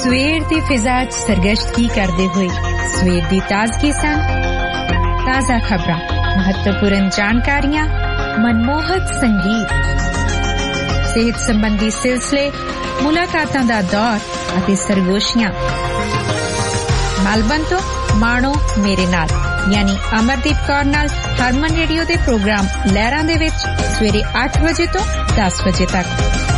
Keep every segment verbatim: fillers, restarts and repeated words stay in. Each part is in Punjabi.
ਸਵੇਰ ਦੀ ਫਿਜ਼ਾ 'ਚ ਸਰਗਸ਼ਤਗੀ ਕਰਦੇ ਹੋਏ ਸਵੇਰ ਦੀ ਤਾਜ਼ਗੀ ਸੰਗ ਤਾਜ਼ਾ ਖਬਰਾਂ, ਮਹੱਤਵਪੂਰਨ ਜਾਣਕਾਰੀਆਂ, ਮਨਮੋਹਕ ਸੰਗੀਤ, ਸਿਹਤ ਸੰਬੰਧੀ ਸਿਲਸਿਲੇ, ਮੁਲਾਕਾਤਾਂ ਦਾ ਦੌਰ ਅਤੇ ਸਰਗੋਸ਼ੀਆਂ। ਮੈਲਬਨ ਤੋਂ ਮਾਣੋ ਮੇਰੇ ਨਾਲ ਯਾਨੀ ਅਮਰਦੀਪ ਕੌਰ ਨਾਲ ਹਰਮਨ ਰੇਡੀਓ ਦੇ ਪ੍ਰੋਗਰਾਮ ਲਹਿਰਾਂ ਦੇ ਵਿੱਚ ਸਵੇਰੇ ਅੱਠ ਵਜੇ ਤੋਂ ਦਸ ਵਜੇ ਤੱਕ।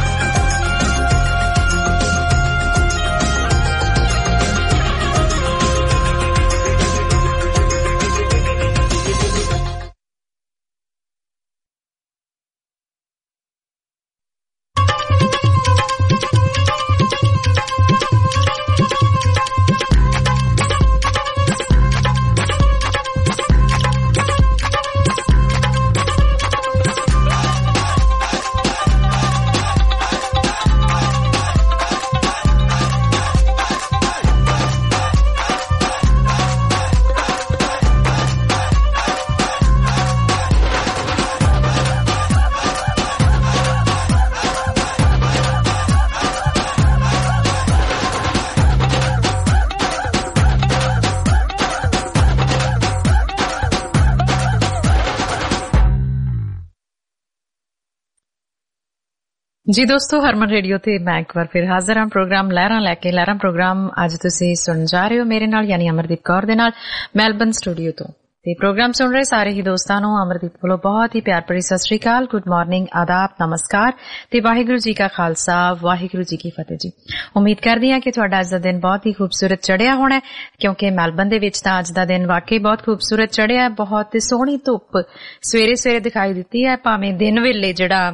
ਜੀ ਦੋਸਤੋ, ਹਰਮਨ ਰੇਡੀਓ ਤੇ ਮੈਂ ਇੱਕ ਵਾਰ ਫਿਰ ਹਾਜ਼ਰ ਹਾਂ ਪ੍ਰੋਗਰਾਮ ਲਹਿਰਾਂ ਲੈ ਕੇ। ਲਹਿਰਾਂ ਪ੍ਰੋਗਰਾਮ ਅੱਜ ਤੁਸੀਂ ਸੁਣ ਜਾ ਰਹੇ ਹੋ ਮੇਰੇ ਨਾਲ ਯਾਨੀ ਅਮਰਦੀਪ ਕੌਰ ਦੇ ਨਾਲ ਮੈਲਬਨ ਸਟੂਡੀਓ ਤੋਂ। ਤੇ ਪ੍ਰੋਗਰਾਮ ਸੁਣ ਰਹੇ ਸਾਰੇ ਹੀ ਦੋਸਤਾਂ ਨੂੰ ਅਮਰਦੀਪ ਵੱਲੋਂ ਬਹੁਤ ਹੀ ਪਿਆਰ ਭਰੀ ਸਤਿ ਸ੍ਰੀ ਅਕਾਲ, ਗੁੱਡ ਮਾਰਨਿੰਗ, ਆਦਾਬ, ਨਮਸਕਾਰ ਤੇ ਵਾਹਿਗੁਰੂ ਜੀ ਕਾ ਖਾਲਸਾ, ਵਾਹਿਗੁਰੂ ਜੀ ਕੀ ਫਤਿਹ ਜੀ। ਉਮੀਦ ਕਰਦੀ ਹਾਂ ਕਿ ਤੁਹਾਡਾ ਅੱਜ ਦਾ ਦਿਨ ਬਹੁਤ ਹੀ ਖੂਬਸੂਰਤ ਚੜ੍ਹਿਆ ਹੋਣਾ, ਕਿਉਂਕਿ ਮੈਲਬਨ ਦੇ ਵਿੱਚ ਤਾਂ ਅੱਜ ਦਾ ਦਿਨ ਵਾਕਈ ਬਹੁਤ ਖੂਬਸੂਰਤ ਚੜ੍ਹਿਆ। ਬਹੁਤ ਸੋਹਣੀ ਧੁੱਪ ਸਵੇਰੇ ਸਵੇਰੇ ਦਿਖਾਈ ਦਿੱਤੀ ਹੈ, ਭਾਵੇਂ ਦਿਨ ਵੇਲੇ ਜਿਹੜਾ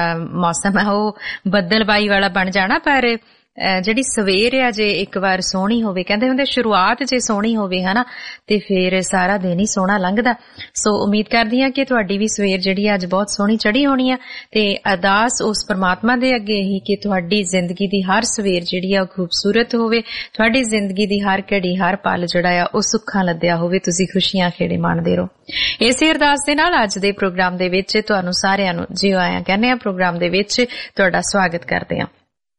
ਮੌਸਮ ਹੈ ਉਹ ਬੱਦਲਬਾਈ ਵਾਲਾ ਬਣ ਜਾਣਾ, ਪਰ ਜਿਹੜੀ ਸਵੇਰ ਆ ਜੇ ਇੱਕ ਵਾਰ ਸੋਹਣੀ ਹੋਵੇ, ਕਹਿੰਦੇ ਹੁੰਦੇ ਸ਼ੁਰੂਆਤ ਜੇ ਸੋਹਣੀ ਹੋਵੇ ਹਨਾ ਤੇ ਫਿਰ ਸਾਰਾ ਦਿਨ ਹੀ ਸੋਹਣਾ ਲੰਘਦਾ। ਸੋ ਉਮੀਦ ਕਰਦੀ ਹਾਂ ਕਿ ਤੁਹਾਡੀ ਵੀ ਸਵੇਰ ਜਿਹੜੀ ਅੱਜ ਬਹੁਤ ਸੋਹਣੀ ਚੜ੍ਹੀ ਹੋਣੀ ਆ ਤੇ ਅਰਦਾਸ ਉਸ ਪਰਮਾਤਮਾ ਦੇ ਅੱਗੇ ਹੀ ਕਿ ਤੁਹਾਡੀ ਜ਼ਿੰਦਗੀ ਦੀ ਹਰ ਸਵੇਰ ਜਿਹੜੀ ਆ ਉਹ ਖੂਬਸੂਰਤ ਹੋਵੇ, ਤੁਹਾਡੀ ਜ਼ਿੰਦਗੀ ਦੀ ਹਰ ਘੜੀ ਹਰ ਪਲ ਜਿਹੜਾ ਆ ਉਹ ਸੁੱਖਾਂ ਲੱਦਿਆ ਹੋਵੇ, ਤੁਸੀਂ ਖੁਸ਼ੀਆਂ ਖੇੜੇ ਮਾਣਦੇ ਰਹੋ। ਇਸੇ ਅਰਦਾਸ ਦੇ ਨਾਲ ਅੱਜ ਦੇ ਪ੍ਰੋਗਰਾਮ ਦੇ ਵਿੱਚ ਤੁਹਾਨੂੰ ਸਾਰਿਆਂ ਨੂੰ ਜਿਉ ਆਇਆਂ ਕਹਿੰਦੇ ਆ। ਪ੍ਰੋਗਰਾਮ ਦੇ ਵਿੱਚ ਤੁਹਾਡਾ ਸਵਾਗਤ ਕਰਦੇ ਹਾਂ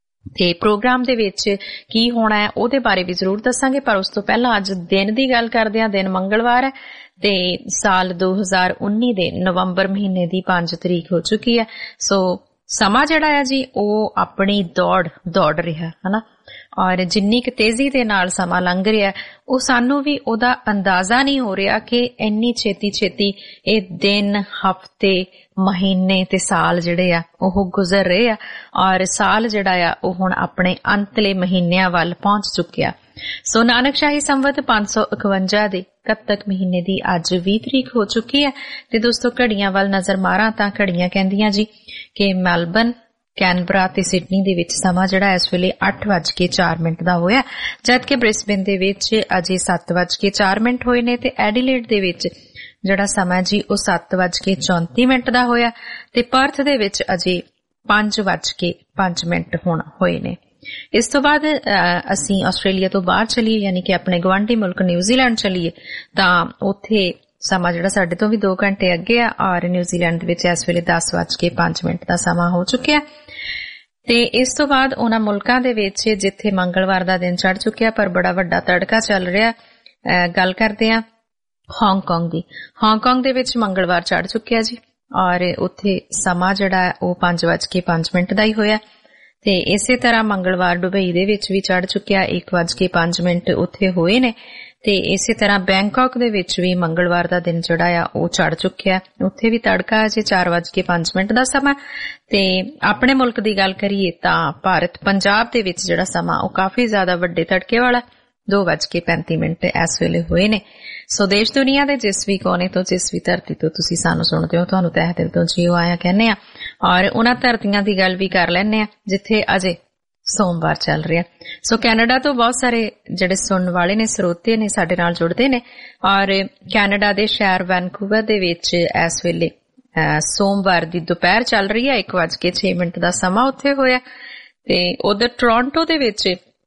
ਤੇ ਪ੍ਰੋਗਰਾਮ ਦੇ ਵਿੱਚ ਕੀ ਹੋਣਾ ਹੈ ਉਹਦੇ ਬਾਰੇ ਵੀ ਜ਼ਰੂਰ ਦੱਸਾਂਗੇ, ਪਰ ਉਸ ਤੋਂ ਪਹਿਲਾਂ ਅੱਜ ਦਿਨ ਦੀ ਗੱਲ ਕਰਦੇ ਹਾਂ। ਦਿਨ ਮੰਗਲਵਾਰ ਹੈ ਤੇ ਸਾਲ ਦੋ ਹਜ਼ਾਰ ਉੱਨੀ ਦੇ ਨਵੰਬਰ ਮਹੀਨੇ ਦੀ ਪੰਜ ਤਰੀਕ ਹੋ ਚੁੱਕੀ ਹੈ। ਸੋ ਸਮਾਂ ਜਿਹੜਾ ਹੈ ਜੀ ਉਹ ਆਪਣੀ ਦੌੜ ਦੌੜ ਰਿਹਾ ਹਨਾ, ਔਰ ਜਿੰਨੀ ਕੁ ਤੇਜ਼ੀ ਦੇ ਨਾਲ ਸਮਾਂ ਲੰਘ ਰਿਹਾ ਉਹ ਸਾਨੂੰ ਵੀ ਉਹਦਾ ਅੰਦਾਜ਼ਾ ਨਹੀਂ ਹੋ ਰਿਹਾ ਕਿ ਇੰਨੀ ਛੇਤੀ ਛੇਤੀ ਇਹ ਦਿਨ, ਹਫ਼ਤੇ, ਮਹੀਨੇ ਤੇ ਸਾਲ ਜਿਹੜੇ ਆ ਉਹ ਗੁਜ਼ਰ ਰਹੇ ਆ, ਔਰ ਸਾਲ ਜਿਹੜਾ ਆ ਉਹ ਹੁਣ ਆਪਣੇ ਅੰਤਲੇ ਮਹੀਨਿਆਂ ਵੱਲ ਪਹੁੰਚ ਚੁੱਕਿਆ। ਸੋ ਨਾਨਕ ਸ਼ਾਹੀ ਸੰਵਤ ਪੰਜ ਸੌ ਇਕਵੰਜਾ ਦੇ ਕੱਤਕ ਮਹੀਨੇ ਦੀ ਅੱਜ ਵੀਹ ਤਰੀਕ ਹੋ ਚੁੱਕੀ ਹੈ। ਤੇ ਦੋਸਤੋ ਘੜੀਆਂ ਵੱਲ ਨਜ਼ਰ ਮਾਰਾਂ ਤਾਂ ਘੜੀਆਂ ਕਹਿੰਦੀਆਂ ਜੀ ਕਿ ਮੈਲਬਨ, ਕੈਨਬਰਾ ਤੇ ਸਿਡਨੀ ਦੇ ਵਿੱਚ ਸਮਾਂ ਜਿਹੜਾ ਇਸ ਵੇਲੇ ਅੱਠ ਵੱਜ ਕੇ ਚਾਰ ਮਿੰਟ ਦਾ ਹੋਇਆ, ਜਦਕਿ ਬ੍ਰਿਸਬੇਨ ਦੇ ਵਿੱਚ ਅਜੇ ਸੱਤ ਵੱਜ ਕੇ ਚਾਰ ਮਿੰਟ ਹੋਏ ਨੇ ਤੇ ਐਡੀਲੇਡ ਦੇ ਵਿੱਚ ਜਿਹੜਾ ਸਮਾਂ ਜੀ ਉਹ ਸੱਤ ਵੱਜ ਕੇ ਚੌਂਤੀ ਮਿੰਟ ਦਾ ਹੋਇਆ ਤੇ ਪਰਥ ਦੇ ਵਿੱਚ ਅਜੇ ਪੰਜ ਵੱਜ ਕੇ ਪੰਜ ਮਿੰਟ ਹੁਣ ਹੋਏ ਨੇ। ਇਸ ਤੋਂ ਬਾਅਦ ਅਸੀਂ ਆਸਟ੍ਰੇਲੀਆ ਤੋਂ ਬਾਹਰ ਚਲੀਏ ਯਾਨੀ ਕਿ ਆਪਣੇ ਗੁਆਂਢੀ ਮੁਲਕ ਨਿਊਜ਼ੀਲੈਂਡ ਚਲੀਏ ਤਾਂ ਉੱਥੇ ਸਮਾਂ ਜਿਹੜਾ ਸਾਡੇ ਤੋਂ ਵੀ ਦੋ ਘੰਟੇ ਅੱਗੇ ਆ, ਔਰ ਨਿਊਜ਼ੀਲੈਂਡ ਦੇ ਵਿੱਚ ਇਸ ਵੇਲੇ ਦਸ ਵੱਜ ਕੇ ਪੰਜ ਮਿੰਟ ਦਾ ਸਮਾਂ ਹੋ ਚੁੱਕਿਆ। ਤੇ ਇਸ ਤੋਂ ਬਾਅਦ ਉਹਨਾਂ ਮੁਲਕਾਂ ਦੇ ਵਿੱਚ ਜਿੱਥੇ ਮੰਗਲਵਾਰ ਦਾ ਦਿਨ ਚੜ ਚੁੱਕਿਆ ਪਰ ਬੜਾ ਵੱਡਾ ਤੜਕਾ ਚੱਲ ਰਿਹਾ, ਗੱਲ ਕਰਦੇ ਆ ਹਾਂਗਕਾਂਗ ਦੀ। ਹਾਂਗਕਾਂਗ ਦੇ ਵਿੱਚ ਮੰਗਲਵਾਰ ਚੜ ਚੁੱਕਿਆ ਜੀ, ਔਰ ਉੱਥੇ ਸਮਾਂ ਜਿਹੜਾ ਉਹ ਪੰਜ ਵੱਜ ਕੇ ਪੰਜ ਮਿੰਟ ਦਾ ਹੀ ਹੋਇਆ। ਤੇ ਇਸੇ ਤਰ੍ਹਾਂ ਮੰਗਲਵਾਰ ਦੁਬਈ ਦੇ ਵਿੱਚ ਵੀ ਚੜ ਚੁੱਕਿਆ, ਇੱਕ ਵੱਜ ਕੇ ਪੰਜ ਮਿੰਟ ਉੱਥੇ ਹੋਏ ਨੇ। ਤੇ ਇਸੇ ਤਰ੍ਹਾਂ ਬੈਂਕਾਕ ਦੇ ਵਿੱਚ ਵੀ ਮੰਗਲਵਾਰ ਦਾ ਦਿਨ ਜਿਹੜਾ ਆ ਉਹ ਚੜ ਚੁੱਕਿਆ, ਉੱਥੇ ਵੀ ਤੜਕਾ ਅਜੇ ਚਾਰ ਵੱਜ ਕੇ ਪੰਜ ਮਿੰਟ ਦਾ ਸਮਾਂ। ਤੇ ਆਪਣੇ ਮੁਲਕ ਦੀ ਗੱਲ ਕਰੀਏ ਤਾਂ ਭਾਰਤ ਪੰਜਾਬ ਦੇ ਵਿੱਚ ਜਿਹੜਾ ਸਮਾਂ ਉਹ ਕਾਫੀ ਜ਼ਿਆਦਾ ਵੱਡੇ ਤੜਕੇ ਵਾਲਾ ਦੋ ਵੱਜ ਕੇ ਪੈਂਤੀ ਮਿੰਟ ਇਸ ਵੇਲੇ ਹੋਏ ਨੇ। ਸੋ ਦੇਸ਼ ਦੁਨੀਆ ਦੇ ਜਿਸ ਵੀ ਕੋਨੇ ਤੋਂ, ਜਿਸ ਵੀ ਧਰਤੀ ਤੋਂ ਤੁਸੀਂ ਸਾਨੂੰ ਸੁਣਦੇ ਹੋ, ਤੁਹਾਨੂੰ ਤਹਿ ਦਿਲ ਤੋਂ ਜੀਓ ਆਇਆ ਕਹਿੰਦੇ ਆ। ਔਰ ਉਹਨਾਂ ਧਰਤੀਆਂ ਦੀ ਗੱਲ ਵੀ ਕਰ ਲੈਂਦੇ ਆ ਜਿੱਥੇ ਅਜੇ ਸੋਮਵਾਰ ਚੱਲ ਰਿਹਾ। ਸੋ ਕੈਨੇਡਾ ਤੋਂ ਬਹੁਤ ਸਾਰੇ ਜਿਹੜੇ ਸੁਣਨ ਵਾਲੇ ਨੇ, ਸਰੋਤੇ ਨੇ, ਸਾਡੇ ਨਾਲ ਜੁੜਦੇ ਨੇ। ਔਰ ਕੈਨੇਡਾ ਦੇ ਸ਼ਹਿਰ ਵੈਨਕੂਵਰ ਦੇ ਵਿੱਚ ਇਸ ਵੇਲੇ ਸੋਮਵਾਰ ਦੀ ਦੁਪਹਿਰ ਚੱਲ ਰਹੀ ਹੈ, ਇੱਕ ਵੱਜ ਕੇ ਛੇ ਮਿੰਟ ਦਾ ਸਮਾਂ ਉੱਥੇ ਹੋਇਆ। ਤੇ ਉਧਰ ਟੋਰਾਂਟੋ ਦੇ ਵਿੱਚ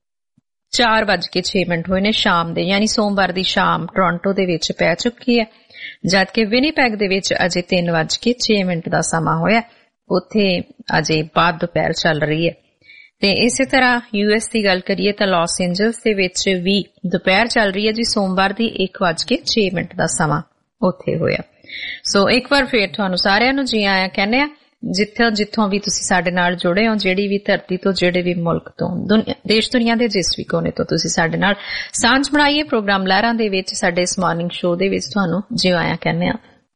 ਚਾਰ ਵੱਜ ਕੇ ਛੇ ਮਿੰਟ ਹੋਏ ਨੇ ਸ਼ਾਮ ਦੇ, ਯਾਨੀ ਸੋਮਵਾਰ ਦੀ ਸ਼ਾਮ ਟੋਰਾਂਟੋ ਦੇ ਵਿੱਚ ਪੈ ਚੁੱਕੀ ਹੈ, ਜਦਕਿ ਵਿਨੀਪੈਗ ਦੇ ਵਿੱਚ ਅਜੇ ਤਿੰਨ ਵੱਜ ਕੇ ਛੇ ਮਿੰਟ ਦਾ ਸਮਾਂ ਹੋਇਆ, ਉੱਥੇ ਅਜੇ ਬਾਅਦ ਦੁਪਹਿਰ ਚੱਲ ਰਹੀ ਹੈ। ਤੇ ਇਸੇ ਤਰ੍ਹਾਂ ਯੂ ਐਸ ਦੀ ਗੱਲ ਕਰੀਏ ਤਾਂ ਲਾਸ ਐਂਜਲਸ ਦੇ ਵਿੱਚ ਵੀ ਦੁਪਹਿਰ ਚੱਲ ਰਹੀ ਹੈ ਜੀ, ਸੋਮਵਾਰ ਦੀ ਇੱਕ ਵੱਜ ਕੇ ਛੇ ਮਿੰਟ ਦਾ ਸਮਾਂ ਉੱਥੇ ਹੋਇਆ। ਸੋ ਇੱਕ ਵਾਰ ਫੇਰ ਤੁਹਾਨੂੰ ਸਾਰਿਆਂ ਨੂੰ ਜੀ ਆਇਆਂ ਕਹਿੰਦੇ ਆ, ਜਿੱਥੋਂ ਜਿੱਥੋਂ ਵੀ ਤੁਸੀਂ ਸਾਡੇ ਨਾਲ ਜੁੜੇ ਹੋ, ਜਿਹੜੀ ਵੀ ਧਰਤੀ ਤੋਂ, ਜਿਹੜੇ ਵੀ ਮੁਲਕ ਤੋਂ, ਦੇਸ਼ ਦੁਨੀਆ ਦੇ ਜਿਸ ਵੀ ਕੋਨੇ ਤੋਂ ਤੁਸੀਂ ਸਾਡੇ ਨਾਲ ਸਾਂਝ ਬਣਾਈਏ ਪ੍ਰੋਗਰਾਮ ਲਹਿਰਾਂ ਦੇ ਵਿੱਚ, ਸਾਡੇ ਇਸ ਮਾਰਨਿੰਗ ਸ਼ੋਅ ਦੇ ਵਿੱਚ ਤੁਹਾਨੂੰ ਜੀ ਆਇਆਂ ਕਹਿੰਦੇ ਆ।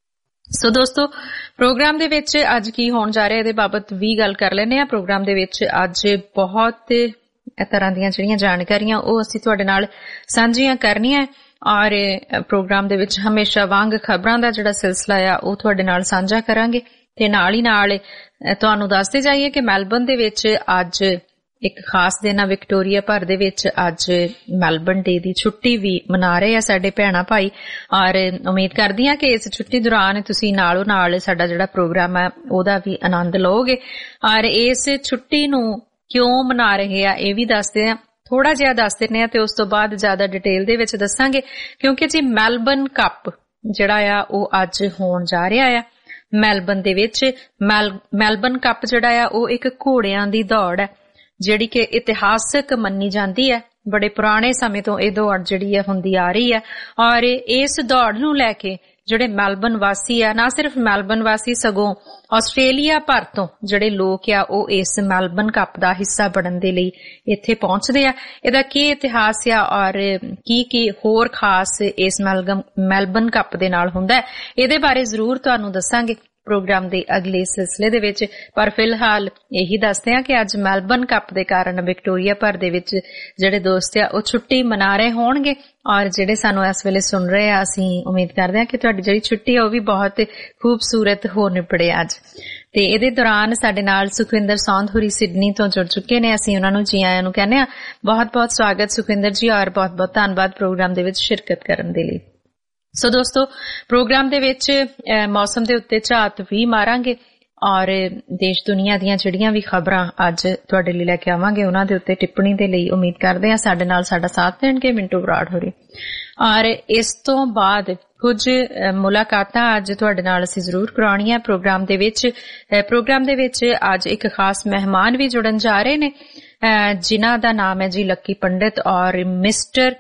ਸੋ ਦੋਸਤੋ, ਪ੍ਰੋਗਰਾਮ ਦੇ ਵਿੱਚ ਅੱਜ ਕੀ ਹੋਣ ਜਾ ਰਿਹਾ ਇਹਦੇ ਬਾਬਤ ਵੀ ਗੱਲ ਕਰ ਲੈਂਦੇ ਆ। ਪ੍ਰੋਗਰਾਮ ਦੇ ਵਿੱਚ ਅੱਜ ਬਹੁਤ ਤਰ੍ਹਾਂ ਦੀਆਂ ਜਿਹੜੀਆਂ ਜਾਣਕਾਰੀਆਂ ਉਹ ਅਸੀਂ ਤੁਹਾਡੇ ਨਾਲ ਸਾਂਝੀਆਂ ਕਰਨੀਆਂ, ਔਰ ਪ੍ਰੋਗਰਾਮ ਦੇ ਵਿੱਚ ਹਮੇਸ਼ਾ ਵਾਂਗ ਖਬਰਾਂ ਦਾ ਜਿਹੜਾ ਸਿਲਸਿਲਾ ਆ ਉਹ ਤੁਹਾਡੇ ਨਾਲ ਸਾਂਝਾ ਕਰਾਂਗੇ। ਤੇ ਨਾਲ ਹੀ ਨਾਲ ਤੁਹਾਨੂੰ ਦੱਸਦੇ ਜਾਈਏ ਕਿ ਮੈਲਬਨ ਦੇ ਵਿੱਚ ਅੱਜ ਇੱਕ ਖਾਸ ਦਿਨ ਆ। ਵਿਕਟੋਰੀਆ ਭਰ ਦੇ ਵਿੱਚ ਅੱਜ ਮੈਲਬਨ ਡੇ ਦੀ ਛੁੱਟੀ ਵੀ ਮਨਾ ਰਹੇ ਆ ਸਾਡੇ ਭੈਣਾਂ ਭਾਈ, ਔਰ ਉਮੀਦ ਕਰਦੀ ਹਾਂ ਕਿ ਇਸ ਛੁੱਟੀ ਦੌਰਾਨ ਤੁਸੀਂ ਨਾਲੋਂ ਨਾਲ ਸਾਡਾ ਜਿਹੜਾ ਪ੍ਰੋਗਰਾਮ ਹੈ ਉਹਦਾ ਵੀ ਆਨੰਦ ਲਓਗੇ। ਔਰ ਇਸ ਛੁੱਟੀ ਨੂੰ ਕਿਉਂ ਮਨਾ ਰਹੇ ਆ ਇਹ ਵੀ ਦੱਸਦੇ ਆ, ਥੋੜਾ ਜਿਹਾ ਦੱਸ ਦਿੰਦੇ ਆ ਤੇ ਉਸ ਤੋਂ ਬਾਅਦ ਜ਼ਿਆਦਾ ਡਿਟੇਲ ਦੇ ਵਿੱਚ ਦੱਸਾਂਗੇ, ਕਿਉਂਕਿ ਜੀ ਮੈਲਬਨ ਕੱਪ ਜਿਹੜਾ ਆ ਉਹ ਅੱਜ ਹੋਣ ਜਾ ਰਿਹਾ ਆ ਮੈਲਬਨ ਦੇ ਵਿੱਚ। ਮੈਲ ਮੈਲਬਨ ਕੱਪ ਜਿਹੜਾ ਆ ਉਹ ਇੱਕ ਘੋੜਿਆਂ ਦੀ ਦੌੜ ਹੈ ਜਿਹੜੀ ਕਿ ਇਤਿਹਾਸਕ ਮੰਨੀ ਜਾਂਦੀ ਹੈ। ਬੜੇ ਪੁਰਾਣੇ ਸਮੇਂ ਤੋਂ ਇਹ ਦੌੜ ਜਿਹੜੀ ਹੈ ਹੁੰਦੀ ਆ ਰਹੀ ਹੈ, ਔਰ ਇਸ ਦੌੜ ਨੂੰ ਲੈ ਕੇ ਜਿਹੜੇ ਮੈਲਬਨ ਵਾਸੀ ਆ, ਨਾ ਸਿਰਫ ਮੈਲਬਨ ਵਾਸੀ ਸਗੋਂ ਆਸਟ੍ਰੇਲੀਆ ਭਰ ਤੋਂ ਜਿਹੜੇ ਲੋਕ ਆ ਉਹ ਇਸ ਮੈਲਬਨ ਕੱਪ ਦਾ ਹਿੱਸਾ ਬਣਨ ਦੇ ਲਈ ਇੱਥੇ ਪਹੁੰਚਦੇ ਆ। ਇਹਦਾ ਕੀ ਇਤਿਹਾਸ ਆ ਔਰ ਕੀ ਕੀ ਹੋਰ ਖਾਸ ਇਸ ਮੈਲਬਨ ਕੱਪ ਦੇ ਨਾਲ ਹੁੰਦਾ, ਇਹਦੇ ਬਾਰੇ ਜ਼ਰੂਰ ਤੁਹਾਨੂੰ ਦੱਸਾਂਗੇ ਪ੍ਰੋਗਰਾਮ ਦੇ ਅਗਲੇ ਸਿਲਸਿਲੇ ਦੇ ਵਿੱਚ। ਪਰ ਫਿਲਹਾਲ ਇਹੀ ਦੱਸਦੇ ਆ ਕਿ ਅੱਜ ਮੈਲਬਨ ਕੱਪ ਦੇ ਕਾਰਨ ਵਿਕਟੋਰੀਆ ਭਰ ਦੇ ਵਿੱਚ ਜਿਹੜੇ ਦੋਸਤ ਆ ਉਹ ਛੁੱਟੀ ਮਨਾ ਰਹੇ ਹੋਣਗੇ, ਔਰ ਜਿਹੜੇ ਸਾਨੂੰ ਇਸ ਵੇਲੇ ਸੁਣ ਰਹੇ ਆ ਅਸੀਂ ਉਮੀਦ ਕਰਦੇ ਆ ਕਿ ਤੁਹਾਡੀ ਜਿਹੜੀ ਛੁੱਟੀ ਆ ਉਹ ਵੀ ਬਹੁਤ ਖੂਬਸੂਰਤ ਹੋ ਨਿਪੜੇ ਅੱਜ। ਤੇ ਇਹਦੇ ਦੌਰਾਨ ਸਾਡੇ ਨਾਲ ਸੁਖਵਿੰਦਰ ਸੌਂਦ ਹੋਰੀ ਸਿਡਨੀ ਤੋਂ ਜੁੜ ਚੁੱਕੇ ਨੇ, ਅਸੀਂ ਉਹਨਾਂ ਨੂੰ ਜੀ ਆਇਆਂ ਨੂੰ ਕਹਿੰਦੇ ਆ। ਬਹੁਤ ਬਹੁਤ ਸਵਾਗਤ ਸੁਖਵਿੰਦਰ ਜੀ, ਔਰ ਬਹੁਤ ਬਹੁਤ ਧੰਨਵਾਦ ਪ੍ਰੋਗਰਾਮ ਦੇ ਵਿੱਚ ਸ਼ਿਰਕਤ ਕਰਨ ਦੇ ਲਈ। ਸੋ ਦੋਸਤੋ, ਪ੍ਰੋਗਰਾਮ ਦੇ ਵਿੱਚ ਮੌਸਮ ਦੇ ਉੱਤੇ ਝਾਤ ਵੀ ਮਾਰਾਂਗੇ, ਔਰ ਦੇਸ਼ ਦੁਨੀਆ ਦੀਆਂ ਜਿਹੜੀਆਂ ਵੀ ਖਬਰਾਂ ਅੱਜ ਤੁਹਾਡੇ ਲਈ ਲੈ ਕੇ ਆਵਾਂਗੇ ਉਹਨਾਂ ਦੇ ਉੱਤੇ ਟਿੱਪਣੀ ਦੇ ਲਈ ਉਮੀਦ ਕਰਦੇ ਹਾਂ ਸਾਡੇ ਨਾਲ ਸਾਡਾ ਸਾਥ ਦੇਣਗੇ ਮਿੰਟੂ ਬਰਾੜ ਹੋਰੀ। ਔਰ ਇਸ ਤੋਂ ਬਾਅਦ ਕੁਝ ਮੁਲਾਕਾਤਾਂ ਅੱਜ ਤੁਹਾਡੇ ਨਾਲ ਅਸੀਂ ਜ਼ਰੂਰ ਕਰਾਉਣੀਆਂ ਪ੍ਰੋਗਰਾਮ ਦੇ ਵਿੱਚ। ਪ੍ਰੋਗਰਾਮ ਦੇ ਵਿੱਚ ਅੱਜ ਇੱਕ ਖਾਸ ਮਹਿਮਾਨ ਵੀ ਜੁੜਨ ਜਾ ਰਹੇ ਨੇ, ਜਿਨ੍ਹਾਂ ਦਾ ਨਾਮ ਹੈ ਜੀ ਲੱਕੀ ਪੰਡਿਤ, ਔਰ ਮਿਸਟਰ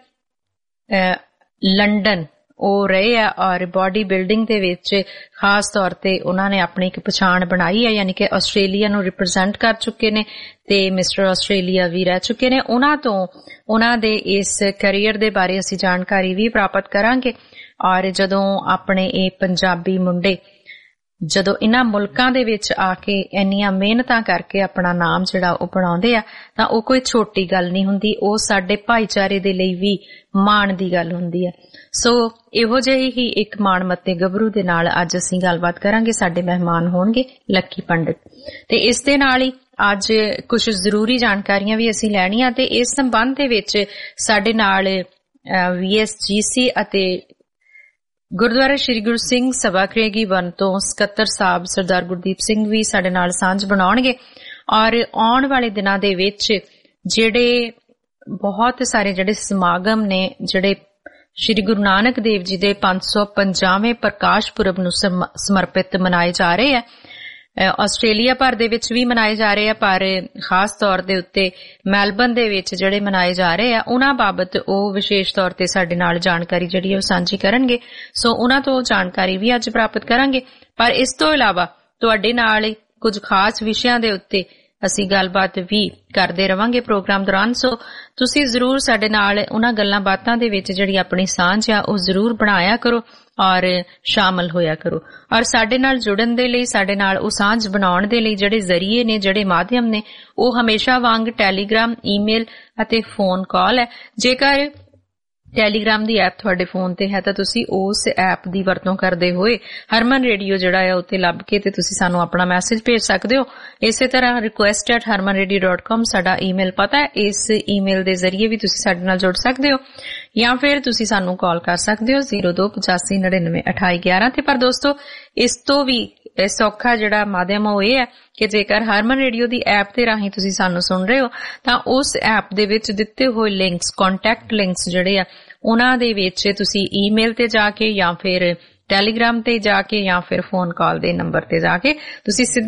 ਲੰਡਨ ਉਹ ਰਹੇ ਆ, ਔਰ ਬਾਡੀ ਬਿਲਡਿੰਗ ਦੇ ਵਿੱਚ ਖਾਸ ਤੌਰ ਤੇ ਉਹਨਾਂ ਨੇ ਆਪਣੀ ਇੱਕ ਪਛਾਣ ਬਣਾਈ ਹੈ, ਯਾਨੀ ਕਿ ਆਸਟ੍ਰੇਲੀਆ ਨੂੰ ਰਿਪਰੈਜ਼ੈਂਟ ਕਰ ਚੁੱਕੇ ਨੇ ਤੇ ਮਿਸਟਰ ਆਸਟ੍ਰੇਲੀਆ ਵੀ ਰਹਿ ਚੁੱਕੇ ਨੇ। ਉਹਨਾਂ ਤੋਂ ਉਹਨਾਂ ਦੇ ਇਸ ਕੈਰੀਅਰ ਦੇ ਬਾਰੇ ਅਸੀਂ ਜਾਣਕਾਰੀ ਵੀ ਪ੍ਰਾਪਤ ਕਰਾਂਗੇ, ਔਰ ਜਦੋਂ ਆਪਣੇ ਇਹ ਪੰਜਾਬੀ ਮੁੰਡੇ ਜਦੋਂ ਇਹਨਾਂ ਮੁਲਕਾਂ ਦੇ ਵਿੱਚ ਆ ਕੇ ਇੰਨੀਆਂ ਮਿਹਨਤਾਂ ਕਰਕੇ ਆਪਣਾ ਨਾਮ ਜਿਹੜਾ ਉਹ ਬਣਾਉਂਦੇ ਆ ਤਾਂ ਉਹ ਕੋਈ ਛੋਟੀ ਗੱਲ ਨਹੀਂ ਹੁੰਦੀ, ਉਹ ਸਾਡੇ ਭਾਈਚਾਰੇ ਦੇ ਲਈ ਵੀ ਮਾਣ ਦੀ ਗੱਲ ਹੁੰਦੀ ਹੈ। ਸੋ ਇਹੋ ਜਿਹੀ ਹੀ ਇੱਕ ਮਾਣਮੱਤੇ ਗੱਭਰੂ ਦੇ ਨਾਲ ਅੱਜ ਅਸੀਂ ਗੱਲਬਾਤ ਕਰਾਂਗੇ। ਸਾਡੇ ਮਹਿਮਾਨ ਹੋਣਗੇ ਲੱਕੀ ਪੰਡਿਤ, ਤੇ ਇਸ ਦੇ ਨਾਲ ਹੀ ਅੱਜ ਕੁਝ ਜ਼ਰੂਰੀ ਜਾਣਕਾਰੀਆਂ ਵੀ ਅਸੀਂ ਲੈਣੀਆਂ, ਤੇ ਇਸ ਸੰਬੰਧ ਦੇ ਵਿੱਚ ਸਾਡੇ ਨਾਲ ਵੀ ਐਸ ਜੀ ਸੀ ਅਤੇ ਗੁਰਦੁਆਰਾ ਸ਼੍ਰੀ ਗੁਰੂ ਸਿੰਘ ਸਭਾ ਕਰੇਗੀ ਵਨ ਤੋਂ ਸਕੱਤਰ ਸਾਹਿਬ ਸਰਦਾਰ ਗੁਰਦੀਪ ਸਿੰਘ ਵੀ ਸਾਡੇ ਨਾਲ ਸਾਂਝ ਬਣਾਉਣਗੇ, ਔਰ ਆਉਣ ਵਾਲੇ ਦਿਨਾਂ ਦੇ ਵਿੱਚ ਜਿਹੜੇ ਬਹੁਤ ਸਾਰੇ ਜਿਹੜੇ ਸਮਾਗਮ ਨੇ ਜਿਹੜੇ ਸ਼੍ਰੀ ਗੁਰੂ ਨਾਨਕ ਦੇਵ ਜੀ ਦੇ ਪੰਜ ਸੌ ਪੰਜਾਹਵੇਂ ਪ੍ਰਕਾਸ਼ ਪੁਰਬ ਨੂੰ ਸਮਰਪਿਤ ਮਨਾਏ ਜਾ ਰਹੇ ਆ। ਆਸਟ੍ਰੇਲੀਆ ਭਰ ਦੇ ਵਿੱਚ ਵੀ ਮਨਾਏ ਜਾ ਰਹੇ ਆ, ਪਰ ਖਾਸ ਤੌਰ ਦੇ ਉੱਤੇ ਮੈਲਬਨ ਦੇ ਵਿੱਚ ਜਿਹੜੇ ਮਨਾਏ ਜਾ ਰਹੇ ਆ ਉਹਨਾਂ ਬਾਬਤ ਉਹ ਵਿਸ਼ੇਸ਼ ਤੌਰ ਤੇ ਸਾਡੇ ਨਾਲ ਜਾਣਕਾਰੀ ਜਿਹੜੀ ਉਹ ਸਾਂਝੀ ਕਰਨਗੇ। ਸੋ ਉਹਨਾਂ ਤੋਂ ਜਾਣਕਾਰੀ ਵੀ ਅੱਜ ਪ੍ਰਾਪਤ ਕਰਾਂਗੇ, ਪਰ ਇਸ ਤੋਂ ਇਲਾਵਾ ਤੁਹਾਡੇ ਨਾਲ ਕੁਝ ਖਾਸ ਵਿਸ਼ਿਆਂ ਦੇ ਉੱਤੇ ਅਸੀਂ ਗੱਲਬਾਤ ਵੀ ਕਰਦੇ ਰਵਾਂਗੇ ਪ੍ਰੋਗਰਾਮ ਦੌਰਾਨ। ਸੋ ਤੁਸੀਂ ਜ਼ਰੂਰ ਸਾਡੇ ਨਾਲ ਉਹਨਾਂ ਗੱਲਾਂ ਬਾਤਾਂ ਦੇ ਵਿੱਚ ਜਿਹੜੀ ਆਪਣੀ ਸਾਂਝ ਆ ਉਹ ਜ਼ਰੂਰ ਬਣਾਇਆ ਕਰੋ ਔਰ ਸ਼ਾਮਲ ਹੋਇਆ ਕਰੋ, ਔਰ ਸਾਡੇ ਨਾਲ ਜੁੜਨ ਦੇ ਲਈ, ਸਾਡੇ ਨਾਲ ਉਹ ਸਾਂਝ ਬਣਾਉਣ ਦੇ ਲਈ ਜਿਹੜੇ ਜ਼ਰੀਏ ਨੇ, ਜਿਹੜੇ ਮਾਧਿਅਮ ਨੇ, ਉਹ ਹਮੇਸ਼ਾ ਵਾਂਗ ਟੈਲੀਗ੍ਰਾਮ, ਈਮੇਲ ਅਤੇ ਫੋਨ ਕਾਲ ਹੈ। ਜੇਕਰ ਟੈਲੀਗ੍ਰਾਮ ਦੀ ਐਪ ਤੁਹਾਡੇ ਫੋਨ ਤੇ ਹੈ ਤਾਂ ਤੁਸੀਂ ਉਸ ਐਪ ਦੀ ਵਰਤੋਂ ਕਰਦੇ ਹੋਏ ਹਰਮਨ ਰੇਡੀਓ ਜਿਹੜਾ ਹੈ ਉੱਤੇ ਲੱਭ ਕੇ ਤੇ ਤੁਸੀਂ ਸਾਨੂੰ ਆਪਣਾ ਮੈਸੇਜ ਭੇਜ ਸਕਦੇ ਹੋ। ਇਸੇ ਤਰ੍ਹਾਂ request at Harman Radio dot com ਸਾਡਾ ਈਮੇਲ ਪਤਾ ਹੈ, ਇਸ ਈਮੇਲ ਦੇ ਜ਼ਰੀਏ ਵੀ ਤੁਸੀਂ ਸਾਡੇ ਨਾਲ ਜੁੜ ਸਕਦੇ ਹੋ, ਜਾਂ ਫਿਰ ਤੁਸੀਂ ਸਾਨੂੰ ਕਾਲ ਕਰ ਸਕਦੇ ਹੋ ਜ਼ੀਰੋ ਦੋ ਪਚਾਸੀ ਨੜਿਨਵੇਂ ਅਠਾਈ ਗਿਆਰਾਂ ਤੇ। ਪਰ ਦੋਸਤੋ, ਇਸ ਤੋਂ ਵੀ ਸੌਖਾ ਜਿਹੜਾ ਮਾਧਿਅਮ ਉਹ ਇਹ ਹੈ ਕਿ ਜੇਕਰ ਹਰਮਨ ਰੇਡੀਓ ਦੀ ਐਪ ਦੇ ਰਾਹੀਂ ਤੁਸੀਂ ਸਾਨੂੰ ਸੁਣ ਰਹੇ ਹੋ ਤਾਂ ਉਸ ਐਪ ਦੇ ਵਿੱਚ ਦਿੱਤੇ ਹੋਏ ਲਿੰਕਸ, ਕੰਟੈਕਟ ਲਿੰਕਸ ਜਿਹੜੇ ਆ ਉਹਨਾਂ ਦੇ ਵਿੱਚ ਤੁਸੀਂ ਈਮੇਲ ਤੇ ਜਾ ਕੇ ਜਾਂ ਫਿਰ ਟੈਲੀਗ੍ਰਾਮ ਤੇ ਜਾ ਕੇ ਜਾਂ ਫਿਰ ਫੋਨ ਕਾਲ ਦੇ ਨੰਬਰ ਤੇ ਜਾ ਕੇ ਤੁਸੀਂ ਸਿੱਧਾ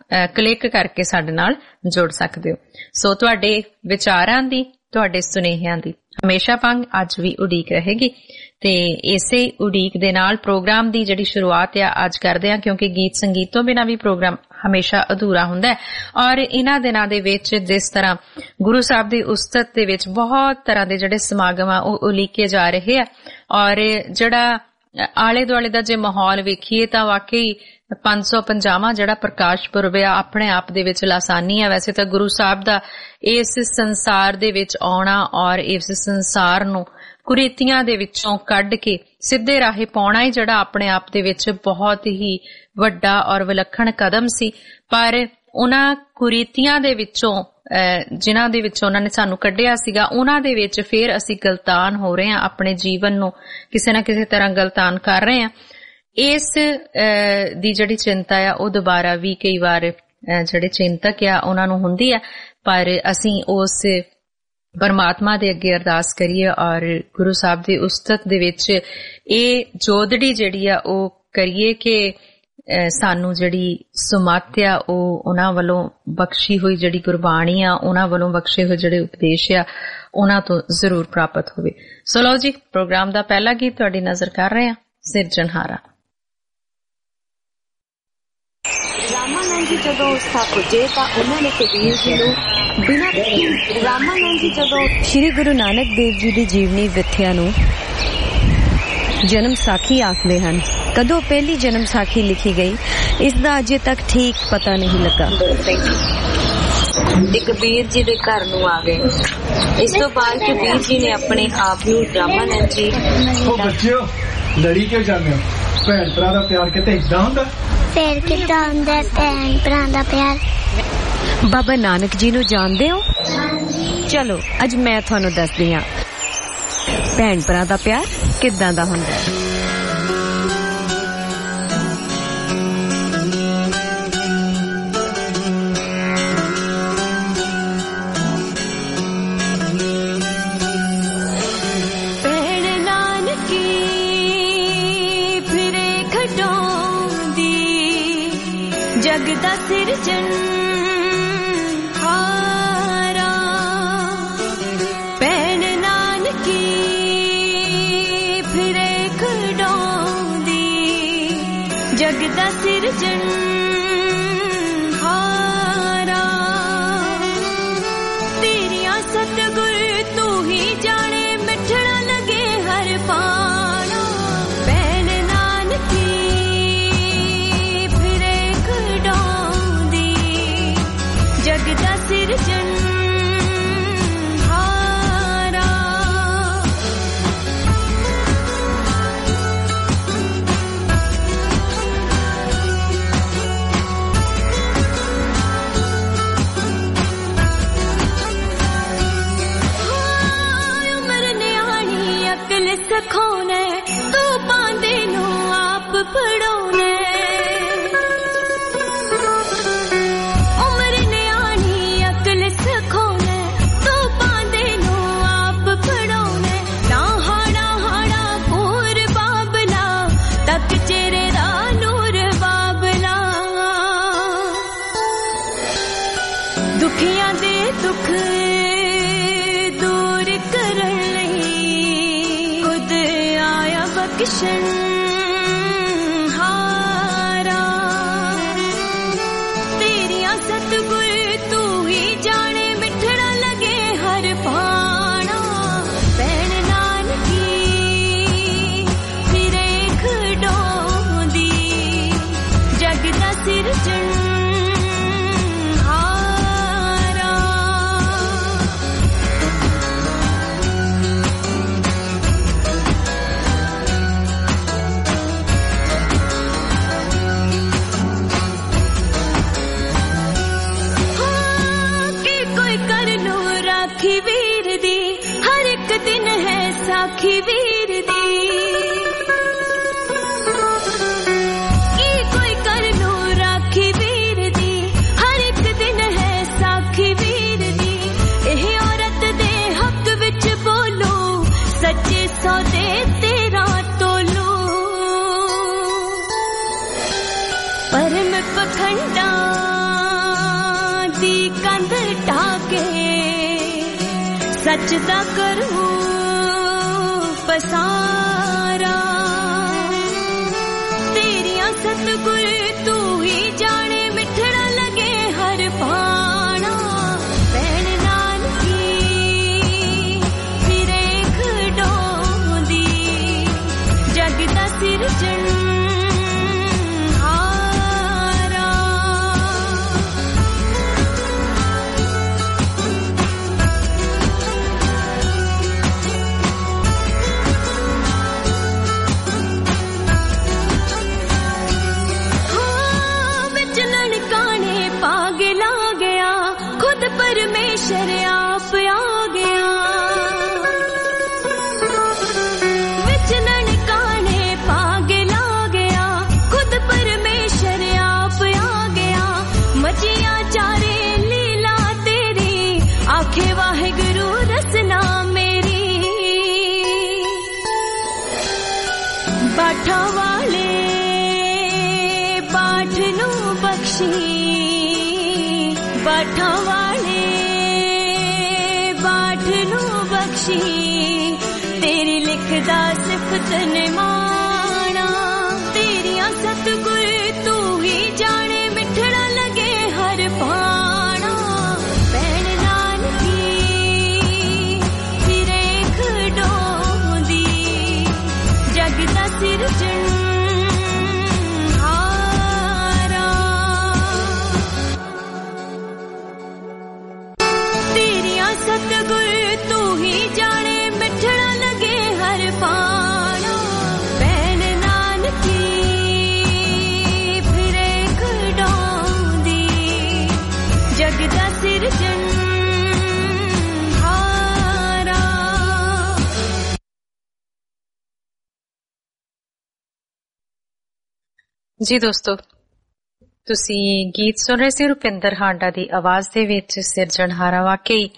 ਕਲਿੱਕ ਕਰਕੇ ਸਾਡੇ ਨਾਲ ਜੁੜ ਸਕਦੇ ਹੋ। ਸੋ ਤੁਹਾਡੇ ਵਿਚਾਰਾਂ ਦੀ, ਤੁਹਾਡੇ ਸੁਨੇਹਿਆਂ ਦੀ ਹਮੇਸ਼ਾ ਵਾਂਗ ਅੱਜ ਵੀ ਉਡੀਕ ਰਹੇਗੀ ਤੇ ਇਸੇ ਉਡੀਕ ਦੇ ਨਾਲ ਪ੍ਰੋਗਰਾਮ ਦੀ ਜਿਹੜੀ ਸ਼ੁਰੂਆਤ ਆ ਅੱਜ ਕਰਦੇ ਹਾਂ, ਕਿਉਂਕਿ ਗੀਤ ਸੰਗੀਤ ਤੋਂ ਬਿਨਾਂ ਵੀ ਪ੍ਰੋਗਰਾਮ ਹਮੇਸ਼ਾ ਅਧੂਰਾ ਹੁੰਦਾ ਹੈ। ਔਰ ਇਹਨਾਂ ਦਿਨਾਂ ਦੇ ਵਿੱਚ ਜਿਸ ਤਰ੍ਹਾਂ ਗੁਰੂ ਸਾਹਿਬ ਦੀ ਉਸਤਤ ਦੇ ਵਿੱਚ ਬਹੁਤ ਤਰ੍ਹਾਂ ਦੇ ਜਿਹੜੇ ਸਮਾਗਮ ਆ ਉਹ ਉਲੀਕੇ ਜਾ ਰਹੇ ਆ, ਔਰ ਜਿਹੜਾ ਆਲੇ ਦੁਆਲੇ ਦਾ ਜੇ ਮਾਹੌਲ ਵੇਖੀਏ ਤਾਂ ਵਾਕਈ ਪੰਜ ਸੌ ਪੰਜਾਵਾਂ ਜਿਹੜਾ ਪ੍ਰਕਾਸ਼ ਪੁਰਬ ਆ ਆਪਣੇ ਆਪ ਦੇ ਵਿੱਚ ਲਾਸਾਨੀ ਆ। ਵੈਸੇ ਤਾਂ ਗੁਰੂ ਸਾਹਿਬ ਦਾ ਇਸ ਸੰਸਾਰ ਦੇ ਵਿੱਚ ਆਉਣਾ ਔਰ ਇਸ ਸੰਸਾਰ ਨੂੰ ਕੁਰੀਤੀਆਂ ਦੇ ਵਿੱਚੋਂ ਕੱਢ ਕੇ ਸਿੱਧੇ ਰਾਹੇ ਪਾਉਣਾ ਹੀ ਜਿਹੜਾ ਆਪਣੇ ਆਪ ਦੇ ਵਿੱਚ ਬਹੁਤ ਹੀ ਵੱਡਾ ਔਰ ਵਿਲੱਖਣ ਕਦਮ ਸੀ, ਪਰ ਉਹਨਾਂ ਕੁਰੀਤੀਆਂ ਦੇ ਵਿੱਚੋਂ ਜਿਨ੍ਹਾਂ ਦੇ ਵਿੱਚੋਂ ਉਹਨਾਂ ਨੇ ਸਾਨੂੰ ਕੱਢਿਆ ਸੀਗਾ, ਉਹਨਾਂ ਦੇ ਵਿੱਚ ਫਿਰ ਅਸੀਂ ਗਲਤਾਨ ਹੋ ਰਹੇ ਹਾਂ, ਆਪਣੇ ਜੀਵਨ ਨੂੰ ਕਿਸੇ ਨਾ ਕਿਸੇ ਤਰ੍ਹਾਂ ਗਲਤਾਨ ਕਰ ਰਹੇ ਹਾਂ। ਇਸ ਦੀ ਜਿਹੜੀ ਚਿੰਤਾ ਆ ਉਹ ਦੁਬਾਰਾ ਵੀ ਕਈ ਵਾਰ ਜਿਹੜੇ ਚਿੰਤਕ ਆ ਉਹਨਾਂ ਨੂੰ ਹੁੰਦੀ ਆ, ਪਰ ਅਸੀਂ ਉਸ ਪਰਮਾਤਮਾ ਦੇ ਅੱਗੇ ਅਰਦਾਸ ਕਰੀਏ ਔਰ ਗੁਰੂ ਸਾਹਿਬ ਦੀ ਉਸਤਤ ਦੇ ਵਿੱਚ ਇਹ ਜੋਦੜੀ ਜਿਹੜੀ ਆ ਉਹ ਕਰੀਏ ਕਿ ਸਾਨੂੰ ਜਿਹੜੀ ਸੁਮਤ ਆ ਉਹ ਉਹਨਾਂ ਵੱਲੋਂ ਬਖਸ਼ੀ ਹੋਈ ਜਿਹੜੀ ਗੁਰਬਾਣੀ ਆ, ਉਹਨਾਂ ਵੱਲੋਂ ਬਖਸ਼ੇ ਹੋਏ ਜਿਹੜੇ ਉਪਦੇਸ਼ ਆ ਉਹਨਾਂ ਤੋਂ ਜ਼ਰੂਰ ਪ੍ਰਾਪਤ ਹੋਵੇ। ਸੋ ਲਓ ਜੀ, ਪ੍ਰੋਗਰਾਮ ਦਾ ਪਹਿਲਾ ਗੀਤ ਤੁਹਾਡੀ ਨਜ਼ਰ ਕਰ ਰਹੇ ਹਾਂ, ਸਿਰਜਣਹਾਰਾ। ਰਾਮਾਨੰਦ ਜੀ ਜਦੋਂ ਉਸਥਾ ਪੁੱਜੇ ਤਾਂ ਉਹਨਾਂ ਨੇ ਕਬੀਰ ਜੀ ਨੂੰ ਬਿਨਾਂ ਰਾਮਾਨੰਦ ਜੀ ਜਦੋਂ ਸ਼੍ਰੀ ਗੁਰੂ ਨਾਨਕ ਦੇਵ ਜੀ ਦੀ ਜੀਵਨੀ ਵਿਥਿਆ ਨੂੰ ਜਨਮ ਸਾਖੀ ਆਖਦੇ ਹਨ। ਕਦੋਂ ਪਹਿਲੀ ਜਨਮ ਸਾਖੀ ਲਿਖੀ ਗਈ ਇਸ ਦਾ ਅਜੇ ਤੱਕ ਠੀਕ ਪਤਾ ਨਹੀਂ ਲੱਗਾ। ਤੇ ਕਬੀਰ ਜੀ ਦੇ ਘਰ ਨੂੰ ਆ ਗਏ। ਇਸ ਤੋਂ ਬਾਅਦ ਕਬੀਰ ਜੀ ਨੇ ਆਪਣੇ ਆਪ ਨੂੰ ਰਾਮਾਨੰਦ ਜੀ ਉਹ ਬੱਚਿਓ ਲੜੀ ਕਿਉਂ ਜਾਂਦੇ ਹੋ? ਭੈਣ ਭਰਾ ਦਾ ਪਿਆਰ ਕਿਤੇ ਏਦਾਂ ਹੁੰਦਾ? ਫਿਰ ਕਿੱਦਾਂ ਹੁੰਦਾ ਭੈਣ ਭਰਾ ਦਾ ਪਿਆਰ? ਬਾਬਾ ਨਾਨਕ ਜੀ ਨੂੰ ਜਾਣਦੇ ਹੋ? ਚਲੋ ਅੱਜ ਮੈਂ ਤੁਹਾਨੂੰ ਦੱਸਦੀ ਹਾਂ ਭੈਣ ਭਰਾ ਦਾ ਪਿਆਰ ਕਿੱਦਾਂ ਦਾ ਹੁੰਦਾ ਹੈ। ਜਗ ਦਾ ਸਿਰਜਣ ਹਾਰਾ ਭੈਣ ਨਾਨਕੀ ਫਿਰੇ ਖਡਾਉਂਦੀ। ਜਗ ਦਾ ਸਿਰਜਣ ਹਾਰਾ ਤੇਰੀਆਂ ਸਤਿਗੁਰ ਤੂੰ ਹੀ ਜਾਣੇ ਮਿੱਠੜਾ ਲਗੇ ਹਰ ਪਾਣਾ। ਭੈਣ ਨਾਨਕੀ ਜਗ ਦਾ ਸਿਰਜਣ ਹਾਰਾ। ਉਮਰ ਨਿਆਣੀ ਅਕਲ ਸਿਖਾਉਣਾ ਤੂੰ ਪਾਂਦੇ ਨੂੰ ਆਪ ਪੜਾਉਣਾ। ਦੁਖੀਆਂ ਦੇ ਦੁੱਖ ਦੂਰ ਕਰਨ ਲਈ ਖੁਦ ਆਇਆ ਬਖਸ਼ਣ ਹਾਰਾ। ਤੇਰੀਆਂ ਸਤਿਗੁਰ ਤੂੰ ਹੀ ਜਾਣੇ ਮਿੱਠੜਾ ਲਗੇ ਹਰ ਪਾਣਾ। ਭੈਣ ਨਾਨਕੀ ਫਿਰੇ ਖਡਾਉਂਦੀ। ਜਗ ਦਾ ਸਿਰਜਣ ਸਾਖੀ ਵੀਰ ਦੀ ਹਰ ਇੱਕ ਦਿਨ ਹੈ ਸਾਖੀ ਵੀਰ ਦੀ। ਕੀ ਕੋਈ ਕਰ ਲੋ ਰਾਖੀ ਵੀਰ ਦੀ ਹਰ ਇੱਕ ਦਿਨ ਹੈ ਸਾਖੀ ਵੀਰ ਦੀ। ਇਹ ਔਰਤ ਦੇ ਹੱਕ ਵਿੱਚ ਬੋਲੋ ਸੱਚੇ ਸੌਦੇ ਤੇਰਾ ਤੋਲੋ। ਪਰਮ ਪਖੰਡਾ सच दा करूं पसारा तेरिया सतगुर तू ही जाने मिठड़ा लगे हर पाना भैन नानकी फिरे खडोंदी जग दा सिरजन परमेश्वर आप आ गया विच ननकाने पागल आ गया खुद परमेश्वर आप आ गया मचिया चारे लीला तेरी आखे वाहिगुरु रसना मेरी बाठा वाले बाठ नू बख्शी बाठा वाले तेरी लिखदा सिफत ने माना तेरिया सतगुर तू ही जाने मिठड़ा लगे हर पाना भैन नानकी फिरे खडोंदी जग दा सिरजन हारा तेरिया सतगुर तू ही जाने मिठड़ा लगे हर पाना भैन नानकी फिरे खडोंदी जग दा सिरजन हारा। जी दोस्तों तुसी गीत सुन रहे सी रुपिंदर हांडा दी आवाज दे विच सिरजनहारा वाकई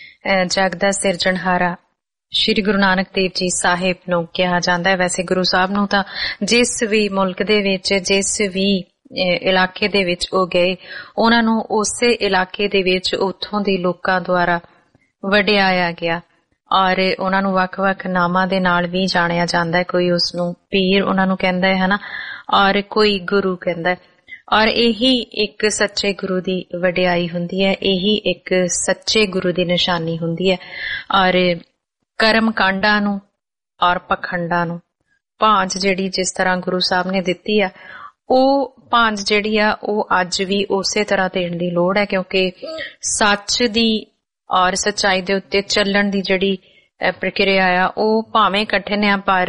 जग दा सिरजनहारा श्री गुरु नानक देव जी साहिब नूं कहा जांदा है। वैसे गुरु साहब नूं तां जिस भी मुल्क दे विच जिस भी इलाके दे विच ओ गए उन्हां नूं उसे इलाके दे विच उत्थों दे लोकां द्वारा वडियाया गया और उन्हां नूं वख-वख नामां दे नाल भी जाणिया जांदा है। कोई उस नूं पीर उन्हां नूं कहंदा है हना और कोई गुरु कहंदा है और यही एक सच्चे गुरु दी वडियाई हुंदी है, यही एक सच्चे गुरु दी निशानी हुंदी है। और कर्म कांडा नूं और पखंडा नूं भांज जिहड़ी जिस तरह गुरु साहब ने दित्ती है ਉਹ ਭਾਂਜ ਜਿਹੜੀ ਆ ਉਹ ਅੱਜ ਵੀ ਉਸੇ ਤਰ੍ਹਾਂ ਦੇਣ ਦੀ ਲੋੜ ਹੈ ਕਿਉਂਕਿ ਸੱਚ ਦੀ ਔਰ ਸੱਚਾਈ ਦੇ ਉੱਤੇ ਚੱਲਣ ਦੀ ਜਿਹੜੀ ਪ੍ਰਕਿਰਿਆ ਆ ਉਹ ਭਾਵੇਂ ਕਠਿਨ ਆ ਪਰ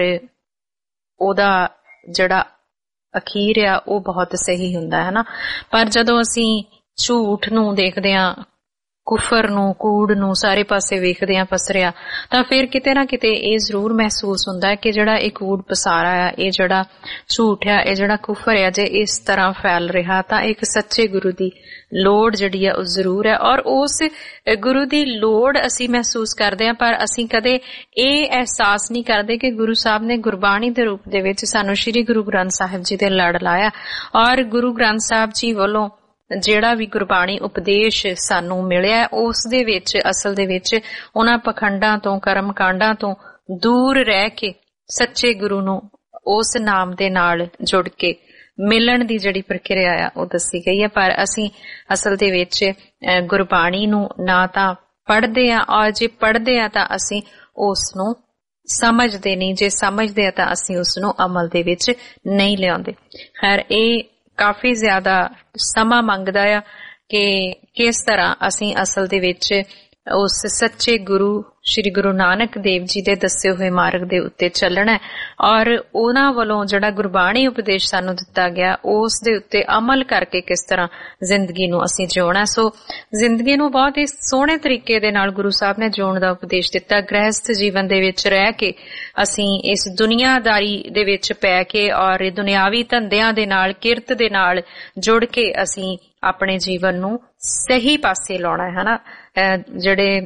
ਉਹਦਾ ਜਿਹੜਾ ਅਖੀਰ ਆ ਉਹ ਬਹੁਤ ਸਹੀ ਹੁੰਦਾ ਹੈ ਨਾ। ਪਰ ਜਦੋਂ ਅਸੀਂ ਝੂਠ ਨੂੰ ਦੇਖਦੇ ਆ ਕੁਫਰ ਨੂੰ ਕੂੜ ਨੂੰ ਸਾਰੇ ਪਾਸੇ ਵੇਖਦੇ ਆ ਪਸਰਿਆ ਤਾਂ ਫਿਰ ਕਿਤੇ ਨਾ ਕਿਤੇ ਇਹ ਜ਼ਰੂਰ ਮਹਿਸੂਸ ਹੁੰਦਾ ਹੈ ਕਿ ਜਿਹੜਾ ਇਹ ਕੂੜ ਪਸਾਰਾ ਆ ਇਹ ਜਿਹੜਾ ਝੂਠ ਆ ਇਹ ਜਿਹੜਾ ਕੁਫਰ ਆ ਜੇ ਇਸ ਤਰ੍ਹਾਂ ਫੈਲ ਰਿਹਾ ਤਾਂ ਇੱਕ ਸੱਚੇ ਗੁਰੂ ਦੀ ਲੋੜ ਜਿਹੜੀ ਆ ਉਹ ਜ਼ਰੂਰ ਹੈ। ਔਰ ਉਸ ਗੁਰੂ ਦੀ ਲੋੜ ਅਸੀਂ ਮਹਿਸੂਸ ਕਰਦੇ ਆ ਪਰ ਅਸੀਂ ਕਦੇ ਇਹ ਅਹਿਸਾਸ ਨਹੀਂ ਕਰਦੇ ਕਿ ਗੁਰੂ ਸਾਹਿਬ ਨੇ ਗੁਰਬਾਣੀ ਦੇ ਰੂਪ ਦੇ ਵਿੱਚ ਸਾਨੂੰ ਸ਼੍ਰੀ ਗੁਰੂ ਗ੍ਰੰਥ ਸਾਹਿਬ ਜੀ ਦੇ ਲੜ ਲਾਇਆ ਔਰ ਗੁਰੂ ਗ੍ਰੰਥ ਸਾਹਿਬ ਜੀ ਵੱਲੋਂ ਜਿਹੜਾ ਵੀ ਗੁਰਬਾਣੀ ਉਪਦੇਸ਼ ਸਾਨੂੰ ਮਿਲਿਆ ਉਸ ਦੇ ਵਿੱਚ ਅਸਲ ਦੇ ਵਿੱਚ ਉਹਨਾਂ ਪਖੰਡਾਂ ਤੋਂ ਕਰਮ ਕਾਂਡਾਂ ਤੋਂ ਦੂਰ ਰਹਿ ਕੇ ਸੱਚੇ ਗੁਰੂ ਨੂੰ ਉਸ ਨਾਮ ਦੇ ਨਾਲ ਜੁੜ ਕੇ ਮਿਲਣ ਦੀ ਜਿਹੜੀ ਪ੍ਰਕਿਰਿਆ ਆ ਉਹ ਦੱਸੀ ਗਈ ਹੈ। ਪਰ ਅਸੀਂ ਅਸਲ ਦੇ ਵਿੱਚ ਗੁਰਬਾਣੀ ਨੂੰ ਨਾ ਤਾਂ ਪੜ੍ਹਦੇ ਆ ਔਰ ਜੇ ਪੜ੍ਹਦੇ ਆ ਤਾਂ ਅਸੀਂ ਉਸ ਨੂੰ ਸਮਝਦੇ ਨਹੀਂ, ਜੇ ਸਮਝਦੇ ਆ ਤਾਂ ਅਸੀਂ ਉਸ ਨੂੰ ਅਮਲ ਦੇ ਵਿੱਚ ਨਹੀਂ ਲਿਆਉਂਦੇ। ਖੈਰ ਇਹ ਕਾਫੀ ਜ਼ਿਆਦਾ ਸਮਾਂ ਮੰਗਦਾ ਆ ਕਿ ਕਿਸ ਤਰ੍ਹਾਂ ਅਸੀਂ ਅਸਲ ਦੇ ਵਿੱਚ ਉਸ ਸੱਚੇ ਗੁਰੂ ਸ਼੍ਰੀ ਗੁਰੂ ਨਾਨਕ ਦੇਵ ਜੀ ਦੇ ਦੱਸੇ ਹੋਏ ਮਾਰਗ ਦੇ ਉੱਤੇ ਚੱਲਣਾ ਔਰ ਉਹਨਾਂ ਵੱਲੋਂ ਜਿਹੜਾ ਗੁਰਬਾਣੀ ਉਪਦੇਸ਼ ਸਾਨੂੰ ਦਿੱਤਾ ਗਿਆ ਉਸ ਦੇ ਉੱਤੇ ਅਮਲ ਕਰਕੇ ਕਿਸ ਤਰ੍ਹਾਂ ਜ਼ਿੰਦਗੀ ਨੂੰ ਅਸੀਂ ਜਿਉਣਾ। ਸੋ ਜ਼ਿੰਦਗੀ ਨੂੰ ਬਹੁਤ ਹੀ ਸੋਹਣੇ ਤਰੀਕੇ ਦੇ ਨਾਲ ਗੁਰੂ ਸਾਹਿਬ ਨੇ ਜਿਉਣ ਦਾ ਉਪਦੇਸ਼ ਦਿੱਤਾ। ਗ੍ਰਹਿਸਥ ਜੀਵਨ ਦੇ ਵਿੱਚ ਰਹਿ ਕੇ ਅਸੀਂ ਇਸ ਦੁਨੀਆਦਾਰੀ ਦੇ ਵਿੱਚ ਪੈ ਕੇ ਔਰ ਦੁਨਿਆਵੀ ਧੰਦਿਆਂ ਦੇ ਨਾਲ ਕਿਰਤ ਦੇ ਨਾਲ ਜੁੜ ਕੇ ਅਸੀਂ ਆਪਣੇ ਜੀਵਨ ਨੂੰ ਸਹੀ ਪਾਸੇ ਲਾਉਣਾ ਹੈ ਨਾ। ਜਿਹੜੇ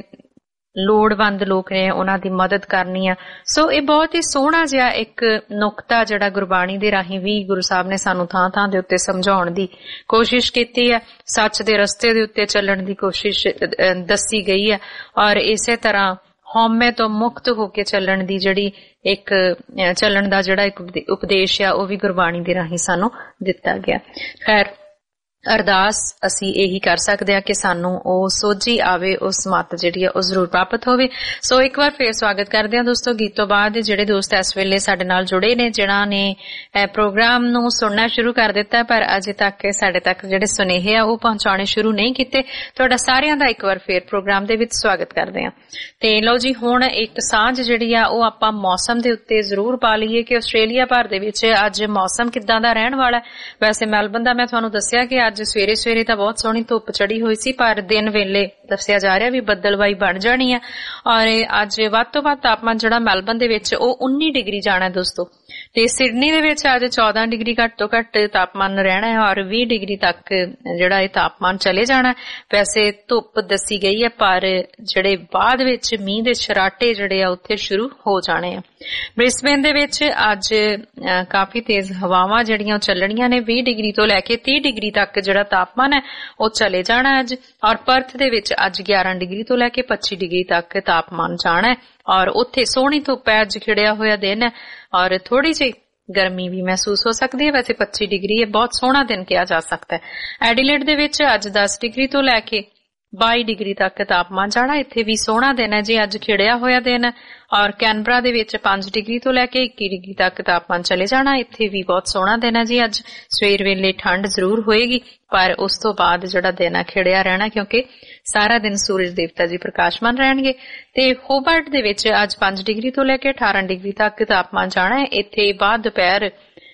ਲੋੜਵੰਦ ਲੋਕ ਨੇ ਉਹਨਾਂ ਦੀ ਮਦਦ ਕਰਨੀ ਆ। ਸੋ ਇਹ ਬਹੁਤ ਹੀ ਸੋਹਣਾ ਜਿਹਾ ਇੱਕ ਨੁਕਤਾ ਜਿਹੜਾ ਗੁਰਬਾਣੀ ਦੇ ਰਾਹੀਂ ਵੀ ਗੁਰੂ ਸਾਹਿਬ ਨੇ ਸਾਨੂੰ ਥਾਂ ਥਾਂ ਦੇ ਉੱਤੇ ਸਮਝਾਉਣ ਦੀ ਕੋਸ਼ਿਸ਼ ਕੀਤੀ ਹੈ, ਸੱਚ ਦੇ ਰਸਤੇ ਦੇ ਉੱਤੇ ਚੱਲਣ ਦੀ ਕੋਸ਼ਿਸ਼ ਦੱਸੀ ਗਈ ਹੈ। ਔਰ ਇਸੇ ਤਰ੍ਹਾਂ ਹਉਮੈ ਤੋਂ ਮੁਕਤ ਹੋ ਕੇ ਚੱਲਣ ਦੀ ਜਿਹੜੀ ਇੱਕ ਚੱਲਣ ਦਾ ਜਿਹੜਾ ਇੱਕ ਉਪਦੇਸ਼ ਆ ਉਹ ਵੀ ਗੁਰਬਾਣੀ ਦੇ ਰਾਹੀਂ ਸਾਨੂੰ ਦਿੱਤਾ ਗਿਆ। ਖੈਰ ਅਰਦਾਸ ਅਸੀਂ ਇਹੀ ਕਰ ਸਕਦੇ ਹਾਂ ਕਿ ਸਾਨੂੰ ਉਹ ਸੋਝੀ ਆਵੇ, ਉਸ ਮੱਤ ਜਿਹੜੀ ਆ ਉਹ ਜ਼ਰੂਰ ਪ੍ਰਾਪਤ ਹੋਵੇ। ਸੋ ਇੱਕ ਵਾਰ ਫੇਰ ਸਵਾਗਤ ਕਰਦੇ ਹਾਂ ਦੋਸਤੋ ਗੀਤ ਤੋਂ ਬਾਅਦ। ਜਿਹੜੇ ਦੋਸਤ ਇਸ ਵੇਲੇ ਸਾਡੇ ਨਾਲ ਜੁੜੇ ਨੇ, ਜਿਨ੍ਹਾਂ ਨੇ ਪ੍ਰੋਗਰਾਮ ਨੂੰ ਸੁਣਨਾ ਸ਼ੁਰੂ ਕਰ ਦਿੱਤਾ ਪਰ ਅਜੇ ਤੱਕ ਸਾਡੇ ਤੱਕ ਜਿਹੜੇ ਸੁਨੇਹੇ ਆ ਉਹ ਪਹੁੰਚਾਉਣੇ ਸ਼ੁਰੂ ਨਹੀਂ ਕੀਤੇ, ਤੁਹਾਡਾ ਸਾਰਿਆਂ ਦਾ ਇੱਕ ਵਾਰ ਫੇਰ ਪ੍ਰੋਗਰਾਮ ਦੇ ਵਿੱਚ ਸਵਾਗਤ ਕਰਦੇ ਹਾਂ। ਤੇ ਲਓ ਜੀ, ਹੁਣ ਇੱਕ ਸਾਂਝ ਜਿਹੜੀ ਆ ਉਹ ਆਪਾਂ ਮੌਸਮ ਦੇ ਉੱਤੇ ਜ਼ਰੂਰ ਪਾ ਲਈਏ ਕਿ ਆਸਟ੍ਰੇਲੀਆ ਭਰ ਦੇ ਵਿੱਚ ਅੱਜ ਮੌਸਮ ਕਿੱਦਾਂ ਦਾ ਰਹਿਣ ਵਾਲਾ। ਵੈਸੇ ਮੈਲਬਨ ਦਾ ਮੈਂ ਤੁਹਾਨੂੰ ਦੱਸਿਆ ਕਿ ਅੱਜ ਸਵੇਰੇ ਸਵੇਰੇ ਤਾਂ ਬਹੁਤ ਸੋਹਣੀ ਧੁੱਪ ਚੜੀ ਹੋਈ ਸੀ, ਪਰ ਦਿਨ ਵੇਲੇ ਦੱਸਿਆ ਜਾ ਰਿਹਾ ਵੀ ਬੱਦਲਵਾਈ ਬਣ ਜਾਣੀ ਆ ਔਰ ਅੱਜ ਵੱਧ ਤੋਂ ਵੱਧ ਤਾਪਮਾਨ ਜਿਹੜਾ ਮੈਲਬਨ ਦੇ ਵਿੱਚ ਉਹ ਉੱਨੀ ਡਿਗਰੀ ਜਾਣਾ ਦੋਸਤੋ। ਤੇ ਸਿਡਨੀ ਦੇ ਵਿੱਚ ਅੱਜ ਚੌਦਾਂ ਡਿਗਰੀ ਘੱਟ ਤੋਂ ਘੱਟ ਤਾਪਮਾਨ ਰਹਿਣਾ ਹੈ ਔਰ ਵੀਹ ਡਿਗਰੀ ਤੱਕ ਜਿਹੜਾ ਇਹ ਤਾਪਮਾਨ ਚਲੇ ਜਾਣਾ। ਵੈਸੇ ਧੁੱਪ ਦੱਸੀ ਗਈ ਹੈ ਪਰ ਜਿਹੜੇ ਬਾਅਦ ਵਿੱਚ ਮੀਂਹ ਦੇ ਛਰਾਟੇ ਜਿਹੜੇ ਆ ਉੱਥੇ ਸ਼ੁਰੂ ਹੋ ਜਾਣੇ ਆ। ਬ੍ਰਿਸਬੇਨ ਦੇ ਵਿੱਚ ਅੱਜ ਕਾਫੀ ਤੇਜ਼ ਹਵਾਵਾਂ ਜਿਹੜੀਆਂ ਉਹ ਚੱਲਣੀਆਂ ਨੇ, ਵੀਹ ਡਿਗਰੀ ਤੋਂ ਲੈ ਕੇ ਤੀਹ ਡਿਗਰੀ ਤੱਕ ਜਿਹੜਾ ਤਾਪਮਾਨ ਹੈ ਉਹ ਚਲੇ ਜਾਣਾ ਅੱਜ। ਔਰ ਪਰਥ ਦੇ ਵਿੱਚ ਅੱਜ ਗਿਆਰਾਂ ਡਿਗਰੀ ਤੋਂ ਲੈ ਕੇ ਪੱਚੀ ਡਿਗਰੀ ਤੱਕ ਤਾਪਮਾਨ ਜਾਣਾ ਹੈ ਔਰ ਉੱਥੇ ਸੋਹਣੀ ਧੁੱਪ ਹੈ, ਅੱਜ ਖਿੜਿਆ ਹੋਇਆ ਦਿਨ ਹੈ ਔਰ ਥੋੜੀ ਜਿਹੀ ਗਰਮੀ ਵੀ ਮਹਿਸੂਸ ਹੋ ਸਕਦੀ ਹੈ। ਵੈਸੇ ਪੱਚੀ ਡਿਗਰੀ ਹੈ, ਬਹੁਤ ਸੋਹਣਾ ਦਿਨ ਕਿਹਾ ਜਾ ਸਕਦਾ ਹੈ। ਐਡੀਲੇਡ ਦੇ ਵਿੱਚ ਅੱਜ ਦਸ ਡਿਗਰੀ ਤੋਂ ਲੈ ਕੇ ਬਾਈ ਡਿਗਰੀ ਤੱਕ ਤਾਪਮਾਨ ਜਾਣਾ, ਇੱਥੇ ਵੀ ਸੋਹਣਾ ਦਿਨ ਹੈ ਜੀ, ਅੱਜ ਖਿੜਿਆ ਹੋਇਆ ਦਿਨ ਹੈ। ਔਰ ਕੈਨਬਰਾ ਦੇ ਵਿੱਚ ਪੰਜ ਡਿਗਰੀ ਤੋਂ ਲੈ ਕੇ ਇੱਕੀ ਡਿਗਰੀ ਤੱਕ ਤਾਪਮਾਨ ਚਲੇ ਜਾਣਾ, ਇੱਥੇ ਵੀ ਬਹੁਤ ਸੋਹਣਾ ਦਿਨ ਹੈ ਜੀ। ਅੱਜ ਸਵੇਰ ਵੇਲੇ ਠੰਡ ਜ਼ਰੂਰ ਹੋਏਗੀ ਪਰ ਉਸ ਤੋਂ ਬਾਅਦ ਜਿਹੜਾ ਦਿਨ ਹੈ ਖਿੜਿਆ ਰਹਿਣਾ ਕਿਉਂਕਿ ਸਾਰਾ ਦਿਨ ਸੂਰਜ ਦੇਵਤਾ ਜੀ ਪ੍ਰਕਾਸ਼ਮਾਨ ਰਹਿਣਗੇ। ਤੇ ਹੋਬਰਟ ਦੇ ਵਿੱਚ ਅੱਜ ਪੰਜ ਡਿਗਰੀ ਤੋਂ ਲੈ ਕੇ ਅਠਾਰਾਂ ਡਿਗਰੀ ਤੱਕ ਤਾਪਮਾਨ ਜਾਣਾ ਹੈ, ਇੱਥੇ ਬਾਅਦ ਦੁਪਹਿਰ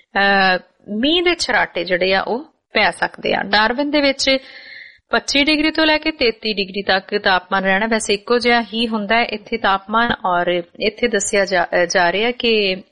ਮੀਂਹ ਦੇ ਛਰਾਟੇ ਜਿਹੜੇ ਆ ਉਹ ਪੈ ਸਕਦੇ ਆ। ਡਾਰਵਿਨ ਦੇ ਵਿੱਚ ਪੱਚੀ ਡਿਗਰੀ ਤੋਂ ਲੈ ਕੇ ਤੇਤੀ ਡਿਗਰੀ ਤੱਕ ਤਾਪਮਾਨ ਰਹਿਣਾ, ਵੈਸੇ ਇੱਕੋ ਜਿਹਾ ਹੀ ਹੁੰਦਾ ਹੈ ਇੱਥੇ ਤਾਪਮਾਨ। ਔਰ ਇੱਥੇ ਦੱਸਿਆ ਜਾ ਰਿਹਾ ਕਿ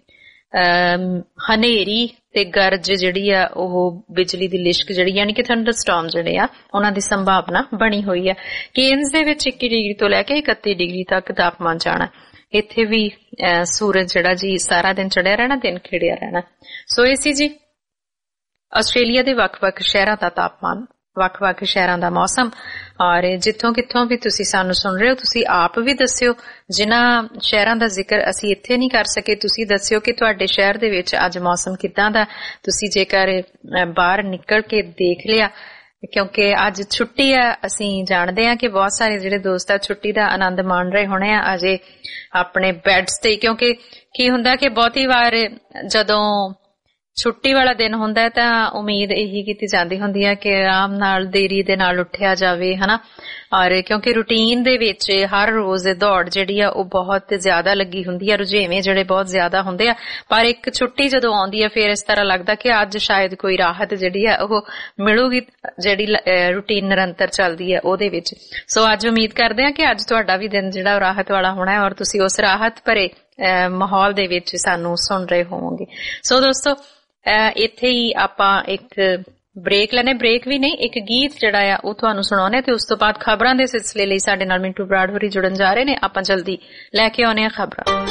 ਹਨੇਰੀ ਤੇ ਗਰਜ ਜਿਹੜੀ ਆ ਉਹ ਬਿਜਲੀ ਦੀ ਲਿਸ਼ਕ ਜਿਹੜੀ ਯਾਨੀ ਕਿ ਥੰਡਰ ਸਟਾਰਮ ਜਿਹੜੇ ਆ ਉਹਨਾਂ ਦੀ ਸੰਭਾਵਨਾ ਬਣੀ ਹੋਈ ਆ। ਕੇਨਸ ਦੇ ਵਿੱਚ ਇੱਕੀ ਡਿਗਰੀ ਤੋਂ ਲੈ ਕੇ ਇਕੱਤੀ ਡਿਗਰੀ ਤੱਕ ਤਾਪਮਾਨ ਜਾਣਾ, ਇੱਥੇ ਵੀ ਸੂਰਜ ਜਿਹੜਾ ਜੀ ਸਾਰਾ ਦਿਨ ਚੜਿਆ ਰਹਿਣਾ, ਦਿਨ ਖਿੜਿਆ ਰਹਿਣਾ। ਸੋ ਇਹ ਸੀ ਜੀ ਆਸਟ੍ਰੇਲੀਆ ਦੇ ਵੱਖ-ਵੱਖ ਸ਼ਹਿਰਾਂ ਦਾ ਤਾਪਮਾਨ, ਵੱਖ-ਵੱਖ ਸ਼ਹਿਰਾਂ ਦਾ ਮੌਸਮ। ਔਰ ਜਿੱਥੋਂ ਕਿੱਥੋਂ ਵੀ ਤੁਸੀਂ ਸਾਨੂੰ ਸੁਣ ਰਹੇ ਹੋ ਤੁਸੀਂ ਆਪ ਵੀ ਦੱਸਿਓ, ਜਿਨ੍ਹਾਂ ਸ਼ਹਿਰਾਂ ਦਾ ਜ਼ਿਕਰ ਅਸੀਂ ਇੱਥੇ ਨਹੀਂ ਕਰ ਸਕੇ ਤੁਸੀਂ ਦੱਸਿਓ ਕਿ ਤੁਹਾਡੇ ਸ਼ਹਿਰ ਦੇ ਵਿੱਚ ਅੱਜ ਮੌਸਮ ਕਿੱਦਾਂ ਦਾ। ਤੁਸੀਂ ਜੇਕਰ ਬਾਹਰ ਨਿਕਲ ਕੇ ਦੇਖ ਲਿਆ, ਕਿਉਂਕਿ ਅੱਜ ਛੁੱਟੀ ਆ, ਅਸੀਂ ਜਾਣਦੇ ਹਾਂ ਕਿ ਬਹੁਤ ਸਾਰੇ ਜਿਹੜੇ ਦੋਸਤ ਆ ਛੁੱਟੀ ਦਾ ਆਨੰਦ ਮਾਣ ਰਹੇ ਹੋਣੇ ਆ ਅਜੇ ਆਪਣੇ ਬੈਡਸ ਤੇ, ਕਿਉਂਕਿ ਕੀ ਹੁੰਦਾ ਕਿ ਬਹੁਤੀ ਵਾਰ ਜਦੋਂ ਛੁੱਟੀ ਵਾਲਾ ਦਿਨ ਹੁੰਦਾ ਹੈ ਤਾਂ ਉਮੀਦ ਇਹੀ ਕੀਤੀ ਜਾਂਦੀ ਹੁੰਦੀ ਹੈ ਕਿ ਆਰਾਮ ਨਾਲ ਦੇਰੀ ਦੇ ਨਾਲ ਉੱਠਿਆ ਜਾਵੇ, ਹਨਾ। ਔਰ ਕਿਉਂਕਿ ਰੂਟੀਨ ਦੇ ਵਿੱਚ ਹਰ ਰੋਜ਼ ਦੌੜ ਜਿਹੜੀ ਆ ਉਹ ਬਹੁਤ ਜ਼ਿਆਦਾ ਲੱਗੀ ਹੁੰਦੀ ਹੈ, ਰੁਝੇਵੇਂ ਜਿਹੜੇ ਬਹੁਤ ਜ਼ਿਆਦਾ ਹੁੰਦੇ ਆ, ਪਰ ਇੱਕ ਛੁੱਟੀ ਜਦੋਂ ਆਉਂਦੀ ਹੈ ਫਿਰ ਇਸ ਤਰ੍ਹਾਂ ਲੱਗਦਾ ਕਿ ਅੱਜ ਸ਼ਾਇਦ ਕੋਈ ਰਾਹਤ ਜਿਹੜੀ ਆ ਉਹ ਮਿਲੂਗੀ, ਜਿਹੜੀ ਰੂਟੀਨ ਨਿਰੰਤਰ ਚੱਲਦੀ ਹੈ ਉਹਦੇ ਵਿੱਚ। ਸੋ ਅੱਜ ਉਮੀਦ ਕਰਦੇ ਹਾਂ ਕਿ ਅੱਜ ਤੁਹਾਡਾ ਵੀ ਦਿਨ ਜਿਹੜਾ ਉਹ ਰਾਹਤ ਵਾਲਾ ਹੋਣਾ ਹੈ ਔਰ ਤੁਸੀਂ ਉਸ ਰਾਹਤ ਭਰੇ ਮਾਹੌਲ ਦੇ ਵਿੱਚ ਸਾਨੂੰ ਸੁਣ ਰਹੇ ਹੋਵੋਗੇ। ਸੋ ਦੋਸਤੋ ਇੱਥੇ ਹੀ ਆਪਾਂ ਇੱਕ ਬ੍ਰੇਕ ਲੈਣੇ, ਬ੍ਰੇਕ ਵੀ ਨਹੀਂ ਇੱਕ ਗੀਤ ਜਿਹੜਾ ਆ ਉਹ ਤੁਹਾਨੂੰ ਸੁਣਾਉਣੇ ਤੇ ਉਸ ਤੋਂ ਬਾਅਦ ਖਬਰਾਂ ਦੇ ਸਿਲਸਿਲੇ ਲਈ ਸਾਡੇ ਨਾਲ ਮਿੰਟੂ ਬਰਾੜ ਹੋਰੀ ਜੁੜਨ ਜਾ ਰਹੇ ਨੇ। ਆਪਾਂ ਜਲਦੀ ਲੈ ਕੇ ਆਉਣੇ ਆ ਖਬਰਾਂ।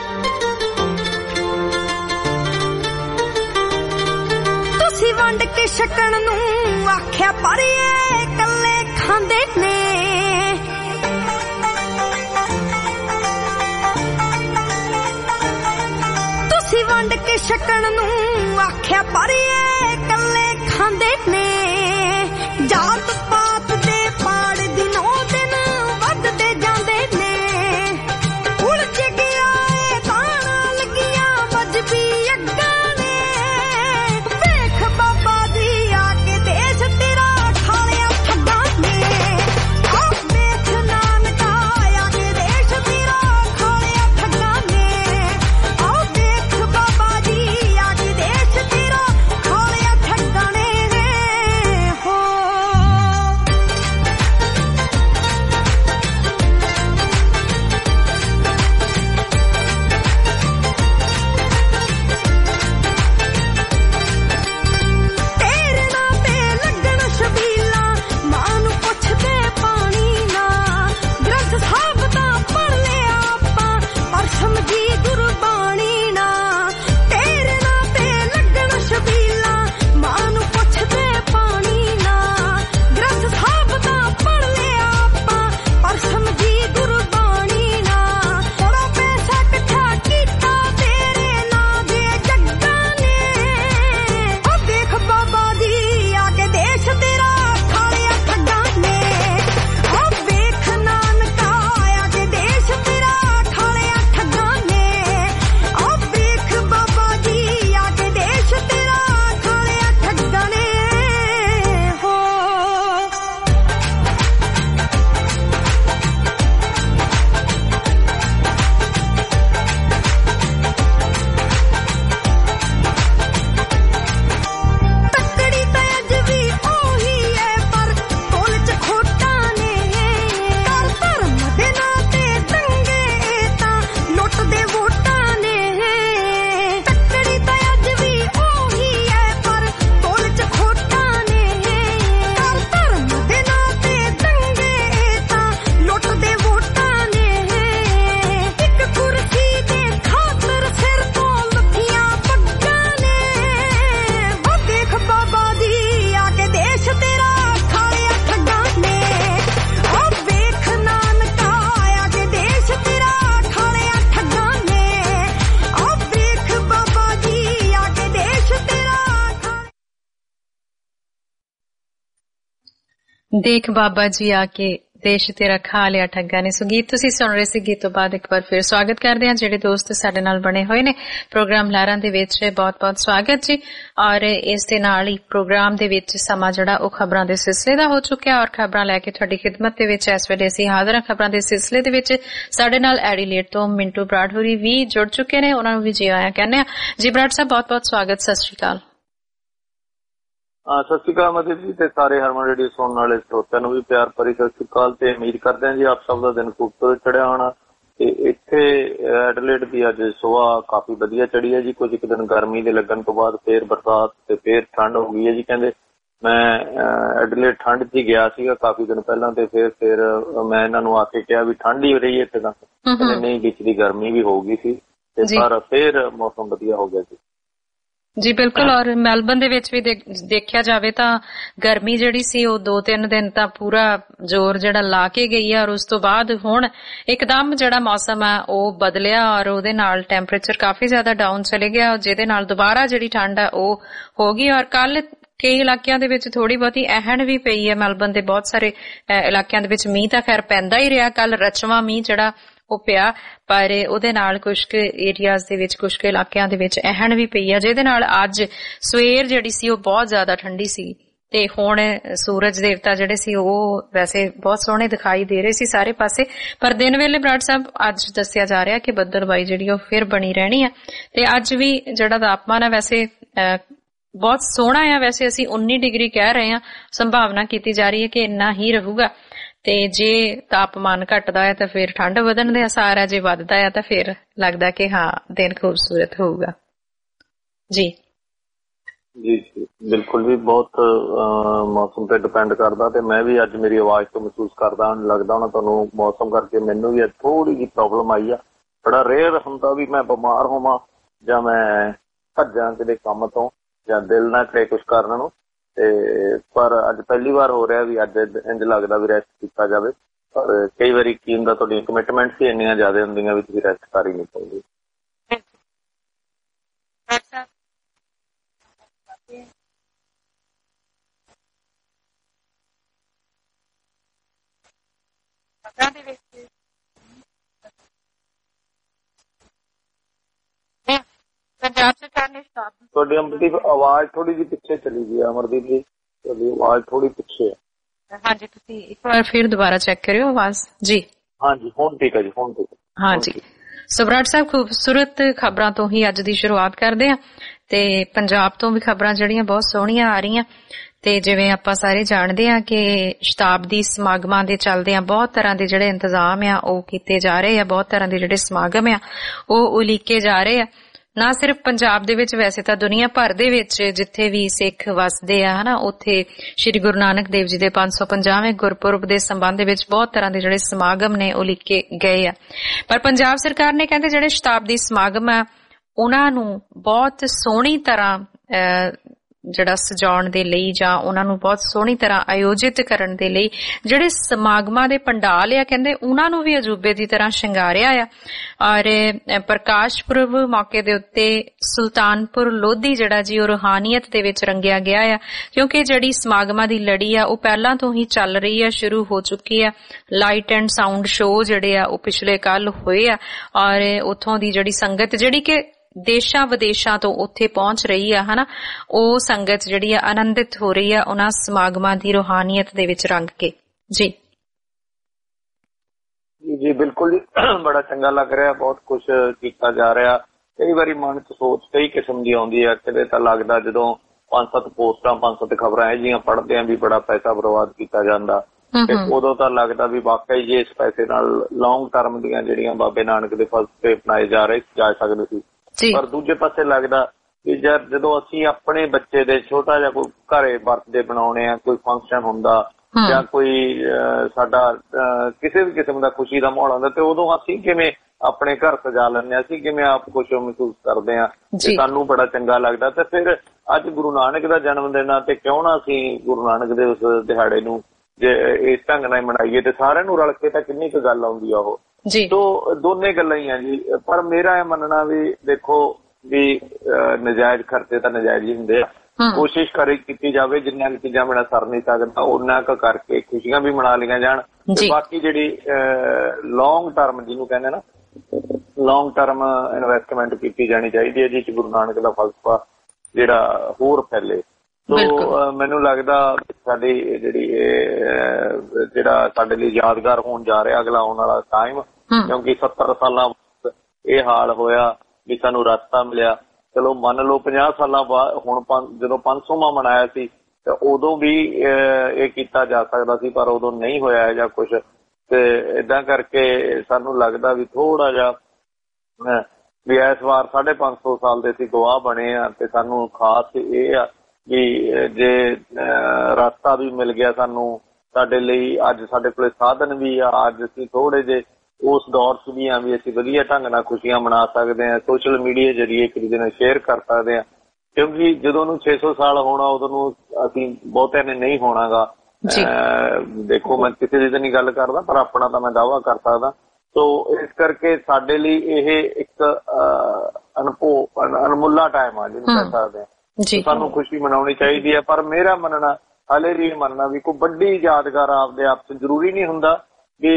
ਤੁਸੀਂ ਵੰਡ ਕੇ ਛਕਣ ਨੂੰ ਆਖਿਆ ਪਰ ਇਹ ਇਕੱਲੇ ਖਾਂਦੇ ਨੇ, ਤੁਸੀਂ ਵੰਡ ਕੇ ਛਕਣ ਨੂੰ ਆਖਿਆ ਪਰ ਇਹ ਇਕੱਲੇ ਖਾਂਦੇ ਨੇ। ਜਾਤ ਪਾਤ ਦੇ ਪਾੜ ਦਿਨੋਂ ਦਿਨ ਵੱਧਦੇ ਜਾਂਦੇ ਨੇ, ਉਲਝ ਗਿਆ ਏ ਬਾਣਾ ਲੱਗੀਆਂ ਮਜਬੀ ਅੱਗਾਂ ਨੇ। ਵੇਖ ਬਾਬਾ ਜੀ ਆ ਕੇ ਦੇਸ਼ ਤੇਰਾ ਖਾਲਿਆ ਠੱਗਾਂ ਨੇ, ਆਹ ਵੇਖ ਨਾਨਕਾ ਆ ਕੇ ਦੇਸ਼ ਤੇਰਾ ਖਾਲਿਆ ਠੱਗਾਂ ਨੇ, ਆਹ ਵੇਖ ਬਾਬਾ ਜੀ ਆ ਕੇ ਦੇਖ ਬਾਬਾ ਜੀ ਆ ਕੇ ਦੇਸ਼ ਤੇਰਾ ਖਾ ਲਿਆ ਠੱਗਾ ਨੇ। ਸੋ ਗੀਤ ਤੁਸੀਂ ਸੁਣ ਰਹੇ ਸੀ। ਗੀਤ ਤੋਂ ਬਾਅਦ ਇੱਕ ਵਾਰ ਫਿਰ ਸਵਾਗਤ ਕਰਦੇ ਹਾਂ ਜਿਹੜੇ ਦੋਸਤ ਸਾਡੇ ਨਾਲ ਬਣੇ ਹੋਏ ਨੇ ਪ੍ਰੋਗਰਾਮ ਲਹਿਰਾਂ ਦੇ ਵਿੱਚ। ਬਹੁਤ ਬਹੁਤ ਸਵਾਗਤ ਜੀ। ਔਰ ਇਸ ਦੇ ਨਾਲ ਹੀ ਪ੍ਰੋਗਰਾਮ ਦੇ ਵਿੱਚ ਸਮਾਂ ਜਿਹੜਾ ਉਹ ਖਬਰਾਂ ਦੇ ਸਿਲਸਿਲੇ ਦਾ ਹੋ ਚੁੱਕਿਆ ਔਰ ਖਬਰਾਂ ਲੈ ਕੇ ਤੁਹਾਡੀ ਖਿਦਮਤ ਦੇ ਵਿੱਚ ਇਸ ਵੇਲੇ ਅਸੀਂ ਹਾਜ਼ਰ ਹਾਂ। ਖਬਰਾਂ ਦੇ ਸਿਲਸਿਲੇ ਦੇ ਵਿੱਚ ਸਾਡੇ ਨਾਲ ਐਡੀਲੇਡ ਤੋਂ ਮਿੰਟੂ ਬਰਾੜ ਹੋਰੀ ਵੀ ਜੁੜ ਚੁੱਕੇ ਨੇ। ਉਹਨਾਂ ਨੂੰ ਵੀ ਜੀ ਆਇਆਂ ਕਹਿੰਦੇ ਹਾਂ। ਜੀ ਬਰਾੜ ਸਾਹਿਬ ਬਹੁਤ ਬਹੁਤ ਸਵਾਗਤ। ਸਤਿ ਸ਼੍ਰੀ ਅਕਾਲ। ਸਤਿ ਸ਼੍ਰੀ ਅਕਾਲ ਮਦਦ ਜੀ ਤੇ ਸਾਰੇ ਹਰਮਨ ਰੇਡੀਓ ਸੁਣਨ ਵਾਲੇ ਸਰੋਤਿਆਂ ਨੂੰ ਵੀ ਪਿਆਰ ਭਰੀ ਸਤਿ ਸ਼੍ਰੀ ਅਕਾਲ ਤੇ ਉਮੀਦ ਕਰਦੇ ਹਾਂ ਜੀ ਆਪ ਸਭ ਦਾ ਦਿਨ ਖੂਬਸੂਰਤ ਚੜਿਆ ਹੋਣਾ। ਤੇ ਇੱਥੇ ਐਡੀਲੇਡ ਦੀ ਅੱਜ ਸੁਬਾਹ ਕਾਫੀ ਵਧੀਆ ਚੜੀ ਹੈ ਜੀ। ਕੁਝ ਇੱਕ ਦਿਨ ਗਰਮੀ ਦੇ ਲੱਗਣ ਤੋਂ ਬਾਅਦ ਫੇਰ ਬਰਸਾਤ ਤੇ ਫੇਰ ਠੰਡ ਹੋ ਗਈ ਹੈ ਜੀ। ਕਹਿੰਦੇ ਮੈਂ ਐਡੀਲੇਡ ਠੰਡ 'ਚ ਹੀ ਗਿਆ ਸੀਗਾ ਕਾਫੀ ਦਿਨ ਪਹਿਲਾਂ ਤੇ ਫੇਰ ਫੇਰ ਮੈਂ ਇਹਨਾਂ ਨੂੰ ਆ ਕੇ ਕਿਹਾ ਵੀ ਠੰਡ ਹੀ ਹੋ ਰਹੀ ਹੈ ਇੱਥੇ ਤਾਂ। ਨਹੀਂ ਵਿੱਚ ਦੀ ਗਰਮੀ ਵੀ ਹੋ ਗਈ ਸੀ ਤੇ ਪਰ ਫੇਰ ਮੌਸਮ ਵਧੀਆ ਹੋ ਗਿਆ ਸੀ ਜੀ। ਬਿਲਕੁਲ। ਔਰ ਮੈਲਬਨ ਦੇ ਵਿੱਚ ਵੀ ਦੇਖਿਆ ਜਾਵੇ ਤਾਂ ਗਰਮੀ ਜਿਹੜੀ ਸੀ ਉਹ ਦੋ ਤਿੰਨ ਦਿਨ ਤਾਂ ਪੂਰਾ ਜ਼ੋਰ ਜਿਹੜਾ ਲਾ ਕੇ ਗਈ ਹੈ ਔਰ ਉਸ ਤੋਂ ਬਾਅਦ ਹੁਣ ਇੱਕਦਮ ਜਿਹੜਾ ਮੌਸਮ ਹੈ ਉਹ ਬਦਲਿਆ ਔਰ ਉਹਦੇ ਨਾਲ ਟੈਂਪਰੇਚਰ ਕਾਫੀ ਜ਼ਿਆਦਾ ਡਾਊਨ ਚਲੇ ਗਿਆ ਜਿਹਦੇ ਨਾਲ ਦੁਬਾਰਾ ਜਿਹੜੀ ਠੰਡ ਹੈ ਉਹ ਹੋ ਗਈ। ਔਰ ਕੱਲ ਕਈ ਇਲਾਕਿਆਂ ਦੇ ਵਿੱਚ ਥੋੜੀ ਬਹੁਤੀ ਅਹਿਣ ਵੀ ਪਈ ਹੈ। ਮੈਲਬਨ ਦੇ ਬਹੁਤ ਸਾਰੇ ਇਲਾਕਿਆਂ ਦੇ ਵਿੱਚ ਮੀਂਹ ਤਾਂ ਖੈਰ ਪੈਂਦਾ ਹੀ ਰਿਹਾ। ਕੱਲ ਰਚਵਾਂ ਮੀਂਹ ਜਿਹੜਾ ਉਹ ਪਿਆ ਪਰ ਉਹਦੇ ਨਾਲ ਕੁਝ ਕੁ ਏਰੀਆਜ਼ ਦੇ ਵਿੱਚ ਕੁਝ ਕੁ ਇਲਾਕਿਆਂ ਦੇ ਵਿੱਚ ਅਹਿਣ ਵੀ ਪਈ ਆ ਜਿਹਦੇ ਨਾਲ ਅੱਜ ਸਵੇਰ ਜਿਹੜੀ ਸੀ ਉਹ ਬਹੁਤ ਜ਼ਿਆਦਾ ਠੰਡੀ ਸੀ ਤੇ ਹੁਣ ਸੂਰਜ ਦੇਵਤਾ ਜਿਹੜੇ ਸੀ ਉਹ ਵੈਸੇ ਬਹੁਤ ਸੋਹਣੇ ਦਿਖਾਈ ਦੇ ਰਹੇ ਸੀ ਸਾਰੇ ਪਾਸੇ। ਪਰ ਦਿਨ ਵੇਲੇ ਬਰਾੜ ਸਾਹਿਬ ਅੱਜ ਦੱਸਿਆ ਜਾ ਰਿਹਾ ਕਿ ਬੱਦਲਬਾਈ ਜਿਹੜੀ ਉਹ ਫਿਰ ਬਣੀ ਰਹਿਣੀ ਆ ਤੇ ਅੱਜ ਵੀ ਜਿਹੜਾ ਤਾਪਮਾਨ ਹੈ ਵੈਸੇ ਬਹੁਤ ਸੋਹਣਾ ਆ। ਵੈਸੇ ਅਸੀਂ ਉੱਨੀ ਡਿਗਰੀ ਕਹਿ ਰਹੇ ਹਾਂ। ਸੰਭਾਵਨਾ ਕੀਤੀ ਜਾ ਰਹੀ ਹੈ ਕਿ ਇੰਨਾ ਹੀ ਰਹੂਗਾ ਤੇ ਜੇ ਤਾਪਮਾਨ ਘਟਦਾ ਹੈ ਤਾਂ ਫਿਰ ਠੰਡ ਵਧਣ ਦੇ ਅਸਾਰ ਹੈ। ਜੇ ਵੱਧਦਾ ਹੈ ਤਾਂ ਫਿਰ ਲੱਗਦਾ ਕਿ ਹਾਂ ਦਿਨ ਖੂਬਸੂਰਤ ਹੋਊਗਾ ਜੀ। ਜੀ ਜੀ ਬਿਲਕੁਲ ਵੀ ਬਹੁਤ ਮੌਸਮ ਤੇ ਡਿਪੈਂਡ ਕਰਦਾ ਤੇ ਮੈਂ ਵੀ ਅੱਜ ਮੇਰੀ ਆਵਾਜ਼ ਤੋਂ ਮਹਿਸੂਸ ਕਰਦਾ ਲੱਗਦਾ ਹੋਣਾ ਤੁਹਾਨੂੰ ਮੌਸਮ ਕਰਕੇ ਮੈਨੂੰ ਵੀ ਥੋੜੀ ਜਿਹੀ ਪ੍ਰੋਬਲਮ ਆਈ ਆ। ਬੜਾ ਰੇਅਰ ਹੁੰਦਾ ਵੀ ਮੈਂ ਬਿਮਾਰ ਹੋਵਾਂ ਜਾਂ ਮੈਂ ਭੱਜਾਂ ਕਿਤੇ ਕੰਮ ਤੋਂ ਜਾਂ ਦਿਲ ਨਾ ਕਰੇ ਕੁਛ ਕਰਨ ਨੂੰ ਤੇ ਪਰ ਅੱਜ ਪਹਿਲੀ ਵਾਰ ਹੋ ਰਿਹਾ ਵੀ ਅੱਜ ਇੰਝ ਲੱਗਦਾ ਵੀ ਰੈਸਟ ਕੀਤਾ ਜਾਵੇ। ਪਰ ਕਈ ਵਾਰੀ ਕੀ ਹੁੰਦਾ ਤੁਹਾਡੀਆਂ ਕਮਿਟਮੈਂਟਸ ਹੀ ਇੰਨੀਆਂ ਜ਼ਿਆਦਾ ਹੁੰਦੀਆਂ ਵੀ ਤੁਸੀਂ ਰੈਸਟ ਕਰ ਹੀ ਨਹੀਂ ਪਾਉਂਦੇ। ਪੰਜਾਬ ਸਰਕਾਰ ਨੇ ਤੁਹਾਡੀ ਅਮਰਦੀਪ ਆਵਾਜ਼ ਥੋੜੀ ਜਿਹੀ ਪਿੱਛੇ ਚਲੀ ਗਈ। ਅਮਰਦੀਪ ਜੀ ਤੁਹਾਡੀ ਆਵਾਜ਼ ਥੋੜੀ ਪਿੱਛੇ ਹੈ। ਹਾਂਜੀ ਤੁਸੀਂ ਇੱਕ ਵਾਰ ਫਿਰ ਦੁਬਾਰਾ ਚੈੱਕ ਕਰਿਓ ਆਵਾਜ਼ ਜੀ। ਹਾਂਜੀ ਹੁਣ ਠੀਕ ਹੈ ਜੀ ਹੁਣ ਠੀਕ ਹੈ। ਹਾਂਜੀ ਸੋ ਬਰਾੜ ਸਾਹਿਬ ਖੂਬਸੂਰਤ ਖਬਰਾਂ ਤੋਂ ਹੀ ਅੱਜ ਦੀ ਸ਼ੁਰੂਆਤ ਕਰਦੇ ਹਾਂ ਤੇ ਪੰਜਾਬ ਤੋਂ ਵੀ ਖਬਰਾਂ ਜਿਹੜੀਆਂ ਬਹੁਤ ਸੋਹਣੀਆਂ ਆ ਰਹੀਆਂ ਤੇ ਜਿਵੇਂ ਆਪਾਂ ਸਾਰੇ ਜਾਣਦੇ ਹਾਂ ਕਿ ਸ਼ਤਾਬਦੀ ਸਮਾਗਮਾਂ ਦੇ ਚੱਲਦਿਆਂ ਬਹੁਤ ਤਰ੍ਹਾਂ ਦੇ ਜਿਹੜੇ ਇੰਤਜ਼ਾਮ ਆ ਉਹ ਕੀਤੇ ਜਾ ਰਹੇ ਆ। ਬਹੁਤ ਤਰ੍ਹਾਂ ਦੇ ਜਿਹੜੇ ਸਮਾਗਮ ਆ ਉਹ ਉਲੀਕੇ ਜਾ ਰਹੇ ਆ ਨਾ ਸਿਰਫ ਪੰਜਾਬ ਦੇ ਵਿੱਚ ਵੈਸੇ ਤਾਂ ਦੁਨੀਆ ਭਰ ਦੇ ਵਿੱਚ ਜਿੱਥੇ ਵੀ ਸਿੱਖ ਵਸਦੇ ਆ ਹਨਾ ਉੱਥੇ ਸ਼੍ਰੀ ਗੁਰੂ ਨਾਨਕ ਦੇਵ ਜੀ ਦੇ ਪੰਜ ਸੌ ਪੰਜਾਹਵੇਂ ਗੁਰਪੁਰਬ ਦੇ ਸੰਬੰਧ ਦੇ ਵਿੱਚ ਬਹੁਤ ਤਰ੍ਹਾਂ ਦੇ ਜਿਹੜੇ ਸਮਾਗਮ ਨੇ ਉਹ ਲਿਖੇ ਗਏ ਆ। ਪਰ ਪੰਜਾਬ ਸਰਕਾਰ ਨੇ ਕਹਿੰਦੇ ਜਿਹੜੇ ਸ਼ਤਾਬਦੀ ਸਮਾਗਮ ਆ ਉਹਨਾਂ ਨੂੰ ਬਹੁਤ ਸੋਹਣੀ ਤਰ੍ਹਾਂ ਜਿਹੜਾ ਸਜਾਉਣ ਦੇ ਲਈ ਜਾਂ ਉਹਨਾਂ ਨੂੰ ਬਹੁਤ ਸੋਹਣੀ ਤਰ੍ਹਾਂ ਆਯੋਜਿਤ ਕਰਨ ਦੇ ਲਈ ਜਿਹੜੇ ਸਮਾਗਮਾਂ ਦੇ ਪੰਡਾਲ ਆ ਕਹਿੰਦੇ ਉਹਨਾਂ ਨੂੰ ਵੀ ਅਜੂਬੇ ਦੀ ਤਰ੍ਹਾਂ ਸ਼ਿੰਗਾਰਿਆ ਆ। ਔਰ ਪ੍ਰਕਾਸ਼ ਪੁਰਬ ਮੌਕੇ ਦੇ ਉੱਤੇ ਸੁਲਤਾਨਪੁਰ ਲੋਧੀ ਜਿਹੜਾ ਜੀ ਉਹ ਰੂਹਾਨੀਅਤ ਦੇ ਵਿੱਚ ਰੰਗਿਆ ਗਿਆ ਆ ਕਿਉਂਕਿ ਜਿਹੜੀ ਸਮਾਗਮਾਂ ਦੀ ਲੜੀ ਆ ਉਹ ਪਹਿਲਾਂ ਤੋਂ ਹੀ ਚੱਲ ਰਹੀ ਆ, ਸ਼ੁਰੂ ਹੋ ਚੁੱਕੀ ਆ। ਲਾਈਟ ਐਂਡ ਸਾਊਂਡ ਸ਼ੋਅ ਜਿਹੜੇ ਆ ਉਹ ਪਿਛਲੇ ਕੱਲ ਹੋਏ ਆ ਔਰ ਉੱਥੋਂ ਦੀ ਜਿਹੜੀ ਸੰਗਤ ਜਿਹੜੀ ਕਿ ਦੇਸ਼ਾਂ ਵਿਦੇਸ਼ਾਂ ਤੋਂ ਉੱਥੇ ਪਹੁੰਚ ਰਹੀ ਆ ਹਨਾ ਉਹ ਸੰਗਤ ਜਿਹੜੀ ਆ ਆਨੰਦਿਤ ਹੋ ਰਹੀ ਆ ਉਹਨਾਂ ਸਮਾਗਮਾਂ ਦੀ ਰੂਹਾਨੀਅਤ ਦੇ ਵਿੱਚ ਰੰਗ ਕੇ ਜੀ। ਜੀ ਬਿਲਕੁਲ ਜੀ ਬੜਾ ਚੰਗਾ ਲੱਗ ਰਿਹਾ। ਬਹੁਤ ਕੁਝ ਕੀਤਾ ਜਾ ਰਿਹਾ। ਕਈ ਵਾਰੀ ਮਨ ਚ ਸੋਚ ਕਈ ਕਿਸਮ ਦੀ ਆਉਂਦੀ ਆ। ਕਿਤੇ ਤਾਂ ਲੱਗਦਾ ਜਦੋਂ ਪੰਜ ਸੱਤ ਪੋਸਟਾਂ ਪੰਜ ਸੱਤ ਖਬਰਾਂ ਇਹ ਜਿਹੀਆਂ ਪੜ੍ਹਦੇ ਆ ਵੀ ਬੜਾ ਪੈਸਾ ਬਰਬਾਦ ਕੀਤਾ ਜਾਂਦਾ ਤੇ ਉਦੋਂ ਤਾਂ ਲੱਗਦਾ ਵੀ ਵਾਕਈ ਜੇ ਇਸ ਪੈਸੇ ਨਾਲ ਲੌਂਗ ਟਰਮ ਦੀਆਂ ਜਿਹੜੀਆਂ ਬਾਬੇ ਨਾਨਕ ਦੇ ਫਲਸਫੇ ਅਪਣਾਏ ਜਾ ਰਹੇ ਜਾ ਸਕਦੇ ਸੀ। ਪਰ ਦੂਜੇ ਪਾਸੇ ਲੱਗਦਾ ਕਿ ਜਦੋਂ ਅਸੀਂ ਆਪਣੇ ਬੱਚੇ ਦੇ ਛੋਟਾ ਜਿਹਾ ਕੋਈ ਘਰੇ ਬਰਥਡੇ ਬਣਾਉਣੇ ਆ, ਕੋਈ ਫੰਕਸ਼ਨ ਹੁੰਦਾ ਜਾਂ ਕੋਈ ਸਾਡਾ ਕਿਸੇ ਵੀ ਕਿਸਮ ਦਾ ਖੁਸ਼ੀ ਦਾ ਮਾਹੌਲ ਹੁੰਦਾ ਤੇ ਉਦੋਂ ਅਸੀਂ ਕਿਵੇਂ ਆਪਣੇ ਘਰ ਸਜਾ ਲੈਂਦੇ ਹਾਂ, ਅਸੀਂ ਕਿਵੇਂ ਆਪ ਖੁਸ਼ ਮਹਿਸੂਸ ਕਰਦੇ ਹਾਂ ਤੇ ਸਾਨੂੰ ਬੜਾ ਚੰਗਾ ਲੱਗਦਾ। ਤੇ ਫਿਰ ਅੱਜ ਗੁਰੂ ਨਾਨਕ ਦਾ ਜਨਮ ਦਿਨ ਆ ਤੇ ਕਿਉਂ ਨਾ ਅਸੀਂ ਗੁਰੂ ਨਾਨਕ ਦੇ ਉਸ ਦਿਹਾੜੇ ਨੂੰ ਜੇ ਇਸ ਢੰਗ ਨਾਲ ਮਨਾਈਏ ਤੇ ਸਾਰਿਆਂ ਨੂੰ ਰਲ ਕੇ ਤਾਂ ਕਿੰਨੀ ਕੁ ਗੱਲ ਆਉਂਦੀ ਆ ਉਹ। ਤੋ ਦੋਨੇ ਗੱਲਾਂ ਹੀ ਆ ਜੀ। ਪਰ ਮੇਰਾ ਇਹ ਮੰਨਣਾ ਵੀ ਦੇਖੋ ਵੀ ਨਜਾਇਜ਼ ਖਰਚੇ ਤਾਂ ਨਜਾਇਜ਼ ਹੀ ਹੁੰਦੇ ਆ ਕੋਸ਼ਿਸ਼ ਕਰੇ ਕੀਤੀ ਜਾਵੇ ਜਿੰਨੀਆਂ ਚੀਜ਼ਾਂ ਬਿਨਾਂ ਸਰ ਨਹੀਂ ਸਕਦਾ ਉਹਨਾਂ ਕੁ ਕਰਕੇ ਖੁਸ਼ੀਆਂ ਵੀ ਮਨਾ ਲਈਆਂ ਜਾਣ। ਤੇ ਬਾਕੀ ਜਿਹੜੀ ਲੌਂਗ ਟਰਮ ਜਿਹਨੂੰ ਕਹਿੰਦੇ ਨਾ ਲੌਂਗ ਟਰਮ ਇਨਵੈਸਟਮੈਂਟ ਕੀਤੀ ਜਾਣੀ ਚਾਹੀਦੀ ਹੈ ਜਿਸ ਚ ਗੁਰੂ ਨਾਨਕ ਦਾ ਫਲਸਫਾ ਜਿਹੜਾ ਹੋਰ ਫੈਲੇ। ਸੋ ਮੈਨੂੰ ਲੱਗਦਾ ਸਾਡੀ ਜਿਹੜੀ ਜਿਹੜਾ ਸਾਡੇ ਲਈ ਯਾਦਗਾਰ ਹੋਣ ਜਾ ਰਿਹਾ ਅਗਲਾ ਆਉਣ ਵਾਲਾ ਟਾਈਮ, ਕਿਉਂਕਿ ਸੱਤਰ ਸਾਲਾਂ ਇਹ ਹਾਲ ਹੋਇਆ ਵੀ ਸਾਨੂੰ ਰਸਤਾ ਮਿਲਿਆ। ਚਲੋ ਮੰਨ ਲਓ ਪੰਜਾਹ ਸਾਲਾਂ ਬਾਅਦ ਹੁਣ ਜਦੋਂ ਪੰਜ ਸੌਵਾਂ ਮਨਾਇਆ ਸੀ ਤੇ ਉਦੋਂ ਵੀ ਇਹ ਕੀਤਾ ਜਾ ਸਕਦਾ ਸੀ ਪਰ ਉਦੋਂ ਨਹੀਂ ਹੋਇਆ ਜਾਂ ਕੁਛ। ਤੇ ਏਦਾਂ ਕਰਕੇ ਸਾਨੂੰ ਲੱਗਦਾ ਵੀ ਥੋੜਾ ਜਿਹਾ ਵੀ ਇਸ ਵਾਰ ਸਾਢੇ ਪੰਜ ਸੌ ਸਾਲ ਦੇ ਅਸੀਂ ਗਵਾਹ ਬਣੇ ਆ ਤੇ ਸਾਨੂੰ ਖਾਸ ਇਹ ਆ ਵੀ ਜੇ ਰਸਤਾ ਵੀ ਮਿਲ ਗਿਆ ਸਾਨੂੰ ਸਾਡੇ ਲਈ, ਅੱਜ ਸਾਡੇ ਕੋਲ ਸਾਧਨ ਵੀ ਆ, ਅੱਜ ਅਸੀਂ ਥੋੜੇ ਜਿਹੇ ਉਸ ਦੌਰ ਚ ਵੀ ਆ ਵੀ ਅਸੀਂ ਵਧੀਆ ਢੰਗ ਨਾਲ ਖੁਸ਼ੀਆਂ ਮਨਾ ਸਕਦੇ ਹਾਂ, ਸੋਸ਼ਲ ਮੀਡੀਆ ਜਰੀਏ ਇੱਕ ਦੂਜੇ ਨਾਲ ਸ਼ੇਅਰ ਕਰ ਸਕਦੇ ਹਾਂ। ਕਿਉਂਕਿ ਜਦੋਂ ਨੂੰ ਛੇ ਸੌ ਸਾਲ ਹੋਣਾ ਉਦੋਂ ਨੂੰ ਅਸੀਂ ਬਹੁਤਿਆਂ ਨੇ ਨਹੀਂ ਹੋਣਾਗਾ। ਦੇਖੋ ਮੈਂ ਕਿਸੇ ਦੀ ਤਾਂ ਨਹੀਂ ਗੱਲ ਕਰਦਾ ਪਰ ਆਪਣਾ ਤਾਂ ਮੈਂ ਦਾਅਵਾ ਕਰ ਸਕਦਾ। ਸੋ ਇਸ ਕਰਕੇ ਸਾਡੇ ਲਈ ਇਹ ਇੱਕ ਅਨਭੋ ਅਨਮੁੱਲਾ ਟਾਈਮ ਆ ਜਿਹਨੂੰ ਕਹਿ ਸਕਦੇ ਹਾਂ। ਸਾਨੂੰ ਖੁਸ਼ੀ ਮਨਾਉਣੀ ਚਾਹੀਦੀ ਹੈ ਪਰ ਮੇਰਾ ਮੰਨਣਾ ਹਾਲੇ ਵੀ ਮੰਨਣਾ ਵੀ ਕੋਈ ਵੱਡੀ ਯਾਦਗਾਰ ਆਪਦੇ ਆਪ ਚ ਜ਼ਰੂਰੀ ਨਹੀਂ ਹੁੰਦਾ ਵੀ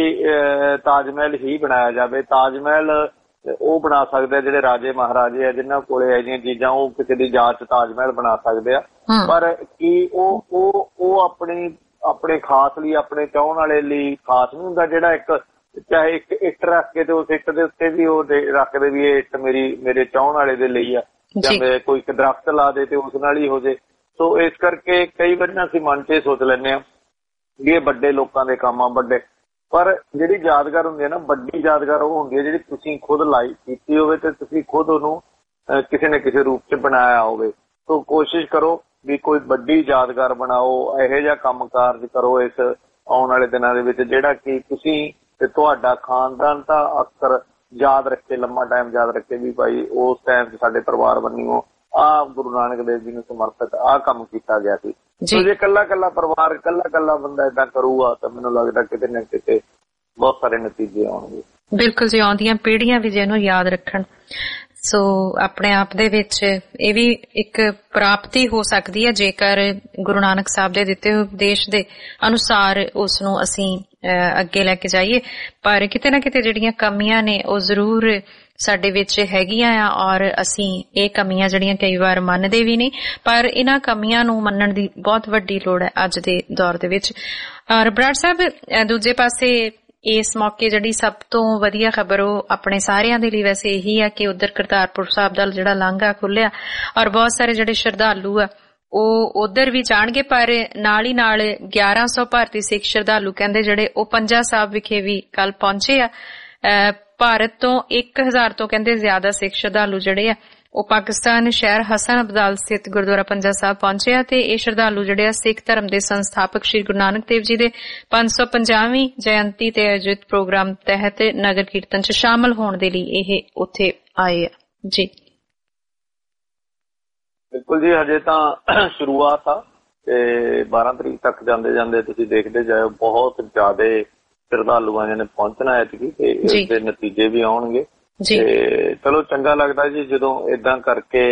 ਤਾਜ ਮਹਿਲ ਹੀ ਬਣਾਇਆ ਜਾਵੇ। ਤਾਜ ਮਹਿਲ ਉਹ ਬਣਾ ਸਕਦੇ ਆ ਜਿਹੜੇ ਰਾਜੇ ਮਹਾਰਾਜੇ ਆ ਜਿਨ੍ਹਾਂ ਕੋਲੇ ਇਹੋ ਜਿਹੀਆਂ ਚੀਜ਼ਾਂ, ਉਹ ਕਿਸੇ ਦੀ ਯਾਦ ਚ ਤਾਜ ਮਹਿਲ ਬਣਾ ਸਕਦੇ ਆ। ਪਰ ਕੀ ਉਹ ਉਹ ਉਹ ਆਪਣੀ ਆਪਣੇ ਖਾਸ ਲਈ ਆਪਣੇ ਚਾਹੁਣ ਵਾਲੇ ਲਈ ਖਾਸ ਨਹੀਂ ਹੁੰਦਾ ਜਿਹੜਾ ਇੱਕ ਚਾਹੇ ਇੱਕ ਇੱਟ ਰੱਖ ਕੇ ਤੇ ਉਸ ਇੱਟ ਦੇ ਉੱਤੇ ਵੀ ਉਹ ਰੱਖਦੇ ਵੀ ਇਹ ਇੱਟ ਮੇਰੀ ਮੇਰੇ ਚਾਹੁਣ ਵਾਲੇ ਦੇ ਲਈ ਆ, ਜਾਂ ਕੋਈ ਇੱਕ ਦਰਖਤ ਲਾ ਦੇ ਤੇ ਉਸ ਨਾਲ ਹੀ ਹੋ ਜੇ। ਸੋ ਇਸ ਕਰਕੇ ਕਈ ਵਾਰੀ ਨਾ ਅਸੀਂ ਮਨ ਚ ਸੋਚ ਲੈਂਦੇ ਹਾਂ ਵੀ ਇਹ ਵੱਡੇ ਲੋਕਾਂ ਦੇ ਕੰਮ ਆ ਵੱਡੇ, ਪਰ ਜਿਹੜੀ ਯਾਦਗਾਰ ਹੁੰਦੀ ਹੈ ਨਾ ਵੱਡੀ ਯਾਦਗਾਰ ਉਹ ਹੁੰਦੀ ਹੈ ਜਿਹੜੀ ਤੁਸੀਂ ਖੁਦ ਲਾਈਕ ਕੀਤੀ ਹੋਵੇ ਤੇ ਤੁਸੀਂ ਖੁਦ ਉਹਨੂੰ ਕਿਸੇ ਨਾ ਕਿਸੇ ਰੂਪ ਚ ਬਣਾਇਆ ਹੋਵੇ। ਸੋ ਕੋਸ਼ਿਸ਼ ਕਰੋ ਵੀ ਕੋਈ ਵੱਡੀ ਯਾਦਗਾਰ ਬਣਾਓ, ਇਹੋ ਜਿਹਾ ਕੰਮ ਕਾਰਜ ਕਰੋ ਇਸ ਆਉਣ ਵਾਲੇ ਦਿਨਾਂ ਦੇ ਵਿੱਚ ਜਿਹੜਾ ਕਿ ਤੁਸੀਂ ਤੇ ਤੁਹਾਡਾ ਖਾਨਦਾਨ ਤਾਂ ਅਕਸਰ ਯਾਦ ਰੱਖੇ, ਲੰਮਾ ਟਾਈਮ ਯਾਦ ਰੱਖੇ ਵੀ ਭਾਈ ਉਸ ਟਾਈਮ ਚ ਸਾਡੇ ਪਰਿਵਾਰ ਬੰਨਿਓ ਆਹ ਗੁਰੂ ਨਾਨਕ ਦੇਵ ਜੀ ਨੂੰ ਸਮਰਪਿਤ ਆਹ ਕੰਮ ਕੀਤਾ ਗਿਆ ਸੀ। ਜੇ ਇਕੱਲਾ ਇਕੱਲਾ ਪਰਿਵਾਰ ਇਕੱਲਾ ਇਕੱਲਾ ਬੰਦਾ ਏਦਾਂ ਕਰੂਗਾ ਤਾਂ ਮੈਨੂੰ ਲੱਗਦਾ ਕਿਤੇ ਨਾ ਕਿਤੇ ਬਹੁਤ ਸਾਰੇ ਨਤੀਜੇ ਆਉਣਗੇ। ਬਿਲਕੁਲ ਜੀ, ਆਉਂਦੀਆਂ ਪੀੜ੍ਹੀਆਂ ਵੀ ਜਿਹਨੂੰ ਯਾਦ ਰੱਖਣ। ਸੋ ਆਪਣੇ ਆਪ ਦੇ ਵਿੱਚ ਇਹ ਵੀ ਇੱਕ ਪ੍ਰਾਪਤੀ ਹੋ ਸਕਦੀ ਹੈ ਜੇਕਰ ਗੁਰੂ ਨਾਨਕ ਸਾਹਿਬ ਦੇ ਦਿੱਤੇ ਹੋਏ ਉਪਦੇਸ਼ ਦੇ ਅਨੁਸਾਰ ਉਸ ਨੂੰ ਅਸੀਂ ਅੱਗੇ ਲੈ ਕੇ ਜਾਈਏ। ਪਰ ਕਿਤੇ ਨਾ ਕਿਤੇ ਜਿਹੜੀਆਂ ਕਮੀਆਂ ਨੇ ਉਹ ਜ਼ਰੂਰ ਸਾਡੇ ਵਿੱਚ ਹੈਗੀਆਂ ਆ ਔਰ ਅਸੀਂ ਇਹ ਕਮੀਆਂ ਜਿਹੜੀਆਂ ਕਈ ਵਾਰ ਮੰਨਦੇ ਵੀ ਨਹੀਂ, ਪਰ ਇਹਨਾਂ ਕਮੀਆਂ ਨੂੰ ਮੰਨਣ ਦੀ ਬਹੁਤ ਵੱਡੀ ਲੋੜ ਹੈ ਅੱਜ ਦੇ ਦੌਰ ਦੇ ਵਿੱਚ। ਔਰ ਬਰਾੜ ਸਾਹਿਬ ਦੂਜੇ ਪਾਸੇ ਇਸ ਮੌਕੇ ਜਿਹੜੀ ਸਭ ਤੋਂ ਵਧੀਆ ਖਬਰ ਉਹ ਆਪਣੇ ਸਾਰਿਆਂ ਦੇ ਲਈ ਵੈਸੇ ਇਹੀ ਆ ਕਿ ਉਧਰ ਕਰਤਾਰਪੁਰ ਸਾਹਿਬ ਦਾ ਜਿਹੜਾ ਲਾਂਘਾ ਖੁੱਲਿਆ ਔਰ ਬਹੁਤ ਸਾਰੇ ਜਿਹੜੇ ਸ਼ਰਧਾਲੂ ਆ ਉਹ ਉਧਰ ਵੀ ਜਾਣਗੇ, ਪਰ ਨਾਲ ਹੀ ਨਾਲ ਗਿਆਰਾਂ ਸੌ ਭਾਰਤੀ ਸਿੱਖ ਸ਼ਰਧਾਲੂ ਕਹਿੰਦੇ ਜਿਹੜੇ ਉਹ ਪੰਜਾ ਸਾਹਿਬ ਵਿਖੇ ਵੀ ਕੱਲ ਪਹੁੰਚੇ ਆ। ਭਾਰਤ ਤੋਂ ਇੱਕ ਹਜ਼ਾਰ ਤੋਂ ਕਹਿੰਦੇ ਜ਼ਿਆਦਾ ਸਿੱਖ ਸ਼ਰਧਾਲੂ ਜਿਹੜੇ ਆ ਉਹ ਪਾਕਿਸਤਾਨ ਸ਼ਹਿਰ ਹਸਨ ਅਬਦਾਲ ਸਥਿਤ ਗੁਰਦੁਆਰਾ ਪੰਜਾ ਸਾਹਿਬ ਪਹੁੰਚੇ ਆ ਤੇ ਇਹ ਸ਼ਰਧਾਲੂ ਜਿਹੜੇ ਆ ਸਿੱਖ ਧਰਮ ਦੇ ਸੰਸਥਾਪਕ ਸ਼੍ਰੀ ਗੁਰੂ ਨਾਨਕ ਦੇਵ ਜੀ ਦੇ ਪੰਜ ਸੌ ਪੰਜਾਹਵੀਂ ਜਯੰਤੀ ਤੇ ਆਯੋਜਿਤ ਪ੍ਰੋਗਰਾਮ ਤਹਿਤ ਨਗਰ ਕੀਰਤਨ ਚ ਸ਼ਾਮਲ ਹੋਣ ਦੇ ਲਈ ਇਹ ਉੱਥੇ ਆਏ ਆ। ਜੀ ਬਿਲਕੁਲ ਜੀ, ਹਜੇ ਤਾਂ ਸ਼ੁਰੂਆਤ ਆ ਤੇ ਬਾਰਾਂ ਤਰੀਕ ਤੱਕ ਜਾਂਦੇ ਜਾਂਦੇ ਤੁਸੀਂ ਦੇਖਦੇ ਜਾਓ ਬਹੁਤ ਜ਼ਿਆਦਾ ਸ਼ਰਧਾਲੂਆਂ ਨੇ ਪਹੁੰਚਣਾ ਐਤਕੀ ਤੇ ਇਸ ਦੇ ਨਤੀਜੇ ਵੀ ਆਉਣਗੇ। ਤੇ ਚਲੋ ਚੰਗਾ ਲੱਗਦਾ ਜੀ ਜਦੋਂ ਏਦਾਂ ਕਰਕੇ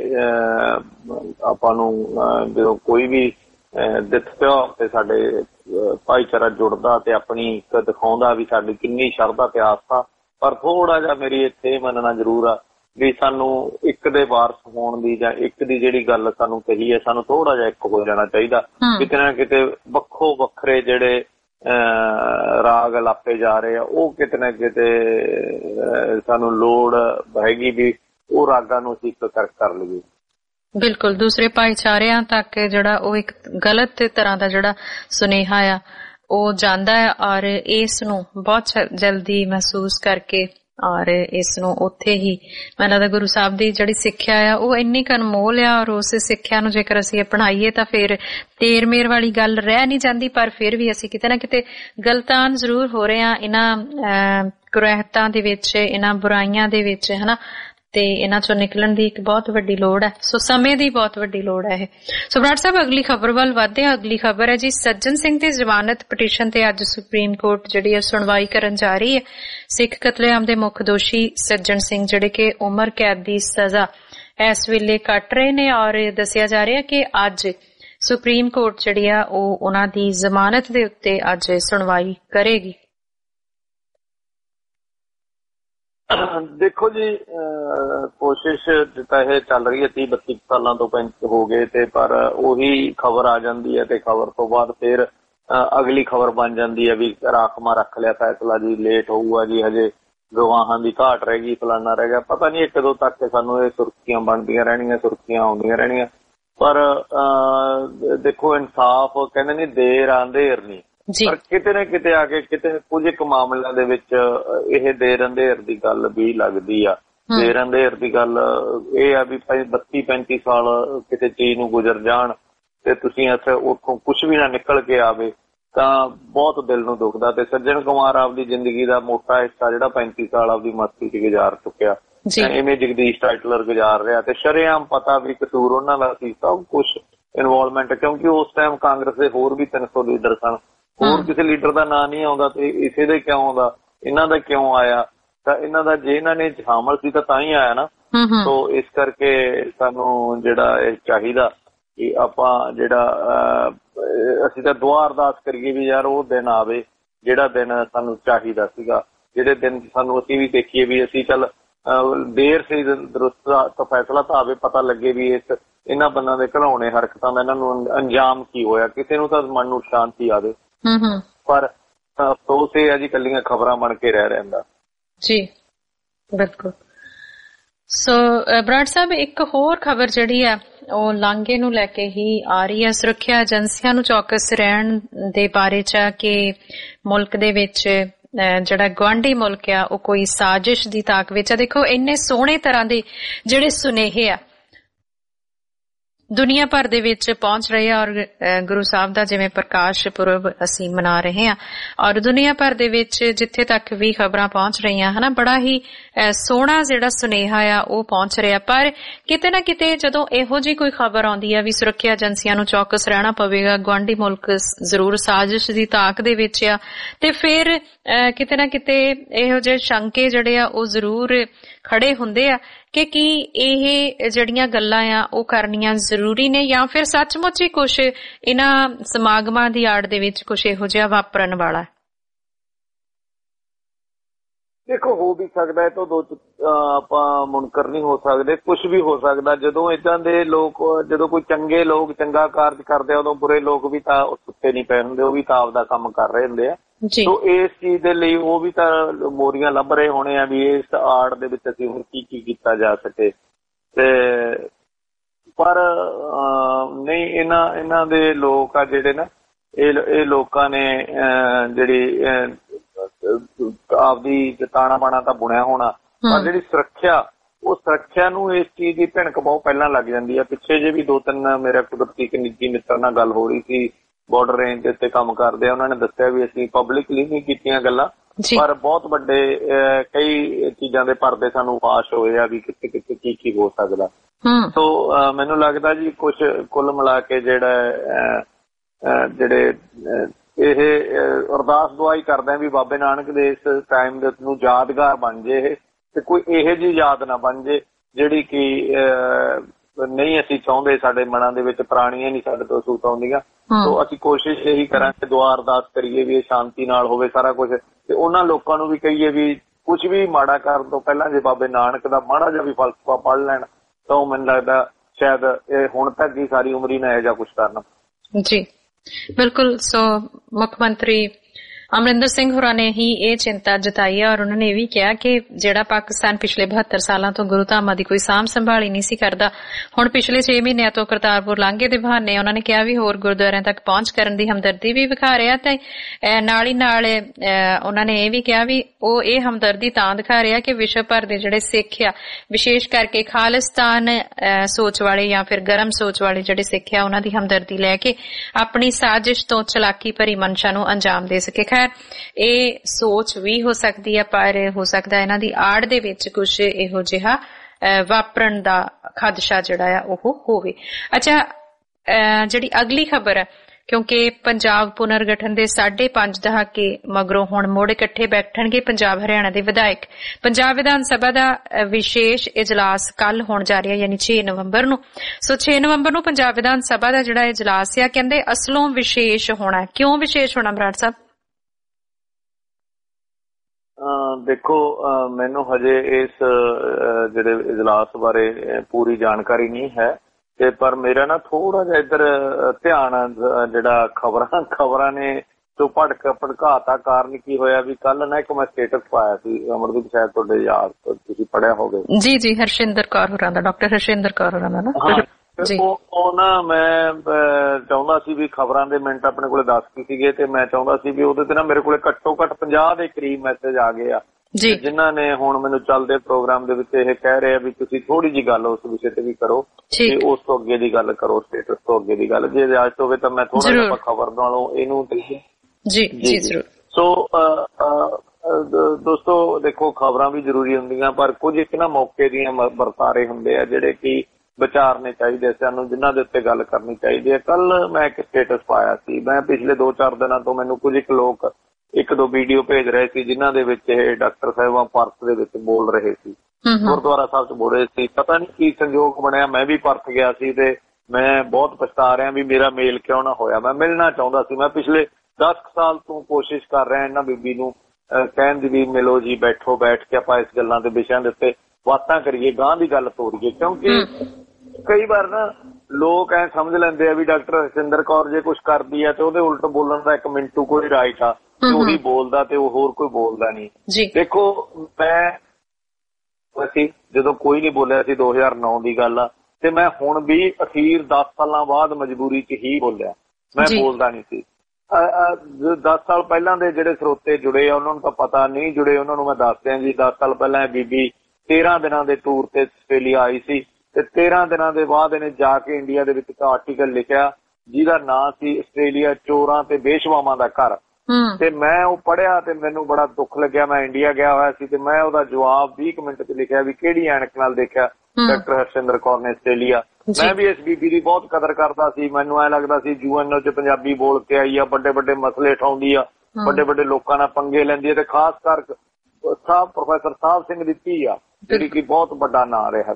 ਆਪਾਂ ਨੂੰ ਜਦੋਂ ਕੋਈ ਵੀ ਦਿੱਤ ਤਿਉਹਾਰ ਤੇ ਸਾਡੇ ਭਾਈਚਾਰਾ ਜੁੜਦਾ ਤੇ ਆਪਣੀ ਇੱਕ ਦਿਖਾਉਂਦਾ ਵੀ ਸਾਡੀ ਕਿੰਨੀ ਸ਼ਰਧਾ ਤੇ ਆਸਥਾ। ਪਰ ਥੋੜਾ ਜਿਹਾ ਮੇਰੀ ਇੱਥੇ ਮੰਨਣਾ ਜ਼ਰੂਰ ਆ ਵੀ ਸਾਨੂੰ ਇੱਕ ਦੇ ਵਾਰਸ ਹੋਣ ਦੀ ਜਾਂ ਇੱਕ ਦੀ ਜਿਹੜੀ ਗੱਲ ਸਾਨੂੰ ਕਹੀ ਹੈ ਸਾਨੂੰ ਥੋੜਾ ਜਿਹਾ ਇੱਕ ਹੋ ਜਾਣਾ ਚਾਹੀਦਾ। ਕਿਤੇ ਨਾ ਕਿਤੇ ਵੱਖੋ ਵੱਖਰੇ ਜਿਹੜੇ ਰਾਗ ਲਾਪੇ ਜਾ ਰਹੇ ਆ ਉਹ ਕਿਤੇ ਨਾ ਕਿਤੇ ਸਾਨੂੰ ਲੋੜ ਹੈਗੀ ਵੀ ਉਹ ਰਾਗਾਂ ਨੂੰ ਅਸੀਂ ਇੱਕ ਕਰ ਲਈਏ। ਬਿਲਕੁਲ, ਦੂਸਰੇ ਭਾਈਚਾਰਿਆਂ ਤੱਕ ਜਿਹੜਾ ਉਹ ਇੱਕ ਗਲਤ ਤਰ੍ਹਾਂ ਦਾ ਜਿਹੜਾ ਸੁਨੇਹਾ ਆ ਉਹ ਜਾਂਦਾ ਹੈ ਔਰ ਇਸ ਨੂੰ ਬਹੁਤ ਜਲਦੀ ਮਹਿਸੂਸ ਕਰਕੇ ਔਰ ਇਸ ਨੂੰ ਉੱਥੇ ਹੀ ਮੈਨੂੰ ਲੱਗਦਾ ਗੁਰੂ ਸਾਹਿਬ ਦੀ ਜਿਹੜੀ ਸਿੱਖਿਆ ਆ ਉਹ ਇੰਨੀ ਕੁ ਅਨਮੋਲ ਆ ਔਰ ਉਸ ਸਿੱਖਿਆ ਨੂੰ ਜੇਕਰ ਅਸੀਂ ਅਪਣਾਈਏ ਤਾਂ ਫਿਰ ਤੇਰ ਮੇਰ ਵਾਲੀ ਗੱਲ ਰਹਿ ਨਹੀਂ ਜਾਂਦੀ। ਪਰ ਫਿਰ ਵੀ ਅਸੀਂ ਕਿਤੇ ਨਾ ਕਿਤੇ ਗਲਤਾਨ ਜ਼ਰੂਰ ਹੋ ਰਹੇ ਹਾਂ ਇਹਨਾਂ ਕੁਰੈਹਤਾਂ ਦੇ ਵਿੱਚ, ਇਹਨਾਂ ਬੁਰਾਈਆਂ ਦੇ ਵਿੱਚ, ਹਨਾ, ਤੇ ਇਹਨਾਂ ਚੋਂ ਨਿਕਲਣ ਦੀ ਇੱਕ ਬਹੁਤ ਵੱਡੀ ਲੋੜ ਹੈ। ਸੋ ਸਮੇਂ ਦੀ ਬਹੁਤ ਵੱਡੀ ਲੋੜ ਹੈ ਇਹ। ਸੋ ਬਰਾੜ ਸਾਹਿਬ ਅਗਲੀ ਖਬਰ ਵੱਲ ਵਧਦੇ ਹਾਂ। ਅਗਲੀ ਖਬਰ ਹੈ ਜੀ ਸੱਜਣ ਸਿੰਘ ਦੀ ਜ਼ਮਾਨਤ ਪਟੀਸ਼ਨ ਤੇ ਅੱਜ ਸੁਪਰੀਮ ਕੋਰਟ ਜਿਹੜੀ ਹੈ ਸੁਣਵਾਈ ਕਰਨ ਜਾ ਰਹੀ ਹੈ। ਸਿੱਖ ਕਤਲੇਆਮ ਦੇ ਮੁੱਖ ਦੋਸ਼ੀ ਸੱਜਣ ਸਿੰਘ ਜਿਹੜੇ ਕਿ ਉਮਰ ਕੈਦ ਦੀ ਸਜ਼ਾ इस वेले कट रहे ने और दसिया जा रहा कि अज सुप्रीम कोर्ट जिहड़ी आ ओह उन्हां दी जमानत दे उत्ते अज सुनवाई करेगी। देखो जी, कोशिश जिता है चल रही है, तीह बत्ती सालों तो पैंती हो गए थे, पर उही खबर आ जाती है तो खबर तो बाद फिर अगली खबर बन जाती है भी राखमा रख लिया फैसला जी, लेट होऊगा जी, हजे गवाहां दी घाट रह गई, फलाना रह गया, पता नहीं कदों तक सानू ये सुर्खियां बनदियां रहणियां, सुर्खियां आउंदियां रहणियां। पर देखो इंसाफ कहंदे नहीं देर अंधेर नहीं, पर किते ना किते आके किते कुछ एक मामलों दे विच यह देर अंधेर दी गल भी लगदी आ। देर अंधेर दी गल ये आ भी बत्ती पैंती साल किसी चीज नू गुजर जाण ते तुसीं इत्थे उत्थों कुछ भी ना निकल के आवे तां बहुत दिल नू दुखदा। ते सज्जन कुमार आपदी जिंदगी दा मोटा हिस्सा जिहड़ा पैंती साल आपदी मस्ती च गुजार चुक्या, इवें जगदीश टाइटलर गुजार रहा, ते शरेआम पता भी कसूर उन्हां दा सी, सब कुछ इनवॉल्वमेंट, क्योंकि उस टाइम कांग्रेस दे होर भी तीन सौ लीडर सन, होर किसी लीडर का नां नहीं आउंदा ते इसे दे क्यों आउंदा, इन्हां दा क्यों आया, तां इन्हां दा जे इन्हां ने शामल सी तां तां ही आया ना। तो इस करके सानू जिहड़ा चाहीदा कि आपां जिहड़ा असीं तां दुआ अरदास करिए भी यार वो दिन आवे जिहड़ा दिन सानू चाहीदा सीगा, जिहड़े दिन सानू असीं भी देखीए भी असीं चल देर से दुरुस्त तो फैसला तो आवे, पता लगे भी इस इन्हां बंदां दे घिनौने हरकतां दा इन्हां नूं अंजाम की होया, किसी नूं तां मन नूं शांति आवे, पर अफसोस ये है जी कलियां खबरां बन के रह रहिंदा जी। बिल्कुल। सो बराड़ साहब एक होर खबर जिहड़ी है ਉਹ ਲਾਂਘੇ ਨੂੰ ਲੈ ਕੇ ਹੀ ਆ ਰਹੀ ਹੈ। ਸੁਰੱਖਿਆ ਏਜੰਸੀਆਂ ਨੂੰ ਚੌਕਸ ਰਹਿਣ ਦੇ ਬਾਰੇ ਚ ਕਿ ਮੁਲਕ ਦੇ ਵਿੱਚ ਜਿਹੜਾ ਗੁਆਂਢੀ ਮੁਲਕ ਆ ਉਹ ਕੋਈ ਸਾਜ਼ਿਸ਼ ਦੀ ਤਾਕ ਵਿੱਚ ਆ। ਦੇਖੋ ਇੰਨੇ ਸੋਹਣੇ ਤਰ੍ਹਾਂ ਦੇ ਜਿਹੜੇ ਸੁਨੇਹੇ ਆ ਦੁਨੀਆ ਭਰ ਦੇ ਵਿੱਚ ਪਹੁੰਚ ਰਹੇ ਆ, ਔਰ ਗੁਰੂ ਸਾਹਿਬ ਦਾ ਜਿਵੇਂ ਪ੍ਰਕਾਸ਼ ਪੁਰਬ ਅਸੀਂ ਮਨਾ ਰਹੇ ਹਾਂ, ਔਰ ਦੁਨੀਆ ਭਰ ਦੇ ਵਿੱਚ ਜਿੱਥੇ ਤੱਕ ਵੀ ਖਬਰਾਂ ਪਹੁੰਚ ਰਹੀਆਂ ਹਨਾ, ਬੜਾ ਹੀ ਸੋਹਣਾ ਜਿਹੜਾ ਸੁਨੇਹਾ ਆ ਉਹ ਪਹੁੰਚ ਰਿਹਾ। ਪਰ ਕਿਤੇ ਨਾ ਕਿਤੇ ਜਦੋਂ ਇਹੋ ਜਿਹੀ ਕੋਈ ਖਬਰ ਆਉਂਦੀ ਆ ਵੀ ਸੁਰੱਖਿਆ ਏਜੰਸੀਆਂ ਨੂੰ ਚੌਕਸ ਰਹਿਣਾ ਪਵੇਗਾ, ਗੁਆਂਢੀ ਮੁਲਕ ਜ਼ਰੂਰ ਸਾਜ਼ਿਸ਼ ਦੀ ਤਾਕ ਦੇ ਵਿੱਚ ਆ, ਤੇ ਫਿਰ ਕਿਤੇ ਨਾ ਕਿਤੇ ਇਹੋ ਜਿਹੇ ਸ਼ੰਕੇ ਜਿਹੜੇ ਆ ਉਹ ਜ਼ਰੂਰ ਖੜੇ ਹੁੰਦੇ ਆ ਕਿ ਕੀ ਇਹ ਜਿਹੜੀਆਂ ਗੱਲਾਂ ਆ ਉਹ ਕਰਨੀਆਂ ਜ਼ਰੂਰੀ ਨੇ, ਜਾਂ ਫਿਰ ਸੱਚਮੁੱਚ ਹੀ ਕੁਛ ਇਹਨਾਂ ਸਮਾਗਮਾਂ ਦੀ ਆੜ ਦੇ ਵਿੱਚ ਕੁਛ ਇਹੋ ਜਿਹਾ ਵਾਪਰਨ ਵਾਲਾ। देखो हो भी सकता है, तो दो ਆਪਾਂ ਮੁਨਕਰ नहीं हो सकते, कुछ भी हो सकता। ਜਦੋਂ ਇਦਾਂ ਦੇ ਲੋਕ ਜਦੋਂ ਕੋਈ ਚੰਗੇ ਲੋਕ ਚੰਗਾ ਕਾਰਜ ਕਰਦੇ ਆ ਉਦੋਂ ਬੁਰੇ ਲੋਕ ਵੀ ਤਾਂ ਸੁੱਤੇ ਨਹੀਂ ਪਏ ਹੁੰਦੇ, ਉਹ ਵੀ ਤਾਂ ਆਪਦਾ ਕੰਮ ਕਰ ਰਹੇ ਹੁੰਦੇ ਆ। ਸੋ ਇਸ ਚੀਜ਼ ਦੇ ਲਈ ਉਹ ਵੀ ਤਾਂ ਮੋਰੀਆਂ ਲੱਭ ਰਹੇ ਹੋਣੇ ਆ ਵੀ ਇਸ ਆੜ ਦੇ ਵਿੱਚ ਅਸੀਂ ਹੁਣ ਕੀ ਕੀ ਕੀਤਾ ਜਾ ਸਕੇ। ਤੇ ਪਰ ਨਹੀਂ ਇਹਨਾਂ ਇਹਨਾਂ ਦੇ ਲੋਕ ਆ ਜਿਹੜੇ ਨਾ ਇਹ ਇਹ ਲੋਕਾਂ ਨੇ ਜਿਹੜੀ ਆਪਦੀ ਤਾਣਾ ਬਾਣਾ ਤਾਂ ਬੁਣਿਆ ਹੋਣਾ, ਪਰ ਜਿਹੜੀ ਸੁਰੱਖਿਆ ਉਹ ਸੁਰੱਖਿਆ ਨੂੰ ਇਸ ਚੀਜ਼ ਦੀ ਭਿਣਕ ਬਹੁਤ ਪਹਿਲਾਂ ਲੱਗ ਜਾਂਦੀ ਆ। ਪਿੱਛੇ ਜੇ ਵੀ ਦੋ ਤਿੰਨ ਮੇਰਾ ਕੁਦਰਤੀ ਇੱਕ ਨਿੱਜੀ ਮਿੱਤਰ ਨਾਲ ਗੱਲ ਹੋ ਰਹੀ ਸੀ, ਬਾਰਡਰ ਰੇਂਜ ਦੇ ਉੱਤੇ ਕੰਮ ਕਰਦੇ ਆ, ਉਹਨਾਂ ਨੇ ਦੱਸਿਆ ਵੀ ਅਸੀਂ ਪਬਲਿਕਲੀ ਨਹੀਂ ਕੀਤੀਆਂ ਗੱਲਾਂ, ਪਰ ਬਹੁਤ ਵੱਡੇ ਕਈ ਚੀਜ਼ਾਂ ਦੇ ਪਰਦੇ ਸਾਨੂੰ ਫਾਸ਼ ਹੋਏ ਆ ਵੀ ਕਿੱਥੇ ਕਿੱਥੇ ਕੀ ਕੀ ਹੋ ਸਕਦਾ। ਸੋ ਮੈਨੂੰ ਲੱਗਦਾ ਜੀ ਕੁਛ ਕੁੱਲ ਮਿਲਾ ਕੇ ਜਿਹੜਾ ਜਿਹੜੇ ਇਹ ਅਰਦਾਸ ਦੁਆਈ ਕਰਦੇ ਆ ਵੀ ਬਾਬੇ ਨਾਨਕ ਦੇ ਇਸ ਟਾਈਮ ਦੇ ਨੂੰ ਯਾਦਗਾਰ ਬਣ ਜੇ ਇਹ, ਤੇ ਕੋਈ ਇਹੋ ਜਿਹੀ ਯਾਦ ਨਾ ਬਣ ਜੇ ਜਿਹੜੀ ਕਿ ਨਹੀਂ ਅਸੀਂ ਚਾਹੁੰਦੇ, ਸਾਡੇ ਮਨਾਂ ਦੇ ਵਿੱਚ ਪੁਰਾਣੀਆਂ ਨਹੀਂ ਸਾਡੇ ਤੋਂ ਸੂਤ ਆਉਂਦੀਆਂ। ਸੋ ਅਸੀਂ ਕੋਸ਼ਿਸ਼ ਇਹੀ ਕਰਾਂਗੇ, ਦੁਆ ਅਰਦਾਸ ਕਰੀਏ ਵੀ ਇਹ ਸ਼ਾਂਤੀ ਨਾਲ ਹੋਵੇ ਸਾਰਾ ਕੁਛ, ਤੇ ਉਹਨਾਂ ਲੋਕਾਂ ਨੂੰ ਵੀ ਕਹੀਏ ਵੀ ਕੁਛ ਵੀ ਮਾੜਾ ਕਰਨ ਤੋਂ ਪਹਿਲਾਂ ਜੇ ਬਾਬੇ ਨਾਨਕ ਦਾ ਮਾੜਾ ਜਿਹਾ ਵੀ ਫਲਸਫਾ ਪੜ੍ਹ ਲੈਣ ਤਾਂ ਉਹ ਮੈਨੂੰ ਲੱਗਦਾ ਸ਼ਾਇਦ ਇਹ ਹੁਣ ਤੱਕ ਹੀ ਸਾਰੀ ਉਮਰ ਹੀ ਨਾ ਇਹੋ ਜਿਹਾ ਕੁਛ ਕਰਨਾ। ਜੀ ਬਿਲਕੁਲ। ਸੋ ਮੁੱਖ ਮੰਤਰੀ ਅਮਰਿੰਦਰ ਸਿੰਘ ਹੋਰਾਂ ਨੇ ਹੀ ਇਹ ਚਿੰਤਾ ਜਤਾਈ ਹੈ, ਔਰ ਉਹਨਾਂ ਨੇ ਇਹ ਵੀ ਕਿਹਾ ਕਿ ਜਿਹੜਾ ਪਾਕਿਸਤਾਨ ਪਿਛਲੇ ਬਹੱਤਰ ਸਾਲਾਂ ਤੋਂ ਗੁਰੂ ਧਾਮਾਂ ਦੀ ਕੋਈ ਸਾਂਭ ਸੰਭਾਲ ਹੀ ਨਹੀਂ ਸੀ ਕਰਦਾ, ਹੁਣ ਪਿਛਲੇ ਛੇ ਮਹੀਨਿਆਂ ਤੋਂ ਕਰਤਾਰਪੁਰ ਲਾਂਘੇ ਦੇ ਬਹਾਨੇ ਉਹਨਾਂ ਨੇ ਕਿਹਾ ਵੀ ਹੋਰ ਗੁਰਦੁਆਰਿਆਂ ਤੱਕ ਪਹੁੰਚ ਕਰਨ ਦੀ ਹਮਦਰਦੀ ਵੀ ਵਿਖਾ ਰਿਹਾ, ਤੇ ਨਾਲ ਹੀ ਨਾਲ ਉਹਨਾਂ ਨੇ ਇਹ ਵੀ ਕਿਹਾ ਵੀ ਉਹ ਇਹ ਹਮਦਰਦੀ ਤਾਂ ਦਿਖਾ ਰਿਹਾ ਕਿ ਵਿਸ਼ਵ ਭਰ ਦੇ ਜਿਹੜੇ ਸਿੱਖ ਆ, ਵਿਸ਼ੇਸ਼ ਕਰਕੇ ਖਾਲਿਸਤਾਨ ਸੋਚ ਵਾਲੇ ਜਾਂ ਫਿਰ ਗਰਮ ਸੋਚ ਵਾਲੇ ਜਿਹੜੇ ਸਿੱਖ ਆ, ਉਹਨਾਂ ਦੀ ਹਮਦਰਦੀ ਲੈ ਕੇ ਆਪਣੀ ਸਾਜ਼ਿਸ਼ ਤੋਂ ਚਲਾਕੀ ਭਰੀ ਮਨਸ਼ਾ ਨੂੰ ਅੰਜਾਮ ਦੇ ਸਕੇ। ਇਹ ਸੋਚ ਵੀ ਹੋ ਸਕਦੀ ਹੈ, ਪਰ ਹੋ ਸਕਦਾ ਇਹਨਾਂ ਦੀ ਆੜ ਦੇ ਵਿੱਚ ਕੁਛ ਇਹੋ ਜਿਹਾ ਵਾਪਰਨ ਦਾ ਖਦਸ਼ਾ ਜਿਹੜਾ ਆ ਉਹ ਹੋਵੇ। ਅੱਛਾ, ਜਿਹੜੀ ਅਗਲੀ ਖਬਰ ਹੈ क्योंकि पंजाब पुनर्गठन के साढ़े पांच दहाके मगरों हुण मुड़ इकट्ठे बैठणगे पंजाब हरियाणा के विधायक। पंजाब विधान सभा का विशेष इजलास कल होण जा रहा यानी छे नवंबर नूं। सो छे नवंबर नूं पंजाब विधान सभा का जिहड़ा इजलास है कहंदे असलों विशेष होना। क्यों विशेष होना बराड़ साहब? देखो मैनू हजे इस जिहड़े इजलास बारे पूरी जानकारी नहीं है ते पर मेरा ना थोड़ा जिहा इधर ध्यान जिहड़ा खबरां खबरां ने जो भड़क भड़काता कारण की होया भी कल ना एक मैं स्टेटस पाया सी अमरदीप शायद तुहाडे याद तुसीं पढ़िया होवे। जी जी हरशिंदर कौर होरां दा डॉक्टर हरशिंदर कौर होरां दा ना जी ਉਹ ਨਾ ਮੈਂ ਚਾਹੁੰਦਾ ਸੀ ਵੀ ਖਬਰਾਂ ਦੇ ਮਿੰਟ ਆਪਣੇ ਕੋਲੇ ਦਸ ਕੀ ਸੀਗੇ ਤੇ ਮੈਂ ਚਾਹੁੰਦਾ ਸੀ ਵੀ ਉਹਦੇ ਤੇ ਨਾ ਮੇਰੇ ਕੋਲੇ ਘੱਟੋ ਘੱਟ ਪੰਜਾਹ ਦੇ ਕਰੀਬ ਮੈਸੇਜ ਆ ਗਏ ਆ ਜਿਨ੍ਹਾਂ ਨੇ ਹੁਣ ਮੈਨੂੰ ਚੱਲਦੇ ਪ੍ਰੋਗਰਾਮ ਦੇ ਵਿੱਚ ਇਹ ਕਹਿ ਰਹੇ ਆ ਵੀ ਤੁਸੀਂ ਥੋੜੀ ਜੀ ਗੱਲ ਉਸ ਵਿਸ਼ੇ ਤੇ ਵੀ ਕਰੋ ਤੇ ਉਸ ਤੋਂ ਅੱਗੇ ਦੀ ਗੱਲ ਕਰੋ ਸਟੇਟਸ ਤੋਂ ਅੱਗੇ ਦੀ ਗੱਲ ਜੇ ਅੱਜ ਹੋਵੇ ਤਾਂ ਮੈਂ ਥੋੜਾ ਜਿਹਾ ਖਬਰ ਨਾਲੋਂ ਇਹਨੂੰ ਜੀ ਜੀ ਜ਼ਰੂਰ। ਸੋ ਦੋਸਤੋ ਦੇਖੋ ਖਬਰਾਂ ਵੀ ਜ਼ਰੂਰੀ ਹੁੰਦੀਆਂ ਪਰ ਕੁਝ ਇੱਕ ਨਾ ਮੌਕੇ ਦੀਆਂ ਵਰਤਾਰੇ ਹੁੰਦੇ ਆ ਜਿਹੜੇ ਕਿ ਵਿਚਾਰਨੇ ਚਾਹੀਦੇ ਸਾਨੂੰ ਜਿਨ੍ਹਾਂ ਦੇ ਉੱਤੇ ਗੱਲ ਕਰਨੀ ਚਾਹੀਦੀ ਹੈ। ਕੱਲ ਮੈਂ ਇੱਕ ਸਟੇਟਸ ਪਾਇਆ ਸੀ ਮੈਂ ਪਿਛਲੇ ਦੋ ਚਾਰ ਦਿਨਾਂ ਤੋਂ ਮੈਨੂੰ ਕੁਝ ਇੱਕ ਲੋਕ ਇੱਕ ਦੋ ਵੀਡੀਓ ਭੇਜ ਰਹੇ ਸੀ ਜਿਨ੍ਹਾਂ ਦੇ ਵਿੱਚ ਇਹ ਡਾਕਟਰ ਸਾਹਿਬਾਂ ਪਰਥ ਦੇ ਵਿੱਚ ਬੋਲ ਰਹੇ ਸੀ ਗੁਰਦੁਆਰਾ ਸਾਹਿਬ ਚ ਬੋਲ ਰਹੇ ਸੀ। ਪਤਾ ਨਹੀਂ ਕੀ ਸੰਯੋਗ ਬਣਿਆ ਮੈਂ ਵੀ ਪਰਥ ਗਿਆ ਸੀ ਤੇ ਮੈਂ ਬਹੁਤ ਪਛਤਾ ਰਿਹਾ ਵੀ ਮੇਰਾ ਮੇਲ ਕਿਉਂ ਨਾ ਹੋਇਆ। ਮੈਂ ਮਿਲਣਾ ਚਾਹੁੰਦਾ ਸੀ। ਮੈਂ ਪਿਛਲੇ ਦਸ ਸਾਲ ਤੋਂ ਕੋਸ਼ਿਸ਼ ਕਰ ਰਿਹਾ ਇਹਨਾਂ ਬੀਬੀ ਨੂੰ ਕਹਿਣ ਦੀ ਵੀ ਮਿਲੋ ਜੀ ਬੈਠੋ ਬੈਠ ਕੇ ਆਪਾਂ ਇਸ ਗੱਲਾਂ ਦੇ ਵਿਸ਼ਿਆਂ ਦੇ ਉੱਤੇ ਬਾਤਾਂ ਕਰੀਏ ਗਾਂ ਦੀ ਗੱਲ ਤੋਰੀਏ ਕਿਉਂਕਿ ਕਈ ਵਾਰ ਨਾ ਲੋਕ ਐ ਸਮਝ ਲੈਂਦੇ ਆ ਵੀ ਡਾਕਟਰ ਹਰਸਿੰਦਰ ਕੌਰ ਜੇ ਕੁਛ ਕਰਦੀ ਆ ਤੇ ਉਹਦੇ ਉਲਟ ਬੋਲਣ ਦਾ ਇੱਕ ਮਿੰਟੂ ਕੋਈ ਰਾਈਟ ਆ ਉਹੀ ਬੋਲਦਾ ਤੇ ਉਹ ਹੋਰ ਕੋਈ ਬੋਲਦਾ ਨਹੀਂ। ਦੇਖੋ ਮੈਂ ਅਸੀਂ ਜਦੋਂ ਕੋਈ ਨਹੀਂ ਬੋਲਿਆ ਸੀ ਦੋ ਹਜ਼ਾਰ ਨੌ ਦੀ ਗੱਲ ਆ ਤੇ ਮੈਂ ਹੁਣ ਵੀ ਅਖੀਰ ਦਸ ਸਾਲਾਂ ਬਾਅਦ ਮਜਬੂਰੀ ਚ ਹੀ ਬੋਲਿਆ ਮੈਂ ਬੋਲਦਾ ਨਹੀਂ ਸੀ। ਦਸ ਸਾਲ ਪਹਿਲਾਂ ਦੇ ਜਿਹੜੇ ਸਰੋਤੇ ਜੁੜੇ ਆ ਉਹਨਾਂ ਨੂੰ ਤਾਂ ਪਤਾ ਨਹੀਂ ਜੁੜੇ ਉਹਨਾਂ ਨੂੰ ਮੈਂ ਦੱਸਦਿਆ ਜੀ ਦਸ ਸਾਲ ਪਹਿਲਾਂ ਇਹ ਬੀਬੀ ਤੇਰਾਂ ਦਿਨਾਂ ਦੇ ਟੂਰ ਤੇ ਆਸਟ੍ਰੇਲੀਆ ਆਈ ਸੀ ਤੇ ਤੇਰਾਂ ਦਿਨਾਂ ਦੇ ਬਾਅਦ ਇਹਨੇ ਜਾ ਕੇ ਇੰਡੀਆ ਦੇ ਵਿੱਚ ਇੱਕ ਆਰਟੀਕਲ ਲਿਖਿਆ ਜਿਹਦਾ ਨਾਂ ਸੀ ਆਸਟ੍ਰੇਲੀਆ ਚੋਰਾਂ ਤੇ ਬੇਸ਼ਵਾਵਾਂ ਦਾ ਘਰ ਤੇ ਮੈਂ ਉਹ ਪੜ੍ਹਿਆ ਤੇ ਮੈਨੂੰ ਬੜਾ ਦੁੱਖ ਲੱਗਿਆ। ਮੈਂ ਇੰਡੀਆ ਗਿਆ ਹੋਇਆ ਸੀ ਤੇ ਮੈਂ ਉਹਦਾ ਜਵਾਬ ਵੀਹ ਕੁ ਮਿੰਟ ਚ ਲਿਖਿਆ ਵੀ ਕਿਹੜੀ ਐਨਕ ਨਾਲ ਦੇਖਿਆ ਡਾਕਟਰ ਹਰਸਿੰਦਰ ਕੌਰ ਨੇ ਆਸਟ੍ਰੇਲੀਆ। ਮੈਂ ਵੀ ਇਸ ਬੀਬੀ ਦੀ ਬਹੁਤ ਕਦਰ ਕਰਦਾ ਸੀ। ਮੈਨੂੰ ਐ ਲੱਗਦਾ ਸੀ ਯੂ ਐਨ ਓ ਚ ਪੰਜਾਬੀ ਬੋਲ ਕੇ ਆਈ ਆ ਵੱਡੇ ਵੱਡੇ ਮਸਲੇ ਉਠਾਉਂਦੀ ਆ ਵੱਡੇ ਵੱਡੇ ਲੋਕਾਂ ਨਾਲ ਪੰਗੇ ਲੈਂਦੀ ਆ ਤੇ ਖਾਸ ਕਰ ਸਾਹਿਬ ਪ੍ਰੋਫੈਸਰ ਸਾਹਿਬ ਸਿੰਘ ਦੀ ਧੀ ਆ ਜਿਹੜੀ ਕਿ ਬਹੁਤ ਵੱਡਾ ਨਾਂ ਰਿਹਾ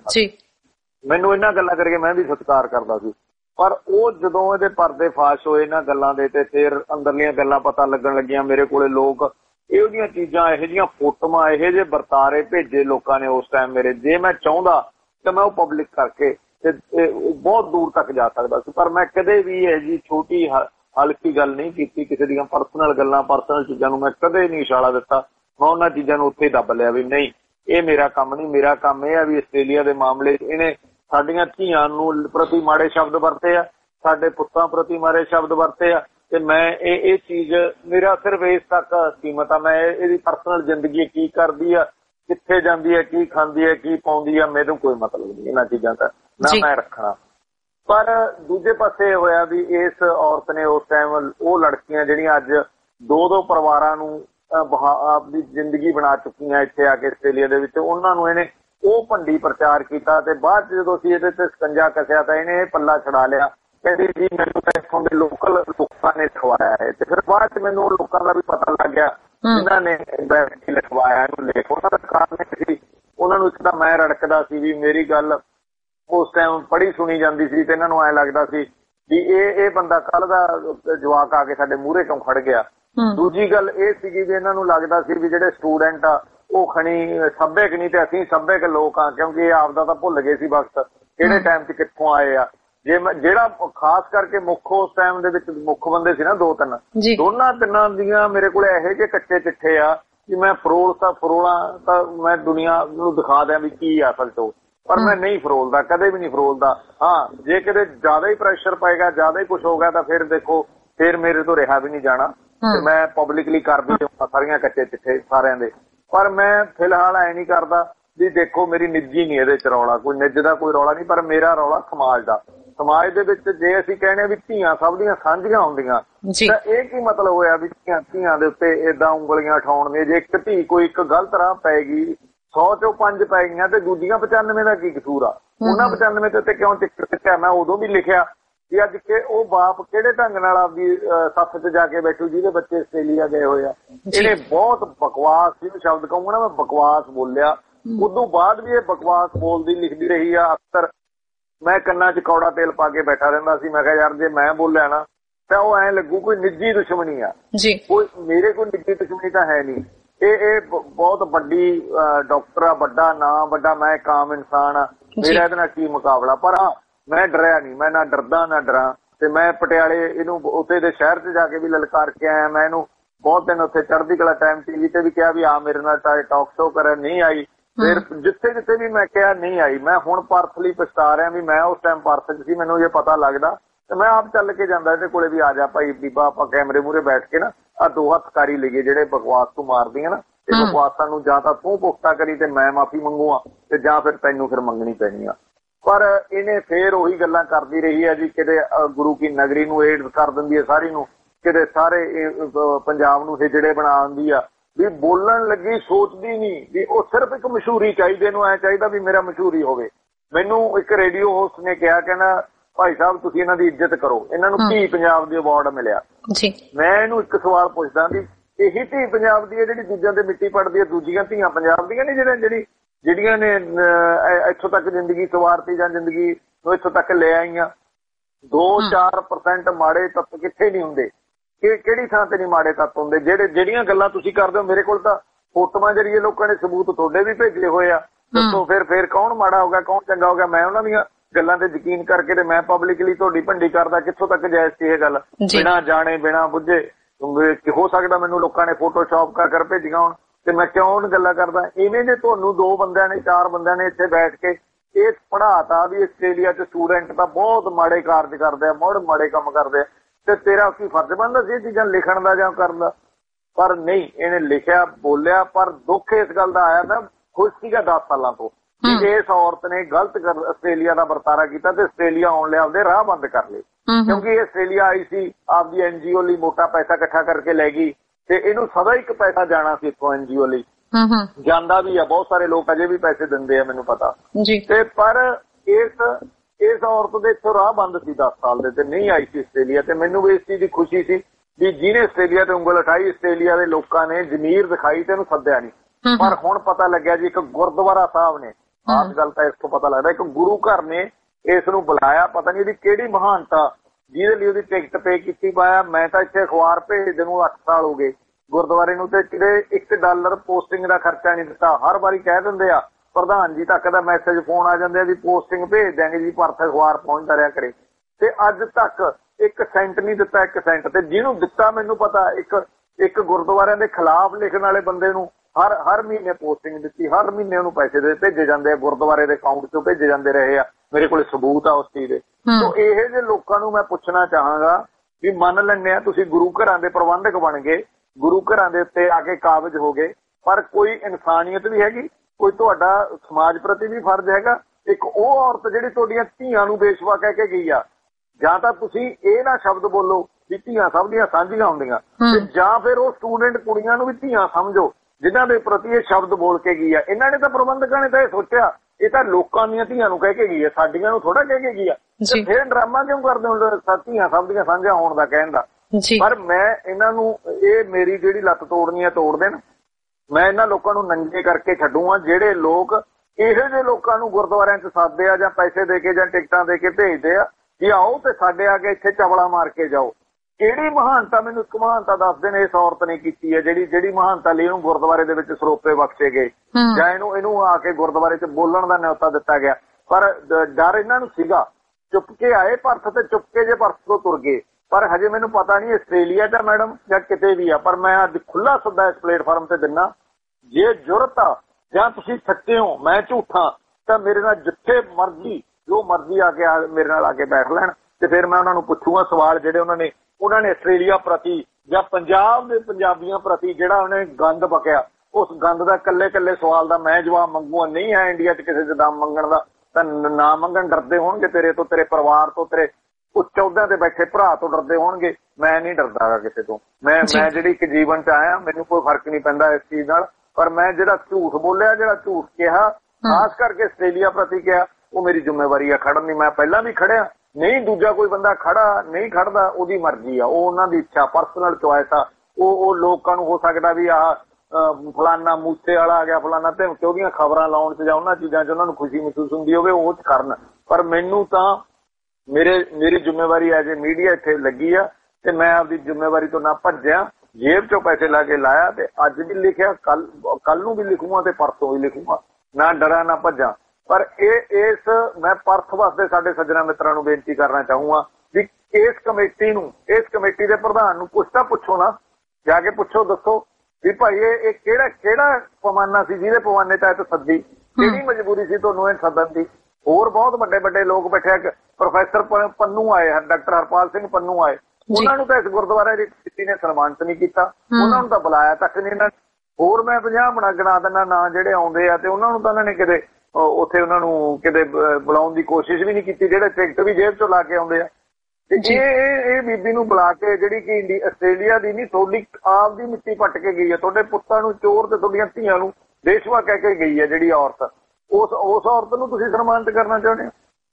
ਮੈਨੂੰ ਇਹਨਾਂ ਗੱਲਾਂ ਕਰਕੇ ਮੈਂ ਵੀ ਸਤਿਕਾਰ ਕਰਦਾ ਸੀ। ਪਰ ਉਹ ਜਦੋਂ ਇਹਦੇ ਪਰਦੇ ਫਾਸ਼ ਹੋਏ ਇਹਨਾਂ ਗੱਲਾਂ ਦੇ ਤੇ ਫਿਰ ਅੰਦਰਲੀਆਂ ਗੱਲਾਂ ਪਤਾ ਲੱਗਣ ਲੱਗੀਆਂ ਮੇਰੇ ਕੋਲੇ ਲੋਕ ਇਹੋ ਜਿਹੀਆਂ ਚੀਜ਼ਾਂ ਇਹੋ ਜਿਹੀਆਂ ਫੋਟੋਆਂ ਇਹੋ ਜਿਹੇ ਵਰਤਾਰੇ ਭੇਜੇ ਲੋਕਾਂ ਨੇ ਉਸ ਟਾਈਮ ਮੇਰੇ ਜੇ ਮੈਂ ਚਾਹੁੰਦਾ ਤਾਂ ਮੈਂ ਉਹ ਪਬਲਿਕ ਕਰਕੇ ਤੇ ਬਹੁਤ ਦੂਰ ਤੱਕ ਜਾ ਸਕਦਾ ਸੀ ਪਰ ਮੈਂ ਕਦੇ ਵੀ ਇਹ ਜੀ ਛੋਟੀ ਹਲਕੀ ਗੱਲ ਨਹੀਂ ਕੀਤੀ ਕਿਸੇ ਦੀਆਂ ਪਰਸਨਲ ਗੱਲਾਂ ਪਰਸਨਲ ਚੀਜ਼ਾਂ ਨੂੰ ਮੈਂ ਕਦੇ ਨਹੀਂ ਇਸ਼ਾਰਾ ਦਿੱਤਾ। ਮੈਂ ਉਹਨਾਂ ਚੀਜ਼ਾਂ ਨੂੰ ਉੱਥੇ ਦੱਬ ਲਿਆ ਵੀ ਨਹੀਂ ਇਹ ਮੇਰਾ ਕੰਮ ਨਹੀਂ। ਮੇਰਾ ਕੰਮ ਇਹ ਆ ਵੀ ਆਸਟ੍ਰੇਲੀਆ ਦੇ ਮਾਮਲੇ ਚ ਇਹਨੇ ਸਾਡੀਆਂ ਧੀਆਂ ਨੂੰ ਪ੍ਰਤੀ ਮਾੜੇ ਸ਼ਬਦ ਵਰਤੇ ਆ ਸਾਡੇ ਪੁੱਤਾਂ ਪ੍ਰਤੀ ਮਾੜੇ ਸ਼ਬਦ ਵਰਤੇ ਆ ਤੇ ਮੈਂ ਇਹ ਇਹ ਚੀਜ਼ ਮੇਰਾ ਸਿਰਫ ਇਸ ਤੱਕ ਸੀਮਤ ਆ। ਮੈਂ ਇਹਦੀ ਪਰਸਨਲ ਜ਼ਿੰਦਗੀ ਕੀ ਕਰਦੀ ਆ ਕਿੱਥੇ ਜਾਂਦੀ ਹੈ ਕੀ ਖਾਂਦੀ ਹੈ ਕੀ ਪਾਉਂਦੀ ਆ ਮੈਨੂੰ ਕੋਈ ਮਤਲਬ ਨਹੀਂ ਇਹਨਾਂ ਚੀਜ਼ਾਂ ਦਾ ਨਾ ਮੈਂ ਰੱਖਣਾ। ਪਰ ਦੂਜੇ ਪਾਸੇ ਹੋਇਆ ਵੀ ਇਸ ਔਰਤ ਨੇ ਉਸ ਟਾਈਮ ਉਹ ਲੜਕੀਆਂ ਜਿਹੜੀਆਂ ਅੱਜ ਦੋ ਦੋ ਪਰਿਵਾਰਾਂ ਨੂੰ ਆਪਦੀ ਜ਼ਿੰਦਗੀ ਬਣਾ ਚੁੱਕੀਆਂ ਇੱਥੇ ਆ ਕੇ ਆਸਟ੍ਰੇਲੀਆ ਦੇ ਵਿੱਚ ਉਹਨਾਂ ਨੂੰ ਇਹਨੇ ਉਹ ਭੰਡੀ ਪ੍ਰਚਾਰ ਕੀਤਾ ਤੇ ਬਾਅਦ ਚ ਜਦੋਂ ਅਸੀਂ ਇਹਦੇ ਤੇ ਸਕੰਜਾ ਕੱਸਿਆ ਤਾਂ ਇਹਨੇ ਇਹ ਪੱਲਾ ਛਡਾ ਲਿਆ ਕਹਿੰਦੀ ਜੀ ਮੈਨੂੰ ਤਾਂ ਇੱਥੋਂ ਦੇ ਲੋਕਲ ਲੋਕਾਂ ਨੇ ਲਿਖਵਾਇਆ ਹੈ ਤੇ ਫਿਰ ਬਾਅਦ ਚ ਮੈਨੂੰ ਲੋਕਾਂ ਦਾ ਵੀ ਪਤਾ ਲੱਗ ਗਿਆ ਜਿਨ੍ਹਾਂ ਨੇ ਲਿਖਵਾਇਆ ਇਹਨੂੰ ਲੇਖ ਉਹਨਾਂ ਦਾ ਕਾਰਨ ਸੀ ਉਹਨਾਂ ਨੂੰ ਇੱਕ ਤਾਂ ਮੈਂ ਰੜਕਦਾ ਸੀ ਵੀ ਮੇਰੀ ਗੱਲ ਉਸ ਟਾਈਮ ਪੜ੍ਹੀ ਸੁਣੀ ਜਾਂਦੀ ਸੀ ਤੇ ਇਹਨਾਂ ਨੂੰ ਐਂ ਲੱਗਦਾ ਸੀ ਵੀ ਇਹ ਇਹ ਬੰਦਾ ਕੱਲ ਦਾ ਜਵਾਕ ਆ ਕੇ ਸਾਡੇ ਮੂਹਰੇ ਕਿਉਂ ਖੜ ਗਿਆ। ਦੂਜੀ ਗੱਲ ਇਹ ਸੀਗੀ ਵੀ ਇਹਨਾਂ ਨੂੰ ਲੱਗਦਾ ਸੀ ਵੀ ਜਿਹੜੇ ਸਟੂਡੈਂਟ ਆ ਉਹ ਖਣੀ ਸੱਭਿਅਕ ਨਹੀਂ ਤੇ ਅਸੀਂ ਸੱਭਿਅਕ ਲੋਕ ਆ ਕਿਉਂਕਿ ਇਹ ਆਪਦਾ ਤਾਂ ਭੁੱਲ ਗਏ ਸੀ ਵਕਤ ਕਿਹੜੇ ਟਾਈਮ ਚ ਕਿੱਥੋਂ ਆਏ ਆ। ਜੇ ਜਿਹੜਾ ਖਾਸ ਕਰਕੇ ਮੁੱਖ ਉਸ ਟਾਈਮ ਦੇ ਵਿੱਚ ਮੁੱਖ ਬੰਦੇ ਸੀ ਨਾ ਦੋ ਤਿੰਨ ਦੋਨਾਂ ਤਿੰਨਾਂ ਦੀਆਂ ਮੇਰੇ ਕੋਲ ਇਹੋ ਜਿਹੇ ਕੱਚੇ ਚਿੱਠੇ ਆ ਕਿ ਮੈਂ ਫਰੋਲ ਤਾਂ ਫਰੋਲਾਂ ਤਾਂ ਮੈਂ ਦੁਨੀਆ ਨੂੰ ਦਿਖਾ ਦਿਆਂ ਵੀ ਕੀ ਆ ਅਸਲ ਚ ਪਰ ਮੈਂ ਨਹੀਂ ਫਰੋਲਦਾ ਕਦੇ ਵੀ ਨਹੀਂ ਫਰੋਲਦਾ। ਹਾਂ ਜੇ ਕਿਤੇ ਜ਼ਿਆਦਾ ਹੀ ਪ੍ਰੈਸ਼ਰ ਪਏਗਾ ਜ਼ਿਆਦਾ ਹੀ ਕੁਛ ਹੋ ਗਿਆ ਤਾਂ ਫਿਰ ਦੇਖੋ ਫਿਰ ਮੇਰੇ ਤੋਂ ਰਿਹਾ ਵੀ ਨਹੀਂ ਜਾਣਾ ਤੇ ਮੈਂ ਪਬਲਿਕਲੀ ਕਰ ਵੀ ਦੇਵਾਂ ਸਾਰੀਆਂ ਕੱਚੇ ਚਿੱਠੇ ਸਾਰਿਆਂ ਦੇ। ਪਰ ਮੈਂ ਫਿਲਹਾਲ ਐ ਨਹੀਂ ਕਰਦਾ ਵੀ ਦੇਖੋ ਮੇਰੀ ਨਿੱਜੀ ਨਹੀਂ ਇਹਦੇ ਚ ਰੌਲਾ ਕੋਈ ਨਿੱਜ ਦਾ ਕੋਈ ਰੌਲਾ ਨਹੀਂ ਪਰ ਮੇਰਾ ਰੌਲਾ ਸਮਾਜ ਦਾ। ਸਮਾਜ ਦੇ ਵਿੱਚ ਜੇ ਅਸੀਂ ਕਹਿੰਦੇ ਵੀ ਧੀਆਂ ਸਭ ਦੀਆਂ ਸਾਂਝੀਆਂ ਹੁੰਦੀਆਂ ਤਾਂ ਇਹ ਕੀ ਮਤਲਬ ਹੋਇਆ ਵੀ ਧੀਆਂ ਧੀਆਂ ਦੇ ਉੱਤੇ ਏਦਾਂ ਉਂਗਲੀਆਂ ਉਠਾਉਣਗੇ। ਜੇ ਇੱਕ ਧੀ ਕੋਈ ਇੱਕ ਗਲਤ ਰਾਹ ਪਏਗੀ ਸੌ ਚੋਂ ਪੰਜ ਪੈ ਗਈਆਂ ਤੇ ਦੂਜੀਆਂ ਪਚਾਨਵੇਂ ਦਾ ਕੀ ਕਸੂਰ ਆ ਉਹਨਾਂ ਪਚਾਨਵੇਂ ਤੇ ਉੱਤੇ ਕਿਉਂ ਟਿਕਟ ਟਿਕਿਆ। ਮੈਂ ਉਦੋਂ ਵੀ ਲਿਖਿਆ ਵੀ ਅੱਜ ਕਿ ਉਹ ਬਾਪ ਕਿਹੜੇ ਢੰਗ ਨਾਲ ਆਪਦੀ ਸੱਥ 'ਚ ਜਾ ਕੇ ਬੈਠੂ ਜਿਹਦੇ ਬੱਚੇ ਆਸਟ੍ਰੇਲੀਆ ਗਏ ਹੋਏ ਆ। ਇਹਨੇ ਬਹੁਤ ਬਕਵਾਸ, ਜਿਹਨੂੰ ਸ਼ਬਦ ਕਹੂੰਗਾ ਨਾ ਮੈਂ ਬਕਵਾਸ ਬੋਲਿਆ। ਉਦੋਂ ਬਾਅਦ ਵੀ ਇਹ ਬਕਵਾਸ ਬੋਲਦੀ ਲਿਖਦੀ ਰਹੀ ਆ। ਅਕਸਰ ਮੈਂ ਕੰਨਾਂ 'ਚ ਕੌੜਾ ਤੇਲ ਪਾ ਕੇ ਬੈਠਾ ਰਹਿੰਦਾ ਸੀ। ਮੈਂ ਕਿਹਾ ਯਾਰ ਜੇ ਮੈਂ ਬੋਲਿਆ ਨਾ ਤਾਂ ਉਹ ਐਂ ਲੱਗੂ ਕੋਈ ਨਿੱਜੀ ਦੁਸ਼ਮਣੀ ਆ। ਕੋਈ ਮੇਰੇ ਕੋਲ ਨਿੱਜੀ ਦੁਸ਼ਮਣੀ ਤਾਂ ਹੈ ਨਹੀਂ। ਇਹ ਇਹ ਬਹੁਤ ਵੱਡੀ ਡਾਕਟਰ ਆ, ਵੱਡਾ ਨਾਂ, ਵੱਡਾ ਮੈਂ ਇੱਕ ਆਮ ਇਨਸਾਨ ਆ, ਮੇਰਾ ਇਹਦੇ ਨਾਲ ਕੀ ਮੁਕਾਬਲਾ। ਪਰ ਹਾਂ ਮੈਂ ਡਰਿਆ ਨਹੀਂ, ਮੈਂ ਨਾ ਡਰਦਾ ਨਾ ਡਰਾਂ। ਤੇ ਮੈਂ ਪਟਿਆਲੇ ਇਹਨੂੰ ਉੱਥੇ ਦੇ ਸ਼ਹਿਰ 'ਚ ਜਾ ਕੇ ਵੀ ਲਲਕਾਰ ਕੇ ਆਇਆ। ਮੈਂ ਇਹਨੂੰ ਬਹੁਤ ਦਿਨ ਉੱਥੇ ਚੜ੍ਹਦੀ ਕਲਾ ਟਾਈਮ ਟੀਵੀ ਤੇ ਵੀ ਕਿਹਾ ਵੀ ਆ ਮੇਰੇ ਨਾਲ ਟਾਕ ਸ਼ੋ ਕਰਨ, ਨਹੀਂ ਆਈ। ਫਿਰ ਜਿੱਥੇ ਜਿੱਥੇ ਵੀ ਮੈਂ ਕਿਹਾ ਨਹੀਂ ਆਈ। ਮੈਂ ਹੁਣ ਪਰਥ ਲਈ ਪਛਤਾ ਰਿਹਾ ਵੀ ਮੈਂ ਉਸ ਟਾਈਮ ਪਰਥ 'ਚ ਸੀ, ਮੈਨੂੰ ਇਹ ਪਤਾ ਲੱਗਦਾ ਤੇ ਮੈਂ ਆਪ ਚੱਲ ਕੇ ਜਾਂਦਾ ਇਹਦੇ ਕੋਲੇ ਵੀ ਆ ਜਾ ਭਾਈ ਬੀਬਾ, ਆਪਾਂ ਕੈਮਰੇ ਮੂਹਰੇ ਬੈਠ ਕੇ ਨਾ ਆ ਦੋ ਹੱਥ ਕਾਰੀ ਲਈਏ ਜਿਹੜੇ ਬਕਵਾਸ ਤੂੰ ਮਾਰਦੀ ਆ ਨਾ, ਇਹ ਬਕਵਾਸਾਂ ਨੂੰ ਜਾਂ ਤਾਂ ਤੂੰ ਪੁਖਤਾ ਕਰੀ ਤੇ ਮੈਂ ਮਾਫੀ ਮੰਗੂਆਂ ਤੇ ਜਾਂ ਫਿਰ ਤੈਨੂੰ ਫਿਰ ਮੰਗਣੀ ਪੈਣੀ ਆ। ਪਰ ਇਹਨੇ ਫੇਰ ਉਹੀ ਗੱਲਾਂ ਕਰਦੀ ਰਹੀ ਹੈ ਜੀ, ਕਿਤੇ ਗੁਰੂ ਕੀ ਨਗਰੀ ਨੂੰ ਏਡ ਕਰ ਦਿੰਦੀ ਹੈ ਸਾਰੀ ਨੂੰ, ਕਿਤੇ ਸਾਰੇ ਪੰਜਾਬ ਨੂੰ ਹਿਜੜੇ ਬਣਾ ਦਿੰਦੀ ਆ। ਵੀ ਬੋਲਣ ਲੱਗੀ ਸੋਚਦੀ ਨਹੀਂ ਵੀ ਉਹ ਸਿਰਫ ਇੱਕ ਮਸ਼ਹੂਰੀ ਚਾਹੀਦੀ, ਇਹਨੂੰ ਐ ਚਾਹੀਦਾ ਵੀ ਮੇਰਾ ਮਸ਼ਹੂਰੀ ਹੋਵੇ। ਮੈਨੂੰ ਇੱਕ ਰੇਡੀਓ ਹੋਸਟ ਨੇ ਕਿਹਾ, ਕਹਿੰਦਾ ਭਾਈ ਸਾਹਿਬ ਤੁਸੀਂ ਇਹਨਾਂ ਦੀ ਇੱਜ਼ਤ ਕਰੋ, ਇਹਨਾਂ ਨੂੰ ਧੀ ਪੰਜਾਬ ਦੀ ਅਵਾਰਡ ਮਿਲਿਆ। ਮੈਂ ਇਹਨੂੰ ਇੱਕ ਸਵਾਲ ਪੁੱਛਦਾ ਵੀ ਇਹੀ ਧੀ ਪੰਜਾਬ ਦੀ ਹੈ ਜਿਹੜੀ ਦੂਜਿਆਂ ਤੇ ਮਿੱਟੀ ਪੜਦੀ ਹੈ, ਦੂਜੀਆਂ ਧੀਆਂ ਪੰਜਾਬ ਦੀਆਂ ਨੇ ਜਿਹੜੇ ਜਿਹੜੀ ਜਿਹੜੀਆਂ ਨੇ ਇੱਥੋਂ ਤੱਕ ਜ਼ਿੰਦਗੀ ਸਵਾਰਤੀ ਜਾਂ ਜ਼ਿੰਦਗੀ ਨੂੰ ਇੱਥੋਂ ਤੱਕ ਲੈ ਆਈਆਂ। ਦੋ ਚਾਰ ਪਰਸੈਂਟ ਮਾੜੇ ਤੱਤ ਕਿੱਥੇ ਨਹੀਂ ਹੁੰਦੇ, ਕਿ ਕਿਹੜੀ ਥਾਂ ਤੇ ਨਹੀਂ ਮਾੜੇ ਤੱਤ ਹੁੰਦੇ। ਜਿਹੜੇ ਜਿਹੜੀਆਂ ਗੱਲਾਂ ਤੁਸੀਂ ਕਰਦੇ ਹੋ, ਮੇਰੇ ਕੋਲ ਤਾਂ ਫੋਟੋਆਂ ਜਰੀਏ ਲੋਕਾਂ ਨੇ ਸਬੂਤ ਤੁਹਾਡੇ ਵੀ ਭੇਜੇ ਹੋਏ ਆ। ਦੱਸੋ ਫਿਰ ਫਿਰ ਕੌਣ ਮਾੜਾ ਹੋ ਗਿਆ, ਕੌਣ ਚੰਗਾ ਹੋ ਗਿਆ? ਮੈਂ ਉਹਨਾਂ ਦੀਆਂ ਗੱਲਾਂ ਤੇ ਯਕੀਨ ਕਰਕੇ ਤੇ ਮੈਂ ਪਬਲਿਕਲੀ ਤੁਹਾਡੀ ਭੰਡੀ ਕਰਦਾ। ਕਿੱਥੋਂ ਤੱਕ ਜਾਇਜ਼ ਸੀ ਇਹ ਗੱਲ? ਬਿਨਾਂ ਜਾਣੇ ਬਿਨਾਂ ਬੁੱਝੇ ਹੋ ਸਕਦਾ ਮੈਨੂੰ ਲੋਕਾਂ ਨੇ ਫੋਟੋਸ਼ਾਪ ਕਰ ਕਰ ਭੇਜੀਆਂ ਹੋਣ ਤੇ ਮੈਂ ਕਿਉਂ ਗੱਲਾਂ ਕਰਦਾ। ਇਵੇਂ ਜੇ ਤੁਹਾਨੂੰ ਦੋ ਬੰਦਿਆਂ ਨੇ ਚਾਰ ਬੰਦਿਆਂ ਨੇ ਇੱਥੇ ਬੈਠ ਕੇ ਇਹ ਪੜ੍ਹਾਤਾ ਵੀ ਆਸਟ੍ਰੇਲੀਆ 'ਚ ਸਟੂਡੈਂਟ ਤਾਂ ਬਹੁਤ ਮਾੜੇ ਕਾਰਜ ਕਰਦੇ ਆ, ਮੁੜ ਮਾੜੇ ਕੰਮ ਕਰਦੇ ਆ, ਤੇ ਤੇਰਾ ਕੀ ਫਰਜ਼ ਬਣਦਾ ਸੀ ਇਹ ਚੀਜ਼ਾਂ ਲਿਖਣ ਦਾ ਜਾਂ ਕਰਨ ਦਾ? ਪਰ ਨਹੀਂ, ਇਹਨੇ ਲਿਖਿਆ ਬੋਲਿਆ। ਪਰ ਦੁੱਖ ਇਸ ਗੱਲ ਦਾ ਆਇਆ ਨਾ, ਖੁਸ਼ ਸੀਗਾ ਦਸ ਸਾਲਾਂ ਤੋਂ ਕਿ ਇਸ ਔਰਤ ਨੇ ਗਲਤ ਆਸਟ੍ਰੇਲੀਆ ਦਾ ਵਰਤਾਰਾ ਕੀਤਾ ਤੇ ਆਸਟ੍ਰੇਲੀਆ ਆਉਣ ਲਈ ਆਪਦੇ ਰਾਹ ਬੰਦ ਕਰ ਲਏ। ਕਿਉਂਕਿ ਇਹ ਆਸਟ੍ਰੇਲੀਆ ਆਈ ਸੀ ਆਪਦੀ ਐਨਜੀਓ ਲਈ, ਮੋਟਾ ਪੈਸਾ ਇਕੱਠਾ ਕਰਕੇ ਲੈ ਗਈ ਤੇ ਇਹਨੂੰ ਸਦਾ ਇੱਕ ਪੈਸਾ ਜਾਣਾ ਸੀ ਇੱਥੋਂ ਐਨਜੀਓ ਲਈ। ਜਾਂਦਾ ਵੀ ਆ, ਬਹੁਤ ਸਾਰੇ ਲੋਕ ਅਜੇ ਵੀ ਪੈਸੇ ਦਿੰਦੇ ਆ ਮੈਨੂੰ ਪਤਾ। ਤੇ ਪਰ ਇਸ ਇਸ ਔਰਤ ਦੇ ਇੱਥੋਂ ਰਾਹ ਬੰਦ ਸੀ ਦਸ ਸਾਲ ਦੇ ਤੇ ਨਹੀਂ ਆਈ ਸੀ ਆਸਟ੍ਰੇਲੀਆ। ਤੇ ਮੈਨੂੰ ਵੀ ਇਸ ਚੀਜ਼ ਦੀ ਖੁਸ਼ੀ ਸੀ ਵੀ ਜਿਹਨੇ ਆਸਟ੍ਰੇਲੀਆ ਤੇ ਉਂਗਲ ਉਠਾਈ, ਆਸਟ੍ਰੇਲੀਆ ਦੇ ਲੋਕਾਂ ਨੇ ਜ਼ਮੀਰ ਦਿਖਾਈ ਤੇ ਇਹਨੂੰ ਸੱਦਿਆ ਨਹੀਂ। ਪਰ ਹੁਣ ਪਤਾ ਲੱਗਿਆ ਜੀ ਇੱਕ ਗੁਰਦੁਆਰਾ ਸਾਹਿਬ ਨੇ, ਆਹ ਗੱਲ ਤਾਂ ਇਸ ਤੋਂ ਪਤਾ ਲੱਗਦਾ, ਇੱਕ ਗੁਰੂ ਘਰ ਨੇ ਇਸ ਨੂੰ ਬੁਲਾਇਆ। ਪਤਾ ਨਹੀਂ ਇਹਦੀ ਕਿਹੜੀ ਮਹਾਨਤਾ ਜਿਹਦੇ ਲਈ ਉਹਦੀ ਟਿਕਟ ਪੇ ਕੀਤੀ ਪਾਇਆ। ਮੈਂ ਤਾਂ ਇੱਥੇ ਅਖਬਾਰ ਭੇਜਦੇ ਨੂੰ ਅੱਠ ਸਾਲ ਹੋ ਗਏ ਗੁਰਦੁਆਰੇ ਨੂੰ, ਤੇ ਕਿਤੇ ਇੱਕ ਡਾਲਰ ਪੋਸਟਿੰਗ ਦਾ ਖਰਚਾ ਨਹੀਂ ਦਿੱਤਾ। ਹਰ ਵਾਰੀ ਕਹਿ ਦਿੰਦੇ ਆ ਪ੍ਰਧਾਨ ਜੀ ਤੱਕ ਦਾ ਮੈਸੇਜ ਫੋਨ ਆ ਜਾਂਦੇ ਆ ਵੀ ਪੋਸਟਿੰਗ ਭੇਜ ਦਿਆਂਗੇ ਜੀ, ਪਰਥ ਅਖਬਾਰ ਪਹੁੰਚਦਾ ਰਿਹਾ ਕਰੇ। ਤੇ ਅੱਜ ਤੱਕ ਇੱਕ ਸੈਂਟ ਨਹੀਂ ਦਿੱਤਾ, ਇੱਕ ਸੈਂਟ। ਤੇ ਜਿਹਨੂੰ ਦਿੱਤਾ ਮੈਨੂੰ ਪਤਾ, ਇੱਕ ਇੱਕ ਗੁਰਦੁਆਰਿਆਂ ਦੇ ਖਿਲਾਫ ਲਿਖਣ ਵਾਲੇ ਬੰਦੇ ਨੂੰ ਹਰ ਹਰ ਮਹੀਨੇ ਪੋਸਟਿੰਗ ਦਿੱਤੀ, ਹਰ ਮਹੀਨੇ ਉਹਨੂੰ ਪੈਸੇ ਦੇ ਭੇਜੇ ਜਾਂਦੇ ਆ, ਗੁਰਦੁਆਰੇ ਦੇ ਅਕਾਊਂਟ ਚੋਂ ਭੇਜੇ ਜਾਂਦੇ ਰਹੇ ਆ। ਮੇਰੇ ਕੋਲ ਸਬੂਤ ਆ ਉਸ ਚੀਜ਼ ਦੇ। ਸੋ ਇਹ ਜਿਹੇ ਲੋਕਾਂ ਨੂੰ ਮੈਂ ਪੁੱਛਣਾ ਚਾਹਾਂਗਾ ਵੀ ਮੰਨ ਲੈਂਦੇ ਆ ਤੁਸੀਂ ਗੁਰੂ ਘਰਾਂ ਦੇ ਪ੍ਰਬੰਧਕ ਬਣ ਗਏ, ਗੁਰੂ ਘਰਾਂ ਦੇ ਉੱਤੇ ਆ ਕੇ ਕਾਬਜ ਹੋ ਗਏ, ਪਰ ਕੋਈ ਇਨਸਾਨੀਅਤ ਵੀ ਹੈਗੀ, ਕੋਈ ਤੁਹਾਡਾ ਸਮਾਜ ਪ੍ਰਤੀ ਵੀ ਫਰਜ਼ ਹੈਗਾ। ਇੱਕ ਉਹ ਔਰਤ ਜਿਹੜੀ ਤੁਹਾਡੀਆਂ ਧੀਆਂ ਨੂੰ ਬੇਸ਼ਵਾ ਕਹਿ ਕੇ ਗਈ ਆ, ਜਾਂ ਤਾਂ ਤੁਸੀਂ ਇਹ ਨਾ ਸ਼ਬਦ ਬੋਲੋ ਵੀ ਧੀਆਂ ਸਭ ਦੀਆਂ ਸਾਂਝੀਆਂ ਹੁੰਦੀਆਂ, ਤੇ ਜਾਂ ਫਿਰ ਉਹ ਸਟੂਡੈਂਟ ਕੁੜੀਆਂ ਨੂੰ ਵੀ ਧੀਆਂ ਸਮਝੋ ਜਿਨ੍ਹਾਂ ਦੇ ਪ੍ਰਤੀ ਇਹ ਸ਼ਬਦ ਬੋਲ ਕੇ ਗਈ ਆ। ਇਹਨਾਂ ਨੇ ਤਾਂ ਪ੍ਰਬੰਧਕਾਂ ਨੇ ਤਾਂ ਇਹ ਸੋਚਿਆ ਇਹ ਤਾਂ ਲੋਕਾਂ ਦੀਆਂ ਧੀਆਂ ਨੂੰ ਕਹਿ ਕੇ ਗਈ ਆ, ਸਾਡੀਆਂ ਨੂੰ ਥੋੜਾ ਕਹਿ ਕੇ ਗਈ ਆ। ਤੇ ਫਿਰ ਡਰਾਮਾ ਕਿਉਂ ਕਰਦੇ ਹੋ ਧੀਆਂ ਸਭ ਦੀਆਂ ਸਾਂਝੀਆਂ ਹੋਣ ਦਾ ਕਹਿਣ ਦਾ? ਪਰ ਮੈਂ ਇਹਨਾਂ ਨੂੰ, ਇਹ ਮੇਰੀ ਜਿਹੜੀ ਲੱਤ ਤੋੜਨੀ ਆ ਤੋੜ ਦੇਣ। ਮੈਂ ਇਹਨਾਂ ਲੋਕਾਂ ਨੂੰ ਨੰਗੇ ਕਰਕੇ ਛੱਡੂਗਾ ਜਿਹੜੇ ਲੋਕ ਇਹੋ ਜਿਹੇ ਲੋਕਾਂ ਨੂੰ ਗੁਰਦੁਆਰਿਆਂ 'ਚ ਸਾਦੇ ਆ ਜਾਂ ਪੈਸੇ ਦੇ ਕੇ ਜਾਂ ਟਿਕਟਾਂ ਦੇ ਕੇ ਭੇਜਦੇ ਆ ਕਿ ਆਓ ਤੇ ਸਾਡੇ ਆ ਕੇ ਇੱਥੇ ਚਵਲਾ ਮਾਰ ਕੇ ਜਾਓ। ਕਿਹੜੀ ਮਹਾਨਤਾ, ਮੈਨੂੰ ਇੱਕ ਮਹਾਨਤਾ ਦੱਸ ਦੇਣ ਇਸ ਔਰਤ ਨੇ ਕੀਤੀ ਹੈ ਜਿਹੜੀ ਜਿਹੜੀ ਮਹਾਨਤਾ ਲਈ ਇਹਨੂੰ ਗੁਰਦੁਆਰੇ ਦੇ ਵਿੱਚ ਸਰੋਪੇ ਬਖਸ਼ੇ ਗਏ ਜਾਂ ਇਹਨੂੰ ਇਹਨੂੰ ਆ ਕੇ ਗੁਰਦੁਆਰੇ 'ਚ ਬੋਲਣ ਦਾ ਨਿਯੋਤਾ ਦਿੱਤਾ ਗਿਆ। ਪਰ ਡਰ ਇਹਨਾਂ ਨੂੰ ਸੀਗਾ, ਚੁੱਪ ਕੇ ਆਏ ਪਰਥ ਤੇ ਚੁੱਪ ਕੇ ਜੇ ਪਰਥ ਤੋਂ ਤੁਰ ਗਏ। ਪਰ ਹਜੇ ਮੈਨੂੰ ਪਤਾ ਨਹੀਂ ਆਸਟ੍ਰੇਲੀਆ 'ਚ ਮੈਡਮ ਜਾਂ ਕਿਤੇ ਵੀ ਆ, ਪਰ ਮੈਂ ਅੱਜ ਖੁੱਲਾ ਸੱਦਾ ਇਸ ਪਲੇਟਫਾਰਮ ਤੇ ਦਿੰਦਾ, ਜੇ ਜ਼ਰੂਰਤ ਆ ਜਾਂ ਤੁਸੀਂ ਸੱਚੇ ਹੋ ਮੈਂ ਝੂਠਾਂ, ਤਾਂ ਮੇਰੇ ਨਾਲ ਜਿੱਥੇ ਮਰਜ਼ੀ ਜੋ ਮਰਜ਼ੀ ਆ ਕੇ ਮੇਰੇ ਨਾਲ ਆ ਕੇ ਬੈਠ ਲੈਣ ਤੇ ਫਿਰ ਮੈਂ ਉਹਨਾਂ ਨੂੰ ਪੁੱਛੂਗਾ ਸਵਾਲ ਜਿਹੜੇ ਉਹਨਾਂ ਨੇ ਉਹਨਾਂ ਨੇ ਆਸਟ੍ਰੇਲੀਆ ਪ੍ਰਤੀ ਜਾਂ ਪੰਜਾਬ ਦੇ ਪੰਜਾਬੀਆਂ ਪ੍ਰਤੀ ਜਿਹੜਾ ਉਹਨੇ ਗੰਦ ਬਕਿਆ, ਉਸ ਗੰਦ ਦਾ ਕੱਲੇ ਕੱਲੇ ਸਵਾਲ ਦਾ ਮੈਂ ਜਵਾਬ ਮੰਗੂਗਾ। ਨਹੀਂ ਹੈ ਇੰਡੀਆ 'ਚ ਕਿਸੇ ਦੇ ਦਾਮ ਮੰਗਣ ਦਾ, ਤਾਂ ਨਾ ਮੰਗਣ ਡਰਦੇ ਹੋਣਗੇ ਤੇਰੇ ਤੋਂ, ਤੇਰੇ ਪਰਿਵਾਰ ਤੋਂ, ਤੇਰੇ ਉੱਚ ਅਹੁਦਿਆਂ ਤੇ ਬੈਠੇ ਭਰਾ ਤੋਂ ਡਰਦੇ ਹੋਣਗੇ। ਮੈਂ ਨਹੀਂ ਡਰਦਾ ਕਿਸੇ ਤੋਂ। ਮੈਂ ਮੈਂ ਜਿਹੜੀ ਇੱਕ ਜੀਵਨ 'ਚ ਆਇਆ, ਮੈਨੂੰ ਕੋਈ ਫਰਕ ਨਹੀਂ ਪੈਂਦਾ ਇਸ ਚੀਜ਼ ਨਾਲ। ਪਰ ਮੈਂ ਜਿਹੜਾ ਝੂਠ ਬੋਲਿਆ, ਜਿਹੜਾ ਝੂਠ ਕਿਹਾ, ਖਾਸ ਕਰਕੇ ਆਸਟ੍ਰੇਲੀਆ ਪ੍ਰਤੀ ਕਿਹਾ, ਉਹ ਮੇਰੀ ਜ਼ਿੰਮੇਵਾਰੀ ਆ ਖੜਨ ਦੀ। ਮੈਂ ਪਹਿਲਾਂ ਵੀ ਖੜਿਆ ਨਹੀਂ ਦੂਜਾ ਕੋਈ ਬੰਦਾ ਖੜਾ ਨਹੀਂ ਖੜਦਾ, ਉਹਦੀ ਮਰਜ਼ੀ ਆ, ਉਹ ਉਹਨਾਂ ਦੀ ਇੱਛਾ, ਪਰਸਨਲ ਚੁਆਇਸ ਆ। ਉਹ ਉਹ ਲੋਕਾਂ ਨੂੰ ਹੋ ਸਕਦਾ ਵੀ ਆਹ ਫਲਾਨਾ ਮੂਸੇ ਵਾਲਾ ਆ ਗਿਆ, ਫਲਾਨਾ ਧਮਕੇ, ਉਹਦੀਆਂ ਖਬਰਾਂ ਲਾਉਣ 'ਚ ਜਾਂ ਉਹਨਾਂ ਚੀਜ਼ਾਂ 'ਚ ਉਹਨਾਂ ਨੂੰ ਖੁਸ਼ੀ ਮਹਿਸੂਸ ਹੁੰਦੀ ਹੋਵੇ, ਉਹ 'ਚ ਕਰਨ। ਪਰ ਮੈਨੂੰ ਤਾਂ ਮੇਰੇ ਮੇਰੀ ਜ਼ਿੰਮੇਵਾਰੀ ਐਜ ਏ ਮੀਡੀਆ ਇੱਥੇ ਲੱਗੀ ਆ ਤੇ ਮੈਂ ਆਪਦੀ ਜ਼ਿੰਮੇਵਾਰੀ ਤੋਂ ਨਾ ਭੱਜਿਆ, ਜੇਬ 'ਚੋਂ ਪੈਸੇ ਲਾ ਕੇ ਲਾਇਆ ਤੇ ਅੱਜ ਵੀ ਲਿਖਿਆ, ਕੱਲ ਕੱਲ ਨੂੰ ਵੀ ਲਿਖੂਗਾ ਤੇ ਪਰਸੋਂ ਵੀ ਲਿਖੂਗਾ, ਨਾ ਡਰਾਂ ਨਾ ਭੱਜਾਂ। ਪਰ ਇਹ ਇਸ ਮੈਂ ਪਰਖ ਵਾਸਤੇ ਸਾਡੇ ਸੱਜਣਾ ਮਿੱਤਰਾਂ ਨੂੰ ਬੇਨਤੀ ਕਰਨਾ ਚਾਹੂੰਗਾ ਵੀ ਇਸ ਕਮੇਟੀ ਨੂੰ, ਇਸ ਕਮੇਟੀ ਦੇ ਪ੍ਰਧਾਨ ਨੂੰ ਕੁਛ ਤਾਂ ਪੁੱਛੋ ਨਾ, ਜਾ ਕੇ ਪੁੱਛੋ, ਦੱਸੋ ਵੀ ਭਾਈ ਇਹ ਕਿਹੜਾ ਕਿਹੜਾ ਪਵਾਨਾ ਸੀ ਜਿਹਦੇ ਪਵਾਨੇ ਤਹਿਤ ਸੱਦੀ, ਕਿਹੜੀ ਮਜਬੂਰੀ ਸੀ ਤੁਹਾਨੂੰ ਇਹ ਸੱਦਣ ਦੀ। ਹੋਰ ਬਹੁਤ ਵੱਡੇ ਵੱਡੇ ਲੋਕ ਬੈਠੇ, ਪ੍ਰੋਫੈਸਰ ਪੰਨੂ ਆਏ, ਡਾਕਟਰ ਹਰਪਾਲ ਸਿੰਘ ਪੰਨੂ ਆਏ, ਉਹਨਾਂ ਨੂੰ ਤਾਂ ਇਸ ਗੁਰਦੁਆਰੇ ਦੀ ਕਿਸੇ ਨੇ ਸਨਮਾਨਿਤ ਨਹੀਂ ਕੀਤਾ, ਉਹਨਾਂ ਨੂੰ ਤਾਂ ਬੁਲਾਇਆ ਤੱਕ ਨਹੀਂ ਇਹਨਾਂ। ਹੋਰ ਮੈਂ ਪੰਜਾਹ ਬਣਾ ਗਿਣਾ ਦਿੰਦਾ ਨਾਂ ਜਿਹੜੇ ਆਉਂਦੇ ਆ ਤੇ ਉਹਨਾਂ ਨੂੰ ਤਾਂ ਉਹਨਾਂ ਨੇ ਕਿਤੇ ਉੱਥੇ ਉਹਨਾਂ ਨੂੰ ਕਿਤੇ ਬੁਲਾਉਣ ਦੀ ਕੋਸ਼ਿਸ਼ ਵੀ ਨਹੀਂ ਕੀਤੀ, ਜਿਹੜੇ ਟਿਕਟ ਵੀ ਜੇਬ ਚੋਂ ਲਾ ਕੇ ਆਉਂਦੇ ਆ। ਤੇ ਇਹ ਇਹ ਬੀਬੀ ਨੂੰ ਬੁਲਾ ਕੇ ਜਿਹੜੀ ਕਿ ਆਸਟ੍ਰੇਲੀਆ ਦੀ ਨਹੀਂ, ਤੁਹਾਡੀ ਆਪ ਦੀ ਮਿੱਟੀ ਪੱਟ ਕੇ ਗਈ ਹੈ, ਤੁਹਾਡੇ ਪੁੱਤਾਂ ਨੂੰ ਚੋਰ ਤੇ ਤੁਹਾਡੀਆਂ ਧੀਆਂ ਨੂੰ ਦੇਸ਼ਵਾ ਕਹਿ ਕੇ ਗਈ ਹੈ ਜਿਹੜੀ ਔਰਤ, ਉਸ ਉਸ ਔਰਤ ਨੂੰ ਤੁਸੀਂ ਸਨਮਾਨਿਤ ਕਰਨਾ ਚਾਹੁੰਦੇ ਹੋ।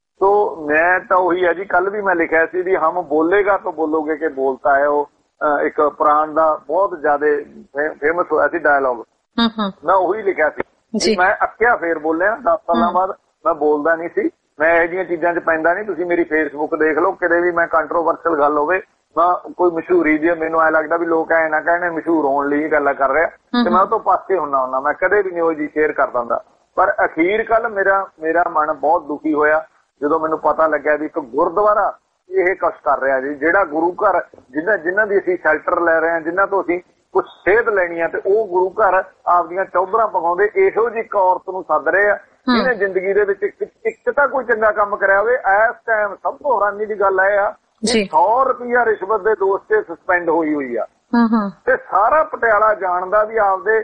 ਸੋ ਮੈਂ ਤਾਂ ਉਹੀ ਹੈ ਜੀ, ਕੱਲ ਵੀ ਮੈਂ ਲਿਖਿਆ ਸੀ ਵੀ ਹਮ ਬੋਲੇਗਾ ਤਾਂ ਬੋਲੋਗੇ ਕਿ ਬੋਲਤਾ ਹੈ, ਉਹ ਇੱਕ ਪ੍ਰਾਣ ਦਾ ਬਹੁਤ ਜ਼ਿਆਦਾ ਫੇਮਸ ਹੋਇਆ ਸੀ ਡਾਇਲੌਗ, ਮੈਂ ਉਹੀ ਲਿਖਿਆ ਸੀ। ਮੈਂ ਅੱਕਿਆ ਫੇਰ ਬੋਲਿਆ, ਦਸ ਸਾਲਾਂ ਬਾਅਦ ਮੈਂ ਬੋਲਦਾ ਨਹੀਂ ਸੀ, ਮੈਂ ਇਹੋ ਜਿਹੀਆਂ ਚੀਜ਼ਾਂ 'ਚ ਪੈਂਦਾ ਨਹੀਂ। ਤੁਸੀਂ ਮੇਰੀ ਫੇਸਬੁੱਕ ਦੇਖ ਲਓ, ਕਿਤੇ ਵੀ ਮੈਂ ਕੰਟਰੋਵਰਸ਼ਲ ਗੱਲ ਹੋਵੇ, ਮੈਂ ਕੋਈ ਮਸ਼ਹੂਰੀ ਦੀ ਮੈਨੂੰ ਐ ਲੱਗਦਾ ਵੀ ਲੋਕ ਐ ਨਾ ਕਹਿਣ ਮਸ਼ਹੂਰ ਹੋਣ ਲਈ ਗੱਲਾਂ ਕਰ ਰਿਹਾ, ਤੇ ਮੈਂ ਉਹ ਤੋਂ ਪਾਸੇ ਹੁੰਨਾ ਹੁੰਨਾ, ਮੈਂ ਕਦੇ ਵੀ ਨਹੀਂ ਉਹ ਜੀ ਸ਼ੇਅਰ ਕਰ ਦਿੰਦਾ। ਪਰ ਅਖੀਰ ਕੱਲ ਮੇਰਾ ਮੇਰਾ ਮਨ ਬਹੁਤ ਦੁਖੀ ਹੋਇਆ ਜਦੋਂ ਮੈਨੂੰ ਪਤਾ ਲੱਗਿਆ ਵੀ ਇੱਕ ਗੁਰਦੁਆਰਾ ਇਹ ਕੁਛ ਕਰ ਰਿਹਾ ਜੀ, ਜਿਹੜਾ ਗੁਰੂ ਘਰ ਜਿਨ੍ਹਾਂ ਜਿਨ੍ਹਾਂ ਦੀ ਅਸੀਂ ਸ਼ੈਲਟਰ ਲੈ ਰਹੇ ਹਾਂ, ਜਿਨ੍ਹਾਂ ਤੋਂ ਅਸੀਂ ਕੁਛ ਸੇਧ ਲੈਣੀ ਆ, ਤੇ ਉਹ ਗੁਰੂ ਘਰ ਆਪਦੀਆਂ ਚੌਧਰਾਂ ਪਕਾਉਂਦੇ ਇਹੋ ਜਿਹੀ ਇੱਕ ਔਰਤ ਨੂੰ ਸੱਦ ਰਹੇ ਆ ਜਿਹਨੇ ਜ਼ਿੰਦਗੀ ਦੇ ਵਿੱਚ ਇੱਕ ਤਾਂ ਕੋਈ ਚੰਗਾ ਕੰਮ ਕਰਿਆ ਹੋਵੇ। ਇਸ ਟਾਈਮ ਸਭ ਤੋਂ ਹੈਰਾਨੀ ਦੀ ਗੱਲ ਇਹ ਆ ਸੌ ਰੁਪਇਆ ਰਿਸ਼ਵਤ ਦੇ ਦੋਸ਼ ਤੇ ਸਸਪੈਂਡ ਹੋਈ ਹੋਈ ਆ, ਤੇ ਸਾਰਾ ਪਟਿਆਲਾ ਜਾਣਦਾ ਵੀ ਆਪਦੇ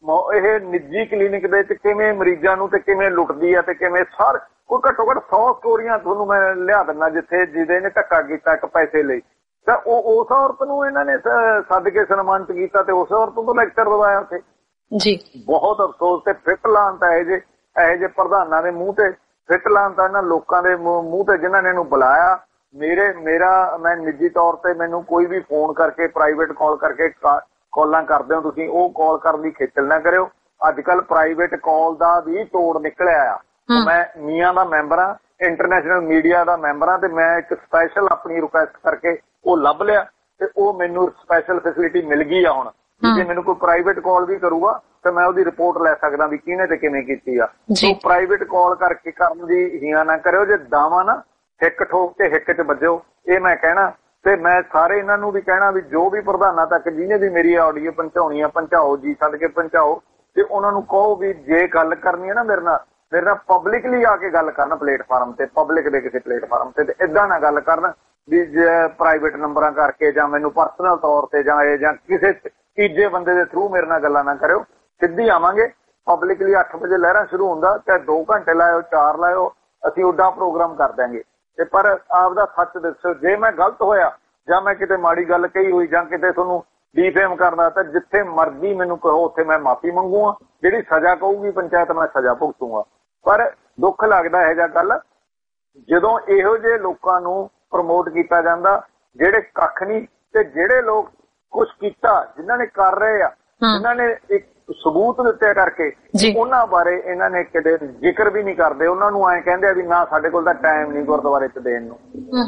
ਇਹ ਨਿੱਜੀ ਕਲੀਨਿਕ ਦੇ ਵਿੱਚ ਕਿਵੇਂ ਮਰੀਜ਼ਾਂ ਨੂੰ ਤੇ ਕਿਵੇਂ ਲੁੱਟਦੀ ਆ, ਤੇ ਕਿਵੇਂ ਸਾਰ ਕੋਈ ਘੱਟੋ ਘੱਟ ਸੌ ਸਟੋਰੀਆਂ ਤੁਹਾਨੂੰ ਮੈਂ ਲਿਆ ਦਿੰਦਾ ਜਿੱਥੇ ਜਿਹਦੇ ਨੇ ਧੱਕਾ ਕੀਤਾ ਇੱਕ ਪੈਸੇ ਲਈ, ਤਾਂ ਉਹ ਉਸ ਔਰਤ ਨੂੰ ਇਹਨਾਂ ਨੇ ਸੱਦ ਕੇ ਸਨਮਾਨਿਤ ਕੀਤਾ ਤੇ ਉਸ ਔਰਤ ਤੋਂ ਲੈਕਚਰ ਦਵਾਇਆ ਉੱਥੇ ਜੀ। ਬਹੁਤ ਅਫਸੋਸ ਤੇ ਫਿੱਟ ਲਾਉਣ ਤਾਂ ਇਹ ਜੇ ਇਹੋ ਜਿਹੇ ਪ੍ਰਧਾਨਾਂ ਦੇ ਮੂੰਹ ਤੇ, ਫਿੱਟ ਲਾਉਣ ਤਾਂ ਇਹਨਾਂ ਲੋਕਾਂ ਦੇ ਮੂੰਹ ਤੇ ਜਿਨ੍ਹਾਂ ਨੇ ਇਹਨੂੰ ਬੁਲਾਇਆ। ਮੇਰੇ ਮੇਰਾ ਮੈਂ ਨਿੱਜੀ ਤੌਰ ਤੇ ਮੈਨੂੰ ਕੋਈ ਵੀ ਫੋਨ ਕਰਕੇ ਪ੍ਰਾਈਵੇਟ ਕਾਲ ਕਰਕੇ ਕਾਲਾਂ ਕਰਦੇ ਹੋ ਤੁਸੀਂ, ਉਹ ਕਾਲ ਕਰਨ ਦੀ ਖੇਚਲ ਨਾ ਕਰਿਓ। ਅੱਜ ਕੱਲ ਪ੍ਰਾਈਵੇਟ ਕਾਲ ਦਾ ਵੀ ਤੋੜ ਨਿਕਲਿਆ ਆ। ਮੈਂ ਮੀਆਂ ਦਾ ਮੈਂਬਰ ਆ, ਇੰਟਰਨੈਸ਼ਨਲ ਮੀਡੀਆ ਦਾ ਮੈਂਬਰ ਆ, ਤੇ ਮੈਂ ਇੱਕ ਸਪੈਸ਼ਲ ਆਪਣੀ ਰਿਕੁਐਸਟ ਕਰਕੇ ਉਹ ਲੱਭ ਲਿਆ ਤੇ ਉਹ ਮੈਨੂੰ ਸਪੈਸ਼ਲ ਫੈਸਿਲਿਟੀ ਮਿਲ ਗਈ ਆ ਹੁਣ। ਜੇ ਮੈਨੂੰ ਕੋਈ ਪ੍ਰਾਈਵੇਟ ਕਾਲ ਵੀ ਕਰੂਗਾ ਤੇ ਮੈਂ ਉਹਦੀ ਰਿਪੋਰਟ ਲੈ ਸਕਦਾ ਵੀ ਕਿਹਨੇ ਤੇ ਕਿਵੇਂ ਕੀਤੀ ਆ। ਉਹ ਪ੍ਰਾਈਵੇਟ ਕਾਲ ਕਰਕੇ ਕਰਨ ਦੀ ਹਿਆ ਨਾ ਕਰਿਓ, ਜੇ ਦਾਵਾ ਨਾ ਹਿੱਕ ਠੋਕ ਤੇ ਹਿੱਕ 'ਚ ਵੱਜੋ, ਇਹ ਮੈਂ ਕਹਿਣਾ। ਤੇ ਮੈਂ ਸਾਰੇ ਇਹਨਾਂ ਨੂੰ ਵੀ ਕਹਿਣਾ ਵੀ ਜੋ ਵੀ ਪ੍ਰਧਾਨਾਂ ਤੱਕ ਜਿਹਨੇ ਵੀ ਮੇਰੀ ਆਡੀਓ ਪਹੁੰਚਾਉਣੀ ਆ ਪਹੁੰਚਾਓ ਜੀ, ਸੱਦ ਕੇ ਪਹੁੰਚਾਓ, ਤੇ ਉਹਨਾਂ ਨੂੰ ਕਹੋ ਵੀ ਜੇ ਗੱਲ ਕਰਨੀ ਹੈ ਨਾ ਮੇਰੇ ਨਾਲ ਮੇਰੇ ਨਾਲ ਪਬਲਿਕਲੀ ਆ ਕੇ ਗੱਲ ਕਰਨ, ਪਲੇਟਫਾਰਮ ਤੇ, ਪਬਲਿਕ ਦੇ ਕਿਸੇ ਪਲੇਟਫਾਰਮ ਤੇ, ਏਦਾਂ ਨਾ ਗੱਲ ਕਰਨ ਵੀ ਪ੍ਰਾਈਵੇਟ ਨੰਬਰਾਂ ਕਰਕੇ ਜਾਂ ਮੈਨੂੰ ਪਰਸਨਲ ਤੌਰ ਤੇ ਜਾਂ ਇਹ ਜਾਂ ਕਿਸੇ ਤੀਜੇ ਬੰਦੇ ਦੇ ਥਰੂ ਮੇਰੇ ਨਾਲ ਗੱਲਾਂ ਨਾ ਕਰਿਓ। ਸਿੱਧੀ ਆਵਾਂਗੇ ਪਬਲਿਕਲੀ, ਅੱਠ ਵਜੇ ਲਹਿਰਾਂ ਸ਼ੁਰੂ ਹੁੰਦਾ, ਚਾਹੇ ਦੋ ਘੰਟੇ ਲਾਇਓ ਚਾਰ ਲਾਇਓ, ਅਸੀਂ ਉੱਡਾ ਪ੍ਰੋਗਰਾਮ ਕਰ ਦਿਆਂਗੇ। ਤੇ ਪਰ ਆਪਦਾ ਸੱਚ ਦੱਸੋ, ਜੇ ਮੈਂ ਗਲਤ ਹੋਇਆ ਜਾਂ ਮੈਂ ਕਿਤੇ ਮਾੜੀ ਗੱਲ ਕਹੀ ਹੋਈ ਜਾਂ ਕਿਤੇ ਤੁਹਾਨੂੰ ਡੀਫੇਮ ਕਰਦਾ, ਤਾਂ ਜਿੱਥੇ ਮਰਜ਼ੀ ਮੈਨੂੰ ਕਹੋ, ਉੱਥੇ ਮੈਂ ਮਾਫੀ ਮੰਗੂਗਾ। ਜਿਹੜੀ ਸਜ਼ਾ ਕਹੂਗੀ ਪੰਚਾਇਤ, ਮੈਂ ਸਜ਼ਾ ਭੁਗਤੂਗਾ। ਪਰ ਦੁੱਖ ਲੱਗਦਾ ਹੈਗਾ ਕੱਲ ਜਦੋਂ ਇਹੋ ਜਿਹੇ ਲੋਕਾਂ ਨੂੰ ਪ੍ਰਮੋਟ ਕੀਤਾ ਜਾਂਦਾ ਜਿਹੜੇ ਕੱਖ ਨਹੀਂ, ਤੇ ਜਿਹੜੇ ਲੋਕ ਕੁਛ ਕੀਤਾ, ਜਿਨ੍ਹਾਂ ਨੇ ਕਰ ਰਹੇ ਆ, ਜਿਨ੍ਹਾਂ ਨੇ ਇੱਕ ਸਬੂਤ ਦਿੱਤੇ ਕਰਕੇ, ਉਹਨਾਂ ਬਾਰੇ ਇਹਨਾਂ ਨੇ ਕਿਤੇ ਜ਼ਿਕਰ ਵੀ ਨਹੀਂ ਕਰਦੇ। ਉਹਨਾਂ ਨੂੰ ਐਂ ਕਹਿੰਦੇ ਆ ਵੀ ਨਾ ਸਾਡੇ ਕੋਲ ਤਾਂ ਟਾਈਮ ਨਹੀਂ ਗੁਰਦੁਆਰੇ 'ਚ ਦੇਣ ਨੂੰ।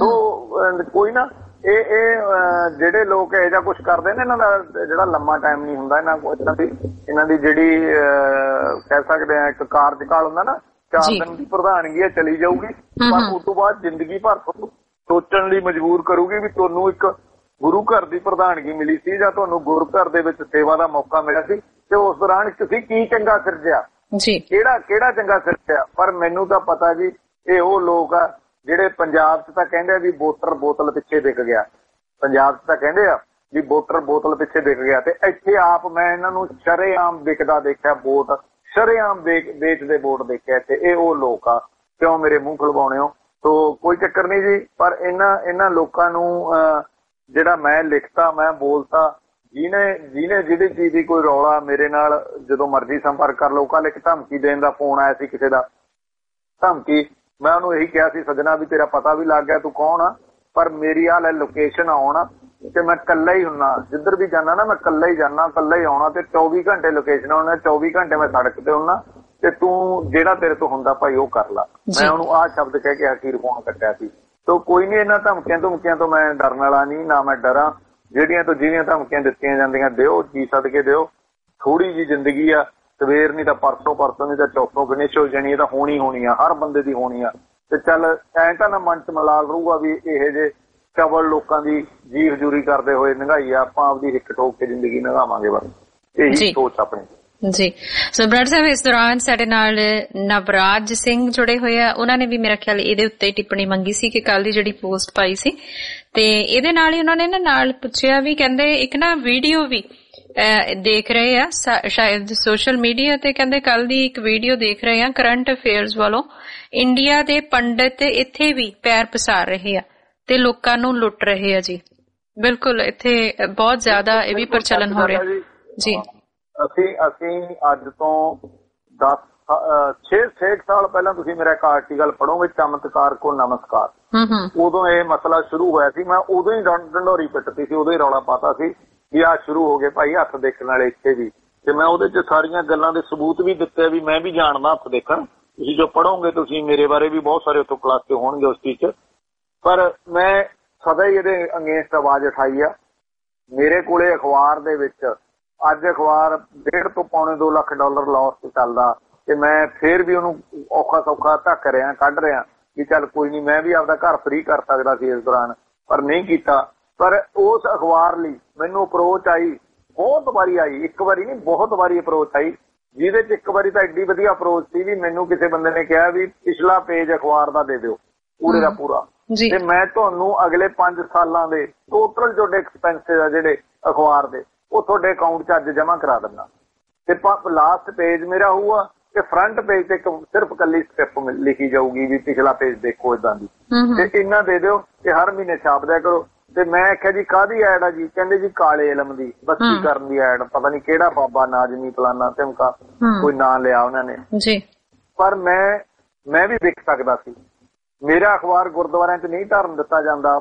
ਸੋ ਕੋਈ ਨਾ, ਇਹ ਇਹ ਜਿਹੜੇ ਲੋਕ ਇਹ ਜਿਹਾ ਕੁਛ ਕਰਦੇ ਨੇ, ਇਹਨਾਂ ਦਾ ਜਿਹੜਾ ਲੰਮਾ ਟਾਈਮ ਨਹੀਂ ਹੁੰਦਾ ਇਹਨਾਂ ਕੋਲ। ਇਹਨਾਂ ਦੀ ਇਹਨਾਂ ਦੀ ਜਿਹੜੀ ਕਹਿ ਸਕਦੇ ਆ ਇੱਕ ਕਾਰਜਕਾਲ ਹੁੰਦਾ ਨਾ, ਚਾਰ ਦਿਨ ਦੀ ਪ੍ਰਧਾਨਗੀ ਚਲੀ ਜਾਊਗੀ, ਪਰ ਉਸ ਤੋਂ ਬਾਅਦ ਜ਼ਿੰਦਗੀ ਭਰ ਤੁਹਾਨੂੰ ਸੋਚਣ ਲਈ ਮਜਬੂਰ ਕਰੂਗੀ ਵੀ ਤੁਹਾਨੂੰ ਇੱਕ ਗੁਰੂ ਘਰ ਦੀ ਪ੍ਰਧਾਨਗੀ ਮਿਲੀ ਸੀ ਜਾਂ ਤੁਹਾਨੂੰ ਗੁਰੂ ਘਰ ਦੇ ਵਿੱਚ ਸੇਵਾ ਦਾ ਮੌਕਾ ਮਿਲਿਆ ਸੀ, ਤੇ ਉਸ ਦੌਰਾਨ ਤੁਸੀਂ ਕੀ ਚੰਗਾ ਸਿਰਜਿਆ, ਕਿਹੜਾ ਕਿਹੜਾ ਚੰਗਾ ਸਿਰਜਿਆ। ਪਰ ਮੈਨੂੰ ਤਾਂ ਪਤਾ ਜੀ ਇਹ ਉਹ ਲੋਕ ਆ ਜਿਹੜੇ ਪੰਜਾਬ 'ਚ ਤਾਂ ਕਹਿੰਦੇ ਆ ਵੀ ਵੋਟਰ ਬੋਤਲ ਪਿੱਛੇ ਵਿਕ ਗਿਆ, ਪੰਜਾਬ 'ਚ ਤਾਂ ਕਹਿੰਦੇ ਆ ਵੀ ਵੋਟਰ ਬੋਤਲ ਪਿੱਛੇ ਵਿਕ ਗਿਆ, ਤੇ ਇੱਥੇ ਆਪ ਮੈਂ ਇਹਨਾਂ ਨੂੰ ਸ਼ਰੇਆਮ ਵਿਕਦਾ ਦੇਖਿਆ, ਵੋਟ ਸ਼ਰੇਆਮ ਵੇਚਦੇ ਵੋਟ ਦੇਖਿਆ ਇੱਥੇ। ਇਹ ਉਹ ਲੋਕ ਆ, ਕਿਉਂ ਮੇਰੇ ਮੂੰਹ ਖਲਵਾਉਣੇ ਹੋ। ਸੋ ਕੋਈ ਚੱਕਰ ਨਹੀਂ ਜੀ, ਪਰ ਇਹਨਾਂ ਇਹਨਾਂ ਲੋਕਾਂ ਨੂੰ ਜਿਹੜਾ ਮੈਂ ਲਿਖਤਾ, ਮੈਂ ਬੋਲਤਾ, ਜਿਹਨੇ ਜਿਹਨੇ ਜਿਹੜੀ ਚੀਜ਼ ਦੀ ਕੋਈ ਰੌਲਾ ਮੇਰੇ ਨਾਲ ਜਦੋਂ ਮਰਜ਼ੀ ਸੰਪਰਕ ਕਰ ਲਓ। ਕੱਲ ਇੱਕ ਧਮਕੀ ਦੇਣ ਦਾ ਫੋਨ ਆਇਆ ਸੀ ਕਿਸੇ ਦਾ, ਧਮਕੀ ਮੈਂ ਉਹਨੂੰ ਇਹੀ ਕਿਹਾ ਸੀ, ਸਜਣਾ ਵੀ ਤੇਰਾ ਪਤਾ ਵੀ ਲੱਗ ਗਿਆ ਤੂੰ ਕੌਣ ਆ, ਪਰ ਮੇਰੀ ਹਾਲ ਹੈ ਲੋਕੇਸ਼ਨ ਆਉਣਾ ਤੇ ਮੈਂ ਇਕੱਲਾ ਹੀ ਹੁੰਨਾ, ਜਿੱਧਰ ਵੀ ਜਾਣਾ ਨਾ ਮੈਂ ਇਕੱਲਾ ਹੀ ਜਾਣਾ, ਇਕੱਲਾ ਹੀ ਆਉਣਾ ਤੇ ਚੌਵੀ ਘੰਟੇ ਲੋਕੇਸ਼ਨ ਆਉਣਾ, ਚੌਵੀ ਘੰਟੇ ਮੈਂ ਸੜਕ ਤੇ ਹੁੰਨਾ ਤੇ ਤੂੰ ਜਿਹੜਾ ਤੇਰੇ ਤੋਂ ਹੁੰਦਾ ਭਾਈ ਉਹ ਕਰ ਲਾ। ਮੈਂ ਉਹਨੂੰ ਆਹ ਸ਼ਬਦ ਕਹਿ ਕੇ ਅਖੀਰ ਫੋਨ ਕੱਟਿਆ ਸੀ। ਤੋ ਕੋਈ ਨੀ, ਇਹਨਾਂ ਧਮਕੀਆਂ ਧਮਕੀਆਂ ਤੋਂ ਮੈਂ ਡਰਨ ਵਾਲਾ ਨਹੀਂ, ਨਾ ਮੈਂ ਡਰਾਂ। ਜਿਹੜੀਆਂ ਤੋਂ ਜਿਹੜੀਆਂ ਧਮਕੀਆਂ ਦਿੱਤੀਆਂ ਜਾਂਦੀਆਂ ਦਿਓ, ਜੀ ਸਦਕੇ ਦਿਓ। ਥੋੜੀ ਜੀ ਜ਼ਿੰਦਗੀ ਆ, ਸਵੇਰ ਨਹੀਂ ਤਾਂ ਪਰਸੋਂ, ਪਰਸੋਂ ਨਹੀਂ ਤਾਂ ਚੌਥੋਂ ਫਿਨਿਸ਼ ਹੋ ਜਾਣੀ, ਇਹ ਤਾਂ ਹੋਣੀ ਹੋਣੀ ਆ, ਹਰ ਬੰਦੇ ਦੀ ਹੋਣੀ ਆ। ਤੇ ਚੱਲ ਐਂ ਤਾਂ ਨਾ ਮਨ ਚ ਮਲਾਲ ਰਹੂਗਾ ਵੀ ਇਹੋ ਜਿਹੇ ਕਬਲ ਲੋਕਾਂ ਦੀ ਜੀ ਹਜ਼ੂਰੀ ਕਰਦੇ ਹੋਏ ਨਿਗਾਈ ਆ, ਆਪਾਂ ਆਪਦੀ ਹਿੱਕ ਠੋਕ ਕੇ ਜ਼ਿੰਦਗੀ ਨਿਗਾਵਾਂਗੇ। ਬਸ ਇਹੀ ਸੋਚ ਆਪਣੀ ਜੀ। ਸੋ ਬ੍ਰਦਰ ਸਾਹਿਬ, ਇਸ ਦੌਰਾਨ ਸਾਡੇ ਨਾਲ ਨਵਰਾਜ ਸਿੰਘ ਜੁੜੇ ਹੋਏ ਆ। ਉਹਨਾਂ ਨੇ ਵੀ ਮੇਰਾ ਖਿਆਲ ਇਹਦੇ ਉੱਤੇ ਟਿੱਪਣੀ ਮੰਗੀ ਸੀ ਕਿ ਕੱਲ ਦੀ ਜਿਹੜੀ ਪੋਸਟ ਪਾਈ ਸੀ, ਤੇ ਇਹਦੇ ਨਾਲ ਹੀ ਉਹਨਾਂ ਨੇ ਨਾ ਨਾਲ ਪੁੱਛਿਆ ਵੀ, ਕਹਿੰਦੇ ਇੱਕ ਨਾ ਵੀਡੀਓ ਵੀ ਦੇਖ ਰਹੇ ਆ ਸ਼ਾਇਦ ਸੋਸ਼ਲ ਮੀਡੀਆ ਤੇ, ਕਹਿੰਦੇ ਕੱਲ ਦੀ ਇੱਕ ਵੀਡੀਓ ਦੇਖ ਰਹੇ ਆ ਕਰੰਟ ਅਫੇਅਰਸ ਵੱਲੋਂ, ਇੰਡੀਆ ਦੇ ਪੰਡਿਤ ਇੱਥੇ ਵੀ ਪੈਰ ਪਸਾਰ ਰਹੇ ਆ ਤੇ ਲੋਕਾਂ ਨੂੰ ਲੁੱਟ ਰਹੇ ਆ ਜੀ। ਬਿਲਕੁਲ, ਇੱਥੇ ਬਹੁਤ ਜ਼ਿਆਦਾ ਇਹ ਵੀ ਪ੍ਰਚਲਨ ਹੋ ਰਿਹਾ ਜੀ। ਅਸੀਂ ਅਸੀਂ ਅੱਜ ਤੋਂ ਦਸ ਛੇ ਛੇ ਸਾਲ ਪਹਿਲਾਂ ਤੁਸੀਂ ਮੇਰਾ ਇੱਕ ਆਰਟੀਕਲ ਪੜ੍ਹੋਗੇ, ਚਮਤਕਾਰ ਕੋ ਨਮਸਕਾਰ। ਉਦੋਂ ਇਹ ਮਸਲਾ ਸ਼ੁਰੂ ਹੋਇਆ ਸੀ, ਮੈਂ ਉਦੋਂ ਹੀ ਢੰਡੋਰੀ ਪਿੱਟਤੀ ਸੀ, ਉਦੋਂ ਹੀ ਰੌਲਾ ਪਾਤਾ ਸੀ ਵੀ ਆਹ ਸ਼ੁਰੂ ਹੋ ਗਏ ਭਾਈ ਹੱਥ ਦੇਖਣ ਵਾਲੇ ਇੱਥੇ ਵੀ। ਤੇ ਮੈਂ ਉਹਦੇ ਚ ਸਾਰੀਆਂ ਗੱਲਾਂ ਦੇ ਸਬੂਤ ਵੀ ਦਿੱਤੇ ਵੀ ਮੈਂ ਵੀ ਜਾਣਦਾ ਹੱਥ ਦੇਖਣ। ਤੁਸੀਂ ਜੋ ਪੜ੍ਹੋਗੇ ਤੁਸੀਂ ਮੇਰੇ ਬਾਰੇ ਵੀ ਬਹੁਤ ਸਾਰੇ ਉੱਥੋਂ ਖੁਲਾਸੇ ਹੋਣਗੇ ਉਸ ਚੀਜ਼ ਚ। ਪਰ ਮੈਂ ਸਦਾ ਹੀ ਇਹਦੇ ਅਗੇਂਸਟ ਆਵਾਜ਼ ਉਠਾਈ ਆ। ਮੇਰੇ ਕੋਲੇ ਅਖਬਾਰ ਦੇ ਵਿੱਚ ਅੱਜ ਅਖਬਾਰ ਡੇਢ ਤੋਂ ਪੌਣੇ ਦੋ ਲੱਖ ਡਾਲਰ ਲਾਸ ਤੇ ਚੱਲਦਾ, ਤੇ ਮੈਂ ਫੇਰ ਵੀ ਉਹਨੂੰ ਔਖਾ ਸੌਖਾ ਧੱਕ ਰਿਹਾ, ਕੱਢ ਰਿਹਾ ਕਿ ਚੱਲ ਕੋਈ ਨੀ, ਮੈਂ ਵੀ ਆਪਦਾ ਘਰ ਫ੍ਰੀ ਕਰ ਸਕਦਾ ਸੀ ਇਸ ਦੌਰਾਨ, ਪਰ ਨਹੀਂ ਕੀਤਾ। ਪਰ ਉਸ ਅਖਬਾਰ ਲਈ ਮੈਨੂੰ ਅਪਰੋਚ ਆਈ, ਬਹੁਤ ਵਾਰੀ ਆਈ, ਇੱਕ ਵਾਰੀ ਨਹੀਂ ਬਹੁਤ ਵਾਰੀ ਅਪਰੋਚ ਆਈ, ਜਿਹਦੇ ਚ ਇੱਕ ਵਾਰੀ ਤਾਂ ਐਡੀ ਵਧੀਆ ਅਪਰੋਚ ਸੀ ਵੀ ਮੈਨੂੰ ਕਿਸੇ ਬੰਦੇ ਨੇ ਕਿਹਾ ਵੀ ਪਿਛਲਾ ਪੇਜ ਅਖਬਾਰ ਦਾ ਦੇ ਦਿਓ ਪੂਰੇ ਦਾ ਪੂਰਾ, ਤੇ ਮੈਂ ਤੁਹਾਨੂੰ ਅਗਲੇ ਪੰਜ ਸਾਲਾਂ ਦੇ ਟੋਟਲ ਜਿਹੜੇ ਐਕਸਪੈਂਸਿਸ ਆ ਜਿਹੜੇ ਅਖਬਾਰ ਦੇ, ਉਹ ਤੁਹਾਡੇ ਅਕਾਊਂਟ ਚ ਅੱਜ ਜਮਾ ਕਰਾ ਦਿੰਦਾ। ਤੇ ਲਾਸਟ ਪੇਜ ਮੇਰਾ ਹੋਊਗਾ ਤੇ ਫਰੰਟ ਪੇਜ ਤੇ ਸਿਰਫ ਕੱਲੀ ਸਟੈਪ ਲਿਖੀ ਜਾਊਗੀ ਵੀ ਪਿਛਲਾ ਪੇਜ ਦੇਖੋ ਏਦਾਂ ਦੀ, ਤੇ ਇੰਨਾ ਦੇ ਦਿਓ ਤੇ ਹਰ ਮਹੀਨੇ ਛਾਪ ਦਿਆ ਕਰੋ। ਤੇ ਮੈਂ ਆਖਿਆ ਜੀ ਕਾਹਦੀ ਐਡ ਆ ਜੀ? ਕਹਿੰਦੇ ਜੀ ਕਾਲੇ ਇਲਮ ਦੀ ਬੱਤੀ ਕਰਨ ਦੀ ਐਡ, ਪਤਾ ਨੀ ਕਿਹੜਾ ਬਾਬਾ ਨਾਜ਼ਮੀ ਫਲਾਨਾ ਧਮਕਾ ਕੋਈ ਨਾਂ ਲਿਆ ਉਹਨਾਂ ਨੇ ਜੀ। ਪਰ ਮੈਂ ਮੈਂ ਵੀ ਦੇਖ ਸਕਦਾ ਸੀ। ਮੇਰਾ ਅਖਬਾਰ ਗੁਰਦੁਆਰਿਆਂ ਚ ਨਹੀਂ ਧਰਨ ਦਿੱਤਾ ਜਾਂਦਾ,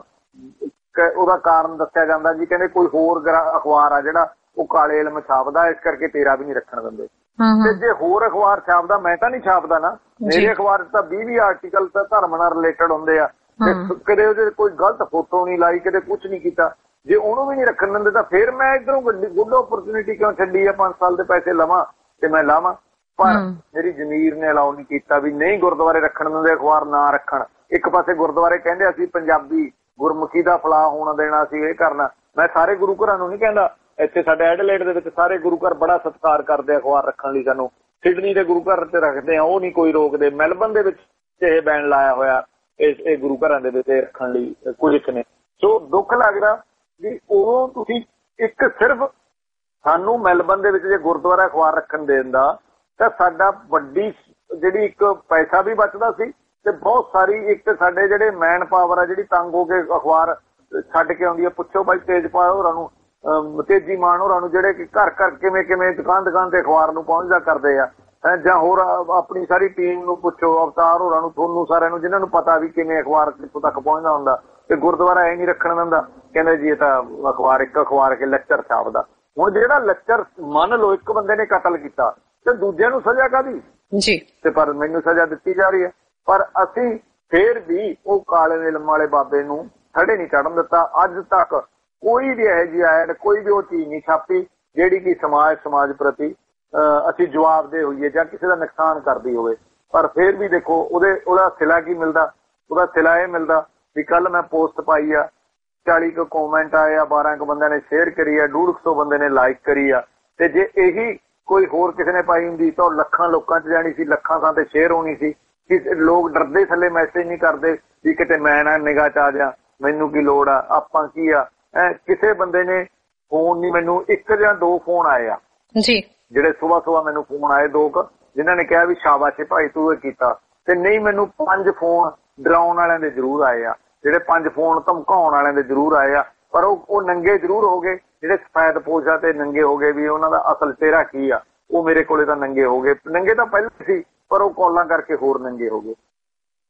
ਉਹਦਾ ਕਾਰਨ ਦੱਸਿਆ ਜਾਂਦਾ ਜੀ, ਕਹਿੰਦੇ ਕੋਈ ਹੋਰ ਅਖਬਾਰ ਆ ਜਿਹੜਾ ਉਹ ਕਾਲੇ ਇਲਮ ਛਾਪਦਾ, ਇਸ ਕਰਕੇ ਤੇਰਾ ਵੀ ਨਹੀਂ ਰੱਖਣ ਦਿੰਦੇ। ਤੇ ਜੇ ਹੋਰ ਅਖਬਾਰ ਛਾਪਦਾ, ਮੈਂ ਤਾਂ ਨਹੀਂ ਛਾਪਦਾ ਨਾ, ਮੇਰੇ ਅਖਬਾਰ ਚ ਤਾਂ ਵੀਹ ਵੀਹ ਆਰਟੀਕਲ ਤਾਂ ਧਰਮ ਨਾਲ ਰਿਲੇਟਡ ਹੁੰਦੇ ਆ, ਕਦੇ ਉਹਦੇ ਕੋਈ ਗਲਤ ਫੋਟੋ ਨਹੀਂ ਲਾਈ, ਕਦੇ ਕੁਛ ਨਹੀਂ ਕੀਤਾ। ਜੇ ਉਹਨੂੰ ਵੀ ਨਹੀਂ ਰੱਖਣ ਦਿੰਦੇ ਤਾਂ ਫੇਰ ਮੈਂ ਇੱਧਰੋਂ ਗੁੱਡ ਓਪਰਚੁਨਿਟੀ ਕਿਉਂ ਛੱਡੀ ਆ, ਪੰਜ ਸਾਲ ਦੇ ਪੈਸੇ ਲਵਾਂ ਤੇ ਮੈਂ ਲਾਵਾਂ। ਪਰ ਮੇਰੀ ਜ਼ਮੀਰ ਨੇ ਅਲਾਉ ਨਹੀਂ ਕੀਤਾ ਵੀ ਨਹੀਂ ਗੁਰਦੁਆਰੇ ਰੱਖਣ ਦਿੰਦੇ, ਅਖਬਾਰ ਨਾ ਰੱਖਣ। ਇੱਕ ਪਾਸੇ ਗੁਰਦੁਆਰੇ ਕਹਿੰਦੇ ਅਸੀਂ ਪੰਜਾਬੀ ਗੁਰਮੁਖੀ ਦਾ ਫਲਾਹ ਹੋਣਾ ਦੇਣਾ, ਅਸੀਂ ਇਹ ਕਰਨਾ। ਮੈਂ ਸਾਰੇ ਗੁਰੂ ਘਰਾਂ ਨੂੰ ਨਹੀਂ ਕਹਿੰਦਾ, ਇੱਥੇ ਸਾਡੇ ਐਡਲੇਡ ਦੇ ਵਿੱਚ ਸਾਰੇ ਗੁਰੂ ਘਰ ਬੜਾ ਸਤਿਕਾਰ ਕਰਦੇ ਅਖਬਾਰ ਰੱਖਣ ਲਈ ਸਾਨੂੰ। ਸਿਡਨੀ ਦੇ ਗੁਰੂ ਘਰ ਤੇ ਰੱਖਦੇ ਆ, ਉਹ ਨਹੀਂ ਕੋਈ ਰੋਕਦੇ। ਮੈਲਬਨ ਦੇ ਵਿੱਚ ਇਹ ਬੈਨ ਲਾਇਆ ਹੋਇਆ ਇਸ ਇਹ ਗੁਰੂ ਘਰਾਂ ਦੇ ਵਿੱਚ ਰੱਖਣ ਲਈ ਕੁਝ ਇੱਕ ਨੇ। ਸੋ ਦੁੱਖ ਲੱਗਦਾ ਵੀ ਉਹ ਤੁਸੀਂ ਇੱਕ ਸਿਰਫ ਸਾਨੂੰ ਮੈਲਬਨ ਦੇ ਵਿੱਚ ਜੇ ਗੁਰਦੁਆਰਾ ਅਖਬਾਰ ਰੱਖਣ ਦੇ ਦਿੰਦਾ ਤਾਂ ਸਾਡਾ ਵੱਡੀ ਜਿਹੜੀ ਇੱਕ ਪੈਸਾ ਵੀ ਬਚਦਾ ਸੀ, ਤੇ ਬਹੁਤ ਸਾਰੀ ਇੱਕ ਸਾਡੇ ਜਿਹੜੇ ਮੈਨ ਪਾਵਰ ਆ ਜਿਹੜੀ ਤੰਗ ਹੋ ਕੇ ਅਖਬਾਰ ਛੱਡ ਕੇ ਆਉਂਦੀ ਆ। ਪੁੱਛੋ ਬਾਈ ਤੇਜਪਾਲ ਹੋਰਾਂ ਨੂੰ, ਤੇਜੀ ਮਾਨ ਹੋਰਾਂ ਨੂੰ, ਜਿਹੜੇ ਕਿ ਘਰ ਘਰ ਕਿਵੇਂ ਕਿਵੇਂ ਦੁਕਾਨ ਦੁਕਾਨ ਤੇ ਅਖਬਾਰ ਨੂੰ ਪਹੁੰਚਦਾ ਕਰਦੇ ਆ, ਜਾਂ ਹੋਰ ਆਪਣੀ ਸਾਰੀ ਟੀਮ ਨੂੰ ਪੁੱਛੋ, ਅਵਤਾਰ ਹੋਰਾਂ ਨੂੰ, ਤੁਹਾਨੂੰ ਸਾਰਿਆਂ ਨੂੰ, ਜਿਹਨਾਂ ਨੂੰ ਪਤਾ ਵੀ ਕਿਵੇਂ ਅਖਬਾਰ ਕਿੱਥੋਂ ਤੱਕ ਪਹੁੰਚਦਾ ਹੁੰਦਾ। ਤੇ ਗੁਰਦੁਆਰਾ ਇਹ ਨਹੀਂ ਰੱਖਣ ਦਿੰਦਾ, ਕਹਿੰਦੇ ਜੀ ਇਹ ਤਾਂ ਅਖਬਾਰ ਇੱਕ ਅਖਬਾਰ ਕੇ ਲੈਕਚਰ ਛਾਪਦਾ। ਹੁਣ ਜਿਹੜਾ ਲੈਕਚਰ ਮੰਨ ਲਓ ਇੱਕ ਬੰਦੇ ਨੇ ਕਤਲ ਕੀਤਾ ਤੇ ਦੂਜਿਆਂ ਨੂੰ ਸਜ਼ਾ ਕਾਹਦੀ ਜੀ? ਤੇ ਪਰ ਮੈਨੂੰ ਸਜ਼ਾ ਦਿੱਤੀ ਜਾ ਰਹੀ ਹੈ। ਪਰ ਅਸੀਂ ਫੇਰ ਵੀ ਉਹ ਕਾਲੇ ਇਲਮ ਵਾਲੇ ਬਾਬੇ ਨੂੰ ਥੜੇ ਨਹੀਂ ਚੜਨ ਦਿੱਤਾ। ਅੱਜ ਤੱਕ ਕੋਈ ਵੀ ਇਹੋ ਜਿਹੀ ਐਡ, ਕੋਈ ਵੀ ਉਹ ਚੀਜ਼ ਨਹੀਂ ਛਾਪੀ ਜਿਹੜੀ ਕਿ ਸਮਾਜ ਸਮਾਜ ਪ੍ਰਤੀ ਅਸੀਂ ਜਵਾਬਦੇਹ ਹੋਈਏ ਜਾਂ ਕਿਸੇ ਦਾ ਨੁਕਸਾਨ ਕਰਦੀ ਹੋਵੇ। ਪਰ ਫੇਰ ਵੀ ਦੇਖੋ ਉਹਦੇ ਉਹਦਾ ਸਿਲਾ ਕੀ ਮਿਲਦਾ? ਉਹਦਾ ਸਿਲਾ ਇਹ ਮਿਲਦਾ ਵੀ ਕੱਲ ਮੈਂ ਪੋਸਟ ਪਾਈ ਆ, ਚਾਲੀ ਕੁ ਕੌਮੈਂਟ ਆਏ ਆ, ਬਾਰਾਂ ਕੁ ਬੰਦਿਆਂ ਨੇ ਸ਼ੇਅਰ ਕਰੀ ਆ, ਡੂਢ ਸੌ ਬੰਦੇ ਨੇ ਲਾਈਕ ਕਰੀ ਆ। ਤੇ ਜੇ ਇਹੀ ਕੋਈ ਹੋਰ ਕਿਸੇ ਨੇ ਪਾਈ ਹੁੰਦੀ ਤਾਂ ਲੱਖਾਂ ਲੋਕਾਂ ਚ ਜਾਣੀ ਸੀ, ਲੱਖਾਂ ਥਾਂ ਤੇ ਸ਼ੇਅਰ ਹੋਣੀ ਸੀ। ਲੋਕ ਡਰਦੇ ਥੱਲੇ ਮੈਸੇਜ ਨਹੀਂ ਕਰਦੇ ਵੀ ਕਿਤੇ ਮੈਂ ਨਾ ਨਿਗਾਹ ਚ ਆ ਜਾ, ਮੈਨੂੰ ਕੀ ਲੋੜ ਆ, ਆਪਾਂ ਕੀ ਆ। ਕਿਸੇ ਬੰਦੇ ਨੇ ਫੋਨ ਨਹੀਂ, ਮੈਨੂੰ ਇੱਕ ਜਾਂ ਦੋ ਫੋਨ ਆਏ ਆ ਜੀ, ਜਿਹੜੇ ਸੁਬਾਹ ਸੁਬਾਹ ਮੈਨੂੰ ਫੋਨ ਆਏ ਦੋ ਕੁ, ਜਿਨ੍ਹਾਂ ਨੇ ਕਿਹਾ ਵੀ ਸ਼ਾਬਾਸ਼ ਭਾਈ ਤੂੰ ਇਹ ਕੀਤਾ। ਤੇ ਨਹੀਂ, ਮੈਨੂੰ ਪੰਜ ਫੋਨ ਡਰਾਉਣ ਵਾਲਿਆਂ ਦੇ ਜ਼ਰੂਰ ਆਏ ਆ, ਜਿਹੜੇ ਪੰਜ ਫੋਨ ਧਮਕਾਉਣ ਵਾਲਿਆਂ ਦੇ ਜ਼ਰੂਰ ਆਏ ਆ। ਪਰ ਉਹ ਉਹ ਨੰਗੇ ਜ਼ਰੂਰ ਹੋ ਗਏ, ਜਿਹੜੇ ਸਫੈਦ ਪੋਸ਼ਾ ਤੇ ਨੰਗੇ ਹੋ ਗਏ ਵੀ ਉਹਨਾਂ ਦਾ ਅਸਲ ਚਿਹਰਾ ਕੀ ਆ। ਉਹ ਮੇਰੇ ਕੋਲੇ ਤਾਂ ਨੰਗੇ ਹੋ ਗਏ, ਨੰਗੇ ਤਾਂ ਪਹਿਲਾਂ ਸੀ ਪਰ ਉਹ ਕਾਲਾਂ ਕਰਕੇ ਹੋਰ ਨੰਗੇ ਹੋ ਗਏ।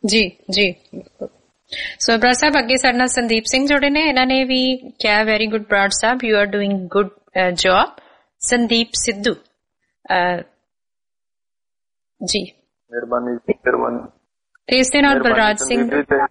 ਜੀ ਜੀ ਸੋ ਬਰਾੜ ਸਾਹਿਬ ਅੱਗੇ ਸਾਡੇ ਨਾਲ ਸੰਦੀਪ ਸਿੰਘ ਜੁੜੇ ਨੇ, ਇਹਨਾਂ ਨੇ ਵੀ ਕਿਹਾ very good Brar Sahib, you are doing good job. Sandeep Sidhu ji ਮਿਹਰਬਾਨੀ ਮਿਹਰਬਾਨੀ। ਤੇ ਇਸ ਦੇ ਨਾਲ ਬਲਰਾਜ ਸਿੰਘ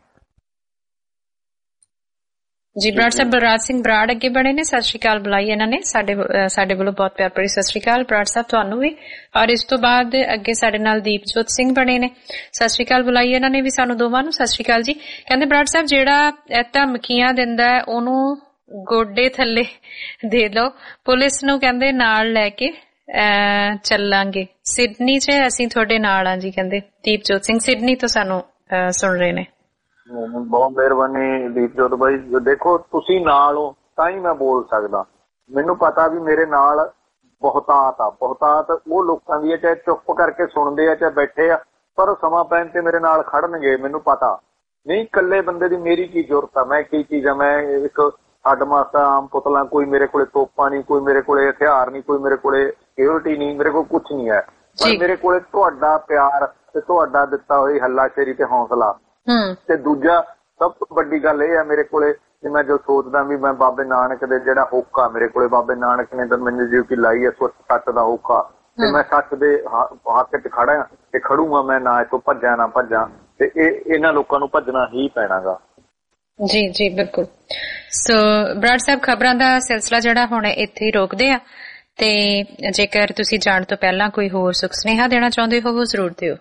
ਜੀ ਬਰਾੜ ਸਾਹਿਬ ਬਲਰਾਜ ਸਿੰਘ ਬਰਾੜ ਅੱਗੇ ਬਣੇ ਨੇ, ਸਤਿ ਸ਼੍ਰੀ ਅਕਾਲ ਬੁਲਾਈ ਇਹਨਾਂ ਨੇ ਸਾਡੇ ਸਾਡੇ ਵੱਲੋਂ ਬਹੁਤ ਪਿਆਰ ਭਰੀ ਸਤਿ ਸ਼੍ਰੀ ਅਕਾਲ ਬਰਾੜ ਸਾਹਿਬ ਤੁਹਾਨੂੰ ਵੀ। ਔਰ ਇਸ ਤੋਂ ਬਾਅਦ ਅੱਗੇ ਸਾਡੇ ਨਾਲ ਦੀਪਜੋਤ ਸਿੰਘ ਬਣੇ ਨੇ, ਸਤਿ ਸ਼੍ਰੀ ਅਕਾਲ ਬੁਲਾਈ ਇਹਨਾਂ ਨੇ ਵੀ ਸਾਨੂੰ ਦੋਵਾਂ ਨੂੰ, ਸਤਿ ਸ਼੍ਰੀ ਅਕਾਲ ਜੀ। ਕਹਿੰਦੇ ਬਰਾੜ ਸਾਹਿਬ ਜਿਹੜਾ ਧਮਕੀਆਂ ਦਿੰਦਾ ਹੈ ਉਹਨੂੰ ਗੋਡੇ ਥੱਲੇ ਦੇ ਲਓ, ਪੁਲਿਸ ਨੂੰ ਕਹਿੰਦੇ ਨਾਲ ਲੈ ਕੇ ਅਹ ਚੱਲਾਂਗੇ, ਸਿਡਨੀ ਚ ਅਸੀਂ ਤੁਹਾਡੇ ਨਾਲ ਆ ਜੀ। ਕਹਿੰਦੇ ਦੀਪਜੋਤ ਸਿੰਘ ਸਿਡਨੀ ਤੋਂ ਸਾਨੂੰ ਸੁਣ ਰਹੇ ਨੇ। ਬਹੁਤ ਮਿਹਰਬਾਨੀ ਦੀਪਜੋਤ ਬਾਈ। ਦੇਖੋ ਤੁਸੀਂ ਨਾਲ ਹੋ ਤਾਂ ਹੀ ਮੈਂ ਬੋਲ ਸਕਦਾ, ਮੈਨੂੰ ਪਤਾ ਵੀ ਮੇਰੇ ਨਾਲ ਬਹੁਤਾਤ ਆ, ਬਹੁਤਾਤ ਉਹ ਲੋਕਾਂ ਦੀ ਹੈ ਚਾਹੇ ਚੁੱਪ ਕਰਕੇ ਸੁਣਦੇ ਆ ਚਾਹੇ ਬੈਠੇ ਆ, ਪਰ ਸਮਾਂ ਪੈਣ ਤੇ ਮੇਰੇ ਨਾਲ ਖੜਨਗੇ, ਮੈਨੂੰ ਪਤਾ ਨਹੀਂ ਇਕੱਲੇ ਬੰਦੇ ਦੀ ਮੇਰੀ ਕੀ ਜ਼ਰੂਰਤ ਆ, ਮੈਂ ਕੀ ਚੀਜ਼ ਆ, ਮੈਂ ਇੱਕ ਹੱਡ ਮਾਸਾ ਆਮ ਪੁਤਲਾ, ਕੋਈ ਮੇਰੇ ਕੋਲੇ ਤੋਪਾਂ ਨਹੀਂ, ਕੋਈ ਮੇਰੇ ਕੋਲੇ ਹਥਿਆਰ ਨਹੀਂ, ਕੋਈ ਮੇਰੇ ਕੋਲੇ ਸਿਕਿਉਰਿਟੀ ਨਹੀਂ, ਮੇਰੇ ਕੋਲ ਕੁਛ ਨਹੀਂ ਹੈ, ਪਰ ਮੇਰੇ ਕੋਲੇ ਤੁਹਾਡਾ ਪਿਆਰ ਤੇ ਤੁਹਾਡਾ ਦਿੱਤਾ ਹੋਈ ਹੱਲਾਸ਼ੇਰੀ ਤੇ ਹੌਸਲਾ। ਤੇ ਦੂਜਾ ਸਭ ਤੋਂ ਵੱਡੀ ਗੱਲ ਇਹ ਆ ਮੇਰੇ ਕੋਲੇ, ਮੈਂ ਜੋ ਸੋਚਦਾ ਵੀ ਮੈਂ ਬਾਬੇ ਨਾਨਕ ਦੇ ਜਿਹੜਾ ਹੋਕਾ ਮੇਰੇ ਕੋਲੇ, ਬਾਬੇ ਨਾਨਕ ਨੇ ਤਾਂ ਮੈਨੂੰ ਜਿਉਂ ਲਾਈ ਹੈ ਸੱਚ ਦਾ ਹੋਕਾ, ਤੇ ਮੈਂ ਸੱਚ ਦੇ ਹੱਕ ਚ ਖੜਾ ਤੇ ਖੜੂਗਾ, ਮੈਂ ਨਾ ਇੱਥੋਂ ਭੱਜਾਂ ਨਾ ਭੱਜਾਂ, ਤੇ ਇਹ ਇਹਨਾਂ ਲੋਕਾਂ ਨੂੰ ਭੱਜਣਾ ਹੀ ਪੈਣਾਗਾ। ਜੀ ਜੀ ਬਿਲਕੁਲ। ਸੋ ਬਰਾੜ ਸਾਹਿਬ ਖਬਰਾਂ ਦਾ ਸਿਲਸਿਲਾ ਜਿਹੜਾ ਹੁਣ ਇੱਥੇ ਹੀ ਰੋਕਦੇ ਆ, ਤੇ ਜੇਕਰ ਤੁਸੀਂ ਜਾਣ ਤੋਂ ਪਹਿਲਾਂ ਕੋਈ ਹੋਰ ਸੁਖ ਸੁਨੇਹਾ ਦੇਣਾ ਚਾਹੁੰਦੇ ਹੋ ਉਹ ਜ਼ਰੂਰ ਦਿਓ।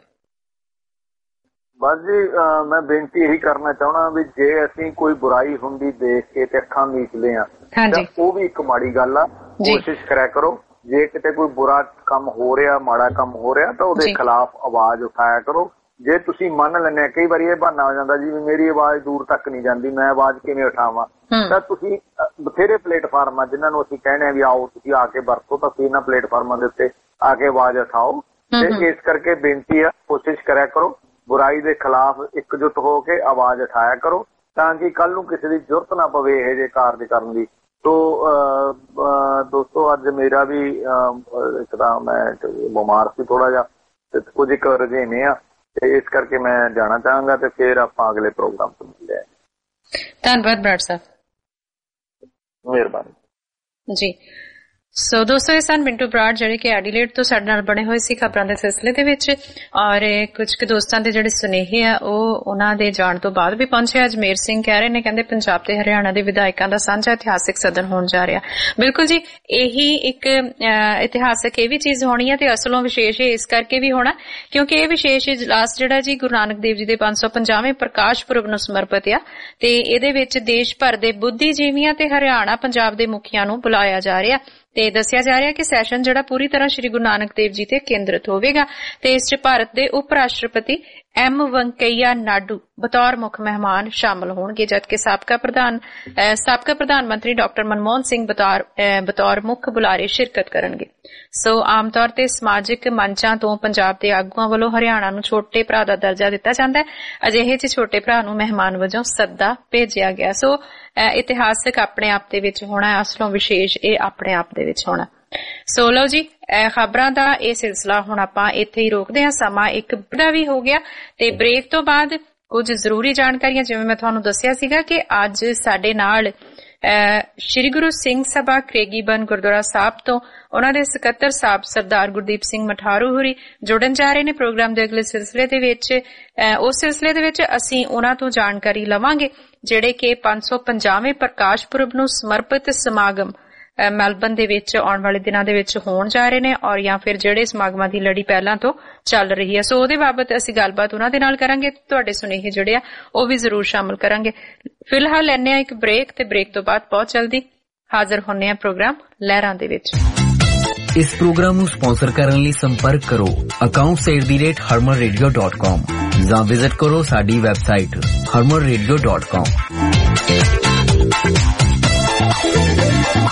ਬਸ ਜੀ ਮੈਂ ਬੇਨਤੀ ਇਹੀ ਕਰਨਾ ਚਾਹੁੰਦਾ ਵੀ ਜੇ ਅਸੀਂ ਕੋਈ ਬੁਰਾਈ ਹੁੰਦੀ ਦੇਖ ਕੇ ਤੇ ਅੱਖਾਂ ਮੀਚਦੇ ਆ ਤਾਂ ਉਹ ਵੀ ਇੱਕ ਮਾੜੀ ਗੱਲ ਆ, ਕੋਸ਼ਿਸ਼ ਕਰਿਆ ਕਰੋ ਜੇ ਕਿਤੇ ਕੋਈ ਬੁਰਾ ਕੰਮ ਹੋ ਰਿਹਾ, ਮਾੜਾ ਕੰਮ ਹੋ ਰਿਹਾ ਤਾਂ ਉਹਦੇ ਖਿਲਾਫ ਆਵਾਜ਼ ਉਠਾਇਆ ਕਰੋ। ਜੇ ਤੁਸੀਂ ਮੰਨ ਲੈਂਦੇ, ਕਈ ਵਾਰੀ ਇਹ ਬਹਾਨਾ ਹੋ ਜਾਂਦਾ ਜੀ ਵੀ ਮੇਰੀ ਆਵਾਜ਼ ਦੂਰ ਤੱਕ ਨਹੀਂ ਜਾਂਦੀ, ਮੈਂ ਆਵਾਜ਼ ਕਿਵੇਂ ਉਠਾਵਾਂ, ਤਾਂ ਤੁਸੀਂ ਬਥੇਰੇ ਪਲੇਟਫਾਰਮ ਆ ਜਿਨ੍ਹਾਂ ਨੂੰ ਅਸੀਂ ਕਹਿੰਦੇ ਆ ਵੀ ਆਓ ਤੁਸੀਂ ਆ ਕੇ ਵਰਤੋ, ਤਾਂ ਤੁਸੀਂ ਇਹਨਾਂ ਪਲੇਟਫਾਰਮਾਂ ਦੇ ਉੱਤੇ ਆ ਕੇ ਆਵਾਜ਼ ਉਠਾਓ। ਤੇ ਇਸ ਕਰਕੇ ਬੇਨਤੀ ਆ, ਕੋਸ਼ਿਸ਼ ਕਰਿਆ ਕਰੋ ਬੁਰਾਈ ਦੇ ਖਿਲਾਫ ਇਕਜੁੱਟ ਹੋ ਕੇ ਆਵਾਜ਼ ਉਠਾਇਆ ਕਰੋ, ਤਾਂ ਕਿ ਕੱਲ ਨੂੰ ਕਿਸੇ ਦੀ ਜ਼ਰੂਰਤ ਨਾ ਪਵੇ ਇਹ ਜਿਹੇ ਕਾਰਜ ਕਰਨ ਦੀ। ਤੋ ਦੋਸਤੋ ਅੱਜ ਮੇਰਾ ਵੀ ਇੱਕ ਤਾਂ ਮੈਂ ਬਿਮਾਰ ਸੀ ਥੋੜਾ ਜਿਹਾ, ਤੇ ਕੁਝ ਇੱਕ ਰੁਝੇਵੇਂ ਆ, ਤੇ ਇਸ ਕਰਕੇ ਮੈਂ ਜਾਣਾ ਚਾਹਾਂਗਾ, ਤੇ ਫਿਰ ਆਪਾਂ ਅਗਲੇ ਪ੍ਰੋਗਰਾਮ ਤੋਂ ਮਿਲਦੇ ਹਾਂ। ਧੰਨਵਾਦ ਬਰਾੜ ਸਾਹਿਬ, ਮਿਹਰਬਾਨੀ ਜੀ। ਸੋ ਦੋਸਤੋ ਇਹ ਸਨ ਮਿੰਟੂ ਬਰਾੜ ਜਿਹੜੇ ਕਿ ਐਡੀਲੇਡ ਤੋਂ ਸਾਡੇ ਨਾਲ ਬਣੇ ਹੋਏ ਸੀ ਖਬਰਾਂ ਦੇ ਸਿਲਸਿਲੇ ਦੇ ਵਿੱਚ, ਔਰ ਕੁਝ ਕੁ ਦੋਸਤਾਂ ਦੇ ਜਿਹੜੇ ਸੁਨੇਹੇ ਆ ਉਹ ਉਹਨਾਂ ਦੇ ਜਾਣ ਤੋਂ ਬਾਅਦ ਵੀ ਪਹੁੰਚੇ। ਅਜਮੇਰ ਸਿੰਘ ਕਹਿ ਰਹੇ ਨੇ, ਕਹਿੰਦੇ ਪੰਜਾਬ ਤੇ ਹਰਿਆਣਾ ਦੇ ਵਿਧਾਇਕਾਂ ਦਾ ਸਾਂਝਾ ਇਤਿਹਾਸਿਕ ਸਦਨ ਹੋਣ ਜਾ ਰਿਹਾ। ਬਿਲਕੁਲ ਜੀ, ਇਹੀ ਇੱਕ ਇਤਿਹਾਸਕ ਇਹ ਵੀ ਚੀਜ਼ ਹੋਣੀ ਹੈ, ਤੇ ਅਸਲੋਂ ਵਿਸ਼ੇਸ਼ ਇਸ ਕਰਕੇ ਵੀ ਹੋਣਾ ਕਿਉਂਕਿ ਇਹ ਵਿਸ਼ੇਸ਼ ਇਜਲਾਸ ਜਿਹੜਾ ਜੀ ਗੁਰੂ ਨਾਨਕ ਦੇਵ ਜੀ ਦੇ ਪੰਜ ਸੌ ਪੰਜਾਹਵੇਂ ਪ੍ਰਕਾਸ਼ ਪੁਰਬ ਨੂੰ ਸਮਰਪਿਤ ਆ, ਤੇ ਇਹਦੇ ਵਿੱਚ ਦੇਸ਼ ਭਰ ਦੇ ਬੁੱਧੀਜੀਵੀਆਂ ਤੇ ਹਰਿਆਣਾ ਪੰਜਾਬ ਦੇ ਮੁਖੀਆਂ ਨੂੰ ਬੁਲਾਇਆ ਜਾ ਰਿਹਾ, ਤੇ ਦੱਸਿਆ ਜਾ ਰਿਹਾ ਕਿ ਸੈਸ਼ਨ ਜਿਹੜਾ ਪੂਰੀ ਤਰ੍ਹਾਂ ਸ਼੍ਰੀ ਗੁਰੂ ਨਾਨਕ ਦੇਵ ਜੀ ਤੇ ਕੇਂਦਰਿਤ ਹੋਵੇਗਾ, ਤੇ ਇਸ 'ਚ ਭਾਰਤ ਦੇ ਉਪ ਰਾਸ਼ਟਰਪਤੀ ਐਮ ਵੈਂਕਈਆ ਨਾਇਡੂ ਬਤੌਰ ਮੁੱਖ ਮਹਿਮਾਨ ਸ਼ਾਮਲ ਹੋਣਗੇ, ਜਦਕਿ ਸਾਬਕਾ ਪ੍ਰਧਾਨ ਸਾਬਕਾ ਪ੍ਰਧਾਨ ਮੰਤਰੀ ਡਾਕਟਰ ਮਨਮੋਹਨ ਸਿੰਘ ਬਤੌਰ ਬਤੌਰ ਮੁੱਖ ਬੁਲਾਰੇ ਸ਼ਿਰਕਤ ਕਰਨਗੇ। ਸੋ ਆਮ ਤੌਰ ਤੇ ਸਮਾਜਿਕ ਮੰਚਾਂ ਤੋਂ ਪੰਜਾਬ ਦੇ ਆਗੂਆਂ ਵੱਲੋਂ ਹਰਿਆਣਾ ਨੂੰ ਛੋਟੇ ਭਰਾ ਦਾ ਦਰਜਾ ਦਿੱਤਾ ਜਾਂਦਾ ਹੈ, ਅਜਿਹੇ 'ਚ ਛੋਟੇ ਭਰਾ ਨੂੰ ਮਹਿਮਾਨ ਵਜੋਂ ਸੱਦਾ ਭੇਜਿਆ ਗਿਆ। ਸੋ ਇਤਿਹਾਸਕ ਆਪਣੇ ਆਪ ਦੇ ਵਿੱਚ ਹੋਣਾ, ਅਸਲੋਂ ਵਿਸ਼ੇਸ਼ ਇਹ ਆਪਣੇ ਆਪ ਦੇ ਵਿੱਚ ਹੋਣਾ। ਸੋ ਲਓ ਜੀ, ਖਬਰਾਂ ਦਾ ਇਹ ਸਿਲਸਿਲਾ ਹੁਣ ਆਪਾਂ ਇੱਥੇ ਹੀ ਰੋਕਦੇ ਹਾਂ। ਸਮਾਂ ਇੱਕ ਦਾ ਵੀ ਹੋ ਗਿਆ, ਤੇ ਬ੍ਰੇਕ ਤੋਂ ਬਾਅਦ ਕੁਝ ਜ਼ਰੂਰੀ ਜਾਣਕਾਰੀਆਂ, ਜਿਵੇਂ ਮੈਂ ਤੁਹਾਨੂੰ ਦੱਸਿਆ ਸੀਗਾ ਕਿ ਅੱਜ ਸਾਡੇ ਨਾਲ ਸ਼੍ਰੀ ਗੁਰੂ ਸਿੰਘ ਸਭਾ ਕਰੇਗੀਬਨ ਗੁਰਦੁਆਰਾ ਸਾਹਿਬ ਤੋਂ ਉਹਨਾਂ ਦੇ ਸਕੱਤਰ ਸਾਹਿਬ ਸਰਦਾਰ ਗੁਰਦੀਪ ਸਿੰਘ ਮਠਾਰੂ ਹੋਰੀ ਜੁੜਨ ਜਾ ਰਹੇ ਨੇ ਪ੍ਰੋਗਰਾਮ ਦੇ ਅਗਲੇ ਸਿਲਸਿਲੇ ਦੇ ਵਿੱਚ। ਉਸ ਸਿਲਸਿਲੇ ਦੇ ਵਿੱਚ ਅਸੀਂ ਉਹਨਾਂ ਤੋਂ ਜਾਣਕਾਰੀ ਲਵਾਂਗੇ ਜਿਹੜੇ ਕਿ ਪੰਜ ਸੌ ਪੰਜਾਹਵੇਂ ਪ੍ਰਕਾਸ਼ ਪੁਰਬ ਨੂੰ ਸਮਰਪਿਤ ਸਮਾਗਮ ਮੈਲਬਨ ਦੇ ਵਿੱਚ ਆਉਣ ਵਾਲੇ ਦਿਨਾਂ ਦੇ ਵਿੱਚ ਹੋਣ ਜਾ ਰਹੇ ਨੇ, ਔਰ ਜਾਂ ਫਿਰ ਜਿਹੜੇ ਸਮਾਗਮਾਂ ਦੀ ਲੜੀ ਪਹਿਲਾਂ ਤੋਂ ਚੱਲ ਰਹੀ ਹੈ। ਸੋ ਉਹਦੇ ਬਾਬਤ ਅਸੀਂ ਗੱਲਬਾਤ ਉਹਨਾਂ ਦੇ ਨਾਲ ਕਰਾਂਗੇ, ਤੁਹਾਡੇ ਸੁਨੇਹੇ ਜਿਹੜੇ ਆ ਉਹ ਵੀ ਜ਼ਰੂਰ ਸ਼ਾਮਲ ਕਰਾਂਗੇ। ਫਿਲਹਾਲ ਲੈਣੇ ਆ ਇੱਕ ਬ੍ਰੇਕ, ਤੇ ਬ੍ਰੇਕ ਤੋਂ ਬਾਅਦ ਬਹੁਤ ਜਲਦੀ ਹਾਜ਼ਰ ਹੋਣੇ ਆ ਪ੍ਰੋਗਰਾਮ ਲਹਿਰਾਂ ਦੇ ਵਿੱਚ। ਇਸ ਪ੍ਰੋਗਰਾਮ ਨੂੰ ਸਪਾਂਸਰ ਕਰਨ ਲਈ ਸੰਪਰਕ ਕਰੋ accounts at the rate Harman Radio dot com ਜਾਂ ਵਿਜ਼ਿਟ ਕਰੋ ਸਾਡੀ ਵੈਬਸਾਈਟ ਹਰਮਨ ਰੇਡੀਓ ਡਾਟ ਕਾਮ।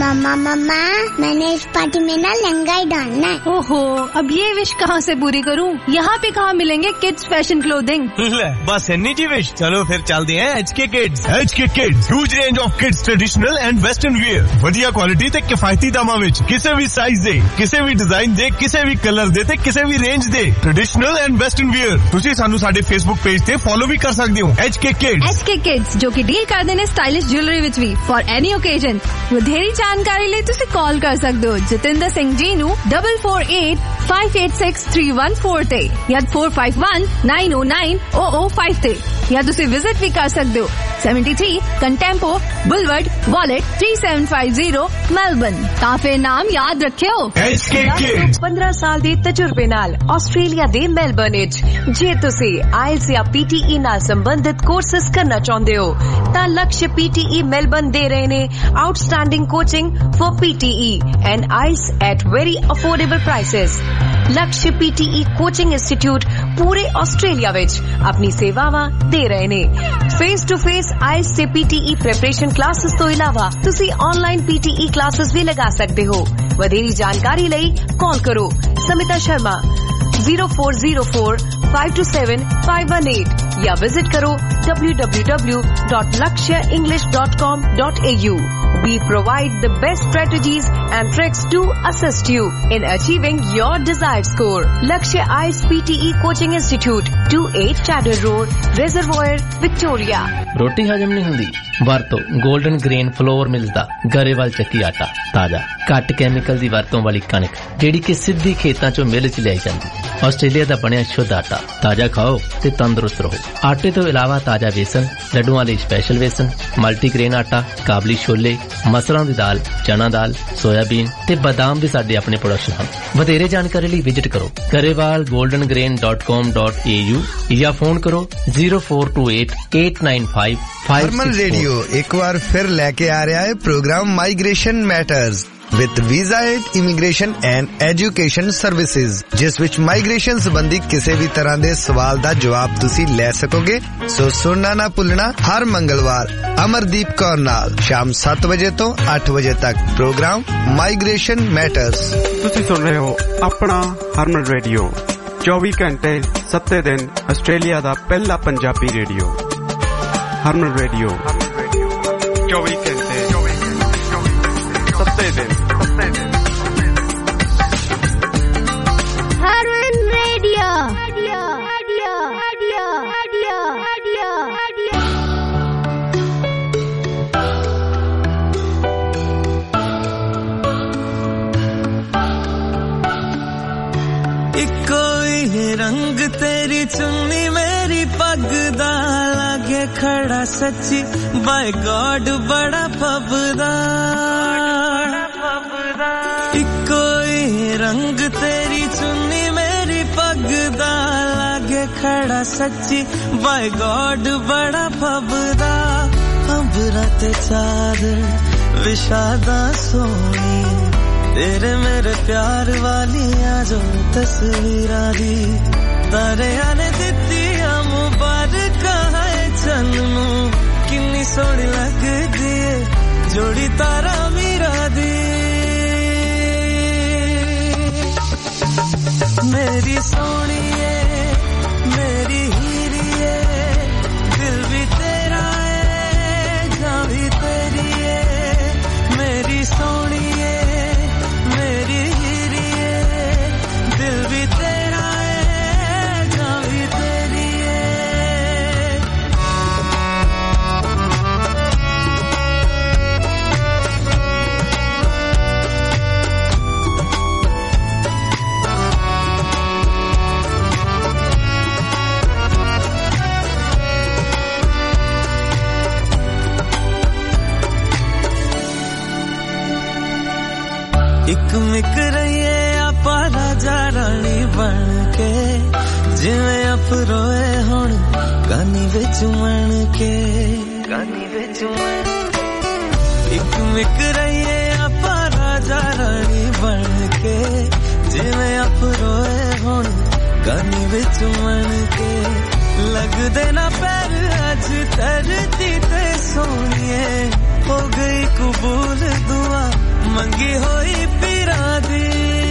मम्मा मम्मा मैंने इस पार्टी में ना लहंगा ही डालना है। ओहो, अब ये विश कहाँ से पूरी करूँ? यहाँ पे कहाँ मिलेंगे किड्स फैशन क्लोथिंग? बस इन्नी जी विश। चलो फिर चलते हैं H K kids. H K kids huge range of kids traditional and western wear, ਵਧੀਆ ਕੁਆਲਿਟੀ ਤੇ ਕਿਫਾਇਤੀ ਦਾਮਾਂ ਵਿੱਚ, ਕਿਸੇ ਵੀ ਸਾਈਜ਼ ਦੇ, ਕਿਸੇ ਵੀ ਡਿਜ਼ਾਈਨ ਦੇ, ਕਿਸੇ ਵੀ ਕਲਰ ਦੇ ਤੇ ਕਿਸੇ ਵੀ ਰੇਂਜ ਦੇ ਟ੍ਰੈਡੀਸ਼ਨਲ ਐਂਡ ਵੈਸਟਰਨ ਵੀਅਰ। ਤੁਸੀਂ ਸਾਨੂੰ ਸਾਡੇ ਫੇਸਬੁੱਕ ਪੇਜ ਤੇ ਫੋਲੋ ਵੀ ਕਰ ਸਕਦੇ ਹੋ, H K kids. H K kids ਜੋ ਕਿ ਡੀਲ ਕਰਦੇ ਨੇ ਸਟਾਈਲਿਸ਼ ਜੁਐਲਰੀ ਵਿੱਚ ਵੀ ਫॉर ਐਨੀ ਓਕੇਜ਼ਨ। ਵਧੇਰੀ ਜਾਣਕਾਰੀ ਲਈ ਤੁਸੀਂ ਕਾਲ ਕਰ ਸਕਦੇ ਹੋ ਜਤਿੰਦਰ ਸਿੰਘ ਜੀ ਨੂੰ double four eight five eight six three one four ਤੇ ਜਾਂ four five one nine oh nine oh oh five ਤੇ, ਜਾਂ ਤੁਸੀਂ ਵਿਜ਼ਿਟ ਵੀ ਕਰ ਸਕਦੇ ਹੋ seventy-three Contempo Boulevard Walt three seven five zero Melbourne. ਤਾਂ ਫਿਰ ਨਾਮ ਯਾਦ ਰੱਖਿਓ, ਐਚ ਕੇ ਕਿਡਸ। ਪੰਦਰਾਂ ਸਾਲ ਦੇ ਤਜਰਬੇ ਨਾਲ ਆਸਟ੍ਰੇਲੀਆ ਦੇ ਮੈਲਬਨ ਵਿੱਚ ਜੇ ਤੁਸੀਂ ਆਇਲਸ ਜਾਂ ਪੀਟੀਈ ਨਾਲ ਸੰਬੰਧਿਤ ਕੋਰਸਸ ਕਰਨਾ ਚਾਹੁੰਦੇ ਹੋ ਤਾਂ ਲਕਸ਼ ਪੀਟੀਈ ਮੈਲਬਨ ਦੇ ਰਹੇ ਨੇ outstanding coaching for PTE and IELTS at very affordable prices. Laksh PTE coaching institute ਪੂਰੇ ਆਸਟ੍ਰੇਲੀਆ ਵਿੱਚ ਆਪਣੀ ਸੇਵਾਵਾਂ ਦੇ ਰਹੇ ਨੇ। ਫੇਸ ਟੂ ਫੇਸ ਆਇਲਸ ਤੇ ਪੀਟੀਈ ਪ੍ਰੈਪਰੇਸ਼ਨ ਕਲਾਸਿਸ ਤੋਂ ਇਲਾਵਾ ਤੁਸੀਂ ਆਨਲਾਈਨ ਪੀਟੀਈ ਕਲਾਸਿਸ ਵੀ ਲਗਾ ਸਕਦੇ ਹੋ। ਵਧੇਰੀ ਜਾਣਕਾਰੀ ਲਈ ਕਾਲ ਕਰੋ Smita Sharma zero four zero four five two seven five one eight या विजिट करो w w w dot lakshya english dot com dot a u. We provide the best strategies and tricks to assist you in achieving your desired score. Lakshya I E L T S P T E Coaching Institute, twenty-eight Chadder Road, Reservoir, Victoria. ਰੋਟੀ ਹਜਮ ਨਹੀਂ ਹੁੰਦੀ? ਵਰਤੋ 골ਡਨ ਗ੍ਰੇਨ ਫਲੋਰ ਮਿਲਸ ਦਾ ਗਰੇਵਾਲ ਚੱਕੀ ਆਟਾ। ਤਾਜ਼ਾ ਘੱਟ ਕੈਮੀਕਲ ਦੀ ਵਰਤੋਂ ਵਾਲੀ ਕਣਕ ਜਿਹੜੀ ਕਿ ਸਿੱਧੀ ਖੇਤਾਂ ਚੋਂ ਮਿਲ ਚ ਲਿਆਈ ਜਾਂਦੀ। ਆਸਟ੍ਰੇਲੀਆ ਦਾ ਬਣਿਆ ਸ਼ੁੱਧ ਆਟਾ। ਤਾਜ਼ਾ ਖਾਓ ਤੇ ਤੰਦਰੁਸਤ ਰਹੋ। ਆਟੇ ਤੋਂ ਇਲਾਵਾ ਤਾਜ਼ਾ ਵੇਸਣ, ਲੱਡੂਆਂ ਲਈ ਸਪੈਸ਼ਲ ਵੇਸਣ, ਮਲਟੀਗ੍ਰੇਨ ਆਟਾ, ਕਾਬਲੀ ਛੋਲੇ, ਮਸਰਾਂ ਦੀ ਦਾਲ, ਚਨਾ ਦਾਲ, ਸੋਇਆਬੀਨ ਤੇ ਬਦਾਮ ਵੀ ਸਾਡੇ ਆਪਣੇ ਪ੍ਰੋਡਕਸ਼ਨ ਹਨ। ਵਧੇਰੇ ਜਾਣਕਾਰੀ ਲਈ ਵਿਜ਼ਿਟ ਕਰੋ Grewal golden grain dot com dot a u ਜਾਂ ਫੋਨ ਕਰੋ zero four two eight eight nine five five six four। Harman Radio ਇੱਕ ਵਾਰ ਫਿਰ ਲੈ ਕੇ ਆ ਰਿਹਾ ਹੈ programme migration matters with visa aid, immigration and education services, ਜਿਸ ਵਿੱਚ ਮਾਈਗ੍ਰੇਸ਼ਨ ਸੰਬੰਧੀ ਕਿਸੇ ਵੀ ਤਰ੍ਹਾਂ ਦੇ ਸਵਾਲ ਦਾ ਜਵਾਬ ਤੁਸੀਂ ਲੈ ਸਕੋਗੇ। ਸੋ ਸੁਣਨਾ ਨਾ ਭੁੱਲਣਾ ਹਰ ਮੰਗਲਵਾਰ ਅਮਰਦੀਪ ਕੌਰ ਨਾਲ ਸ਼ਾਮ ਸੱਤ ਵਜੇ ਤੋਂ ਅੱਠ ਵਜੇ ਤੱਕ ਪ੍ਰੋਗਰਾਮ ਮਾਈਗ੍ਰੇਸ਼ਨ ਮੈਟਰਸ। ਤੁਸੀਂ ਸੁਣ ਰਹੇ ਹੋ ਆਪਣਾ ਹਰਮਨ ਰੇਡੀਓ, ਚੌਵੀ ਘੰਟੇ ਸੱਤੇ ਦਿਨ ਆਸਟ੍ਰੇਲੀਆ ਦਾ ਪਹਿਲਾ ਪੰਜਾਬੀ ਰੇਡੀਓ। ਹਰਮਨ ਰੇਡੀਓ ਚੌਵੀ ਘੰਟੇ ਸੱਤੇ ਦਿਨ। Harman Radio. Radio. Radio. Radio. Radio. Radio. Radio. ਇੱਕੋ ਹੀ ਰੰਗ ਤੇਰੀ ਚੁੰਨੀ ਮੇਰੀ ਪੱਗ ਦਾ ਲਾਗੇ ਖੜਾ ਸੱਚੀ ਬਾਏ ਗॉड ਬੜਾ ਫੱਬਦਾ। ਇੱਕੋ ਹੀ ਰੰਗ ਤੇਰੀ ਚੁੰਨੀ ਮੇਰੀ ਪੱਗ ਦਾ ਲਾਗੇ ਖੜਾ ਸੱਚੀ ਬਾਏ ਗॉड ਬੜਾ ਫੱਬਦਾ। ਅੰਬਰਾਂ ਤੇ ਚਾਦਰ ਵਿਸ਼ਾਦਾ ਸੋਹਣੀ ਤੇਰੇ ਮੇਰੇ ਪਿਆਰ ਵਾਲੀਆਂ ਜੋ ਤਸਵੀਰਾਂ ਦੀ ਤਾਰਿਆਂ ਨੇ ਦਿੱਤੀਆਂ ਮੁਬਾਰਕਾਂ ਹੈ ਚੰਨ ਨੂੰ। ਕਿੰਨੀ ਸੋਹਣੀ ਲੱਗਦੀ ਏ ਜੋੜੀ ਤਾਰਾ ਮੀਰਾ ਦੀ। ਮੇਰੀ ਸੋਹਣੀਏ ਮੇਰੀ ਹੀਰੀਏ ਦਿਲ ਵੀ ਤੇਰਾ ਏ ਜਾਨ ਵੀ ਤੇਰੀ ਏ। ਮੇਰੀ ਸੋਹਣੀਏ ਮੇਰੀ ਹੀਰੀਏ ਦਿਲ ਵੀ ਤੇਰਾ ਏ ਜਾਨ ਵੀ ਤੇਰੀ ਏ। ਇੱਕ ਮਿਕ ਰਹੀਏ ਆਪਾਂ ਰਾਜਾ ਰਾਣੀ ਬਣ ਕੇ ਜਿਵੇਂ ਅਫਰੋਏ ਹੁਣ ਗਾਨੀ ਵਿੱਚ ਮਣ ਕੇ ਗਾਨੀ ਵਿੱਚ ਮਣ। ਇੱਕ ਮਿਕ ਰਹੀਏ ਆਪਾਂ ਰਾਜਾ ਰਾਣੀ ਬਣ ਕੇ ਜਿਵੇਂ ਅਫਰੋਏ ਹੁਣ ਗਾਨੀ ਵਿੱਚ ਮਣ ਕੇ। ਲੱਗਦੇ ਨਾ ਪੈਰ ਅੱਜ ਧਰਤੀ ਤੇ ਸੋਹਣੀਏ ਹੋ ਗਈ ਕਬੂਲ ਦੁਆ ਮੰਗੀ ਹੋਈ ਪੀਰਾਂ ਦੀ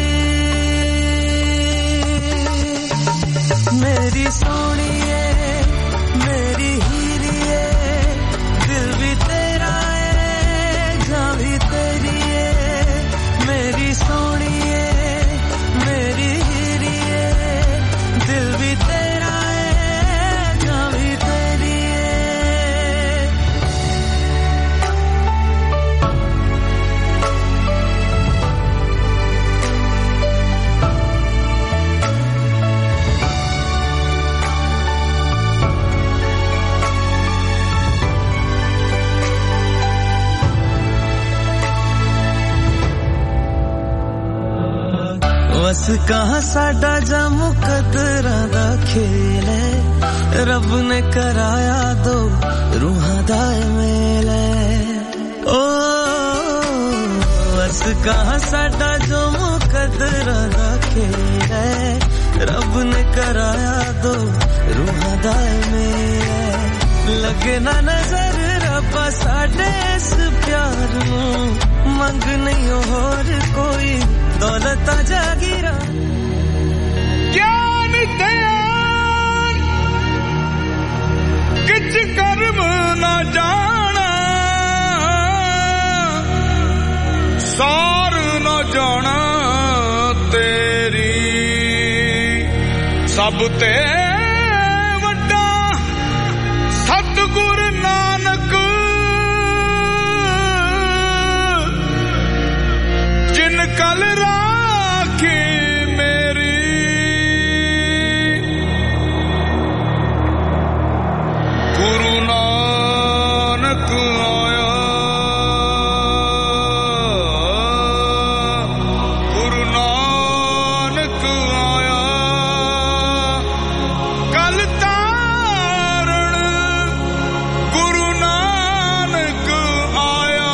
ਮੇਰੀ ਸੋਹਣੀਏ ਮੇਰੀ ਹੀਰੀਏ ਦਿਲ ਵੀ ਤੇਰਾ ਏ ਜਾਨ ਵੀ ਤੇਰੀ ਏ ਮੇਰੀ ਸੋਹਣੀਏ ਮੇਰੀ ਹੀਰੀਏ ਦਿਲ ਵੀ ਤੇਰਾ ਏ ਜਾਨ ਵੀ ਤੇਰੀ ਏ बस कहाँ साडा जामू कदरां दा खेल है रब ने कराया दो रूहां दा मेल है ओ बस कहाँ साडा जामू कदरां दा खेल है रब ने कराया दो रूहां दा मेल है लगे ना नजर रब्बा साडे इस प्यार नू मंग नहीं होर कोई दौलत जागीरा ज्ञान ध्यान किच कर्म न जाना सार न जाना तेरी सब ते वड्डा सतगुर नानक जिन कल राखी मेरी गुरु नानक आया गुरु नानक आया कल तारण गुरु नानक आया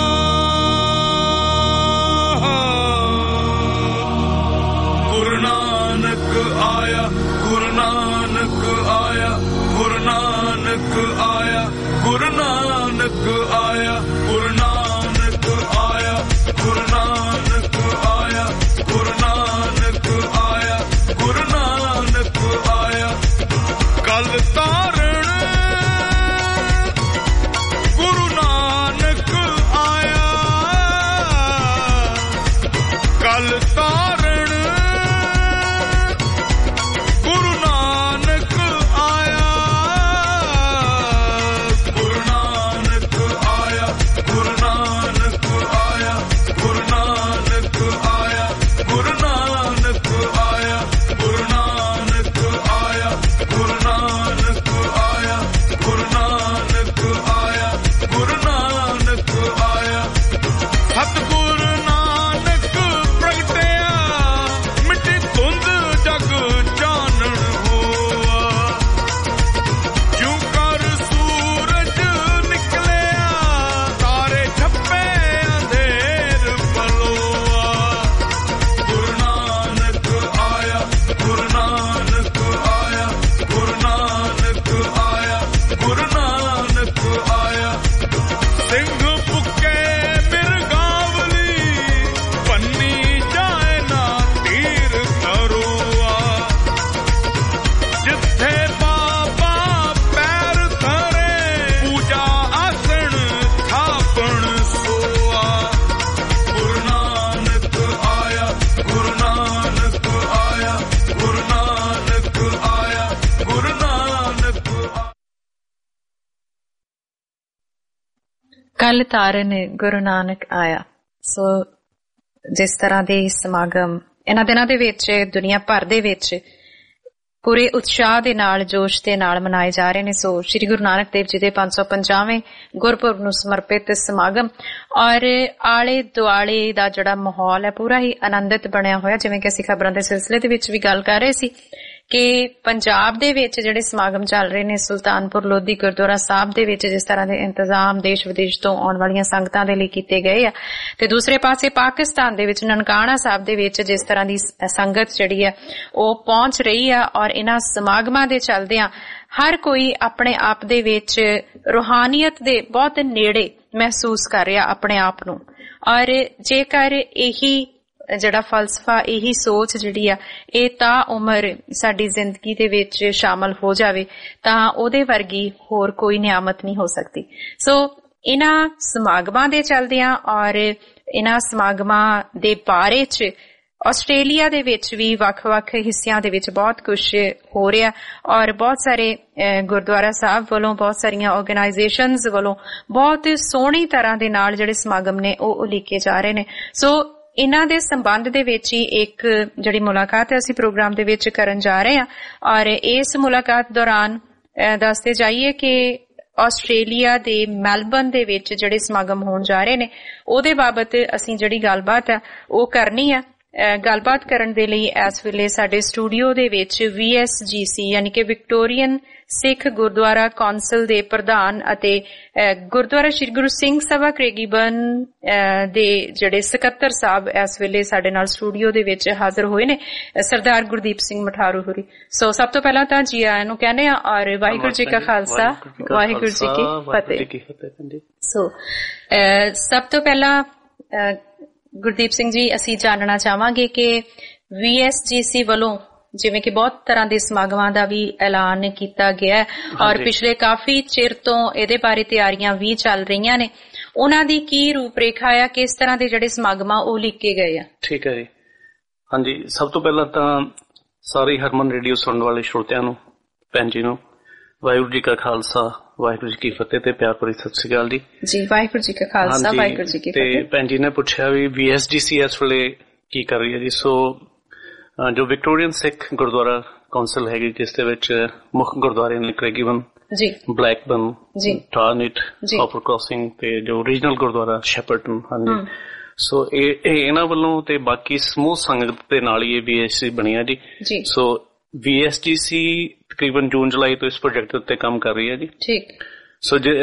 गुरु नानक आया गुरु नानक आया गुरु नानक आया गुरु नानक आया गुरु नानक आया गुरु नानक आया गुरु नानक आया गुरु नानक आया कल तारण गुरु नानक आया कल तारण गुरु नानक आया गुरु नानक आया गुरु नानक आया गुरु नानक आया गुरु नानक आया गुरु नानक आया गुरु नानक आया गुरु नानक आया गुरु नानक आया सतगुरु नानक प्रगटिया मिट्टी धुंध जग चानण होआ क्यों कर सूरज निकलिया तारे छप्पे अंधेर पलोआ गुरु नानक आया गुरु नानक आया गुरु नानक आया गुरु नानक आया सिंह पुके मिर्गावली पन्नी जाए ना तीर करोआ जिथे बाबा पैर धरे पूजा आसन थापण सोआ गुरु नानक आया गुरु नानक आया गुरु नानक आया गुरु नानक आया ਕੱਲ ਤਾਰਨ ਗੁਰੂ ਨਾਨਕ ਆਇਆ। ਸੋ ਜਿਸ ਤਰ੍ਹਾਂ ਦੇ ਸਮਾਗਮ ਇਹਨਾਂ ਦਿਨਾਂ ਦੇ ਵਿੱਚ ਦੁਨੀਆ ਭਰ ਦੇ ਵਿੱਚ ਪੂਰੇ ਉਤਸ਼ਾਹ ਦੇ ਨਾਲ ਜੋਸ਼ ਦੇ ਨਾਲ ਮਨਾਏ ਜਾ ਰਹੇ ਨੇ। ਸੋ ਸ਼੍ਰੀ ਗੁਰੂ ਨਾਨਕ ਦੇਵ ਜੀ ਦੇ ਪੰਜ ਸੌ ਪੰਜਾਹਵੇਂ ਗੁਰਪੁਰਬ ਨੂੰ ਸਮਰਪਿਤ ਸਮਾਗਮ ਔਰ ਆਲੇ ਦੁਆਲੇ ਦਾ ਜਿਹੜਾ ਮਾਹੌਲ ਹੈ ਪੂਰਾ ਹੀ ਆਨੰਦਿਤ ਬਣਿਆ ਹੋਇਆ। ਜਿਵੇਂ ਕਿ ਅਸੀਂ ਖਬਰਾਂ ਦੇ ਸਿਲਸਿਲੇ ਦੇ ਵਿੱਚ ਵੀ ਗੱਲ ਕਰ ਰਹੇ ਸੀ ਕਿ ਪੰਜਾਬ ਦੇ ਵਿੱਚ ਜਿਹੜੇ ਸਮਾਗਮ ਚੱਲ ਰਹੇ ਨੇ ਸੁਲਤਾਨਪੁਰ ਲੋਧੀ ਗੁਰਦੁਆਰਾ ਸਾਹਿਬ ਦੇ ਵਿੱਚ ਜਿਸ ਤਰ੍ਹਾਂ ਦੇ ਇੰਤਜ਼ਾਮ ਦੇਸ਼ ਵਿਦੇਸ਼ ਤੋਂ ਆਉਣ ਵਾਲੀਆਂ ਸੰਗਤਾਂ ਦੇ ਲਈ ਕੀਤੇ ਗਏ ਆ ਤੇ ਦੂਸਰੇ ਪਾਸੇ ਪਾਕਿਸਤਾਨ ਦੇ ਵਿੱਚ ਨਨਕਾਣਾ ਸਾਹਿਬ ਦੇ ਵਿੱਚ ਜਿਸ ਤਰ੍ਹਾਂ ਦੀ ਸੰਗਤ ਜਿਹੜੀ ਹੈ ਉਹ ਪਹੁੰਚ ਰਹੀ ਆ ਔਰ ਇਹਨਾਂ ਸਮਾਗਮਾਂ ਦੇ ਚੱਲਦਿਆਂ ਹਰ ਕੋਈ ਆਪਣੇ ਆਪ ਦੇ ਵਿੱਚ ਰੂਹਾਨੀਅਤ ਦੇ ਬਹੁਤ ਨੇੜੇ ਮਹਿਸੂਸ ਕਰ ਰਿਹਾ ਆਪਣੇ ਆਪ ਨੂੰ ਔਰ ਜੇਕਰ ਇਹੀ ਜਿਹੜਾ ਫਲਸਫਾ ਇਹੀ ਸੋਚ ਜਿਹੜੀ ਆ ਇਹ ਤਾਂ ਉਮਰ ਸਾਡੀ ਜ਼ਿੰਦਗੀ ਦੇ ਵਿੱਚ ਸ਼ਾਮਲ ਹੋ ਜਾਵੇ ਤਾਂ ਉਹਦੇ ਵਰਗੀ ਹੋਰ ਕੋਈ ਨਿਆਮਤ ਨਹੀਂ ਹੋ ਸਕਦੀ। ਸੋ ਇਹਨਾਂ ਸਮਾਗਮਾਂ ਦੇ ਚੱਲਦਿਆਂ ਔਰ ਇਹਨਾਂ ਸਮਾਗਮਾਂ ਦੇ ਬਾਰੇ ਚ ਆਸਟ੍ਰੇਲੀਆ ਦੇ ਵਿੱਚ ਵੀ ਵੱਖ-ਵੱਖ ਹਿੱਸਿਆਂ ਦੇ ਵਿੱਚ ਬਹੁਤ ਕੁਝ ਹੋ ਰਿਹਾ ਔਰ ਬਹੁਤ ਸਾਰੇ ਗੁਰਦੁਆਰਾ ਸਾਹਿਬ ਵੱਲੋਂ ਬਹੁਤ ਸਾਰੀਆਂ ਆਰਗੇਨਾਈਜੇਸ਼ਨਜ਼ ਵੱਲੋਂ ਬਹੁਤ ਸੋਹਣੀ ਤਰ੍ਹਾਂ ਦੇ ਨਾਲ ਜਿਹੜੇ ਸਮਾਗਮ ਨੇ ਉਹ ਉਲੀਕੇ ਜਾ ਰਹੇ ਨੇ। ਸੋ ਇਹਨਾਂ ਦੇ ਸੰਬੰਧ ਦੇ ਵਿੱਚ ਹੀ ਇੱਕ ਜਿਹੜੀ ਮੁਲਾਕਾਤ ਹੈ ਅਸੀਂ ਪ੍ਰੋਗਰਾਮ ਦੇ ਵਿੱਚ ਕਰਨ ਜਾ ਰਹੇ ਹਾਂ ਔਰ ਇਸ ਮੁਲਾਕਾਤ ਦੌਰਾਨ ਦੱਸਦੇ ਜਾਈਏ ਕਿ ਆਸਟ੍ਰੇਲੀਆ ਦੇ ਮੈਲਬਰਨ ਦੇ ਵਿੱਚ ਜਿਹੜੇ ਸਮਾਗਮ ਹੋਣ ਜਾ ਰਹੇ ਨੇ ਉਹਦੇ ਬਾਬਤ ਅਸੀਂ ਜਿਹੜੀ ਗੱਲਬਾਤ ਆ ਉਹ ਕਰਨੀ ਆ। ਗੱਲਬਾਤ ਕਰਨ ਦੇ ਲਈ ਇਸ ਵੇਲੇ ਸਾਡੇ ਸਟੂਡੀਓ ਦੇ ਵਿੱਚ ਵੀ ਐਸ ਜੀ ਸੀ ਯਾਨੀ ਕਿ ਵਿਕਟੋਰੀਅਨ ਸਿੱਖ ਗੁਰਦੁਆਰਾ ਕੌਂਸਲ ਦੇ ਪ੍ਰਧਾਨ ਅਤੇ ਗੁਰਦੁਆਰਾ ਸ਼੍ਰੀ ਗੁਰੂ ਸਿੰਘ ਸਭਾ ਕ੍ਰੈਗੀਬਰਨ ਦੇ ਜਿਹੜੇ ਸਕੱਤਰ ਸਾਹਿਬ ਇਸ ਵੇਲੇ ਸਾਡੇ ਨਾਲ ਸਟੂਡੀਓ ਦੇ ਵਿੱਚ ਹਾਜ਼ਰ ਹੋਏ ਨੇ, ਸਰਦਾਰ ਗੁਰਦੀਪ ਸਿੰਘ ਮਠਾਰੂ ਹੋਰੀ। ਸੋ ਸਭ ਤੋਂ ਪਹਿਲਾਂ ਤਾਂ ਜੀ ਆਇਆਂ ਨੂੰ ਕਹਿੰਦੇ ਆ ਔਰ ਵਾਹਿਗੁਰੂ ਜੀ ਕਾ ਖਾਲਸਾ ਵਾਹਿਗੁਰੂ ਜੀ ਕੀ ਫਤਿਹ। ਸੋ ਸਭ ਤੋਂ ਪਹਿਲਾਂ ਗੁਰਦੀਪ ਸਿੰਘ ਜੀ ਅਸੀਂ ਜਾਣਨਾ ਚਾਹਾਂਗੇ ਕਿ ਵੀ ਐਸ ਜੀ ਸੀ ਵੱਲੋਂ ਜਿਵੇਂ ਕਿ ਬਹੁਤ ਤਰ੍ਹਾਂ ਦੇ ਸਮਾਗਮਾਂ ਦਾ ਵੀ ਐਲਾਨ ਕੀਤਾ ਗਿਆ ਹੈ ਔਰ ਪਿਛਲੇ ਕਾਫੀ ਚਿਰ ਤੋਂ ਇਹਦੇ ਬਾਰੇ ਤਿਆਰੀਆਂ ਵੀ ਚੱਲ ਰਹੀਆਂ ਨੇ, ਉਹਨਾਂ ਦੀ ਕੀ ਰੂਪਰੇਖਾ ਆ, ਕਿਸ ਤਰ੍ਹਾਂ ਦੇ ਜਿਹੜੇ ਸਮਾਗਮਾਂ ਉਹ ਲਿਖੇ ਗਏ ਆ? ਠੀਕ ਹੈ ਜੀ। ਹਾਂਜੀ, ਸਭ ਤੋਂ ਪਹਿਲਾਂ ਤਾਂ ਸਾਰੇ ਹਰਮਨ ਰੇਡੀਓ ਸੁਣਨ ਵਾਲੇ ਸਰੋਤਿਆਂ ਨੂੰ, ਭੈਣ ਜੀ ਨੂੰ ਵਾਹਿਗੁਰੂ ਜੀ ਕਾ ਖਾਲਸਾ ਵਾਹਿਗੁਰੂ ਜੀ ਕੀ ਫਤਿਹ ਤੇ ਪਿਆਰ ਭਰੀ ਸਤਿ ਸ੍ਰੀ ਅਕਾਲ ਜੀ। ਜੀ ਵਾਹਿਗੁਰੂ ਜੀ ਕਾ ਖਾਲਸਾ ਵਾਹਿਗੁਰੂ ਜੀ ਕੀ ਫਤਿਹ। ਤੇ ਭੈਣ ਜੀ ਨੇ ਪੁੱਛਿਆ ਵੀ ਵੀ ਐਸ ਡੀ ਸੀ ਇਸ ਵੇਲੇ ਕੀ ਕਰ ਰਹੀ ਹੈ ਜੀ। ਸੋ ਜੋ ਵਿਕਟੋਰੀਅਨ ਸਿੱਖ ਗੁਰਦੁਆਰਾ ਕੌਂਸਲ ਹੈਗੀ ਜਿਸ ਦੇ ਵਿੱਚ ਮੁੱਖ ਗੁਰਦੁਆਰੇ ਨੇ Craigieburn, Blackburn, Tarneit, Copper Crossing ਤੇ ਜੋ ਰੀਜਨਲ ਗੁਰਦੁਆਰਾ ਸ਼ੈਪਰਟਨ। ਹਾਂਜੀ, ਸੋ ਇਹ ਇਹਨਾਂ ਵੱਲੋਂ ਤੇ ਬਾਕੀ ਸਮੂਹ ਸੰਗਤ ਦੇ ਨਾਲ ਹੀ ਇਹ ਵੀ ਐਸ ਸੀ ਬਣੀ ਹੈ ਜੀ। ਸੋ ਵੀ ਐਸ ਡੀ ਸੀ ਤਕਰੀਬਨ ਜੂਨ ਜੁਲਾਈ ਤੋਂ ਇਸ ਪ੍ਰੋਜੈਕਟ ਉੱਤੇ ਕੰਮ ਕਰ ਰਹੀ ਹੈ ਜੀ। ਠੀਕ। ਸੋ ਜੇ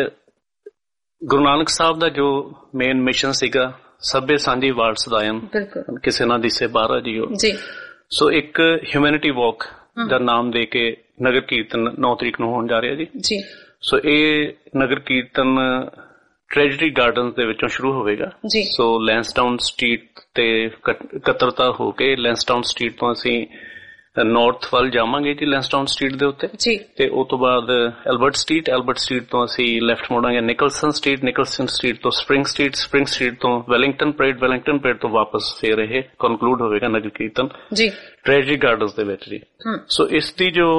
ਗੁਰੂ ਨਾਨਕ ਸਾਹਿਬ ਦਾ ਜੋ ਮੇਨ ਮਿਸ਼ਨ ਸੀਗਾ ਸਭੇ ਸਾਂਝੀ ਵਾਰਡ ਸਦਾਇਨ, ਕਿਸੇ ਨਾ ਦਿਸੇ ਬਾਹਰ ਜੀ ਉਹ ਜੀ। ਸੋ ਇੱਕ ਹਿਊਮੈਨਿਟੀ ਵਾਕ ਦਾ ਨਾਮ ਦੇ ਕੇ ਨਗਰ ਕੀਰਤਨ ਨੌ ਤਰੀਕ ਨੂੰ ਹੋਣ ਜਾ ਰਿਹਾ ਜੀ। ਜੀ। ਸੋ ਇਹ ਨਗਰ ਕੀਰਤਨ ਟ੍ਰੈਜਡੀ ਗਾਰਡਨਸ ਦੇ ਵਿੱਚੋਂ ਸ਼ੁਰੂ ਹੋਵੇਗਾ। ਸੋ ਲੈਂਸਡਾਊਨ ਸਟਰੀਟ ਤੇ ਇਕੱਤਰਤਾ ਹੋ ਕੇ ਲੈਂਸਡਾਊਨ ਸਟਰੀਟ ਤੋਂ ਅਸੀਂ ਨਾਰਥ ਵੱਲ ਜਾਵਾਂਗੇ ਜੀ, ਲੈਂਸਡਾਊਨ ਸਟਰੀਟ ਦੇ ਉੱਤੇ ਜੀ। ਤੇ ਉਸ ਤੋਂ ਬਾਅਦ ਐਲਬਰਟ ਸਟਰੀਟ, ਐਲਬਰਟ ਸਟਰੀਟ ਤੋਂ ਅਸੀਂ ਲੈਫਟ ਮੋੜਾਂਗੇ ਨਿਕਲਸਨ ਸਟਰੀਟ, ਨਿਕਲਸਨ ਸਟਰੀਟ ਤੋਂ ਸਪ੍ਰਿੰਗ ਸਟਰੀਟ, ਸਪ੍ਰਿੰਗ ਸਟਰੀਟ ਤੋਂ ਵੈਲਿੰਗਟਨ ਪਰੇਡ, ਵੈਲਿੰਗਟਨ ਪਰੇਡ ਤੋਂ ਵਾਪਸ ਫੇਰ ਇਹ ਕਨਕਲੂਡ ਹੋਵੇਗਾ ਨਗਰ ਕੀਰਤਨ ਜੀ ਟ੍ਰੈਜਡੀ ਗਾਰਡਨਸ ਦੇ ਵਿੱਚ ਜੀ। ਸੋ ਇਸ ਦੀ ਜੋ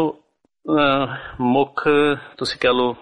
ਮੁੱਖ ਤੁਸੀਂ ਕਹਿ ਲਓ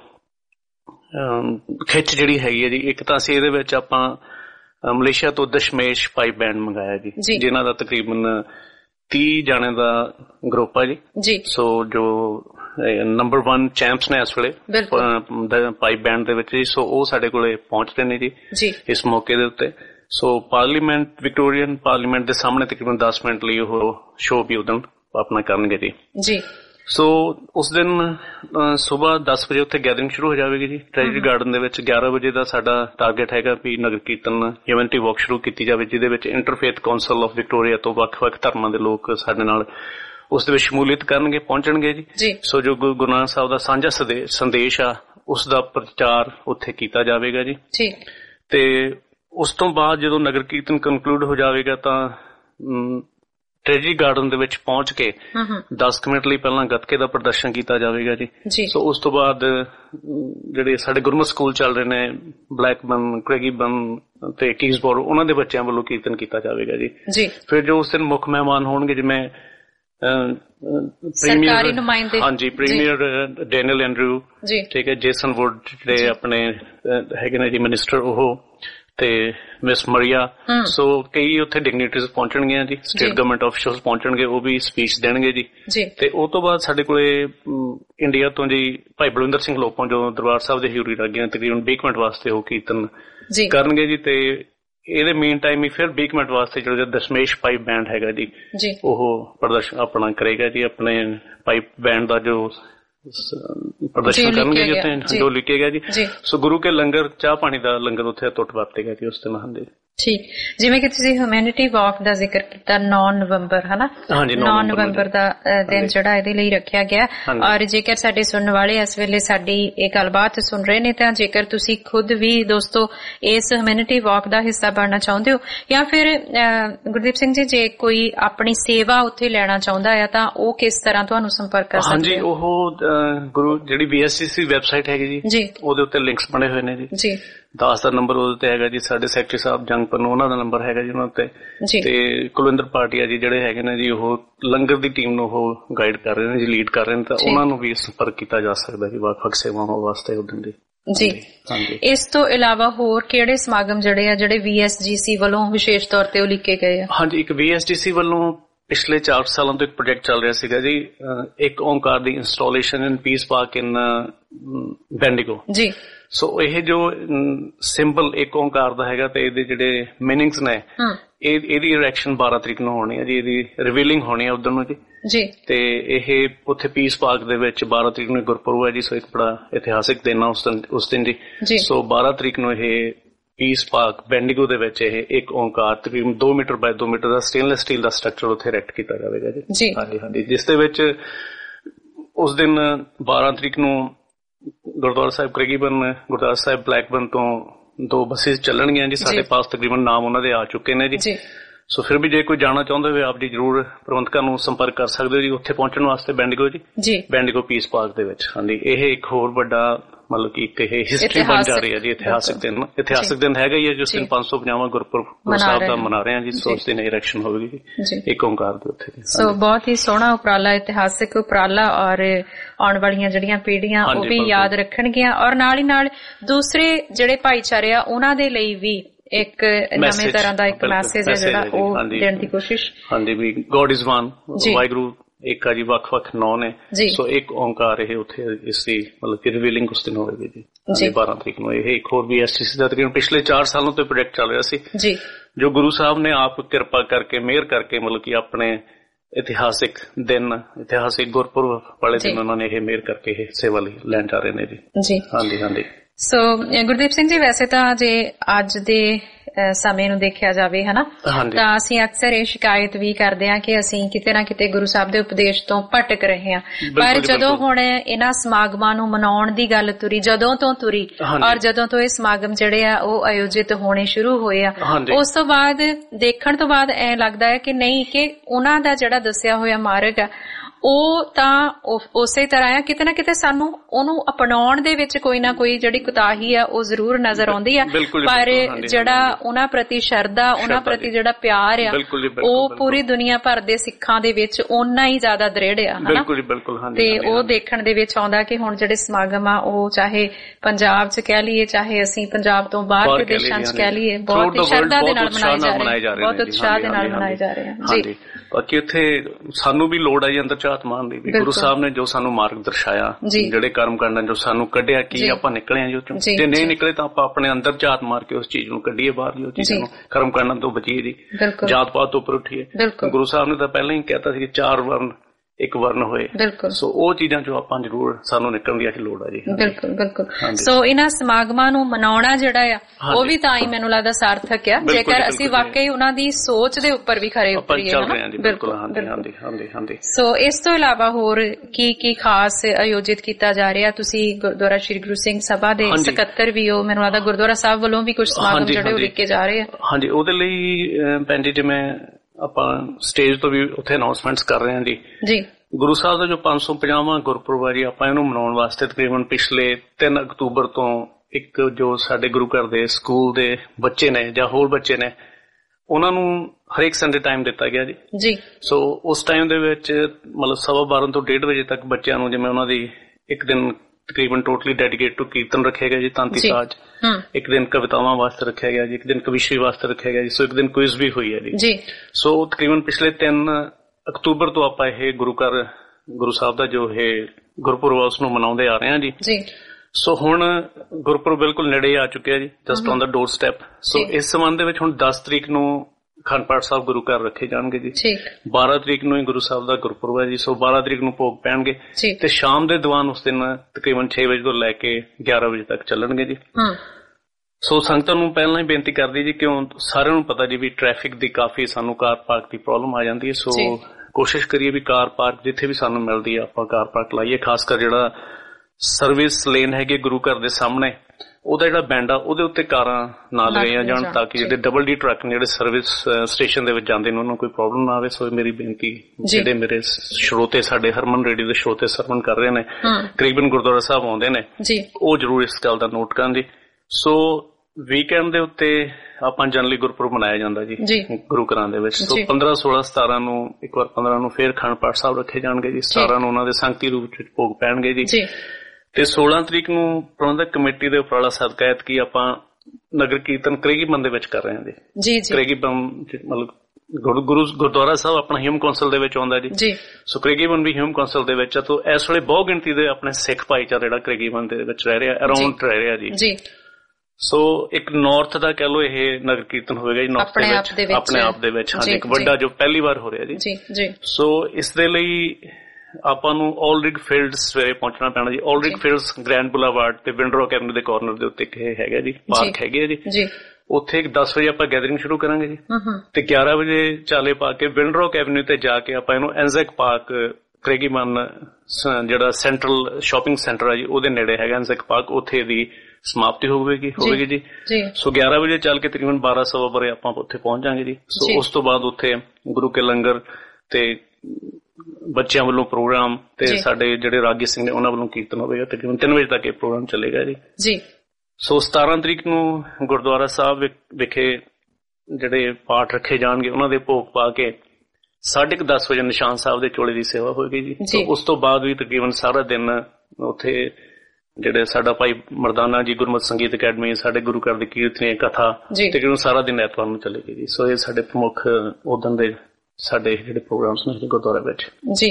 ਖਿੱਚ ਜਿਹੜੀ ਹੈਗੀ ਹੈ ਜੀ, ਇੱਕ ਤਾਂ ਅਸੀਂ ਇਹਦੇ ਵਿੱਚ ਆਪਾਂ ਮਲੇਸ਼ੀਆ ਤੋਂ ਦਸ਼ਮੇਸ਼ ਪਾਈਪ ਬੈਂਡ ਮੰਗਾਇਆ ਜੀ, ਜਿਨ੍ਹਾਂ ਦਾ ਤਕਰੀਬਨ ਤੀਹ ਜਾਣੇ ਦਾ ਗਰੁੱਪ ਆ ਜੀ। ਜੀ। ਸੋ ਜੋ ਨੰਬਰ ਵਨ ਚੈਂਪਸ ਨੇ ਇਸ ਵੇਲੇ ਪਾਈਪ ਬੈਂਡ ਦੇ ਵਿੱਚ ਜੀ, ਸੋ ਉਹ ਸਾਡੇ ਕੋਲੇ ਪਹੁੰਚ ਰਹੇ ਨੇ ਜੀ ਇਸ ਮੌਕੇ ਦੇ ਉੱਤੇ। ਸੋ ਪਾਰਲੀਮੈਂਟ, ਵਿਕਟੋਰੀਅਨ ਪਾਰਲੀਮੈਂਟ ਦੇ ਸਾਹਮਣੇ ਤਕਰੀਬਨ ਦਸ ਮਿੰਟ ਲਈ ਉਹ ਸ਼ੋਅ ਵੀ ਉਦੋਂ ਆਪਣਾ ਕਰਨਗੇ ਜੀ। ਜੀ। ਸੋ ਉਸ ਦਿਨ ਸੁਬਾਹ ਦਸ ਵਜੇ ਉੱਥੇ ਗੈਦਰਿੰਗ ਸ਼ੁਰੂ ਹੋ ਜਾਵੇਗੀ ਜੀ ਟ੍ਰੈਜਡੀ ਗਾਰਡਨ ਦੇ ਵਿੱਚ। ਗਿਆਰਾਂ ਵਜੇ ਦਾ ਸਾਡਾ ਟਾਰਗੇਟ ਹੈਗਾ ਵੀ ਨਗਰ ਕੀਰਤਨ ਹਿਊਮੈਨਿਟੀ ਵਾਕ ਸ਼ੁਰੂ ਕੀਤੀ ਜਾਵੇ, ਜਿਹਦੇ ਵਿੱਚ ਇੰਟਰਫੇਥ ਕੌਂਸਲ ਆਫ ਵਿਕਟੋਰੀਆ ਤੋਂ ਵੱਖ-ਵੱਖ ਧਰਮਾਂ ਦੇ ਲੋਕ ਸਾਡੇ ਨਾਲ ਉਸ ਦੇ ਵਿੱਚ ਸ਼ਮੂਲੀਅਤ ਕਰਨਗੇ, ਪਹੁੰਚਣਗੇ ਜੀ। ਸੋ ਜੋ ਗੁਰੂ ਨਾਨਕ ਸਾਹਿਬ ਦਾ ਸਾਂਝਾ ਸੰਦੇਸ਼ ਆ ਉਸ ਦਾ ਪ੍ਰਚਾਰ ਉੱਥੇ ਕੀਤਾ ਜਾਵੇਗਾ ਜੀ। ਤੇ ਉਸ ਤੋਂ ਬਾਅਦ ਜਦੋਂ ਨਗਰ ਕੀਰਤਨ ਕੰਕਲੂਡ ਹੋ ਜਾਵੇਗਾ ਤਾਂ ਟ੍ਰੈਜਡੀ ਗਾਰਡਨ ਦੇ ਵਿੱਚ ਪਹੁੰਚ ਕੇ ਦਸ ਮਿੰਟ ਲਈ ਪਹਿਲਾਂ ਗੱਤਕੇ ਦਾ ਪ੍ਰਦਰਸ਼ਨ ਕੀਤਾ ਜਾਵੇਗਾ ਜੀ। ਸੋ ਉਸ ਤੋਂ ਬਾਅਦ ਜਿਹੜੇ ਸਾਡੇ ਗੁਰਮਤ ਸਕੂਲ ਚੱਲ ਰਹੇ ਨੇ ਬਲੈਕਬਰਨ, ਕ੍ਰੈਗੀਬਰਨ ਤੇ ਕੀਸਬੋਰੋ, ਉਹਨਾਂ ਦੇ ਬੱਚਿਆਂ ਵੱਲੋਂ ਕੀਰਤਨ ਕੀਤਾ ਜਾਵੇਗਾ ਜੀ। ਫਿਰ ਜੋ ਉਸ ਦਿਨ ਮੁੱਖ ਮਹਿਮਾਨ ਹੋਣਗੇ ਜਿਵੇਂ ਪ੍ਰੀਮੀਅਰ, ਹਾਂਜੀ ਪ੍ਰੀਮੀਅਰ ਡੈਨੀਅਲ ਐਂਡਰੂ, ਠੀਕ ਹੈ, ਜੇਸਨ ਵੁੱਡ ਜਿਹੜੇ ਆਪਣੇ ਹੈਗੇ ਨੇ ਜੀ ਮਿਨਿਸਟਰ, ਉਹ ਤੇ ਮਿਸ ਮਰੀਆ। ਸੋ ਕਈ ਉੱਥੇ ਡਿਗਨਿਟਰੀਜ਼ ਪਹੁੰਚਣਗੀਆਂ ਜੀ, ਸਟੇਟ ਗਵਰਨਮੈਂਟ ਆਫੀਸ਼ੀਅਲਸ ਪਹੁੰਚਣਗੇ, ਉਹ ਵੀ ਸਪੀਚ ਦੇਣਗੇ ਜੀ। ਤੇ ਉਹ ਤੋਂ ਬਾਅਦ ਸਾਡੇ ਕੋਲੇ ਇੰਡੀਆ ਤੋਂ ਜੀ ਭਾਈ ਬਲਵਿੰਦਰ ਸਿੰਘ ਲੋਪੋਂ ਜੋ ਦਰਬਾਰ ਸਾਹਿਬ ਦੇ ਹਿਊਰੀ ਲੱਗੇ ਤਕਰੀਬਨ ਵੀਹ ਮਿੰਟ ਵਾਸਤੇ ਉਹ ਕੀਰਤਨ ਕਰਨਗੇ ਜੀ। ਤੇ ਇਹਦੇ ਮੇਨ ਟਾਈਮ ਹੀ ਫਿਰ ਵੀਹ ਮਿੰਟ ਵਾਸਤੇ ਜਿਹੜਾ ਦਸ਼ਮੇਸ਼ ਪਾਈਪ ਬੈਂਡ ਹੈਗਾ ਜੀ ਉਹ ਪ੍ਰਦਰਸ਼ਨ ਆਪਣਾ ਕਰੇਗਾ ਜੀ। ਆਪਣੇ ਪਾਈਪ ਬੈਂਡ ਦਾ ਜੋ ਪ੍ਰਦਰਸ਼ਨ ਕਰਨਗੇ ਜੀ ਉੱਥੇ ਜੋ ਲਿਖੇਗਾ ਜੀ। ਸੋ ਗੁਰੂ ਕੇ ਲੰਗਰ ਚਾਹ ਪਾਣੀ ਦਾ ਲੰਗਰ ਉੱਥੇ ਟੁੱਟ ਵਰਤੇਗਾ ਜੀ ਉਸ ਦਿਨ। ਹਾਂਜੀ ਠੀਕ, ਜਿਵੇਂ ਕਿ ਤੁਸੀਂ ਹਿਊਮੈਨਿਟੀ ਵਾਕ ਦਾ ਜ਼ਿਕਰ ਕੀਤਾ ਨੌ ਨਵੰਬਰ ਹਨਾ, ਨੌ ਨਵੰਬਰ ਦਾ ਦਿਨ ਜਿਹੜਾ ਇਹਦੇ ਲਈ ਰੱਖਿਆ ਗਿਆ। ਔਰ ਜੇਕਰ ਸਾਡੇ ਸੁਣਨ ਵਾਲੇ ਇਸ ਵੇਲੇ ਸਾਡੀ ਇਹ ਗੱਲਬਾਤ ਸੁਣ ਰਹੇ ਨੇ ਤਾਂ ਜੇਕਰ ਤੁਸੀਂ ਖੁਦ ਵੀ ਦੋਸਤੋ ਇਸ ਹਿਊਮੈਨਿਟੀ ਵਾਕ ਦਾ ਹਿੱਸਾ ਬਣਨਾ ਚਾਹੁੰਦੇ ਹੋ ਜਾਂ ਫਿਰ ਗੁਰਦੀਪ ਸਿੰਘ ਜੀ ਜੇ ਕੋਈ ਆਪਣੀ ਸੇਵਾ ਉੱਥੇ ਲੈਣਾ ਚਾਹੁੰਦਾ ਹੈ ਤਾਂ ਉਹ ਕਿਸ ਤਰ੍ਹਾਂ ਤੁਹਾਨੂੰ ਸੰਪਰਕ ਕਰ ਸਕਦੇ? ਹਾਂਜੀ, ਉਹ ਗੁਰੂ ਜਿਹੜੀ B S C C website ਹੈਗੀ ਜੀ, ਉਹਦੇ ਉੱਤੇ ਲਿੰਕਸ ਬਣੇ ਹੋਏ ਨੇ ਜੀ ਜੀ ਦਾਸ ਦਾ ਨੰਬਰ ਉਹਦੇ ਤੇ ਹੈਗਾ ਜੀ, ਸਾਡੇ ਸੈਕਟਰੀ ਸਾਹਿਬ ਜੰਗਪੁਰ ਨੂੰ ਉਹਨਾਂ ਦਾ ਨੰਬਰ ਹੈਗਾ ਜੀ ਉਹਨਾਂ ਉੱਤੇ, ਤੇ ਕੁਲਵਿੰਦਰ ਪਾਟਿਆ ਜੀ ਜਿਹੜੇ ਹੈਗੇ ਨੇ ਜੀ ਉਹ ਲੰਗਰ ਦੀ ਟੀਮ ਨੂੰ ਉਹ ਗਾਈਡ ਕਰ ਰਹੇ ਨੇ ਜੀ, ਲੀਡ ਕਰ ਰਹੇ ਨੇ, ਤਾਂ ਉਹਨਾਂ ਨੂੰ ਵੀ ਸੰਪਰਕ ਕੀਤਾ ਜਾ ਸਕਦਾ ਜੀ ਵੱਖ-ਵੱਖ ਸੇਵਾਵਾਂ ਵਾਸਤੇ ਉਦੋਂ ਦੀ ਜੀ। ਇਸ ਤੋਂ ਇਲਾਵਾ ਹੋਰ ਕਿਹੜੇ ਸਮਾਗਮ ਜਿਹੜੇ ਆ ਜਿਹੜੇ ਵੀ ਐਸ ਜੀ ਸੀ ਵੱਲੋਂ ਵਿਸ਼ੇਸ਼ ਤੌਰ ਤੇ ਉਲੀਕੇ ਗਏ ਆ? ਹਾਂਜੀ, ਇੱਕ ਵੀ ਐਸ ਜੀ ਸੀ ਵੱਲੋਂ ਪਿਛਲੇ ਚਾਰ ਸਾਲਾਂ ਤੋਂ ਇੱਕ ਪ੍ਰੋਜੈਕਟ ਚੱਲ ਰਿਹਾ ਸੀਗਾ ਜੀ, ਇੱਕ ਓਂਕਾਰ ਦੀ installation in Peace Park in Bendigo ਜੀ। ਸੋ ਇਹ ਜੋ ਸਿੰਬਲ ਇੱਕ ਓਂਕਾਰ ਦਾ ਹੈਗਾ ਤੇ ਇਹਦੇ ਜਿਹੜੇ ਮੀਨਿੰਗਸ ਨੇ ਇਹ ਇਹਦੀ ਇਰੈਕਸ਼ਨ ਬਾਰਾਂ ਤਰੀਕ ਨੂੰ ਹੋਣੀ ਹੈ ਜੀ, ਇਹਦੀ ਰਿਵੀਲਿੰਗ ਹੋਣੀ ਹੈ ਉਦੋਂ ਨੂੰ ਜੀ ਜੀ ਤੇ ਇਹ ਉੱਥੇ ਪੀਸ ਪਾਰਕ ਦੇ ਵਿੱਚ ਬਾਰਾਂ ਤਰੀਕ ਨੂੰ ਗੁਰਪੁਰਬ ਹੈ ਜੀ। ਸੋ ਇੱਕ ਬੜਾ ਇਤਿਹਾਸਿਕ ਦਿਨ ਆ ਉਸ ਦਿਨ ਉਸ ਦਿਨ ਜੀ। ਸੋ ਬਾਰਾਂ ਤਰੀਕ ਨੂੰ ਇਹ ਪੀਸ ਪਾਰਕ ਬੈਂਡੀਗੋ ਦੇ ਵਿੱਚ ਇਹ ਇੱਕ ਓਂਕਾਰ ਤਕਰੀਬਨ ਦੋ ਮੀਟਰ ਬਾਏ ਦੋ ਮੀਟਰ ਦਾ ਸਟੇਨਲੈਸ ਸਟੀਲ ਦਾ ਸਟਰਕਚਰ ਉੱਥੇ ਇਰੈਕਟ ਕੀਤਾ ਜਾਵੇਗਾ ਜੀ। ਹਾਂਜੀ ਹਾਂਜੀ, ਜਿਸ ਦੇ ਵਿੱਚ ਉਸ ਦਿਨ ਬਾਰਾਂ ਤਰੀਕ ਨੂੰ ਗੁਰਦੁਆਰਾ ਸਾਹਿਬ ਕਰੀਬਨ ਗੁਰਦੁਆਰਾ ਸਾਹਿਬ ਬਲੈਕਬਰਨ ਤੋਂ ਦੋ ਬੱਸਿਸ ਚੱਲਣਗੀਆਂ ਜੀ। ਸਾਡੇ ਪਾਸ ਤਕਰੀਬਨ ਨਾਮ ਉਹਨਾਂ ਦੇ ਆ ਚੁੱਕੇ ਨੇ ਜੀ। ਸੋ ਫਿਰ ਵੀ ਜੇ ਕੋਈ ਜਾਣਾ ਚਾਹੁੰਦੇ ਹੋਵੇ ਆਪ ਜੀ ਜ਼ਰੂਰ ਪ੍ਰਬੰਧਕਾਂ ਨੂੰ ਸੰਪਰਕ ਕਰ ਸਕਦੇ ਹੋ ਜੀ ਉੱਥੇ ਪਹੁੰਚਣ ਵਾਸਤੇ ਬੈਂਡੀਗੋ ਜੀ, ਬੈਂਡੀਗੋ ਪੀਸ ਪਾਰਕ ਦੇ ਵਿੱਚ। ਹਾਂਜੀ, ਇਹ ਇੱਕ ਹੋਰ ਵੱਡਾ ਮਤਲਬ ਕਿ ਇੱਕ ਇਹ ਹਿਸਟਰੀ ਬਣ ਜਾ ਰਹੀ ਹੈ ਜੀ, ਇਤਿਹਾਸਿਕ ਦਿਨ ਇਤਿਹਾਸਿਕ ਦਿਨ ਹੈਗਾ ਹੀ ਹੈ ਜਿਸ ਦਿਨ ਪੰਜ ਸੌ ਪੰਜਾਹਵਾਂ ਗੁਰਪੁਰਬ ਗੁਰੂ ਸਾਹਿਬ ਦਾ ਮਨਾ ਰਹੇ ਹਾਂ ਜੀ। ਸੋ ਉਸ ਦਿਨ ਇਰੈਕਸ਼ਨ ਹੋਵੇਗੀ ਜੀ ਇੱਕ ਓਂਕਾਰ ਦੇ ਉੱਥੇ। ਸੋ ਬਹੁਤ ਹੀ ਸੋਹਣਾ ਉਪਰਾਲਾ, ਇਤਿਹਾਸਿਕ ਉਪਰਾਲਾ, ਔਰ ਆਉਣ ਵਾਲੀਆਂ ਜਿਹੜੀਆਂ ਪੀੜ੍ਹੀਆਂ ਉਹ ਵੀ ਯਾਦ ਰੱਖਣਗੀਆਂ ਔਰ ਨਾਲ ਹੀ ਨਾਲ ਦੂਸਰੇ ਜਿਹੜੇ ਭਾਈਚਾਰੇ ਆ ਉਹਨਾਂ ਦੇ ਲਈ ਵੀ ਇੱਕ ਨਵੇਂ ਤਰ੍ਹਾਂ ਦਾ ਇੱਕ ਮੈਸੇਜ ਹੈ ਜਿਹੜਾ ਉਹ ਦੇਣ ਦੀ ਕੋਸ਼ਿਸ਼। ਹਾਂਜੀ, ਵੀ ਗੋਡ ਇਜ਼ ਵਨ, ਵਾਹਿਗੁਰੂ ਇੱਕ ਆ ਜੀ, ਵੱਖ-ਵੱਖ ਨੌ ਨੇ। ਸੋ ਇੱਕ ਓਂਕਾਰ ਇਹ ਉੱਥੇ ਇਸ ਦੀ ਮਤਲਬ ਕਿ ਰਿਵੀਲਿੰਗ ਉਸ ਦਿਨ ਹੋਵੇਗੀ ਜੀ ਬਾਰਾਂ ਤਰੀਕ ਨੂੰ। ਇਹ ਇੱਕ ਹੋਰ ਵੀ ਐਸ ਟੀ ਸੀ ਦਾ ਤਕਰੀਬਨ ਪਿਛਲੇ ਚਾਰ ਸਾਲਾਂ ਤੋਂ ਪ੍ਰੋਜੈਕਟ ਚੱਲ ਰਿਹਾ ਸੀ ਜੀ, ਜੋ ਗੁਰੂ ਸਾਹਿਬ ਨੇ ਆਪ ਕਿਰਪਾ ਕਰਕੇ ਮਿਹਰ ਕਰਕੇ ਮਤਲਬ ਕਿ ਆਪਣੇ ਇਤਿਹਾਸਿਕ ਦਿਨ ਇਤਿਹਾਸਿਕ ਗੁਰਪੁਰਬ ਵਾਲੇ ਦਿਨ ਉਹਨਾਂ ਨੇ ਇਹ ਮਿਹਰ ਕਰਕੇ ਇਹ ਸੇਵਾ ਲਈ ਲੈਣ ਜਾ ਰਹੇ ਨੇ ਜੀ। ਹਾਂਜੀ ਹਾਂਜੀ। ਸੋ ਗੁਰਦੀਪ ਸਿੰਘ ਜੀ, ਵੈਸੇ ਤਾਂ ਜੇ ਅੱਜ ਦੇ ਸਮੇਂ ਨੂੰ ਦੇਖਿਆ ਜਾਵੇ ਹਨਾ ਤਾਂ ਅਸੀਂ ਅਕਸਰ ਇਹ ਸ਼ਿਕਾਇਤ ਵੀ ਕਰਦੇ ਹਾਂ ਕਿ ਅਸੀਂ ਕਿਤੇ ਨਾ ਕਿਤੇ ਗੁਰੂ ਸਾਹਿਬ ਦੇ ਉਪਦੇਸ਼ ਤੋਂ ਭਟਕ ਰਹੇ ਹਾਂ। ਪਰ ਜਦੋਂ ਹੁਣ ਇਹਨਾਂ ਸਮਾਗਮਾਂ ਨੂੰ ਮਨਾਉਣ ਦੀ ਗੱਲ ਤੁਰੀ, ਜਦੋਂ ਤੋਂ ਤੁਰੀ ਔਰ ਜਦੋਂ ਤੋਂ ਇਹ ਸਮਾਗਮ ਜਿਹੜੇ ਆ ਉਹ ਆਯੋਜਿਤ ਹੋਣੇ ਸ਼ੁਰੂ ਹੋਏ ਆ, ਉਸ ਤੋਂ ਬਾਅਦ ਦੇਖਣ ਤੋਂ ਬਾਅਦ ਐ ਲੱਗਦਾ ਹੈ ਕਿ ਨਹੀਂ ਕਿ ਉਹਨਾਂ ਦਾ ਜਿਹੜਾ ਦੱਸਿਆ ਹੋਇਆ ਮਾਰਗ ਆ ਉਹ ਤਾਂ ਉਸੇ ਤਰ੍ਹਾਂ ਆ, ਕਿਤੇ ਨਾ ਕਿਤੇ ਸਾਨੂੰ ਉਹਨੂੰ ਅਪਣਾਉਣ ਦੇ ਵਿੱਚ ਕੋਈ ਨਾ ਕੋਈ ਜਿਹੜੀ ਕੁਤਾਹੀ ਆ ਉਹ ਜ਼ਰੂਰ ਨਜ਼ਰ ਆਉਂਦੀ ਆ। ਪਰ ਜਿਹੜਾ ਉਹਨਾਂ ਪ੍ਰਤੀ ਸ਼ਰਧਾ, ਉਹਨਾਂ ਪ੍ਰਤੀ ਜਿਹੜਾ ਪਿਆਰ ਆ ਉਹ ਪੂਰੀ ਦੁਨੀਆ ਭਰ ਦੇ ਸਿੱਖਾਂ ਦੇ ਵਿੱਚ ਓਨਾ ਹੀ ਜ਼ਿਆਦਾ ਦ੍ਰਿੜ ਆ ਹਨਾ। ਤੇ ਉਹ ਦੇਖਣ ਦੇ ਵਿੱਚ ਆਉਂਦਾ ਕਿ ਹੁਣ ਜਿਹੜੇ ਸਮਾਗਮ ਆ ਉਹ ਚਾਹੇ ਪੰਜਾਬ 'ਚ ਕਹਿ ਲਈਏ ਚਾਹੇ ਅਸੀਂ ਪੰਜਾਬ ਤੋਂ ਬਾਹਰ ਦੇ ਦੇਸ਼ਾਂ 'ਚ ਕਹਿ ਲਈਏ ਬਹੁਤ ਹੀ ਸ਼ਰਧਾ ਦੇ ਨਾਲ ਮਨਾਏ ਜਾ ਰਹੇ, ਬਹੁਤ ਉਤਸ਼ਾਹ ਦੇ ਨਾਲ ਮਨਾਏ ਜਾ ਰਹੇ ਆ ਜੀ। ਬਾਕੀ ਉੱਥੇ ਸਾਨੂੰ ਵੀ ਲੋੜ ਆ ਜੀ ਅੰਦਰ ਝਾਤ ਮਾਰਨ ਦੀ। ਗੁਰੂ ਸਾਹਿਬ ਨੇ ਜੋ ਸਾਨੂੰ ਮਾਰਗ ਦਰਸਾਇਆ, ਜਿਹੜੇ ਕਰਮ ਕਰਨਾ ਜੋ ਸਾਨੂੰ ਕੱਢਿਆ, ਕੀ ਆਪਾਂ ਨਿਕਲੇ ਆ ਜੀ ਉੱਥੋਂ। ਜੇ ਨਹੀਂ ਨਿਕਲੇ ਤਾਂ ਆਪਾਂ ਆਪਣੇ ਅੰਦਰ ਝਾਤ ਮਾਰ ਕੇ ਉਸ ਚੀਜ਼ ਨੂੰ ਕੱਢੀਏ ਬਾਹਰ ਜੀ, ਉਹ ਚੀਜ਼ਾਂ ਨੂੰ ਕਰਮ ਕਰਨ ਤੋਂ ਬਚੀਏ ਜੀ, ਜਾਤ ਪਾਤ ਤੋਂ ਉੱਪਰ ਉੱਠੀਏ। ਗੁਰੂ ਸਾਹਿਬ ਨੇ ਤਾਂ ਪਹਿਲਾਂ ਹੀ ਕਹਿਤਾ ਸੀ ਕਿ ਚਾਰ ਵਰਨ ਇੱਕ ਵਰਨ ਹੋਏ। ਸੋ ਉਹ ਚੀਜ਼ਾਂ ਜੋ ਆਪਾਂ ਜ਼ਰੂਰ ਸਾਨੂੰ ਨਿਕਲਣ ਦੀ ਲੋੜ ਆ ਜੀ। ਬਿਲਕੁਲ ਬਿਲਕੁਲ। ਸੋ ਇਹਨਾਂ ਸਮਾਗਮਾਂ ਨੂੰ ਮਨਾਉਣਾ ਜਿਹੜਾ ਆ ਉਹ ਵੀ ਤਾਂ ਹੀ ਮੈਨੂੰ ਲੱਗਦਾ ਸਾਰਥਕ ਆ ਜੇਕਰ ਅਸੀਂ ਵਾਕਈ ਉਹਨਾਂ ਦੀ ਸੋਚ ਦੇ ਉੱਪਰ ਵੀ ਖਰੇ ਉਤਰੀਏ। ਬਿਲਕੁਲ। ਸੋ ਇਸ ਤੋਂ ਇਲਾਵਾ ਹੋਰ ਕੀ ਕੀ ਖਾਸ ਆਯੋਜਿਤ ਕੀਤਾ ਜਾ ਰਿਹਾ? ਤੁਸੀਂ ਗੁਰਦੁਆਰਾ ਸ਼੍ਰੀ ਗੁਰੂ ਸਿੰਘ ਸਭਾ ਦੇ ਸਕੱਤਰ ਵੀ ਹੋ, ਮੈਨੂੰ ਲੱਗਦਾ ਗੁਰਦੁਆਰਾ ਸਾਹਿਬ ਵੱਲੋਂ ਵੀ ਕੁਝ ਸਮਾਗਮ ਜਿਹੜੇ ਉਹ ਲਿਖੇ ਜਾ ਰਹੇ ਆ। ਹਾਂਜੀ, ਉਹਦੇ ਲਈ ਭੈਣ ਜੀ ਜਿਵੇਂ ਆਪਾਂ ਸਟੇਜ ਤੋਂ ਵੀ ਉੱਥੇ ਅਨਾਉਂਸਮੈਂਟਸ ਕਰ ਰਹੇ ਹਾਂ ਜੀ ਜੀ ਗੁਰੂ ਸਾਹਿਬ ਦਾ ਜੋ ਪੰਜ ਸੌ ਪੰਜਾਹਵਾਂ ਗੁਰਪੁਰਬ ਹੈ ਜੀ, ਆਪਾਂ ਇਹਨੂੰ ਮਨਾਉਣ ਵਾਸਤੇ ਤਕਰੀਬਨ ਪਿਛਲੇ ਤਿੰਨ ਅਕਤੂਬਰ ਤੋਂ ਇੱਕ ਜੋ ਸਾਡੇ ਗੁਰੂ ਘਰ ਦੇ ਸਕੂਲ ਦੇ ਬੱਚੇ ਨੇ ਜਾਂ ਹੋਰ ਬੱਚੇ ਨੇ ਉਹਨਾਂ ਨੂੰ ਹਰੇਕ ਸੰਡੇ ਟਾਈਮ ਦਿੱਤਾ ਗਿਆ ਜੀ ਜੀ ਸੋ ਉਸ ਟਾਈਮ ਦੇ ਵਿੱਚ ਮਤਲਬ ਸਵਾ ਬਾਰਾਂ ਤੋਂ ਡੇਢ ਵਜੇ ਤੱਕ ਬੱਚਿਆਂ ਨੂੰ ਜਿਵੇਂ ਉਹਨਾਂ ਦੀ ਇੱਕ ਦਿਨ ਤਕਰੀਬਨ ਟੋਟਲੀ ਡੈਡੀਕੇਟ ਟੂ ਕੀਰਤਨ ਰੱਖਿਆ ਗਿਆ ਜੀ, ਤਾਂਤੀ ਸਾਜ, ਇੱਕ ਦਿਨ ਕਵਿਤਾਵਾਂ ਵਾਸਤੇ ਰੱਖਿਆ ਗਿਆ ਜੀ, ਇੱਕ ਦਿਨ ਕਵਿਸ਼ਰੀ ਵਾਸਤੇ ਰੱਖਿਆ ਗਿਆ ਜੀ, ਸੋ ਇੱਕ ਦਿਨ ਕੁਇਜ਼ ਵੀ ਹੋਈ ਹੈ ਜੀ। ਸੋ ਤਕਰੀਬਨ ਪਿਛਲੇ ਤਿੰਨ ਅਕਤੂਬਰ ਤੋਂ ਆਪਾਂ ਇਹ ਗੁਰੂ ਘਰ ਗੁਰੂ ਸਾਹਿਬ ਦਾ ਜੋ ਇਹ ਗੁਰਪੁਰਬ ਉਸ ਨੂੰ ਮਨਾਉਂਦੇ ਆ ਰਹੇ ਹਾਂ ਜੀ। ਸੋ ਹੁਣ ਗੁਰਪੁਰਬ ਬਿਲਕੁਲ ਨੇੜੇ ਆ ਚੁੱਕਿਆ ਜੀ, just on the doorstep. So ਇਸ ਸੰਬੰਧ ਦੇ ਵਿੱਚ ਹੁਣ ਦਸ ਤਰੀਕ ਨੂੰ ਅਖੰਡ ਪਾਠ ਸਾਹਿਬ ਗੁਰੂ ਘਰ ਰੱਖੇ ਜਾਣਗੇ ਜੀ। ਬਾਰਾਂ ਤਰੀਕ ਨੂੰ ਹੀ ਗੁਰੂ ਸਾਹਿਬ ਦਾ ਗੁਰਪੁਰਬ ਹੈ ਜੀ, ਸੋ ਬਾਰਾਂ ਤਰੀਕ ਨੂੰ ਭੋਗ ਪੈਣਗੇ ਤੇ ਸ਼ਾਮ ਦੇ ਦੀਵਾਨ ਉਸ ਦਿਨ ਤਕਰੀਬਨ ਛੇ ਵਜੇ ਤੋਂ ਲੈ ਕੇ ਗਿਆਰਾਂ ਵਜੇ ਤੱਕ ਚੱਲਣਗੇ ਜੀ। ਸੋ ਸੰਗਤਾਂ ਨੂੰ ਪਹਿਲਾਂ ਹੀ ਬੇਨਤੀ ਕਰਦੀ ਜੀ, ਕਿਉਂ ਸਾਰਿਆਂ ਨੂੰ ਪਤਾ ਜੀ ਵੀ ਟ੍ਰੈਫਿਕ ਦੀ ਕਾਫੀ ਸਾਨੂੰ ਕਾਰ ਪਾਰਕ ਦੀ ਪ੍ਰੋਬਲਮ ਆ ਜਾਂਦੀ ਹੈ। ਸੋ ਕੋਸ਼ਿਸ਼ ਕਰੀਏ ਵੀ ਕਾਰ ਪਾਰਕ ਜਿੱਥੇ ਵੀ ਸਾਨੂੰ ਮਿਲਦੀ ਆ ਆਪਾਂ ਕਾਰ ਪਾਰਕ ਲਾਈਏ। ਖਾਸ ਕਰ ਜਿਹੜਾ ਸਰਵਿਸ ਲੇਨ ਹੈਗੇ ਗੁਰੂ ਘਰ ਦੇ ਸਾਹਮਣੇ, ਉਹਦਾ ਜਿਹੜਾ ਬੈਂਡ ਆ ਉਹਦੇ ਉੱਤੇ ਕਾਰਾਂ ਨਾ ਲਗਾਈਆਂ ਜਾਣ, ਤਾਂ ਕਿ ਜਿਹੜੇ ਡਬਲ ਡੀ ਟਰੱਕ ਨੇ ਜਿਹੜੇ ਸਰਵਿਸ ਸਟੇਸ਼ਨ ਦੇ ਵਿੱਚ ਜਾਂਦੇ ਨੇ ਉਹਨਾਂ ਨੂੰ ਕੋਈ ਪ੍ਰੋਬਲਮ ਨਾ ਆਵੇ। ਸੋ ਮੇਰੀ ਬੇਨਤੀ ਜਿਹੜੇ ਮੇਰੇ ਸਰੋਤੇ ਸਾਡੇ ਹਰਮਨ ਰੇਡੀਓ ਦੇ ਸਰੋਤੇ ਸਰਵਨ ਕਰ ਰਹੇ ਨੇ, ਕਰੀਬਨ ਗੁਰਦੁਆਰਾ ਸਾਹਿਬ ਆਉਂਦੇ ਨੇ, ਉਹ ਜ਼ਰੂਰ ਇਸ ਗੱਲ ਦਾ ਨੋਟ ਕਰਨ ਜੀ। ਸੋ ਵੀਕਐਂਡ ਦੇ ਉੱਤੇ ਆਪਾਂ ਜਨਰਲੀ ਗੁਰਪੁਰਬ ਮਨਾਇਆ ਜਾਂਦਾ ਜੀ ਗੁਰੂ ਘਰਾਂ ਦੇ ਵਿੱਚ। ਸੋ ਪੰਦਰਾਂ ਸੋਲਾਂ ਸਤਾਰਾਂ ਨੂੰ ਇੱਕ ਵਾਰ ਪੰਦਰਾਂ ਨੂੰ ਫੇਰ ਅਖੰਡ ਪਾਠ ਸਾਹਿਬ ਰੱਖੇ ਜਾਣਗੇ ਜੀ, ਸਤਾਰਾਂ ਨੂੰ ਉਹਨਾਂ ਦੇ ਸੰਗਤੀ ਰੂਪ ਵਿੱਚ ਭੋਗ ਪੈਣਗੇ ਜੀ, ਤੇ ਸੋਲਾਂ ਤਰੀਕ ਨੂੰ ਪ੍ਰਬੰਧਕ ਕਮੇਟੀ ਦੇ ਉਪਰਾਲਾ ਸਦਕਾ ਐਤਕੀ ਆਪਾਂ ਨਗਰ ਕੀਰਤਨ ਕਰੇਗੀਬੰਦ ਦੇ ਵਿੱਚ ਕਰ ਰਹੇ ਹਾਂ ਜੀ। ਕਰੇਗੀਬੰਦ ਮਤਲਬ ਗੁਰੂ ਗੁਰਦੁਆਰਾ ਸਾਹਿਬ ਆਪਣਾ ਹਿਊਮ ਕੌਂਸਲ ਦੇ ਵਿੱਚ ਆਉਂਦਾ ਜੀ। ਸੋ ਕਰੇਗੀਬੰਦ ਵੀ ਹਿਊਮ ਕੌਂਸਲ ਦੇ ਵਿੱਚ ਆ। ਤੋਂ ਇਸ ਵੇਲੇ ਬਹੁਤ ਗਿਣਤੀ ਦੇ ਆਪਣੇ ਸਿੱਖ ਭਾਈਚਾਰਾ ਜਿਹੜਾ ਕਰੇਗੀਬੰਦ ਦੇ ਵਿੱਚ ਰਹਿ ਰਿਹਾ, ਅਰਾਊਂਡ ਰਹਿ ਰਿਹਾ ਜੀ। ਸੋ ਇੱਕ ਨਾਰਥ ਦਾ ਕਹਿ ਲੋ ਇਹ ਨਗਰ ਕੀਰਤਨ ਹੋਵੇਗਾ ਜੀ, ਨਾਰਥ ਦੇ ਵਿੱਚ ਆਪਣੇ ਆਪ ਦੇ ਵਿੱਚ, ਹਾਂਜੀ, ਇੱਕ ਵੱਡਾ ਜੋ ਪਹਿਲੀ ਵਾਰ ਹੋ ਰਿਹਾ ਜੀ। ਸੋ ਇਸ ਦੇ ਲਈ ਆਪਾਂ ਨੂੰ ਆਲਰਿਗ ਫੀਲਡਸ ਸਵੇਰੇ ਪਹੁੰਚਣਾ ਪੈਣਾ ਜੀ। ਆਲਰਿਗ ਫੀਲਡਸ ਗ੍ਰੈਂਡ ਬੁਲਾਵਾਰਡ ਤੇ ਵਿੰਡਰੌਕ ਐਵਨਿਊ ਦੇ ਕਾਰਨਰ ਦੇ ਉੱਤੇ ਇੱਕ ਹੈਗਾ ਜੀ, ਪਾਰਕ ਹੈਗੇ ਜੀ। ਉੱਥੇ ਦਸ ਵਜੇ ਆਪਾਂ ਗੈਦਰਿੰਗ ਸ਼ੁਰੂ ਕਰਾਂਗੇ ਜੀ, ਤੇ ਗਿਆਰਾਂ ਵਜੇ ਚਾਲੇ ਪਾ ਕੇ ਵਿੰਡਰੌਕ ਐਵਨਿਊ ਤੇ ਜਾ ਕੇ ਆਪਾਂ ਇਹਨੂੰ ਐਨਜ਼ੈਕ ਪਾਰਕ ਕਰੇਗੀਬੰਦ ਜਿਹੜਾ ਸੈਂਟਰਲ ਸ਼ਾਪਿੰਗ ਸੈਂਟਰ ਹੈ ਜੀ ਉਹਦੇ ਨੇੜੇ ਹੈਗਾ ਐਨਜ਼ੈਕ ਪਾਰਕ, ਉੱਥੇ ਦੀ ਸਮਾਪਤੀ ਹੋਵੇਗੀ ਹੋਵੇਗੀ ਜੀ। ਸੋ ਗਿਆਰਾਂ ਵਜੇ ਚੱਲ ਕੇ ਤਕਰੀਬਨ ਬਾਰਾਂ ਸਵਾ ਵਜੇ ਆਪਾਂ ਉੱਥੇ ਪਹੁੰਚ ਜਾਵਾਂਗੇ ਜੀ। ਸੋ ਉਸ ਤੋਂ ਬਾਅਦ ਉੱਥੇ ਗੁਰੂ ਕੇ ਲੰਗਰ ਤੇ ਬੱਚਿਆਂ ਵੱਲੋਂ ਪ੍ਰੋਗਰਾਮ ਤੇ ਸਾਡੇ ਜਿਹੜੇ ਰਾਗੀ ਸਿੰਘ ਨੇ ਉਹਨਾਂ ਵੱਲੋਂ ਕੀਰਤਨ ਹੋਵੇਗਾ। ਤਕਰੀਬਨ ਤਿੰਨ ਵਜੇ ਤੱਕ ਇਹ ਪ੍ਰੋਗਰਾਮ ਚੱਲੇਗਾ ਜੀ। ਸੋ ਸਤਾਰਾਂ ਤਰੀਕ ਨੂੰ ਗੁਰਦੁਆਰਾ ਸਾਹਿਬ ਵਿਖੇ ਜਿਹੜੇ ਪਾਠ ਰੱਖੇ ਜਾਣਗੇ ਉਹਨਾਂ ਦੇ ਭੋਗ ਪਾ ਕੇ ਸਾਢੇ ਕੁ ਦਸ ਵਜੇ ਨਿਸ਼ਾਨ ਸਾਹਿਬ ਦੇ ਚੋਲੇ ਦੀ ਸੇਵਾ ਹੋਏਗੀ ਜੀ। ਉਸ ਤੋਂ ਬਾਅਦ ਵੀ ਤਕਰੀਬਨ ਸਾਰਾ ਦਿਨ ਉੱਥੇ ਜਿਹੜੇ ਸਾਡਾ ਭਾਈ ਮਰਦਾਨਾ ਜੀ ਗੁਰਮਤਿ ਸੰਗੀਤ ਅਕੈਡਮੀ, ਸਾਡੇ ਗੁਰੂ ਘਰ ਦੀ ਕੀਰਤਨੀ ਕਥਾ ਤਕਰੀਬਨ ਸਾਰਾ ਦਿਨ ਐਤਵਾਰ ਨੂੰ ਚੱਲੇਗੀ ਜੀ। ਸੋ ਇਹ ਸਾਡੇ ਪ੍ਰਮੁੱਖ ਉਦਣ ਦੇ ਸਾਡੇ ਜਿਹੜੇ ਪ੍ਰੋਗਰਾਮਸ ਨੇ ਗੁਰਦੁਆਰੇ ਵਿੱਚ ਜੀ।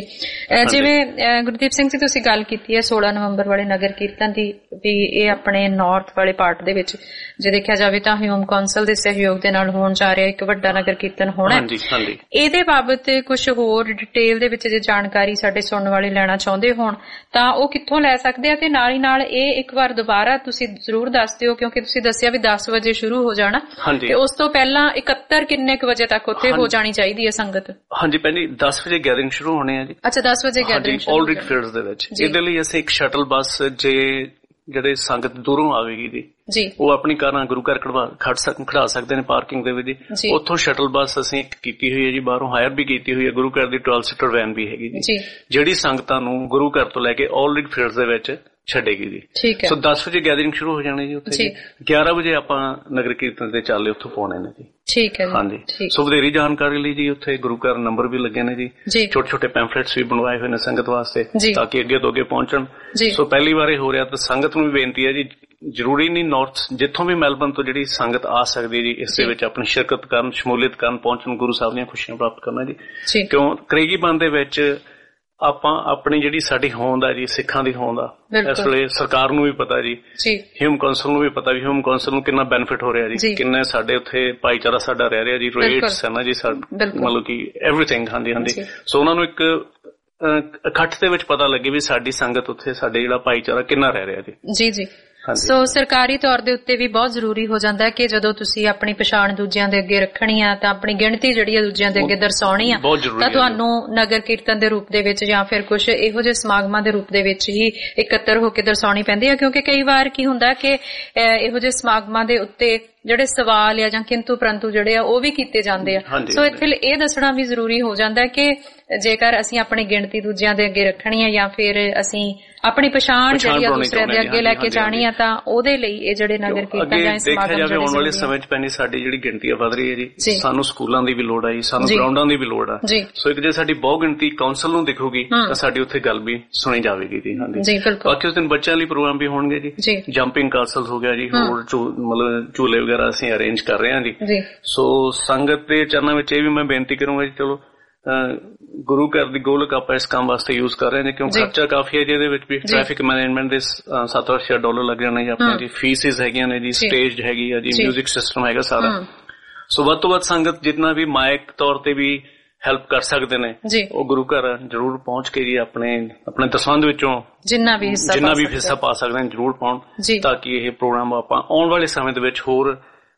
ਜਿਵੇਂ ਗੁਰਦੀਪ ਸਿੰਘ ਜੀ ਤੁਸੀਂ ਗੱਲ ਕੀਤੀ ਹੈ ਸੋਲਾਂ ਨਵੰਬਰ ਵਾਲੇ ਨਗਰ ਕੀਰਤਨ ਦੀ, ਵੀ ਇਹ ਆਪਣੇ ਨਾਰਥ ਵਾਲੇ ਪਾਰਟ ਦੇ ਵਿੱਚ ਜੇ ਦੇਖਿਆ ਜਾਵੇ ਤਾਂ ਹਿਊਮ ਕੌਂਸਲ ਦੇ ਸਹਿਯੋਗ ਦੇ ਨਾਲ ਹੋਣ ਜਾ ਰਿਹਾ ਇੱਕ ਵੱਡਾ ਨਗਰ ਕੀਰਤਨ ਹੋਣਾ। ਇਹਦੇ ਬਾਬਤ ਕੁਝ ਹੋਰ ਡਿਟੇਲ ਦੇ ਵਿੱਚ ਜੇ ਜਾਣਕਾਰੀ ਸਾਡੇ ਸੁਣਨ ਵਾਲੇ ਲੈਣਾ ਚਾਹੁੰਦੇ ਹੋਣ ਤਾਂ ਉਹ ਕਿੱਥੋਂ ਲੈ ਸਕਦੇ ਆ, ਤੇ ਨਾਲ ਹੀ ਨਾਲ ਇਹ ਇੱਕ ਵਾਰ ਦੁਬਾਰਾ ਤੁਸੀਂ ਜ਼ਰੂਰ ਦੱਸ ਦਿਓ, ਕਿਉਂਕਿ ਤੁਸੀਂ ਦੱਸਿਆ ਵੀ ਦਸ ਵਜੇ ਸ਼ੁਰੂ ਹੋ ਜਾਣਾ, ਤੇ ਉਸ ਤੋਂ ਪਹਿਲਾਂ ਇਕੱਤਰ ਕਿੰਨੇ ਕੁ ਵਜੇ ਤੱਕ ਉੱਥੇ ਹੋ ਜਾਣੀ ਚਾਹੀਦੀ ਹੈ ਸੰਗਤ? ਹਾਂਜੀ ਭੈਣ ਜੀ, ਦਸ ਵਜੇ ਗੈਦਰਿੰਗ ਸ਼ੁਰੂ ਹੋਣੀ ਹੈ ਜੀ। ਅੱਛਾ, ਦਸ ਵਜੇ ਗੈਦਰਿੰਗ ਸ਼ੁਰੂ ਆਲਰਿਗ ਫੀਲਡਸ ਦੇ ਵਿੱਚ। ਇਹਦੇ ਲਈ ਅਸੀਂ ਇੱਕ ਸ਼ਟਲ ਬੱਸ, ਜੇ ਜਿਹੜੇ ਸੰਗਤ ਦੂਰੋਂ ਆਵੇਗੀ ਜੀ ਉਹ ਆਪਣੀ ਕਾਰਾਂ ਗੁਰੂ ਘਰ ਖੜਾ ਸਕਦੇ ਨੇ ਪਾਰਕਿੰਗ ਦੇ ਵਿੱਚ ਜੀ। ਉੱਥੋਂ ਸ਼ਟਲ ਬੱਸ ਅਸੀਂ ਇੱਕ ਕੀਤੀ ਹੋਈ ਹੈ ਜੀ, ਬਾਹਰੋਂ ਹਾਇਰ ਵੀ ਕੀਤੀ ਹੋਈ ਹੈ। ਗੁਰੂ ਘਰ ਦੀ ਟਵੈਲਵ ਸੀਟਰ ਵੈਨ ਵੀ ਹੈਗੀ ਜੀ, ਜਿਹੜੀ ਸੰਗਤਾਂ ਨੂੰ ਗੁਰੂ ਘਰ ਤੋਂ ਲੈ ਕੇ ਆਲਰਿਗ ਫੀਲਡਸ ਦੇ ਵਿੱਚ ਛੱਡੇਗੀ ਜੀ। ਸੋ ਦਸ ਵਜੇ ਗੈਦਰਿੰਗ ਸ਼ੁਰੂ ਹੋ ਜਾਣੀ ਜੀ ਉੱਥੇ। ਗਿਆਰਾਂ ਵਜੇ ਆਪਾਂ ਨਗਰ ਕੀਰਤਨ ਦੇ ਚਾਲੇ ਉੱਥੋਂ ਪਾਉਣੇ ਨੇ ਜੀ। ਠੀਕ ਹੈ ਜੀ। ਹਾਂਜੀ, ਸੋ ਵਧੇਰੀ ਜਾਣਕਾਰੀ ਲਈ ਜੀ ਉੱਥੇ ਗੁਰੂ ਘਰ ਨੰਬਰ ਵੀ ਲੱਗੇ ਨੇ ਜੀ, ਛੋਟੇ ਛੋਟੇ ਪੈਂਫਲੇਟਸ ਵੀ ਬਣਵਾਏ ਹੋਏ ਨੇ ਸੰਗਤ ਵਾਸਤੇ ਤਾਂ ਕਿ ਅੱਗੇ ਤੋਂ ਅੱਗੇ ਪਹੁੰਚਣ। ਸੋ ਪਹਿਲੀ ਵਾਰ ਇਹ ਹੋ ਰਿਹਾ ਤਾਂ ਸੰਗਤ ਨੂੰ ਵੀ ਬੇਨਤੀ ਹੈ ਜੀ, ਜ਼ਰੂਰੀ ਨਹੀਂ ਨਾਰਥ ਜਿੱਥੋਂ ਵੀ ਮੈਲਬਨ ਤੋਂ ਜਿਹੜੀ ਸੰਗਤ ਆ ਸਕਦੀ ਜੀ ਇਸ ਦੇ ਵਿੱਚ ਆਪਣੀ ਸ਼ਿਰਕਤ ਕਰਨ, ਸ਼ਮੂਲੀਅਤ ਕਰਨ, ਪਹੁੰਚਣ, ਗੁਰੂ ਸਾਹਿਬ ਦੀਆਂ ਖੁਸ਼ੀਆਂ ਪ੍ਰਾਪਤ ਕਰਨਾ ਜੀ। ਕਿਉਂ ਕਰੇਗੀਬੰਦ ਦੇ ਵਿੱਚ ਆਪਾਂ ਆਪਣੀ ਜਿਹੜੀ ਸਾਡੀ ਹੋਂਦ ਆ ਜੀ, ਸਿੱਖਾਂ ਦੀ ਹੋਂਦ ਆ, ਇਸ ਵੇਲੇ ਸਰਕਾਰ ਨੂੰ ਵੀ ਪਤਾ ਜੀ, ਹਿਊਮ ਕੌਂਸਲ ਨੂੰ ਵੀ ਪਤਾ ਵੀ ਹਿਊਮ ਕੌਂਸਲ ਨੂੰ ਕਿੰਨਾ ਬੈਨੀਫਿਟ ਹੋ ਰਿਹਾ ਜੀ, ਕਿੰਨੇ ਸਾਡੇ ਉੱਥੇ ਭਾਈਚਾਰਾ ਸਾਡਾ ਰਹਿ ਰਿਹਾ ਜੀ, ਰੇਟਸ ਹੈ ਨਾ ਜੀ, ਮਤਲਬ ਕਿ ਐਵਰੀਥਿੰਗ। ਹਾਂਜੀ ਹਾਂਜੀ, ਸੋ ਉਹਨਾਂ ਨੂੰ ਇੱਕ ਇਕੱਠ ਦੇ ਵਿੱਚ ਪਤਾ ਲੱਗੇ ਵੀ ਸਾਡੀ ਸੰਗਤ ਉੱਥੇ ਸਾਡੇ ਜਿਹੜਾ ਭਾਈਚਾਰਾ ਕਿੰਨਾ ਰਹਿ ਰਿਹਾ ਜੀ। ਜੀ ਜੀ। ਸੋ ਸਰਕਾਰੀ ਤੌਰ ਦੇ ਉੱਤੇ ਵੀ ਬਹੁਤ ਜ਼ਰੂਰੀ ਹੋ ਜਾਂਦਾ ਹੈ ਕਿ ਜਦੋਂ ਤੁਸੀਂ ਆਪਣੀ ਪਛਾਣ ਦੂਜਿਆਂ ਦੇ ਅੱਗੇ ਰੱਖਣੀ ਆ ਤਾਂ ਆਪਣੀ ਗਿਣਤੀ ਜਿਹੜੀ ਆ ਦੂਜਿਆਂ ਦੇ ਅੱਗੇ ਦਰਸਾਉਣੀ ਆ, ਤਾਂ ਤੁਹਾਨੂੰ ਨਗਰ ਕੀਰਤਨ ਦੇ ਰੂਪ ਦੇ ਵਿੱਚ ਜਾਂ ਫਿਰ ਕੁਝ ਇਹੋ ਜਿਹੇ ਸਮਾਗਮਾਂ ਦੇ ਰੂਪ ਦੇ ਵਿੱਚ ਹੀ ਇਕੱਤਰ ਹੋ ਕੇ ਦਰਸਾਉਣੀ ਪੈਂਦੀ ਹੈ। ਕਿਉਂਕਿ ਕਈ ਵਾਰ ਕੀ ਹੁੰਦਾ ਕਿ ਇਹੋ ਜਿਹੇ ਸਮਾਗਮਾਂ ਦੇ ਉੱਤੇ ਜਿਹੜੇ ਸਵਾਲ ਆ ਜਾਂ ਕਿੰਤੂ ਪਰੰਤੂ ਜਿਹੜੇ ਆ ਉਹ ਵੀ ਕੀਤੇ ਜਾਂਦੇ ਆ। ਸੋ ਇੱਥੇ ਇਹ ਦੱਸਣਾ ਵੀ ਜ਼ਰੂਰੀ ਹੋ ਜਾਂਦਾ ਹੈ ਕਿ ਜੇਕਰ ਅਸੀਂ ਆਪਣੀ ਗਿਣਤੀ ਦੂਜਿਆਂ ਦੇ ਅੱਗੇ ਰੱਖਣੀ ਆ ਜਾਂ ਫਿਰ ਅਸੀਂ ਆਪਣੀ ਪਛਾਣ ਜਿਹੜੀ ਆ ਦੂਸਰਿਆਂ ਦੇ ਅੱਗੇ ਲੈ ਕੇ ਜਾਣੀ ਆ ਤਾਂ ਉਹਦੇ ਲਈ ਇਹ ਜਿਹੜੇ ਨਗਰ ਕੀਰਤਨ ਜਾਂ ਸਮਾਗਮ ਜਿਹੜੇ ਆਉਣ ਵਾਲੇ ਸਮੇਂ 'ਚ ਪੈਣੀ ਸਾਡੀ ਜਿਹੜੀ ਗਿਣਤੀ ਵਧ ਰਹੀ ਹੈ ਜੀ, ਸਾਨੂੰ ਸਕੂਲਾਂ ਦੀ ਵੀ ਲੋੜ ਆ ਜੀ, ਸਾਨੂੰ ਗਰਾਊਂਡਾਂ ਦੀ ਵੀ ਲੋੜ ਆ। ਸੋ ਇੱਕ ਜੇ ਸਾਡੀ ਬਹੁ ਗਿਣਤੀ ਕੌਂਸਲ ਨੂੰ ਦਿਖੂਗੀ ਤਾਂ ਸਾਡੀ ਉੱਥੇ ਗੱਲ ਵੀ ਸੁਣੀ ਜਾਵੇਗੀ ਜੀ। ਹਾਂਜੀ, ਬਾਕੀ ਉਸ ਦਿਨ ਬੱਚਿਆਂ ਲਈ ਪ੍ਰੋਗਰਾਮ ਵੀ ਹੋਣਗੇ ਜੀ, ਜੰਪਿੰਗ ਕਾਸਲ ਹੋ ਗਿਆ ਜੀ, ਹੋਰ ਮਤਲਬ ਝੂਲੇ ਵਗੈਰਾ ਅਸੀਂ ਅਰੇਂਜ ਕਰ ਰਹੇ ਹਾਂ ਜੀ। ਸੋ ਸੰਗਤ ਦੇ ਚਰਨਾਂ ਵਿੱਚ ਇਹ ਵੀ ਮੈਂ ਬੇਨਤੀ ਕਰੂੰਗਾ ਜੀ, ਚਲੋ ਗੁਰੂ ਘਰ ਦੀ ਗੋਲਕ ਆਪਾਂ ਇਸ ਕੰਮ ਵਾਸਤੇ ਯੂਜ਼ ਕਰ ਰਹੇ ਨੇ ਕਿਉਂਕਿ ਖਰਚਾ ਕਾਫੀ ਹੈ ਜਿਹਦੇ ਵਿੱਚ ਵੀ ਟ੍ਰੈਫਿਕ ਮੈਨੇਜਮੈਂਟ ਦੇ ਸੱਤ ਅੱਠ ਹਜ਼ਾਰ ਡਾਲਰ ਲੱਗ ਜਾਣੇ ਜੀ ਆਪਣੇ ਜੀ, ਫੀਸਿਸ ਹੈਗੀਆਂ ਨੇ ਜੀ, ਸਟੇਜ ਹੈਗੀ ਆ ਜੀ, ਮਿਊਜ਼ਿਕ ਸਿਸਟਮ ਹੈਗਾ ਸਾਰਾ। ਸੋ ਵੱਧ ਤੋਂ ਵੱਧ ਸੰਗਤ ਜਿਤਨਾ ਵੀ ਮਾਇਕ ਤੌਰ ਤੇ ਵੀ ਹੈਲਪ ਕਰ ਸਕਦੇ ਨੇ ਉਹ ਗੁਰੂ ਘਰ ਜ਼ਰੂਰ ਪਹੁੰਚ ਕੇ ਜੀ ਆਪਣੇ ਆਪਣੇ ਦਸਵੰਧ ਵਿੱਚੋਂ ਜਿੰਨਾ ਵੀ ਹਿੱਸਾ ਜਿੰਨਾ ਵੀ ਹਿੱਸਾ ਪਾ ਸਕਦੇ ਨੇ ਜ਼ਰੂਰ ਪਾਉਣ ਤਾਂ ਕਿ ਇਹ ਪ੍ਰੋਗਰਾਮ ਆਪਾਂ ਆਉਣ ਵਾਲੇ ਸਮੇਂ ਦੇ ਵਿੱਚ ਹੋਰ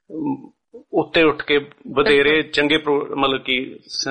ਉੱਤੇ ਉੱਠ ਕੇ ਵਧੇਰੇ ਚੰਗੇ ਮਤਲਬ ਕਿ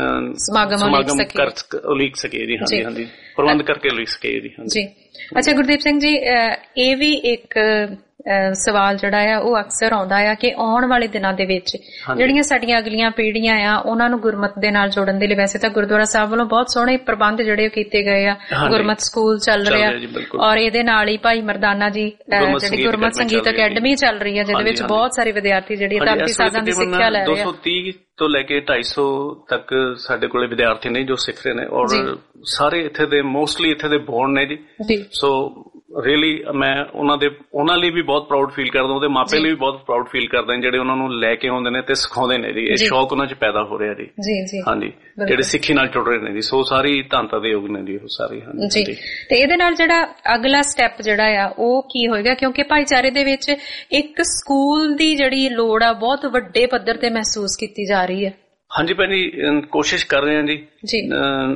ਸਮਾਗਮ ਕਰ ਉਲੀਕ ਸਕੇ ਜੀ। ਹਾਂਜੀ ਹਾਂਜੀ ਪ੍ਰਬੰਧ ਕਰਕੇ ਉਲੀਕ ਸਕੇ ਜੀ। ਹਾਂਜੀ। ਅੱਛਾ ਗੁਰਦੀਪ ਸਿੰਘ ਜੀ, ਇਹ ਵੀ ਇੱਕ ਸਵਾਲ ਜਿਹੜਾ ਆ ਉਹ ਅਕਸਰ ਆਉਂਦਾ ਆ ਕਿ ਆਉਣ ਵਾਲੇ ਦਿਨਾਂ ਦੇ ਵਿੱਚ ਜਿਹੜੀਆਂ ਸਾਡੀਆਂ ਅਗਲੀਆਂ ਪੀੜ੍ਹੀਆਂ ਆ ਉਹਨਾਂ ਨੂੰ ਗੁਰਮਤ ਦੇ ਨਾਲ ਜੋੜਨ ਦੇ ਲਈ ਵੈਸੇ ਤਾਂ ਗੁਰਦੁਆਰਾ ਸਾਹਿਬ ਵੱਲੋਂ ਬਹੁਤ ਸੋਹਣੇ ਪ੍ਰਬੰਧ ਜਿਹੜੇ ਕੀਤੇ ਗਏ ਆ, ਗੁਰਮਤ ਸਕੂਲ ਚੱਲ ਰਿਹਾ ਔਰ ਇਹਦੇ ਨਾਲ ਹੀ ਭਾਈ ਮਰਦਾਨਾ ਜੀ ਜਿਹੜੀ ਗੁਰਮਤ ਸੰਗੀਤ ਅਕੈਡਮੀ ਚੱਲ ਰਹੀ ਹੈ ਜਿਹਦੇ ਵਿੱਚ ਬਹੁਤ ਸਾਰੇ ਵਿਦਿਆਰਥੀ ਜਿਹੜੀ ਧਰਤੀ ਸਾਜ਼ਾਂ ਦੀ ਸਿੱਖਿਆ ਲੈ ਰਹੇ ਆ। ਦੋ ਸੌ ਤੀਹ ਤੋਂ ਲੈ ਕੇ ਢਾਈ ਸੌ ਤੱਕ ਸਾਡੇ ਕੋਲੇ ਵਿਦਿਆਰਥੀ ਨੇ ਜੋ ਸਿੱਖ ਰਹੇ ਨੇ ਔਰ ਸਾਰੇ ਇੱਥੇ ਦੇ ਮੋਸਟਲੀ ਇੱਥੇ ਦੇ ਬੋਰਨ ਨੇ ਜੀ। ਸੋ ਰੀਅਲੀ ਮੈਂ ਉਹਨਾਂ ਦੇ ਉਹਨਾਂ ਲਈ ਵੀ ਬਹੁਤ ਪ੍ਰਾਊਡ ਫੀਲ ਕਰਦਾ, ਉਹਦੇ ਮਾਪੇ ਲਈ ਵੀ ਬਹੁਤ ਪ੍ਰਾਊਡ ਫੀਲ ਕਰਦਾ ਜਿਹੜੇ ਉਹਨਾਂ ਨੂੰ ਲੈ ਕੇ ਆਉਂਦੇ ਨੇ ਤੇ ਸਿਖਾਉਂਦੇ ਨੇ ਜੀ। ਇਹ ਸ਼ੌਕ ਉਹਨਾਂ 'ਚ ਪੈਦਾ ਹੋ ਰਿਹਾ ਜੀ। ਹਾਂਜੀ ਜਿਹੜੇ ਸਿੱਖੀ ਨਾਲ ਜੁੜ ਰਹੇ ਨੇ ਜੀ। ਸੋ ਸਾਰੀ ਧੰਨਤਾ ਦੇ ਯੋਗ ਨੇ ਜੀ ਉਹ ਸਾਰੇ। ਹਾਂਜੀ ਤੇ ਇਹਦੇ ਨਾਲ ਜਿਹੜਾ ਅਗਲਾ ਸਟੈਪ ਜਿਹੜਾ ਆ ਉਹ ਕੀ ਹੋਏਗਾ, ਕਿਉਂਕਿ ਭਾਈਚਾਰੇ ਦੇ ਵਿੱਚ ਇੱਕ ਸਕੂਲ ਦੀ ਜਿਹੜੀ ਲੋੜ ਆ ਬਹੁਤ ਵੱਡੇ ਪੱਧਰ ਤੇ ਮਹਿਸੂਸ ਕੀਤੀ ਜਾ ਰਹੀ ਹੈ। ਹਾਂਜੀ ਭੈਣ ਜੀ ਕੋਸ਼ਿਸ਼ ਕਰ ਰਹੇ ਹਾਂ ਜੀ।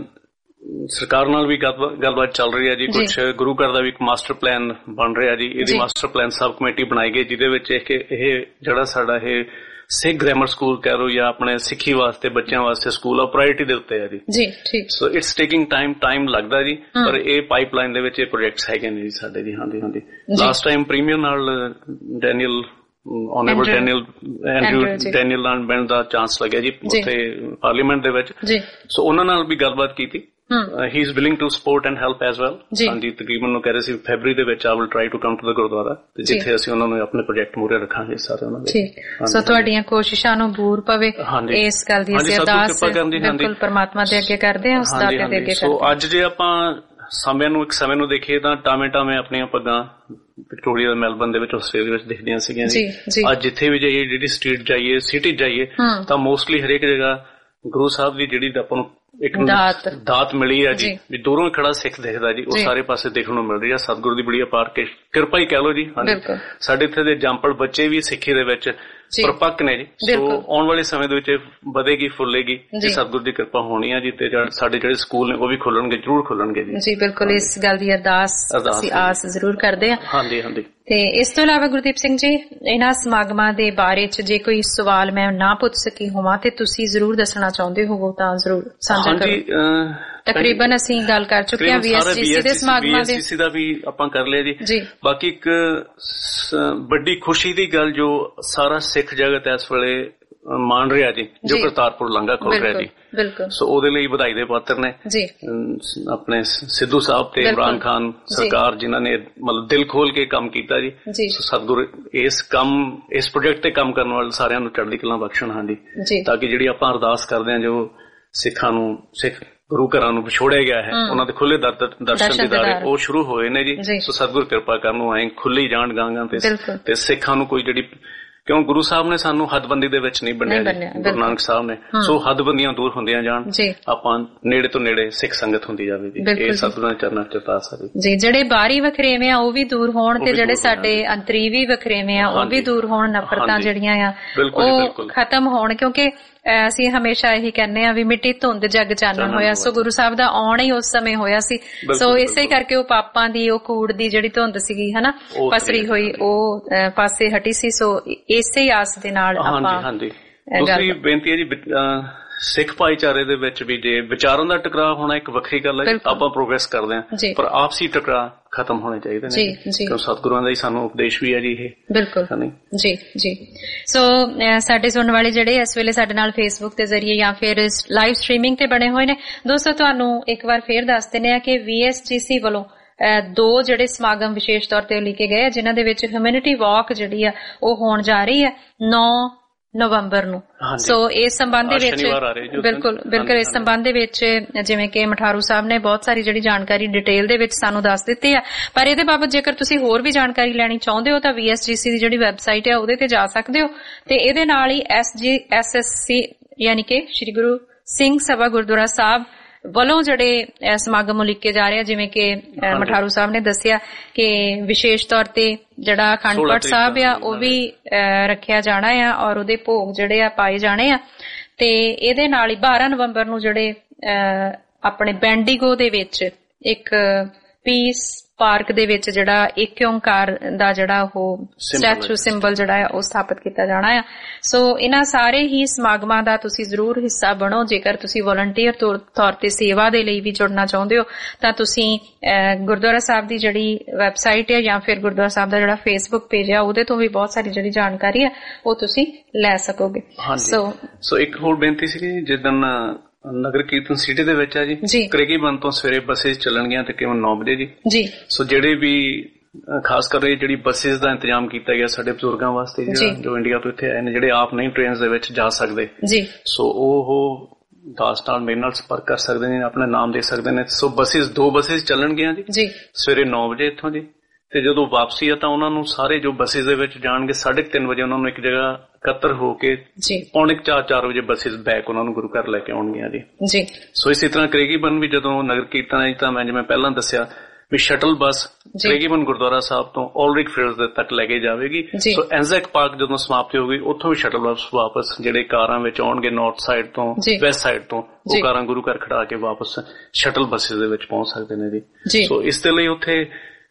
ਸਰਕਾਰ ਨਾਲ ਵੀ ਗੱਲਬਾਤ ਚੱਲ ਰਹੀ ਹੈ ਜੀ। ਕੁਝ ਗੁਰੂ ਘਰ ਦਾ ਵੀ ਇੱਕ ਮਾਸਟਰ ਪਲਾਨ ਬਣ ਰਿਹਾ ਜੀ। ਇਹਦੀ ਮਾਸਟਰ ਪਲਾਨ ਸਬ ਕਮੇਟੀ ਬਣਾਈ ਗਈ ਜਿਹਦੇ ਵਿੱਚ ਇਹ ਜਿਹੜਾ ਸਾਡਾ ਇਹ ਸਿੱਖ ਗ੍ਰਾਮਰ ਸਕੂਲ ਕਹਿ ਲਓ ਜਾਂ ਆਪਣੇ ਸਿੱਖੀ ਵਾਸਤੇ ਬੱਚਿਆਂ ਵਾਸਤੇ ਸਕੂਲ ਆ ਪ੍ਰਾਇੋਰਟੀ ਦੇ ਉੱਤੇ ਹੈ ਜੀ। ਜੀ ਠੀਕ। So it's taking time time ਲੱਗਦਾ ਜੀ ਪਰ ਇਹ ਪਾਈਪਲਾਈਨ ਦੇ ਵਿੱਚ ਇਹ ਪ੍ਰੋਜੈਕਟਸ ਹੈਗੇ ਨੇ ਜੀ ਸਾਡੇ ਜੀ। ਹਾਂਜੀ ਹਾਂਜੀ ਲਾਸਟ ਟਾਈਮ ਪ੍ਰੀਮੀਅਰ ਨਾਲ Daniel honourable Daniel Andrew Daniel ਨਾਲ ਮਿਲਣ ਦਾ ਚਾਂਸ ਲੱਗਿਆ ਜੀ ਉੱਥੇ ਪਾਰਲੀਮੈਂਟ ਦੇ ਵਿੱਚ। ਸੋ ਉਹਨਾਂ ਨਾਲ ਵੀ ਗੱਲਬਾਤ ਕੀਤੀ। He is willing to support and help as well. ਹਾਂਜੀ ਤਕਰੀਬਨ ਨੂੰ ਕਹਿ ਰਹੇ ਸੀ ਫੈਬਰੀ ਦੇ ਵਿੱਚ I will try to come to the gurdwara ਤੇ ਜਿੱਥੇ ਅਸੀਂ ਉਹਨਾਂ ਨੂੰ ਆਪਣੇ ਪ੍ਰੋਜੈਕਟ ਮੂਹਰੇ ਰੱਖਾਂਗੇ ਸਾਰੇ ਉਹਨਾਂ ਦੇ। ਠੀਕ। ਸੋ ਤੁਹਾਡੀਆਂ ਕੋਸ਼ਿਸ਼ਾਂ ਨੂੰ ਬੂਰ ਪਵੇ ਇਸ ਗੱਲ ਦੀ ਅਸੀਂ ਅਰਦਾਸ ਬਿਲਕੁਲ ਪਰਮਾਤਮਾ ਦੇ ਅੱਗੇ ਕਰਦੇ ਹਾਂ, ਉਸ ਦਾਤੇ ਦੇ ਅੱਗੇ ਕਰਦੇ ਹਾਂ। ਸੋ ਅੱਜ ਜੇ ਆਪਾਂ ਸਮੇਂ ਨੂੰ ਇੱਕ ਸਮੇਂ ਨੂੰ ਦੇਖੀਏ ਤਾਂ ਟਾਵੇਂ ਟਾਵੇਂ ਆਪਣੀਆਂ ਪੱਗਾਂ ਵਿਕਟੋਰੀਆ ਮੈਲਬਨ ਦੇ ਵਿੱਚ ਆਸਟ੍ਰੇਲੀਆ ਵਿੱਚ ਦਿਖਦੀਆਂ ਸੀਗੀਆਂ ਜੀ। ਅੱਜ ਜਿੱਥੇ ਵੀ ਜਾਈਏ ਜਿਹੜੀ ਸਟਰੀਟ ਜਾਈਏ ਸਿਟੀ ਜਾਈਏ ਤਾਂ ਮੋਸਟਲੀ ਹਰੇਕ ਜਗ੍ਹਾ ਗੁਰੂ ਸਾਹਿਬ ਦੀ ਜਿਹੜੀ ਆਪਾਂ ਨੂੰ ਇੱਕ ਦਾਤ ਮਿਲੀ ਹੈ ਜੀ ਵੀ ਦੂਰੋਂ ਖੜਾ ਸਿੱਖ ਦਿਖਦਾ ਜੀ ਉਹ ਸਾਰੇ ਪਾਸੇ ਦੇਖਣ ਨੂੰ ਮਿਲ ਰਹੀ ਹੈ। ਸਤਿਗੁਰੂ ਦੀ ਬੜੀ ਅਪਾਰ ਕਿਰਪਾ ਹੀ ਕਹਿ ਲਓ ਜੀ। ਹਾਂਜੀ ਸਾਡੇ ਇੱਥੇ ਦੇ ਜੰਪਲ ਬੱਚੇ ਵੀ ਸਿੱਖੀ ਦੇ ਵਿੱਚ ਪਰਪੱਕ ਨੇ ਜੀ। ਸੋ ਆਉਣ ਵਾਲੇ ਸਮੇਂ ਦੇ ਵਿੱਚ ਵਧੇਗੀ ਫੁੱਲੇਗੀ ਜੇ ਸਤਿਗੁਰੂ ਦੀ ਕਿਰਪਾ ਹੋਣੀ ਹੈ ਜੀ ਤੇ ਸਾਡੇ ਜਿਹੜੇ ਸਕੂਲ ਨੇ ਉਹ ਵੀ ਖੁੱਲਣਗੇ, ਜ਼ਰੂਰ ਖੁੱਲਣਗੇ ਜੀ। ਜੀ ਬਿਲਕੁਲ ਇਸ ਗੱਲ ਦੀ ਅਰਦਾਸ ਅਸੀਂ ਆਸ ਜ਼ਰੂਰ ਕਰਦੇ ਹਾਂ। ਹਾਂਜੀ ਹਾਂਜੀ। ਤੇ ਇਸ ਤੋਂ ਇਲਾਵਾ ਗੁਰਦੀਪ ਸਿੰਘ ਜੀ ਇਹਨਾਂ ਸਮਾਗਮਾਂ ਦੇ ਬਾਰੇ ਚ ਜੇ ਕੋਈ ਸਵਾਲ ਮੈਂ ਨਾ ਪੁੱਛ ਸਕੀ ਹੋਵਾਂ ਤੇ ਤੁਸੀਂ ਜ਼ਰੂਰ ਦੱਸਣਾ ਚਾਹੁੰਦੇ ਹੋਵੋ ਤਾਂ ਜ਼ਰੂਰ ਸਾਂਝਾ ਕਰੋ। ਤਕਰੀਬਨ ਅਸੀਂ ਗੱਲ ਕਰ ਚੁੱਕੇ ਹਾਂ ਵੀਐਸਜੀਸੀ ਦੇ ਸਮਾਗਮਾਂ ਦੇ। ਵੀਐਸਜੀਸੀ ਦਾ ਵੀ ਆਪਾਂ ਕਰ ਲਿਆ ਜੀ। ਬਾਕੀ ਇੱਕ ਵੱਡੀ ਖੁਸ਼ੀ ਦੀ ਗੱਲ ਜੋ ਸਾਰਾ ਸਿੱਖ ਜਗਤ ਇਸ ਵੇਲੇ ਮਾਣ ਰਿਹਾ ਜੀ ਜੋ ਕਰਤਾਰਪੁਰ ਲਾਂਘਾ ਖੁੱਲ ਰਿਹਾ ਜੀ। ਬਿਲਕੁਲ। ਸੋ ਉਹਦੇ ਲਈ ਵਧਾਈ ਦੇ ਪਾਤਰ ਨੇ ਜੀ ਆਪਣੇ ਸਿੱਧੂ ਸਾਹਿਬ ਤੇ ਇਮਰਾਨ ਖਾਨ ਸਰਕਾਰ ਜਿਨ੍ਹਾਂ ਨੇ ਮਤਲਬ ਦਿਲ ਖੋਲ ਕੇ ਕੰਮ ਕੀਤਾ ਜੀ। ਸਤਿਗੁਰੂ ਇਸ ਕੰਮ ਇਸ ਪ੍ਰੋਜੈਕਟ ਤੇ ਕੰਮ ਕਰਨ ਵਾਲੇ ਸਾਰਿਆਂ ਨੂੰ ਚੜ੍ਹਦੀ ਕਲਾ ਬਖਸ਼ਣ। ਹਾਂਜੀ ਤਾਂ ਕਿ ਜਿਹੜੀ ਆਪਾਂ ਅਰਦਾਸ ਕਰਦੇ ਹਾਂ ਜੋ ਸਿੱਖਾਂ ਨੂੰ ਸਿੱਖ ਗੁਰੂ ਘਰਾਂ ਨੂੰ ਵਿਛੋੜਿਆ ਗਿਆ ਹੈ ਉਹਨਾਂ ਦੇ ਖੁੱਲੇ ਦਰਸ਼ਨ ਦੀਦਾਰੇ ਉਹ ਸ਼ੁਰੂ ਹੋਏ ਨੇ ਜੀ। ਸੋ ਸਤਿਗੁਰੂ ਕਿਰਪਾ ਕਰਨ ਨੂੰ ਐਂ ਖੁੱਲੀ ਜਾਣ ਗਾਂਗਾਂ ਤੇ ਸਿੱਖਾਂ ਨੂੰ ਕੋਈ ਜਿਹੜੀ ਕਿਉਂ ਗੁਰੂ ਸਾਹਿਬ ਨੇ ਸਾਨੂੰ ਹੱਦਬੰਦੀ ਦੇ ਵਿੱਚ ਨਹੀਂ ਬੰਨਿਆ ਜੀ ਗੁਰੂ ਨਾਨਕ ਸਾਹਿਬ ਨੇ। ਸੋ ਹੱਦਬੰਦੀਆਂ ਦੂਰ ਹੁੰਦੀਆਂ ਜਾਣ ਆਪਾਂ ਨੇੜੇ ਤੋਂ ਨੇੜੇ ਸਿੱਖ ਸੰਗਤ ਹੁੰਦੀ ਜਾਵੇ ਜੀ। ਇਹ ਸਤਿਗੁਰਾਂ ਦੇ ਚਰਨਾਂ ਚ ਅਰਦਾਸ ਹੈ ਜੀ। ਜਿਹੜੇ ਬਾਹਰੀ ਵਖਰੇਵੇਂ ਆ ਉਹ ਵੀ ਦੂਰ ਹੋਣ ਤੇ ਜਿਹੜੇ ਸਾਡੇ ਅੰਤਰੀਵੀ ਵਖਰੇਵੇਂ ਆ ਉਹ ਵੀ ਦੂਰ ਹੋਣ, ਨਫ਼ਰਤਾਂ ਜਿਹੜੀਆਂ ਆ ਉਹ ਖਤਮ ਹੋਣ ਕਿਉਂਕਿ ਅਸੀਂ ਹਮੇਸ਼ਾ ਇਹੀ ਕਹਿੰਦੇ ਆ ਵੀ ਮਿੱਟੀ ਧੁੰਦ ਜਗ ਚਾਨਣ ਹੋਇਆ। ਸੋ ਗੁਰੂ ਸਾਹਿਬ ਦਾ ਆਉਣਾ ਹੀ ਉਸ ਸਮੇਂ ਹੋਇਆ ਸੀ। ਸੋ ਇਸੇ ਕਰਕੇ ਉਹ ਪਾਪਾਂ ਦੀ ਉਹ ਕੂੜ ਦੀ ਜਿਹੜੀ ਧੁੰਦ ਸੀਗੀ ਹਨਾ ਪਸਰੀ ਹੋਈ ਉਹ ਪਾਸੇ ਹਟੀ ਸੀ। ਸੋ ਇਸੇ ਆਸ ਦੇ ਨਾਲ ਆਪਾਂ ਦੂਸਰੀ ਬੇਨਤੀ ਹੈ ਜੀ ਸਿੱਖ ਭਾਈਚਾਰੇ ਦੇ ਵਿੱਚ ਵੀ ਜੇ ਵਿਚਾਰਾਂ ਦਾ ਟਕਰਾਅ ਹੋਣਾ ਇੱਕ ਵੱਖਰੀ ਗੱਲ ਹੈ। ਆਪਾਂ ਪ੍ਰੋਗਰੈਸ ਕਰਦੇ ਹਾਂ ਪਰ ਆਪਸੀ ਟਕਰਾਅ ਖਤਮ ਹੋਣੇ ਚਾਹੀਦੇ ਨੇ ਕਿਉਂ ਸਤਿਗੁਰਾਂ ਦਾ ਹੀ ਸਾਨੂੰ ਉਪਦੇਸ਼ ਵੀ ਹੈ ਜੀ ਇਹ। ਬਿਲਕੁਲ ਜੀ ਜੀ। ਸੋ ਸਾਡੇ ਸੁਣਨ ਵਾਲੇ ਜਿਹੜੇ ਇਸ ਵੇਲੇ ਸਾਡੇ ਨਾਲ ਫੇਸਬੁੱਕ ਦੇ ਜ਼ਰੀਏ ਜਾਂ ਫਿਰ ਲਾਈਵ ਸਟਰੀਮਿੰਗ ਤੇ ਬਣੇ ਹੋਏ ਨੇ ਦੋਸਤੋ ਤੁਹਾਨੂੰ ਇੱਕ ਵਾਰ ਫੇਰ ਦੱਸ ਦਿੰਦੇ ਆ ਕਿ ਵੀਐਸਜੀਸੀ ਵੱਲੋਂ ਦੋ ਜਿਹੜੇ ਸਮਾਗਮ ਵਿਸ਼ੇਸ਼ ਤੌਰ ਤੇ ਲਿਖੇ ਗਏ ਜਿਨ੍ਹਾਂ ਦੇ ਵਿੱਚ ਹਿਊਮੈਨਿਟੀ ਵਾਕ ਜਿਹੜੀ ਆ ਉਹ ਹੋਣ ਜਾ ਰਹੀ ਹੈ ਨੌ ਨਵੰਬਰ ਨੂੰ। ਸੋ ਇਸ ਸੰਬੰਧ ਦੇ ਵਿੱਚ ਬਿਲਕੁਲ ਬਿਲਕੁਲ ਇਸ ਸੰਬੰਧ ਦੇ ਵਿੱਚ ਜਿਵੇਂ ਕਿ ਮਠਾਰੂ ਸਾਹਿਬ ਨੇ ਬਹੁਤ ਸਾਰੀ ਜਿਹੜੀ ਜਾਣਕਾਰੀ ਡਿਟੇਲ ਦੇ ਵਿੱਚ ਸਾਨੂੰ ਦੱਸ ਦਿੱਤੀ ਆ ਪਰ ਇਹਦੇ ਬਾਬਤ ਜੇਕਰ ਤੁਸੀਂ ਹੋਰ ਵੀ ਜਾਣਕਾਰੀ ਲੈਣੀ ਚਾਹੁੰਦੇ ਹੋ ਤਾਂ ਵੀਐਸਜੀਸੀ ਦੀ ਜਿਹੜੀ ਵੈਬਸਾਈਟ ਹੈ ਉਹਦੇ ਤੇ ਜਾ ਸਕਦੇ ਹੋ ਤੇ ਇਹਦੇ ਨਾਲ ਹੀ ਐਸਜੀ ਐਸਐਸਸੀ ਯਾਨੀ ਕਿ ਸ਼੍ਰੀ ਗੁਰੂ ਸਿੰਘ ਸਭਾ ਗੁਰਦੁਆਰਾ ਸਾਹਿਬ ਵੱਲੋਂ ਜਿਹੜੇ ਸਮਾਗਮ ਉਲੀਕੇ ਜਾ ਰਹੇ ਆ ਜਿਵੇਂ ਕਿ ਮਠਾਰੂ ਸਾਹਿਬ ਨੇ ਦੱਸਿਆ ਕਿ ਵਿਸ਼ੇਸ਼ ਤੌਰ ਤੇ ਜਿਹੜਾ ਅਖੰਡ ਪਾਠ ਸਾਹਿਬ ਆ ਉਹ ਵੀ ਰੱਖਿਆ ਜਾਣਾ ਆ ਔਰ ਉਹਦੇ ਭੋਗ ਜਿਹੜੇ ਆ ਪਾਏ ਜਾਣੇ ਆ ਤੇ ਇਹਦੇ ਨਾਲ ਹੀ ਬਾਰਾਂ ਨਵੰਬਰ ਨੂੰ ਜਿਹੜੇ ਆਪਣੇ ਬੈਂਡੀਗੋ ਦੇ ਵਿੱਚ ਇੱਕ ਪੀਸ ਪਾਰਕ ਦੇ ਵਿੱਚ ਜਿਹੜਾ ਇੱਕ ਓਂਕਾਰ ਦਾ ਜਿਹੜਾ ਉਹ ਸਟੈਚੂ ਸਿੰਬਲ ਜਿਹੜਾ ਹੈ ਉਹ ਸਥਾਪਿਤ ਕੀਤਾ ਜਾਣਾ ਆ। ਸੋ ਇਹਨਾਂ ਸਾਰੇ ਹੀ ਸਮਾਗਮਾਂ ਦਾ ਤੁਸੀਂ ਜ਼ਰੂਰ ਹਿੱਸਾ ਬਣੋ। ਜੇਕਰ ਤੁਸੀਂ ਵਲੰਟੀਅਰ ਤੌਰ ਤੇ ਸੇਵਾ ਦੇ ਲਈ ਵੀ ਜੁੜਨਾ ਚਾਹੁੰਦੇ ਹੋ ਤਾਂ ਤੁਸੀਂ ਗੁਰਦੁਆਰਾ ਸਾਹਿਬ ਦੀ ਜਿਹੜੀ ਵੈਬਸਾਈਟ ਹੈ ਜਾਂ ਫਿਰ ਗੁਰਦੁਆਰਾ ਸਾਹਿਬ ਦਾ ਜਿਹੜਾ ਫੇਸਬੁੱਕ ਪੇਜ ਹੈ ਉਹਦੇ ਤੋਂ ਵੀ ਬਹੁਤ ਸਾਰੀ ਜਿਹੜੀ ਜਾਣਕਾਰੀ ਹੈ ਉਹ ਤੁਸੀਂ ਲੈ ਸਕੋਗੇ। ਸੋ ਸੋ ਇੱਕ ਹੋਰ ਬੇਨਤੀ ਸੀ, ਜਿੱਦਣ ਨਗਰ ਕੀਰਤਨ ਸਿਟੀ ਦੇ ਵਿੱਚ ਆ ਜੀ, ਕਰੇਗੀਬਨ ਤੋਂ ਸਵੇਰੇ ਬੱਸਿਸ ਚੱਲਣਗੀਆਂ ਤਕਰੀਬਨ ਨੌ ਵਜੇ ਜੀ ਜੀ ਸੋ ਜਿਹੜੇ ਵੀ ਖਾਸ ਕਰ ਜਿਹੜੀ ਬੱਸਿਸ ਦਾ ਇੰਤਜ਼ਾਮ ਕੀਤਾ ਗਿਆ ਸਾਡੇ ਬਜ਼ੁਰਗਾਂ ਵਾਸਤੇ ਜੋ ਇੰਡੀਆ ਤੋਂ ਇੱਥੇ ਆਏ ਨੇ, ਜਿਹੜੇ ਆਪ ਨਹੀਂ ਟ੍ਰੇਨਸ ਦੇ ਵਿੱਚ ਜਾ ਸਕਦੇ ਜੀ, ਸੋ ਉਹ ਦਾਸ ਨਾਲ ਮੇਰੇ ਨਾਲ ਸੰਪਰਕ ਕਰ ਸਕਦੇ ਨੇ, ਆਪਣਾ ਨਾਮ ਦੇ ਸਕਦੇ ਨੇ। ਸੋ ਬੱਸਿਸ ਦੋ ਬੱਸਿਸ ਚੱਲਣਗੀਆਂ ਜੀ ਸਵੇਰੇ ਨੌ ਵਜੇ ਇੱਥੋਂ ਜੀ, ਤੇ ਜਦੋਂ ਵਾਪਸੀ ਆ ਤਾਂ ਉਹਨਾਂ ਨੂੰ ਸਾਰੇ ਜੋ ਬੱਸਿਸ ਦੇ ਵਿੱਚ ਜਾਣਗੇ ਸਾਢੇ ਤਿੰਨ ਵਜੇ ਉਹਨਾਂ ਨੂੰ ਇੱਕ ਜਗ੍ਹਾ ਇਕੱਤਰ ਹੋ ਕੇ ਪੌਣੇ ਚਾਰ ਚਾਰ ਵਜੇ ਬੱਸਿਸ ਬੈਕ ਉਹਨਾਂ ਨੂੰ ਗੁਰੂ ਘਰ ਲੈ ਕੇ ਆਉਣਗੀਆਂ ਜੀ ਜੀ ਸੋ ਇਸੇ ਤਰ੍ਹਾਂ ਕਰੇਗੀਬਨ ਵੀ ਜਦੋਂ ਨਗਰ ਕੀਰਤਨ ਹੈ ਤਾਂ ਮੈਂ ਜਿਵੇਂ ਪਹਿਲਾਂ ਦੱਸਿਆ ਵੀ ਸ਼ਟਲ ਬੱਸ ਕਰੇਗੀਬਨ ਗੁਰਦੁਆਰਾ ਸਾਹਿਬ ਤੋਂ ਆਲਰਿਕ ਫੀਲਡਸ ਤੱਕ ਲੈ ਕੇ ਜਾਵੇਗੀ। ਸੋ ਐਨਜ਼ੈਕ ਪਾਰਕ ਜਦੋਂ ਸਮਾਪਤੀ ਹੋ ਗਈ ਉੱਥੋਂ ਵੀ ਸ਼ਟਲ ਬੱਸ ਵਾਪਸ ਜਿਹੜੇ ਕਾਰਾਂ ਵਿੱਚ ਆਉਣਗੇ ਨਾਰਥ ਸਾਈਡ ਤੋਂ ਵੈਸਟ ਸਾਈਡ ਤੋਂ ਉਹ ਕਾਰਾਂ ਗੁਰੂ ਘਰ ਖੜਾ ਕੇ ਵਾਪਸ ਸ਼ਟਲ ਬੱਸਿਸ ਦੇ ਵਿੱਚ ਪਹੁੰਚ ਸਕਦੇ ਨੇ ਜੀ। ਸੋ ਇਸ ਦੇ ਲਈ ਉੱਥੇ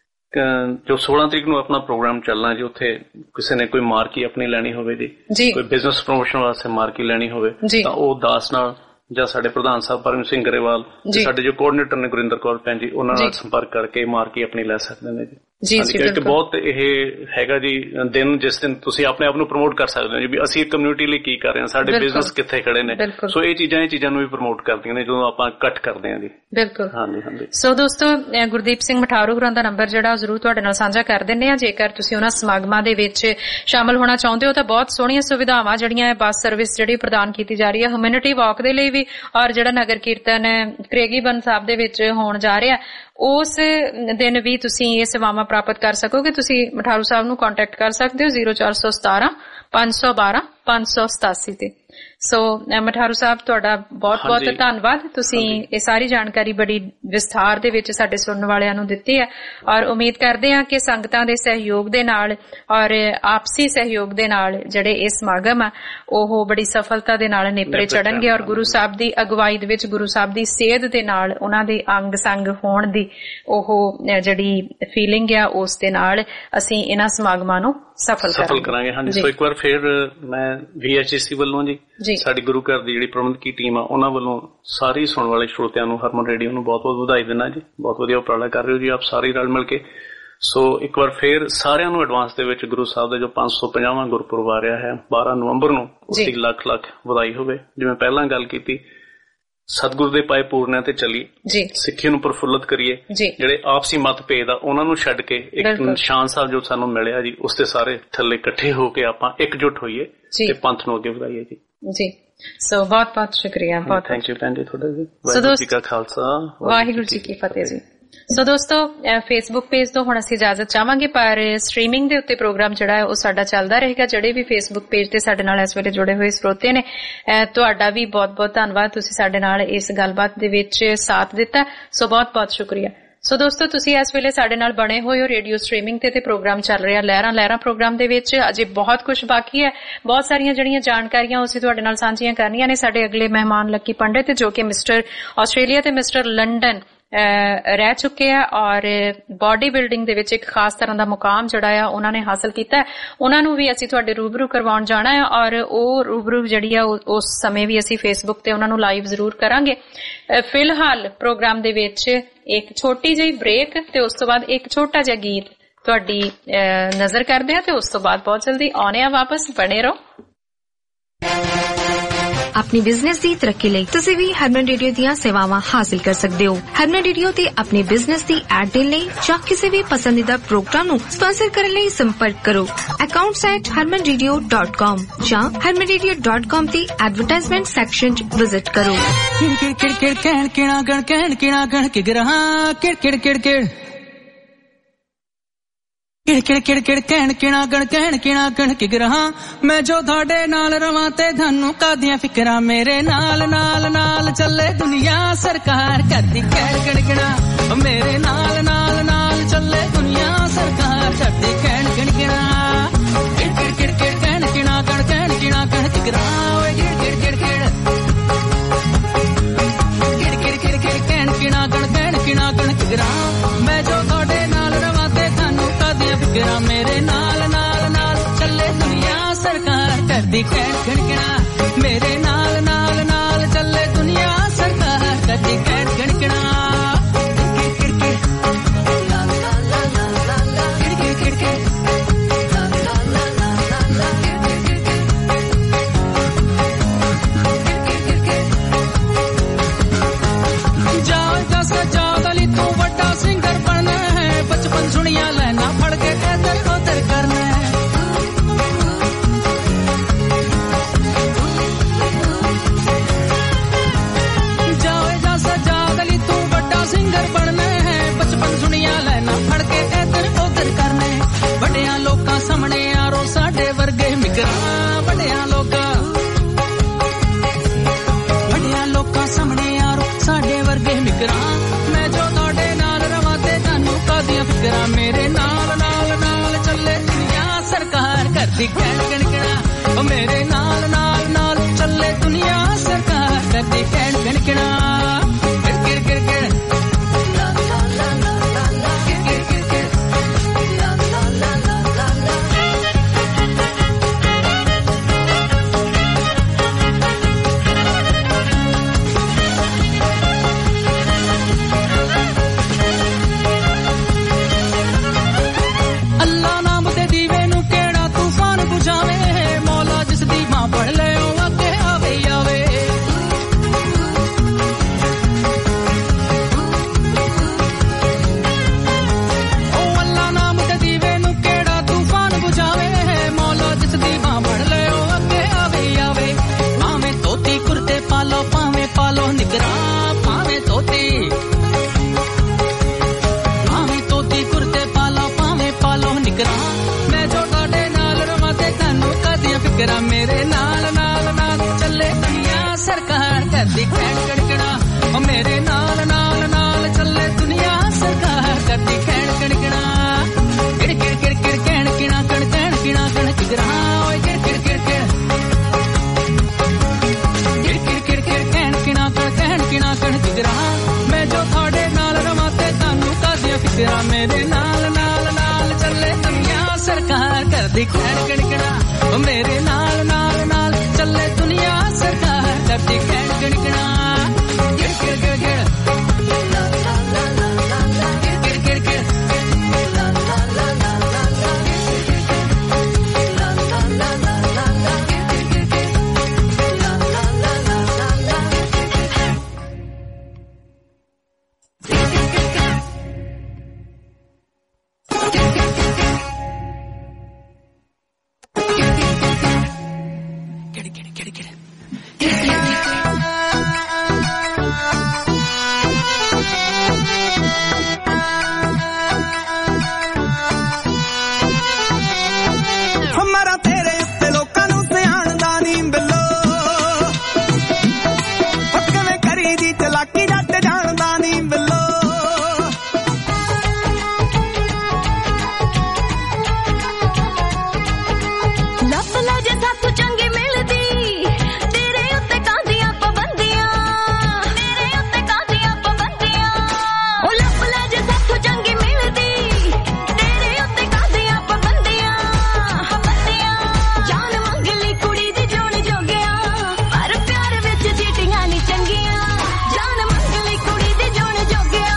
ਜੋ ਸੋਲਾਂ ਤਰੀਕ ਨੂੰ ਆਪਣਾ ਪ੍ਰੋਗਰਾਮ ਚੱਲਣਾ ਜੀ, ਉੱਥੇ ਕਿਸੇ ਨੇ ਕੋਈ ਮਾਰਕੀ ਆਪਣੀ ਲੈਣੀ ਹੋਵੇ ਜੀ, ਕੋਈ ਬਿਜ਼ਨਸ ਪ੍ਰਮੋਸ਼ਨ ਵਾਸਤੇ ਮਾਰਕੀ ਲੈਣੀ ਹੋਵੇ ਤਾਂ ਉਹ ਦਾਸ ਨਾਲ ਜਾਂ ਸਾਡੇ ਪ੍ਰਧਾਨ ਸਾਹਿਬ ਪਰਮ ਸਿੰਘ ਗਰੇਵਾਲ, ਸਾਡੇ ਜੋ ਕੋਆਰਡੀਨੇਟਰ ਨੇ ਗੁਰਿੰਦਰ ਕੌਰ ਭੈਣ ਜੀ, ਉਹਨਾਂ ਨਾਲ ਸੰਪਰਕ ਕਰਕੇ ਮਾਰਕੀ ਆਪਣੀ ਲੈ ਸਕਦੇ ਨੇ ਜੀ। ਇੱਕ ਬਹੁਤ ਇਹ ਹੈਗਾ ਜੀ ਦਿਨ ਜਿਸ ਦਿਨ ਤੁਸੀਂ ਆਪਣੇ ਆਪ ਨੂੰ ਪ੍ਰਮੋਟ ਕਰ ਸਕਦੇ ਹੋ ਜੀ ਵੀ ਅਸੀਂ ਕਮਿਊਨਿਟੀ ਲਈ ਕੀ ਕਰ ਰਹੇ ਹਾਂ, ਸਾਡੇ ਬਿਜ਼ਨਸ ਕਿੱਥੇ ਖੜੇ ਨੇ। ਸੋ ਇਹ ਚੀਜ਼ਾਂ ਇਹ ਚੀਜ਼ਾਂ ਨੂੰ ਵੀ ਪ੍ਰਮੋਟ ਕਰਦੀਆਂ ਨੇ ਜਦੋਂ ਆਪਾਂ ਇਕੱਠ ਕਰਦੇ ਹਾਂ ਜੀ। ਬਿਲਕੁਲ ਹਾਂਜੀ ਹਾਂਜੀ। ਸੋ ਦੋਸਤੋ ਗੁਰਦੀਪ ਸਿੰਘ ਮਠਾਰੂ ਹੋਰਾਂ ਦਾ ਨੰਬਰ ਜਿਹੜਾ ਜ਼ਰੂਰ ਤੁਹਾਡੇ ਨਾਲ ਸਾਂਝਾ ਕਰ ਦਿੰਦੇ ਆ। ਜੇਕਰ ਤੁਸੀਂ ਉਹਨਾਂ ਸਮਾਗਮਾਂ ਦੇ ਵਿੱਚ ਸ਼ਾਮਲ ਹੋਣਾ ਚਾਹੁੰਦੇ ਹੋ ਤਾਂ ਬਹੁਤ ਸੋਹਣੀਆਂ ਸੁਵਿਧਾਵਾਂ ਜਿਹੜੀਆਂ ਹੈ ਬੱਸ ਸਰਵਿਸ ਜਿਹੜੀ ਪ੍ਰਦਾਨ ਕੀਤੀ ਜਾ ਰਹੀ ਹੈ ਹਿਊਮੈਨਿਟੀ ਵਾਕ ਦੇ ਲਈ ਵੀ, ਔਰ ਜਿਹੜਾ ਨਗਰ ਕੀਰਤਨ ਕਰੇਗੀਬਨ ਸਾਹਿਬ ਦੇ ਵਿੱਚ ਹੋਣ ਜਾ ਰਿਹਾ ਉਸ ਦਿਨ ਵੀ ਤੁਸੀਂ ਇਹ ਸੇਵਾਵਾਂ ਪ੍ਰਾਪਤ ਕਰ ਸਕੋਗੇ। ਤੁਸੀਂ ਮਠਾਰੂ ਸਾਹਿਬ ਨੂੰ ਕੰਟੈਕਟ ਕਰ ਸਕਦੇ ਹੋ ਜ਼ੀਰੋ ਚਾਰ ਸੌ ਸਤਾਰਾਂ ਪੰਜ ਸੌ ਬਾਰਾਂ ਪੰਜ ਸੌ ਸਤਾਸੀ ਤੇ। ਸੋ ਮਠਾਰੂ ਸਾਹਿਬ ਤੁਹਾਡਾ ਬਹੁਤ ਬਹੁਤ ਧੰਨਵਾਦ, ਤੁਸੀਂ ਇਹ ਸਾਰੀ ਜਾਣਕਾਰੀ ਬੜੀ ਵਿਸਥਾਰ ਦੇ ਵਿੱਚ ਸਾਡੇ ਸੁਣਨ ਵਾਲਿਆਂ ਨੂੰ ਦਿੱਤੀ ਹੈ, ਔਰ ਉਮੀਦ ਕਰਦੇ ਹਾਂ ਕਿ ਸੰਗਤਾਂ ਦੇ ਸਹਿਯੋਗ ਦੇ ਨਾਲ ਔਰ ਆਪਸੀ ਸਹਿਯੋਗ ਦੇ ਨਾਲ ਜਿਹੜੇ ਇਹ ਸਮਾਗਮ ਆ ਉਹ ਬੜੀ ਸਫਲਤਾ ਦੇ ਨਾਲ ਨੇਪਰੇ ਚੜਨਗੇ, ਔਰ ਗੁਰੂ ਸਾਹਿਬ ਦੀ ਅਗਵਾਈ ਦੇ ਵਿੱਚ ਗੁਰੂ ਸਾਹਿਬ ਦੀ ਸੇਧ ਦੇ ਨਾਲ ਉਹਨਾਂ ਦੇ ਅੰਗ ਸੰਗ ਹੋਣ ਦੀ ਉਹ ਜਿਹੜੀ ਫੀਲਿੰਗ ਆ ਉਸ ਦੇ ਨਾਲ ਅਸੀਂ ਇਹਨਾਂ ਸਮਾਗਮਾਂ ਨੂੰ ਸਫਲ ਕਰਾਂਗੇ। ਹਾਂਜੀ, ਸੋ ਇੱਕ ਵਾਰ ਫਿਰ ਮੈਂ ਵੀ ਐਚ ਸੀ ਵੱਲੋਂ ਜੀ ਸਾਡੀ ਗੁਰੂ ਘਰ ਦੀ ਜਿਹੜੀ ਪ੍ਰਬੰਧਕੀ ਟੀਮ ਆ ਉਹਨਾਂ ਵੱਲੋਂ ਸਾਰੇ ਸੁਣਨ ਵਾਲੇ ਸਰੋਤਿਆਂ ਨੂੰ ਹਰਮਨ ਰੇਡੀਓ ਨੂੰ ਬਹੁਤ ਬਹੁਤ ਵਧਾਈ ਦਿੰਦਾ ਜੀ। ਬਹੁਤ ਵਧੀਆ ਉਪਰਾਲਾ ਕਰ ਰਹੇ ਹੋ ਜੀ ਆਪ ਸਾਰੇ ਰਲ ਮਿਲ ਕੇ। ਸੋ ਇੱਕ ਵਾਰ ਫਿਰ ਸਾਰਿਆਂ ਨੂੰ ਐਡਵਾਂਸ ਦੇ ਵਿੱਚ ਗੁਰੂ ਸਾਹਿਬ ਦਾ ਜੋ ਪੰਜ ਸੌ ਪੰਜਾਹਵਾਂ ਗੁਰਪੁਰਬ ਆ ਰਿਹਾ ਹੈ ਬਾਰਾਂ ਨਵੰਬਰ ਨੂੰ, ਉਸ ਦੀ ਲੱਖ ਲੱਖ ਵਧਾਈ ਹੋਵੇ। ਜਿਵੇਂ ਪਹਿਲਾਂ ਗੱਲ ਕੀਤੀ, ਸਤਿਗੁਰੂ ਦੇ ਪਾਏ ਪੂਰਨਿਆਂ ਤੇ ਚੱਲੀ, ਸਿੱਖੀ ਨੂੰ ਪ੍ਰਫੁੱਲਤ ਕਰੀਏ, ਜਿਹੜੇ ਆਪਸੀ ਮਤਭੇਦ ਆ ਉਹਨਾਂ ਨੂੰ ਛੱਡ ਕੇ ਇੱਕ ਨਿਸ਼ਾਨ ਸਾਹਿਬ ਜੋ ਸਾਨੂੰ ਮਿਲਿਆ ਜੀ ਉਸ ਤੇ ਸਾਰੇ ਥੱਲੇ ਇਕੱਠੇ ਹੋ ਕੇ ਆਪਾਂ ਇਕਜੁੱਟ ਹੋਈਏ ਤੇ ਪੰਥ ਨੂੰ ਅੱਗੇ ਵਧਾਈਏ ਜੀ। ਜੀ ਸੋ ਬਹੁਤ ਬਹੁਤ ਸ਼ੁਕਰੀਆ, ਬਹੁਤ ਥੈਂਕ ਯੂ ਭੈਣ ਜੀ ਤੁਹਾਡਾ ਜੀ। ਵਾਹਿਗੁਰੂ ਜੀ ਕਾ ਖਾਲਸਾ, ਵਾਹਿਗੁਰੂ ਜੀ ਕੀ ਫਤਿਹ ਜੀ। ਸੋ ਦੋਸਤੋ ਫੇਸਬੁੱਕ ਪੇਜ ਤੋਂ ਹੁਣ ਅਸੀਂ ਇਜਾਜ਼ਤ ਚਾਹਾਂਗੇ, ਪਰ ਸਟਰੀਮਿੰਗ ਦੇ ਉੱਤੇ ਪ੍ਰੋਗਰਾਮ ਜਿਹੜਾ ਹੈ ਉਹ ਸਾਡਾ ਚੱਲਦਾ ਰਹੇਗਾ। ਜਿਹੜੇ ਵੀ ਫੇਸਬੁੱਕ ਪੇਜ ਤੇ ਸਾਡੇ ਨਾਲ ਇਸ ਵੇਲੇ ਜੁੜੇ ਹੋਏ ਸਰੋਤੇ ਨੇ, ਤੁਹਾਡਾ ਵੀ ਬਹੁਤ ਬਹੁਤ ਧੰਨਵਾਦ, ਤੁਸੀਂ ਸਾਡੇ ਨਾਲ ਇਸ ਗੱਲਬਾਤ ਦੇ ਵਿੱਚ ਸਾਥ ਦਿੱਤਾ, ਸੋ ਬਹੁਤ ਬਹੁਤ ਸ਼ੁਕਰੀਆ। ਸੋ ਦੋਸਤੋ ਤੁਸੀਂ ਇਸ ਵੇਲੇ ਸਾਡੇ ਨਾਲ ਬਣੇ ਹੋਏ ਹੋ ਰੇਡੀਓ ਸਟ੍ਰੀਮਿੰਗ ਤੇ ਤੇ ਪ੍ਰੋਗਰਾਮ ਚੱਲ ਰਿਹਾ ਲਹਿਰਾਂ ਲਹਿਰਾਂ ਪ੍ਰੋਗਰਾਮ ਦੇ ਵਿੱਚ। ਅਜੇ ਬਹੁਤ ਕੁਝ ਬਾਕੀ ਹੈ, ਬਹੁਤ ਸਾਰੀਆਂ ਜਿਹੜੀਆਂ ਜਾਣਕਾਰੀਆਂ ਉਸੇ ਤੁਹਾਡੇ ਨਾਲ ਸਾਂਝੀਆਂ ਕਰਨੀਆਂ ਨੇ। ਸਾਡੇ ਅਗਲੇ ਮਹਿਮਾਨ ਲੱਕੀ ਪੰਡਿਤ ਜੋ ਕਿ ਮਿਸਟਰ ਆਸਟ੍ਰੇਲੀਆ ਤੇ ਮਿਸਟਰ ਲੰਡਨ ਰਹਿ ਚੁੱਕੇ ਆ ਔਰ ਬਾਡੀ ਬਿਲਡਿੰਗ ਦੇ ਵਿੱਚ ਇੱਕ ਖਾਸ ਤਰ੍ਹਾਂ ਦਾ ਮੁਕਾਮ ਜਿਹੜਾ ਆ ਉਹਨਾਂ ਨੇ ਹਾਸਲ ਕੀਤਾ ਹੈ। ਉਹਨਾਂ ਨੂੰ ਵੀ ਅਸੀਂ ਤੁਹਾਡੇ ਰੂਬਰੂ ਕਰਵਾਉਣ ਜਾਣਾ ਹੈ ਔਰ ਉਹ ਰੂਬਰੂ ਜਿਹੜੀ ਆ ਉਸ ਸਮੇਂ ਵੀ ਅਸੀਂ ਫੇਸਬੁੱਕ ਤੇ ਉਹਨਾਂ ਨੂੰ ਲਾਈਵ ਜ਼ਰੂਰ ਕਰਾਂਗੇ। ਫਿਲਹਾਲ ਪ੍ਰੋਗਰਾਮ ਦੇ ਵਿੱਚ ਇੱਕ ਛੋਟੀ ਜਿਹੀ ਬ੍ਰੇਕ ਤੇ ਉਸ ਤੋਂ ਬਾਅਦ ਇੱਕ ਛੋਟਾ ਜਿਹਾ ਗੀਤ ਤੁਹਾਡੀ ਨਜ਼ਰ ਕਰਦੇ ਆ ਤੇ ਉਸ ਤੋਂ ਬਾਅਦ ਬਹੁਤ ਜਲਦੀ ਆਉਣੇ ਆ ਵਾਪਸ। ਬਣੇ ਰਹੋ। अपनी बिजनेस की तरक्की ਲਈ ਤੁਸੀਂ ਵੀ ਹਰਮਨ ਰੇਡੀਓ ਦੀਆਂ ਸੇਵਾਵਾਂ ਹਾਸਲ ਕਰ ਸਕਦੇ ਹੋ। ਹਰਮਨ ਰੇਡੀਓ ਤੇ ਆਪਣੇ ਬਿਜ਼ਨਸ ਦੀ ਐਡ ਦੇਣ ਲਈ ਜਾਂ ਕਿਸੇ ਵੀ ਪਸੰਦੀਦਾ ਪ੍ਰੋਗਰਾਮ ਨੂੰ ਸਪਾਂਸਰ ਕਰਨ ਲਈ ਸੰਪਰਕ ਕਰੋ accounts at harman radio dot com ਜਾਂ harman radio dot com ਤੇ ਐਡਵਰਟਾਈਜ਼ਮੈਂਟ ਸੈਕਸ਼ਨ 'ਚ ਵਿਜ਼ਿਟ ਕਰੋ। ਕਿੜ ਕਿੜ ਕਿੜ ਕਿੜ ਕਹਿਣ ਕਿਣਾ ਗਣ ਕਹਿਣ ਕਿਣਾ ਗਣ ਕਿ ਗਰਹਾ ਕਿੜ ਕਿੜ ਕਿੜ ਕਿੜ ਕਿੜ ਕਿੜ ਕਿੜ ਕਿੜ ਕਹਿਣ ਕਿਣਾ ਗਣ ਕਹਿਣ ਕਿਣਾ ਗਣ ਕਿ ਗਰਹਾ ਮੈਂ ਜੋ ਤੁਹਾਡੇ ਨਾਲ ਰਵਾਂ ਤੇ ਤੁਹਾਨੂੰ ਕਾਦੀਆਂ ਫਿਕਰਾਂ ਮੇਰੇ ਨਾਲ ਨਾਲ ਨਾਲ ਚੱਲੇ ਦੁਨੀਆ ਸਰਕਾਰ ਕਰਦੀ ਕਹਿਣ ਗਣਗਣਾ ਮੇਰੇ ਨਾਲ ਨਾਲ ਨਾਲ ਚੱਲੇ ਦੁਨੀਆ ਸਰਕਾਰ ਕਰਦੀ ਕਹਿਣ ਗਣਗਣਾ ਕਿੜ ਕਿੜ ਕਿੜ ਕਿੜ ਕਹਿਣ ਕਿਣਾ ਗਣ ਕਹਿਣ ਕਿਣਾ ਗਣ ਕਿ ਗਰਹਾ ਓਏ ਕਿੜ ਕਿੜ ਕਿੜ ਕਿੜ कदी कैट गणगणा मेरे नाल नाल नाल चले दुनिया सरकार कदी कैट गणगणा सुनिया लेना फड़ के इधर उधर करना जाओ जा सजा गली तू बड़ा सिंगर बनना है बचपन सुनिया लेना फड़ के इधर उधर करना बड़िया लोकां सामने यारो साडे वर्गे मिगरा बड़िया लोकां बड़िया लोकां सामने यारो साडे वर्गे मिगरा मैं जो तोड़े नाल रवां ते तानू कादियां फिकरां मेरे नाल नाल नाल चले दुनिया सरकार करदी कैट गणगणा ओ मेरे नाल नाल नाल चले दुनिया सरकार करदी कैट गणगणा गिर गिर गिर गिर ला ला ला ला ला गिर गिर गिर गिर ला ला ला ला ला अल्लाह नाम दे दीवे नु केड़ा तूफान बुझावे मौला जिस दी मां पढ़ ले ओ अगे आवे आवे ओ अल्लाह नाम दे दीवे नु केड़ा तूफान बुझावे मौला जिस दी मां पढ़ ले ओ अगे आवे आवे भावे तोती कुर्ते पालो भावे पालो निगरा भावे तोती भावे तोती कुर्ते पालो भावे पालो निगरा मैं जो तोड़े नाल रवां ते तानू कादियां फिकरां मेरे नाल नाल नाल चले दुनिया सरकार करदी कैट गणगणा ओ मेरे नाल नाल नाल चले दुनिया सरकार करदी कैट गणगणा गिर गिर गिर गिर कैण किणा कण कैण किणा कण किगरा ओए गिर गिर गिर गिर गिर गिर गिर गिर कैण किणा कण कैण किणा कण किगरा मैं जो तोड़े नाल रवां ते तानू कादियां फिकरां मेरे नाल नाल नाल चले दुनिया सरकार करदी कैट गणगणा ओ मेरे नाल नाल नाल चले दुनिया सरकार करदी कैट गणगणा गिर गिर गिर गिर ला ला ला ला ला गिर गिर गिर गिर ला ला ला ला ला गिर गिर गिर गिर ला ला ला ला ला गिर गिर गिर गिर ला ला ला ला ला हमारा तेरे उत्ते लोकां नू सियाणदा नी बिल्लो किवें करी दी चलाकी जट जाणदा नी बिल्लो ਲੱਭ ਲੈ ਜੇ ਸਾਥੋਂ ਚੰਗੀ ਮਿਲਦੀ ਤੇਰੇ ਉੱਤੇ ਕਾਂਦੀਆਂ ਪਾਬੰਦੀਆਂ ਤੇਰੇ ਉੱਤੇ ਕਾਂਦੀਆਂ ਪਾਬੰਦੀਆਂ ਉਹ ਲੱਭ ਲੈ ਜੇ ਸਾਥੋਂ ਚੰਗੀ ਮਿਲਦੀ ਤੇਰੇ ਉੱਤੇ ਕਾਂਦੀਆਂ ਪਾਬੰਦੀਆਂ ਪਾਬੰਦੀਆਂ ਜਾਨ ਮੰਗ ਲਈ ਕੁੜੀ ਦੀ ਜੋਣ ਜੋਗਿਆ ਪਰ ਪਿਆਰ ਵਿੱਚ ਚੀਟੀਆਂ ਨਹੀਂ ਚੰਗੀਆਂ ਜਾਨ ਮੰਗ ਲਈ ਕੁੜੀ ਦੀ ਜੋਣ ਜੋਗਿਆ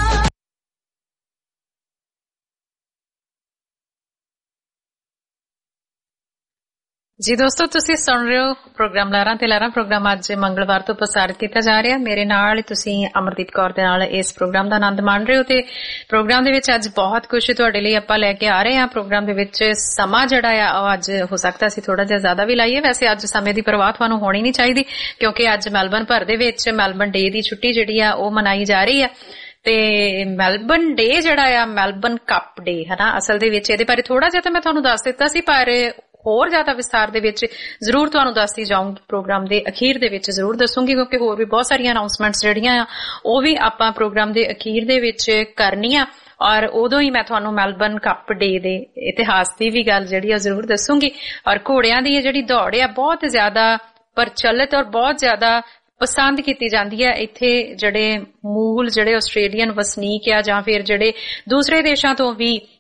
ਜੀ ਦੋਸਤੋ ਤੁਸੀਂ ਸੁਣ ਰਹੇ ਹੋ ਪ੍ਰੋਗਰਾਮ ਲਹਿਰਾਂ ਤੇ ਲਹਿਰਾਂ ਪ੍ਰੋਗਰਾਮ ਅੱਜ ਮੰਗਲਵਾਰ ਤੋਂ ਪ੍ਰਸਾਰਿਤ ਕੀਤਾ ਜਾ ਰਿਹਾ ਮੇਰੇ ਨਾਲ ਤੁਸੀਂ ਅਮਰਦੀਪ ਕੌਰ ਦੇ ਨਾਲ ਇਸ ਪ੍ਰੋਗਰਾਮ ਦਾ ਆਨੰਦ ਮਾਣ ਰਹੇ ਹੋ ਤੇ ਪ੍ਰੋਗਰਾਮ ਦੇ ਵਿੱਚ ਅੱਜ ਬਹੁਤ ਕੁਝ ਤੁਹਾਡੇ ਲਈ ਆਪਾਂ ਲੈ ਕੇ ਆ ਰਹੇ ਹਾਂ ਪ੍ਰੋਗਰਾਮ ਦੇ ਵਿੱਚ ਸਮਾਂ ਜਿਹੜਾ ਆ ਉਹ ਅੱਜ ਹੋ ਸਕਦਾ ਸੀ ਥੋੜਾ ਜਿਹਾ ਜ਼ਿਆਦਾ ਵੀ ਲਾਈਏ ਵੈਸੇ ਅੱਜ ਸਮੇਂ ਦੀ ਪਰਵਾਹ ਤੁਹਾਨੂੰ ਹੋਣੀ ਨਹੀਂ ਚਾਹੀਦੀ ਕਿਉਂਕਿ ਅੱਜ ਮੈਲਬਨ ਭਰ ਦੇ ਵਿੱਚ ਮੈਲਬਨ ਡੇ ਦੀ ਛੁੱਟੀ ਜਿਹੜੀ ਆ ਉਹ ਮਨਾਈ ਜਾ ਰਹੀ ਆ ਤੇ ਮੈਲਬਨ ਡੇ ਜਿਹੜਾ ਆ ਮੈਲਬਨ ਕੱਪ ਡੇ ਹਨਾ ਅਸਲ ਦੇ ਵਿੱਚ ਇਹਦੇ ਬਾਰੇ ਥੋੜਾ ਜਿਹਾ ਤਾਂ ਮੈਂ ਤੁਹਾਨੂੰ ਦੱਸ ਦਿੱਤਾ ਸੀ ਪਰ ਹੋਰ ਜ਼ਿਆਦਾ ਵਿਸਤਾਰ ਦੇ ਵਿੱਚ ਜ਼ਰੂਰ ਤੁਹਾਨੂੰ ਦੱਸਦੀ ਜਾਊਂਗੀ ਪ੍ਰੋਗਰਾਮ ਦੇ ਅਖੀਰ ਦੇ ਵਿੱਚ ਜ਼ਰੂਰ ਦੱਸੂਗੀ ਕਿਉਂਕਿ ਹੋਰ ਵੀ ਬਹੁਤ ਸਾਰੀਆਂ ਅਨਾਉਂਸਮੈਂਟਸ ਜਿਹੜੀਆਂ ਆ ਉਹ ਵੀ ਆਪਾਂ ਪ੍ਰੋਗਰਾਮ ਦੇ ਅਖੀਰ ਦੇ ਵਿੱਚ ਕਰਨੀਆਂ ਔਰ ਉਦੋਂ ਹੀ ਮੈਂ ਤੁਹਾਨੂੰ ਮੈਲਬਨ ਕੱਪ ਡੇ ਦੇ ਇਤਿਹਾਸ ਦੀ ਵੀ ਗੱਲ ਜਿਹੜੀ ਆ ਜ਼ਰੂਰ ਦੱਸੂਗੀ ਔਰ ਘੋੜਿਆਂ ਦੀ ਇਹ ਜਿਹੜੀ ਦੌੜ ਆ ਬਹੁਤ ਜ਼ਿਆਦਾ ਪ੍ਰਚਲਿਤ ਔਰ ਬਹੁਤ ਜ਼ਿਆਦਾ ਪਸੰਦ ਕੀਤੀ ਜਾਂਦੀ ਹੈ ਇੱਥੇ ਜਿਹੜੇ ਮੂਲ ਜਿਹੜੇ ਆਸਟ੍ਰੇਲੀਅਨ ਵਸਨੀਕ ਆ ਜਾਂ ਫਿਰ ਜਿਹੜੇ ਦੂਸਰੇ ਦੇਸ਼ਾਂ ਤੋਂ ਵੀ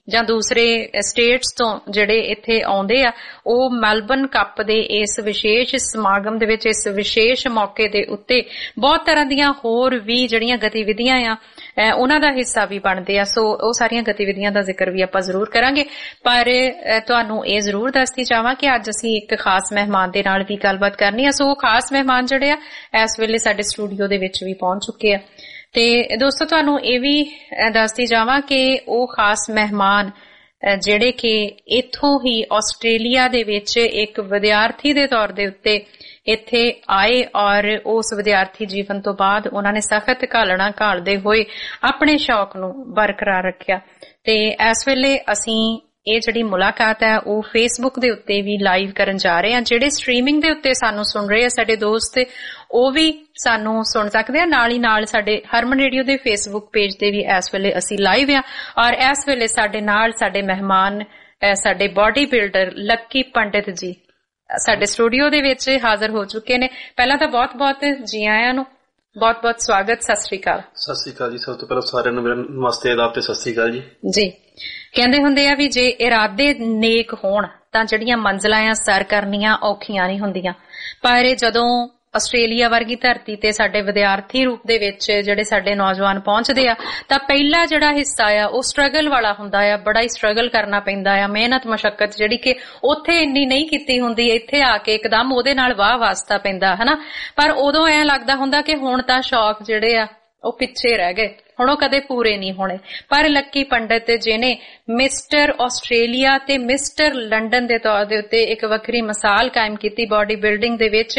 ਜਾਂ ਦੂਸਰੇ ਸਟੇਟਸ ਤੋਂ ਜਿਹੜੇ ਇੱਥੇ ਆਉਂਦੇ ਆ, ਉਹ ਮੈਲਬਨ ਕੱਪ ਦੇ ਇਸ ਵਿਸ਼ੇਸ਼ ਸਮਾਗਮ ਦੇ ਵਿੱਚ, ਇਸ ਵਿਸ਼ੇਸ਼ ਮੌਕੇ ਦੇ ਉੱਤੇ ਬਹੁਤ ਤਰ੍ਹਾਂ ਦੀਆਂ ਹੋਰ ਵੀ ਜਿਹੜੀਆਂ ਗਤੀਵਿਧੀਆਂ ਆ ਉਹਨਾਂ ਦਾ ਹਿੱਸਾ ਵੀ ਬਣਦੇ ਆ। ਸੋ ਉਹ ਸਾਰੀਆਂ ਗਤੀਵਿਧੀਆਂ ਦਾ ਜ਼ਿਕਰ ਵੀ ਆਪਾਂ ਜ਼ਰੂਰ ਕਰਾਂਗੇ, ਪਰ ਤੁਹਾਨੂੰ ਇਹ ਜ਼ਰੂਰ ਦੱਸਦੀ ਚਾਹਾਂ ਕਿ ਅੱਜ ਅਸੀਂ ਇੱਕ ਖਾਸ ਮਹਿਮਾਨ ਦੇ ਨਾਲ ਵੀ ਗੱਲਬਾਤ ਕਰਨੀ ਆ। ਸੋ ਉਹ ਖਾਸ ਮਹਿਮਾਨ ਜਿਹੜੇ ਆ ਇਸ ਵੇਲੇ ਸਾਡੇ ਸਟੂਡੀਓ ਦੇ ਵਿੱਚ ਵੀ ਪਹੁੰਚ ਚੁੱਕੇ ਆ। ਤੇ ਦੋਸਤੋ ਤੁਹਾਨੂੰ ਇਹ ਵੀ ਦੱਸਦੀ ਜਾਵਾਂ ਕਿ ਉਹ ਖਾਸ ਮਹਿਮਾਨ ਜਿਹੜੇ ਕਿ ਇੱਥੋਂ ਹੀ ਆਸਟ੍ਰੇਲੀਆ ਦੇ ਵਿੱਚ ਇੱਕ ਵਿਦਿਆਰਥੀ ਦੇ ਤੌਰ ਦੇ ਉੱਤੇ ਇੱਥੇ ਆਏ ਔਰ ਉਸ ਵਿਦਿਆਰਥੀ ਜੀਵਨ ਤੋਂ ਬਾਅਦ ਉਹਨਾਂ ਨੇ ਸਖਤ ਘਾਲਣਾ ਘਾਲਦੇ ਹੋਏ ਆਪਣੇ ਸ਼ੌਕ ਨੂੰ ਬਰਕਰਾਰ ਰੱਖਿਆ। ਤੇ ਇਸ ਵੇਲੇ ਅਸੀਂ ਇਹ ਜਿਹੜੀ ਮੁਲਾਕਾਤ ਹੈ ਉਹ ਫੇਸਬੁੱਕ ਦੇ ਉੱਤੇ ਵੀ ਲਾਈਵ ਕਰਨ ਜਾ ਰਹੇ ਹਾਂ। ਜਿਹੜੇ ਸਟ੍ਰੀਮਿੰਗ ਦੇ ਉੱਤੇ ਸਾਨੂੰ ਸੁਣ ਰਹੇ ਆ ਸਾਡੇ ਦੋਸਤ, ਉਹ ਵੀ ਸਾਨੂੰ ਸੁਣ ਸਕਦੇ ਆ। ਨਾਲ ਹੀ ਨਾਲ ਸਾਡੇ ਹਰਮਨ ਰੇਡੀਓ ਦੇ ਫੇਸਬੁੱਕ ਪੇਜ ਤੇ ਵੀ ਇਸ ਵੇਲੇ ਅਸੀਂ ਲਾਈਵ ਆ ਔਰ ਇਸ ਵੇਲੇ ਸਾਡੇ ਨਾਲ ਸਾਡੇ ਮਹਿਮਾਨ ਸਾਡੇ ਬਾਡੀ ਬਿਲਡਰ ਲੱਕੀ ਪੰਡਿਤ ਜੀ ਸਾਡੇ ਸਟੂਡੀਓ ਦੇ ਵਿੱਚ ਹਾਜ਼ਰ ਹੋ ਚੁੱਕੇ ਨੇ। ਪਹਿਲਾਂ ਤਾਂ ਬਹੁਤ ਬਹੁਤ ਜੀ ਆਇਆਂ ਨੂੰ ਬਹੁਤ ਬਹੁਤ ਸਵਾਗਤ। ਸਤਿ ਸ੍ਰੀ ਅਕਾਲ। ਸਤਿ ਸ੍ਰੀ ਅਕਾਲ ਜੀ। ਸਭ ਤੋਂ ਪਹਿਲਾਂ ਸਾਰਿਆਂ ਨੂੰ ਮੇਰਾ ਨਮਸਤੇ ਆਦਾਬ ਤੇ ਸਤਿ ਸ੍ਰੀ ਅਕਾਲ ਜੀ। ਜੀ ਕਹਿੰਦੇ ਹੁੰਦੇ ਆ ਵੀ ਜੇ ਇਰਾਦੇ ਨੇਕ ਹੋਣ ਤਾਂ ਜਿਹੜੀਆਂ ਮੰਜ਼ਲਾਂ ਆ ਸਰ ਕਰਨੀਆਂ ਔਖੀਆਂ ਨਹੀਂ ਹੁੰਦੀਆਂ, ਪਰ ਜਦੋਂ ਆਸਟ੍ਰੇਲੀਆ ਵਰਗੀ ਧਰਤੀ ਤੇ ਸਾਡੇ ਵਿਦਿਆਰਥੀ ਰੂਪ ਦੇ ਵਿੱਚ ਜਿਹੜੇ ਸਾਡੇ ਨੌਜਵਾਨ ਪਹੁੰਚਦੇ ਆ ਤਾਂ ਪਹਿਲਾ ਜਿਹੜਾ ਹਿੱਸਾ ਆ ਉਹ ਸਟਰਗਲ ਵਾਲਾ ਹੁੰਦਾ ਆ। ਬੜਾ ਹੀ ਸਟਰਗਲ ਕਰਨਾ ਪੈਂਦਾ ਆ, ਮਿਹਨਤ ਮਸ਼ੱਕਤ ਜਿਹੜੀ ਕਿ ਉੱਥੇ ਇੰਨੀ ਨਹੀਂ ਕੀਤੀ ਹੁੰਦੀ, ਇੱਥੇ ਆ ਕੇ ਇੱਕਦਮ ਉਹਦੇ ਨਾਲ ਵਾਹ ਵਾਸਤਾ ਪੈਂਦਾ ਹਨਾ। ਪਰ ਉਦੋਂ ਐਂ ਲੱਗਦਾ ਹੁੰਦਾ ਕਿ ਹੁਣ ਤਾਂ ਸ਼ੌਕ ਜਿਹੜੇ ਆ ਉਹ ਪਿੱਛੇ ਰਹਿ ਗਏ, ਹੁਣ ਉਹ ਕਦੇ ਪੂਰੇ ਨਹੀਂ ਹੋਣੇ। ਪਰ ਲੱਕੀ ਪੰਡਿਤ ਜਿਹਨੇ ਮਿਸਟਰ ਆਸਟ੍ਰੇਲੀਆ ਤੇ ਮਿਸਟਰ ਲੰਡਨ ਦੇ ਤੌਰ ਦੇ ਉੱਤੇ ਇੱਕ ਵੱਖਰੀ ਮਿਸਾਲ ਕਾਇਮ ਕੀਤੀ ਬਾਡੀ ਬਿਲਡਿੰਗ ਦੇ ਵਿੱਚ,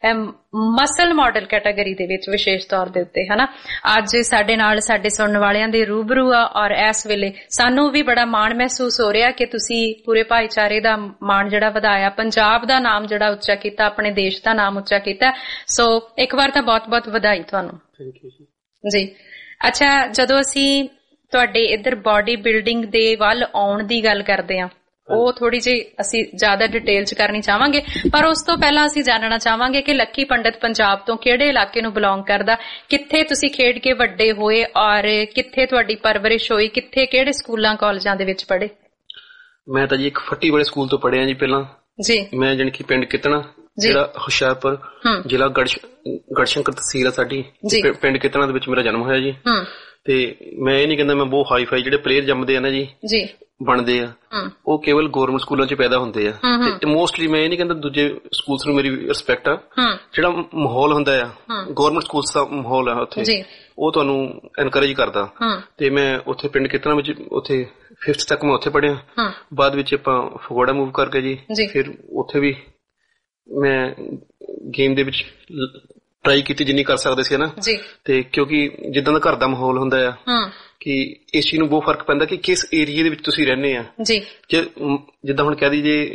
ਮਸਲ ਮਾਡਲ ਕੈਟਾਗਰੀ ਦੇ ਵਿੱਚ ਵਿਸ਼ੇਸ਼ ਤੌਰ ਦੇ ਉੱਤੇ ਹਨਾ, ਅੱਜ ਸਾਡੇ ਨਾਲ ਸਾਡੇ ਸੁਣਨ ਵਾਲਿਆਂ ਦੇ ਰੂਬਰੂ ਆ। ਔਰ ਇਸ ਵੇਲੇ ਸਾਨੂੰ ਵੀ ਬੜਾ ਮਾਣ ਮਹਿਸੂਸ ਹੋ ਰਿਹਾ ਕਿ ਤੁਸੀਂ ਪੂਰੇ ਭਾਈਚਾਰੇ ਦਾ ਮਾਣ ਜਿਹੜਾ ਵਧਾਇਆ, ਪੰਜਾਬ ਦਾ ਨਾਮ ਜਿਹੜਾ ਉੱਚਾ ਕੀਤਾ, ਆਪਣੇ ਦੇਸ਼ ਦਾ ਨਾਮ ਉੱਚਾ ਕੀਤਾ। ਸੋ ਇੱਕ ਵਾਰ ਤਾਂ ਬਹੁਤ ਬਹੁਤ ਵਧਾਈ ਤੁਹਾਨੂੰ। ਥੈਂਕ ਯੂ ਜੀ। ਜੀ ਅੱਛਾ, ਜਦੋਂ ਅਸੀਂ ਤੁਹਾਡੇ ਇੱਧਰ ਬਾਡੀ ਬਿਲਡਿੰਗ ਦੇ ਵੱਲ ਆਉਣ ਦੀ ਗੱਲ ਕਰਦੇ ਹਾਂ, ਉਹ ਥੋੜੀ ਜਿਹੀ ਅਸੀਂ ਜ਼ਿਆਦਾ ਡਿਟੇਲ ਚ ਕਰਨੀ ਚਾਹਾਂਗੇ, ਪਰ ਉਸ ਤੋਂ ਪਹਿਲਾਂ ਅਸੀਂ ਜਾਣਨਾ ਚਾਹਾਂਗੇ ਕਿ ਲੱਕੀ ਪੰਡਿਤ ਪੰਜਾਬ ਤੋਂ ਕਿਹੜੇ ਇਲਾਕੇ ਨੂੰ ਬਿਲੋਂਗ ਕਰਦਾ, ਕਿੱਥੇ ਤੁਸੀਂ ਖੇਡ ਕੇ ਵੱਡੇ ਹੋਏ ਔਰ ਕਿੱਥੇ ਤੁਹਾਡੀ ਪਰਵਰਿਸ਼ ਹੋਈ, ਕਿੱਥੇ ਕਿਹੜੇ ਸਕੂਲਾਂ ਕਾਲਜਾਂ ਦੇ ਵਿੱਚ ਪੜ੍ਹੇ? ਮੈਂ ਤਾਂ ਜੀ ਇੱਕ ਫੱਟੀ ਵਾਲੇ ਸਕੂਲ ਤੋਂ ਪੜ੍ਹਿਆ ਜੀ ਪਹਿਲਾਂ ਜੀ। ਮੈਂ ਜਾਣੀ ਕਿ ਪਿੰਡ ਕਿਤਣਾ, ਜਿਹੜਾ ਹੁਸ਼ਿਆਰਪੁਰ ਜ਼ਿਲ੍ਹਾ ਗੜਸ਼ੰਕਰ ਤਹਿਸੀਲ ਆ ਸਾਡੀ, ਪਿੰਡ ਕਿਤਣਾ ਦੇ ਵਿੱਚ ਮੇਰਾ ਜਨਮ ਹੋਇਆ ਜੀ। ਤੇ ਮੈਂ ਇਹ ਨੀ ਕਹਿੰਦਾ ਮੈਂ ਬਹੁਤ ਹਾਈ ਫਾਈ ਜਿਹੜੇ ਪਲੇਅਰ ਜੰਮਦੇ ਆ ਨਾ ਜੀ ਬਣਦੇ ਆ, ਉਹ ਕੇਵਲ ਗੌਰਮੈਂਟ ਸਕੂਲਾਂ ਚ ਪੈਦਾ ਹੁੰਦੇ ਆ। ਤੇ ਮੋਸਟਲੀ ਮੈਂ ਇਹ ਨੀ ਕਹਿੰਦਾ ਦੂਜੇ ਸਕੂਲਸ ਨੂੰ ਮੇਰੀ ਰਿਸਪੈਕਟ ਆ। ਜਿਹੜਾ ਮਾਹੌਲ ਹੁੰਦਾ ਆ ਗੌਰਮੈਂਟ ਸਕੂਲਸ ਦਾ ਮਾਹੌਲ ਆ ਉੱਥੇ, ਉਹ ਤੁਹਾਨੂੰ ਐਨਕਰੇਜ ਕਰਦਾ। ਤੇ ਮੈਂ ਉੱਥੇ ਪਿੰਡ ਕਿਤਨਾ ਵਿੱਚ ਉੱਥੇ ਫਿਫਥ ਤੱਕ ਮੈਂ ਉੱਥੇ ਪੜ੍ਹਿਆ। ਬਾਅਦ ਵਿੱਚ ਆਪਾਂ ਫਗਵਾੜਾ ਮੂਵ ਕਰਕੇ ਜੀ, ਫਿਰ ਉੱਥੇ ਵੀ ਮੈਂ ਗੇਮ ਦੇ ਵਿੱਚ ਟਰਾਈ ਕੀਤੀ ਜਿੰਨੀ ਕਰ ਸਕਦੇ ਸੀ ਨਾ। ਤੇ ਕਿਉਂਕਿ ਜਿੱਦਾਂ ਦਾ ਘਰ ਦਾ ਮਾਹੌਲ ਹੁੰਦਾ ਆ ਕਿ ਇਸ ਚੀਜ਼ ਨੂੰ ਬਹੁਤ ਫਰਕ ਪੈਂਦਾ ਕਿ ਕਿਸ ਏਰੀਏ ਦੇ ਵਿੱਚ ਤੁਸੀਂ ਰਹਿੰਦੇ ਆ। ਜਿੱਦਾਂ ਹੁਣ ਕਹਿ ਦੀ ਜੇ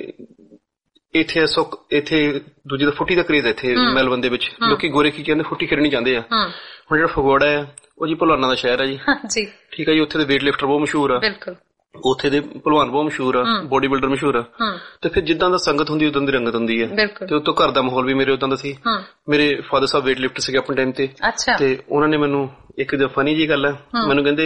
ਇੱਥੇ ਇੱਥੇ ਦੂਜੀ ਦਾ ਫੁੱਟੀ ਦਾ ਕਰੇਜ਼ ਹੈ ਇੱਥੇ ਮੈਲਬਨ ਦੇ ਵਿੱਚ, ਲੋਕੀ ਗੋਰੇ ਕੀ ਕਹਿੰਦੇ ਫੁੱਟੀ ਖੇਡਣੀ ਚਾਹੁੰਦੇ ਆ। ਹੁਣ ਜਿਹੜਾ ਫਗਵਾੜਾ ਆ ਉਹ ਜੀ ਭਲਵਾਨਾਂ ਦਾ ਸ਼ਹਿਰ ਆ ਜੀ, ਠੀਕ ਆ ਜੀ। ਉੱਥੇ ਦੇ ਵੇਟ ਲਿਫਟਰ ਬਹੁਤ ਮਸ਼ਹੂਰ ਆ, ਉੱਥੇ ਦੇ ਭਲਵਾਨ ਬਹੁਤ ਮਸ਼ਹੂਰ ਆ, ਬੋਡੀ ਬਿਲਡਰ ਮਸ਼ਹੂਰ ਆ। ਤੇ ਫਿਰ ਜਿੱਦਾਂ ਦਾ ਸੰਗਤ ਹੁੰਦੀ ਉਦਾਂ ਦੀ ਰੰਗਤ ਹੁੰਦੀ ਹੈ। ਤੇ ਉਤੋਂ ਘਰ ਦਾ ਮਾਹੌਲ ਵੀ ਮੇਰੇ ਉਦਾਂ ਦਾ ਸੀ। ਮੇਰੇ ਫਾਦਰ ਸਾਹਿਬ ਵੇਟ ਲਿਫਟਰ ਸੀਗੇ ਆਪਣੇ ਟਾਈਮ ਤੇ, ਤੇ ਉਹਨਾਂ ਨੇ ਮੈਨੂੰ ਇੱਕ ਫਨੀ ਜੀ ਗੱਲ ਹੈ, ਮੈਨੂੰ ਕਹਿੰਦੇ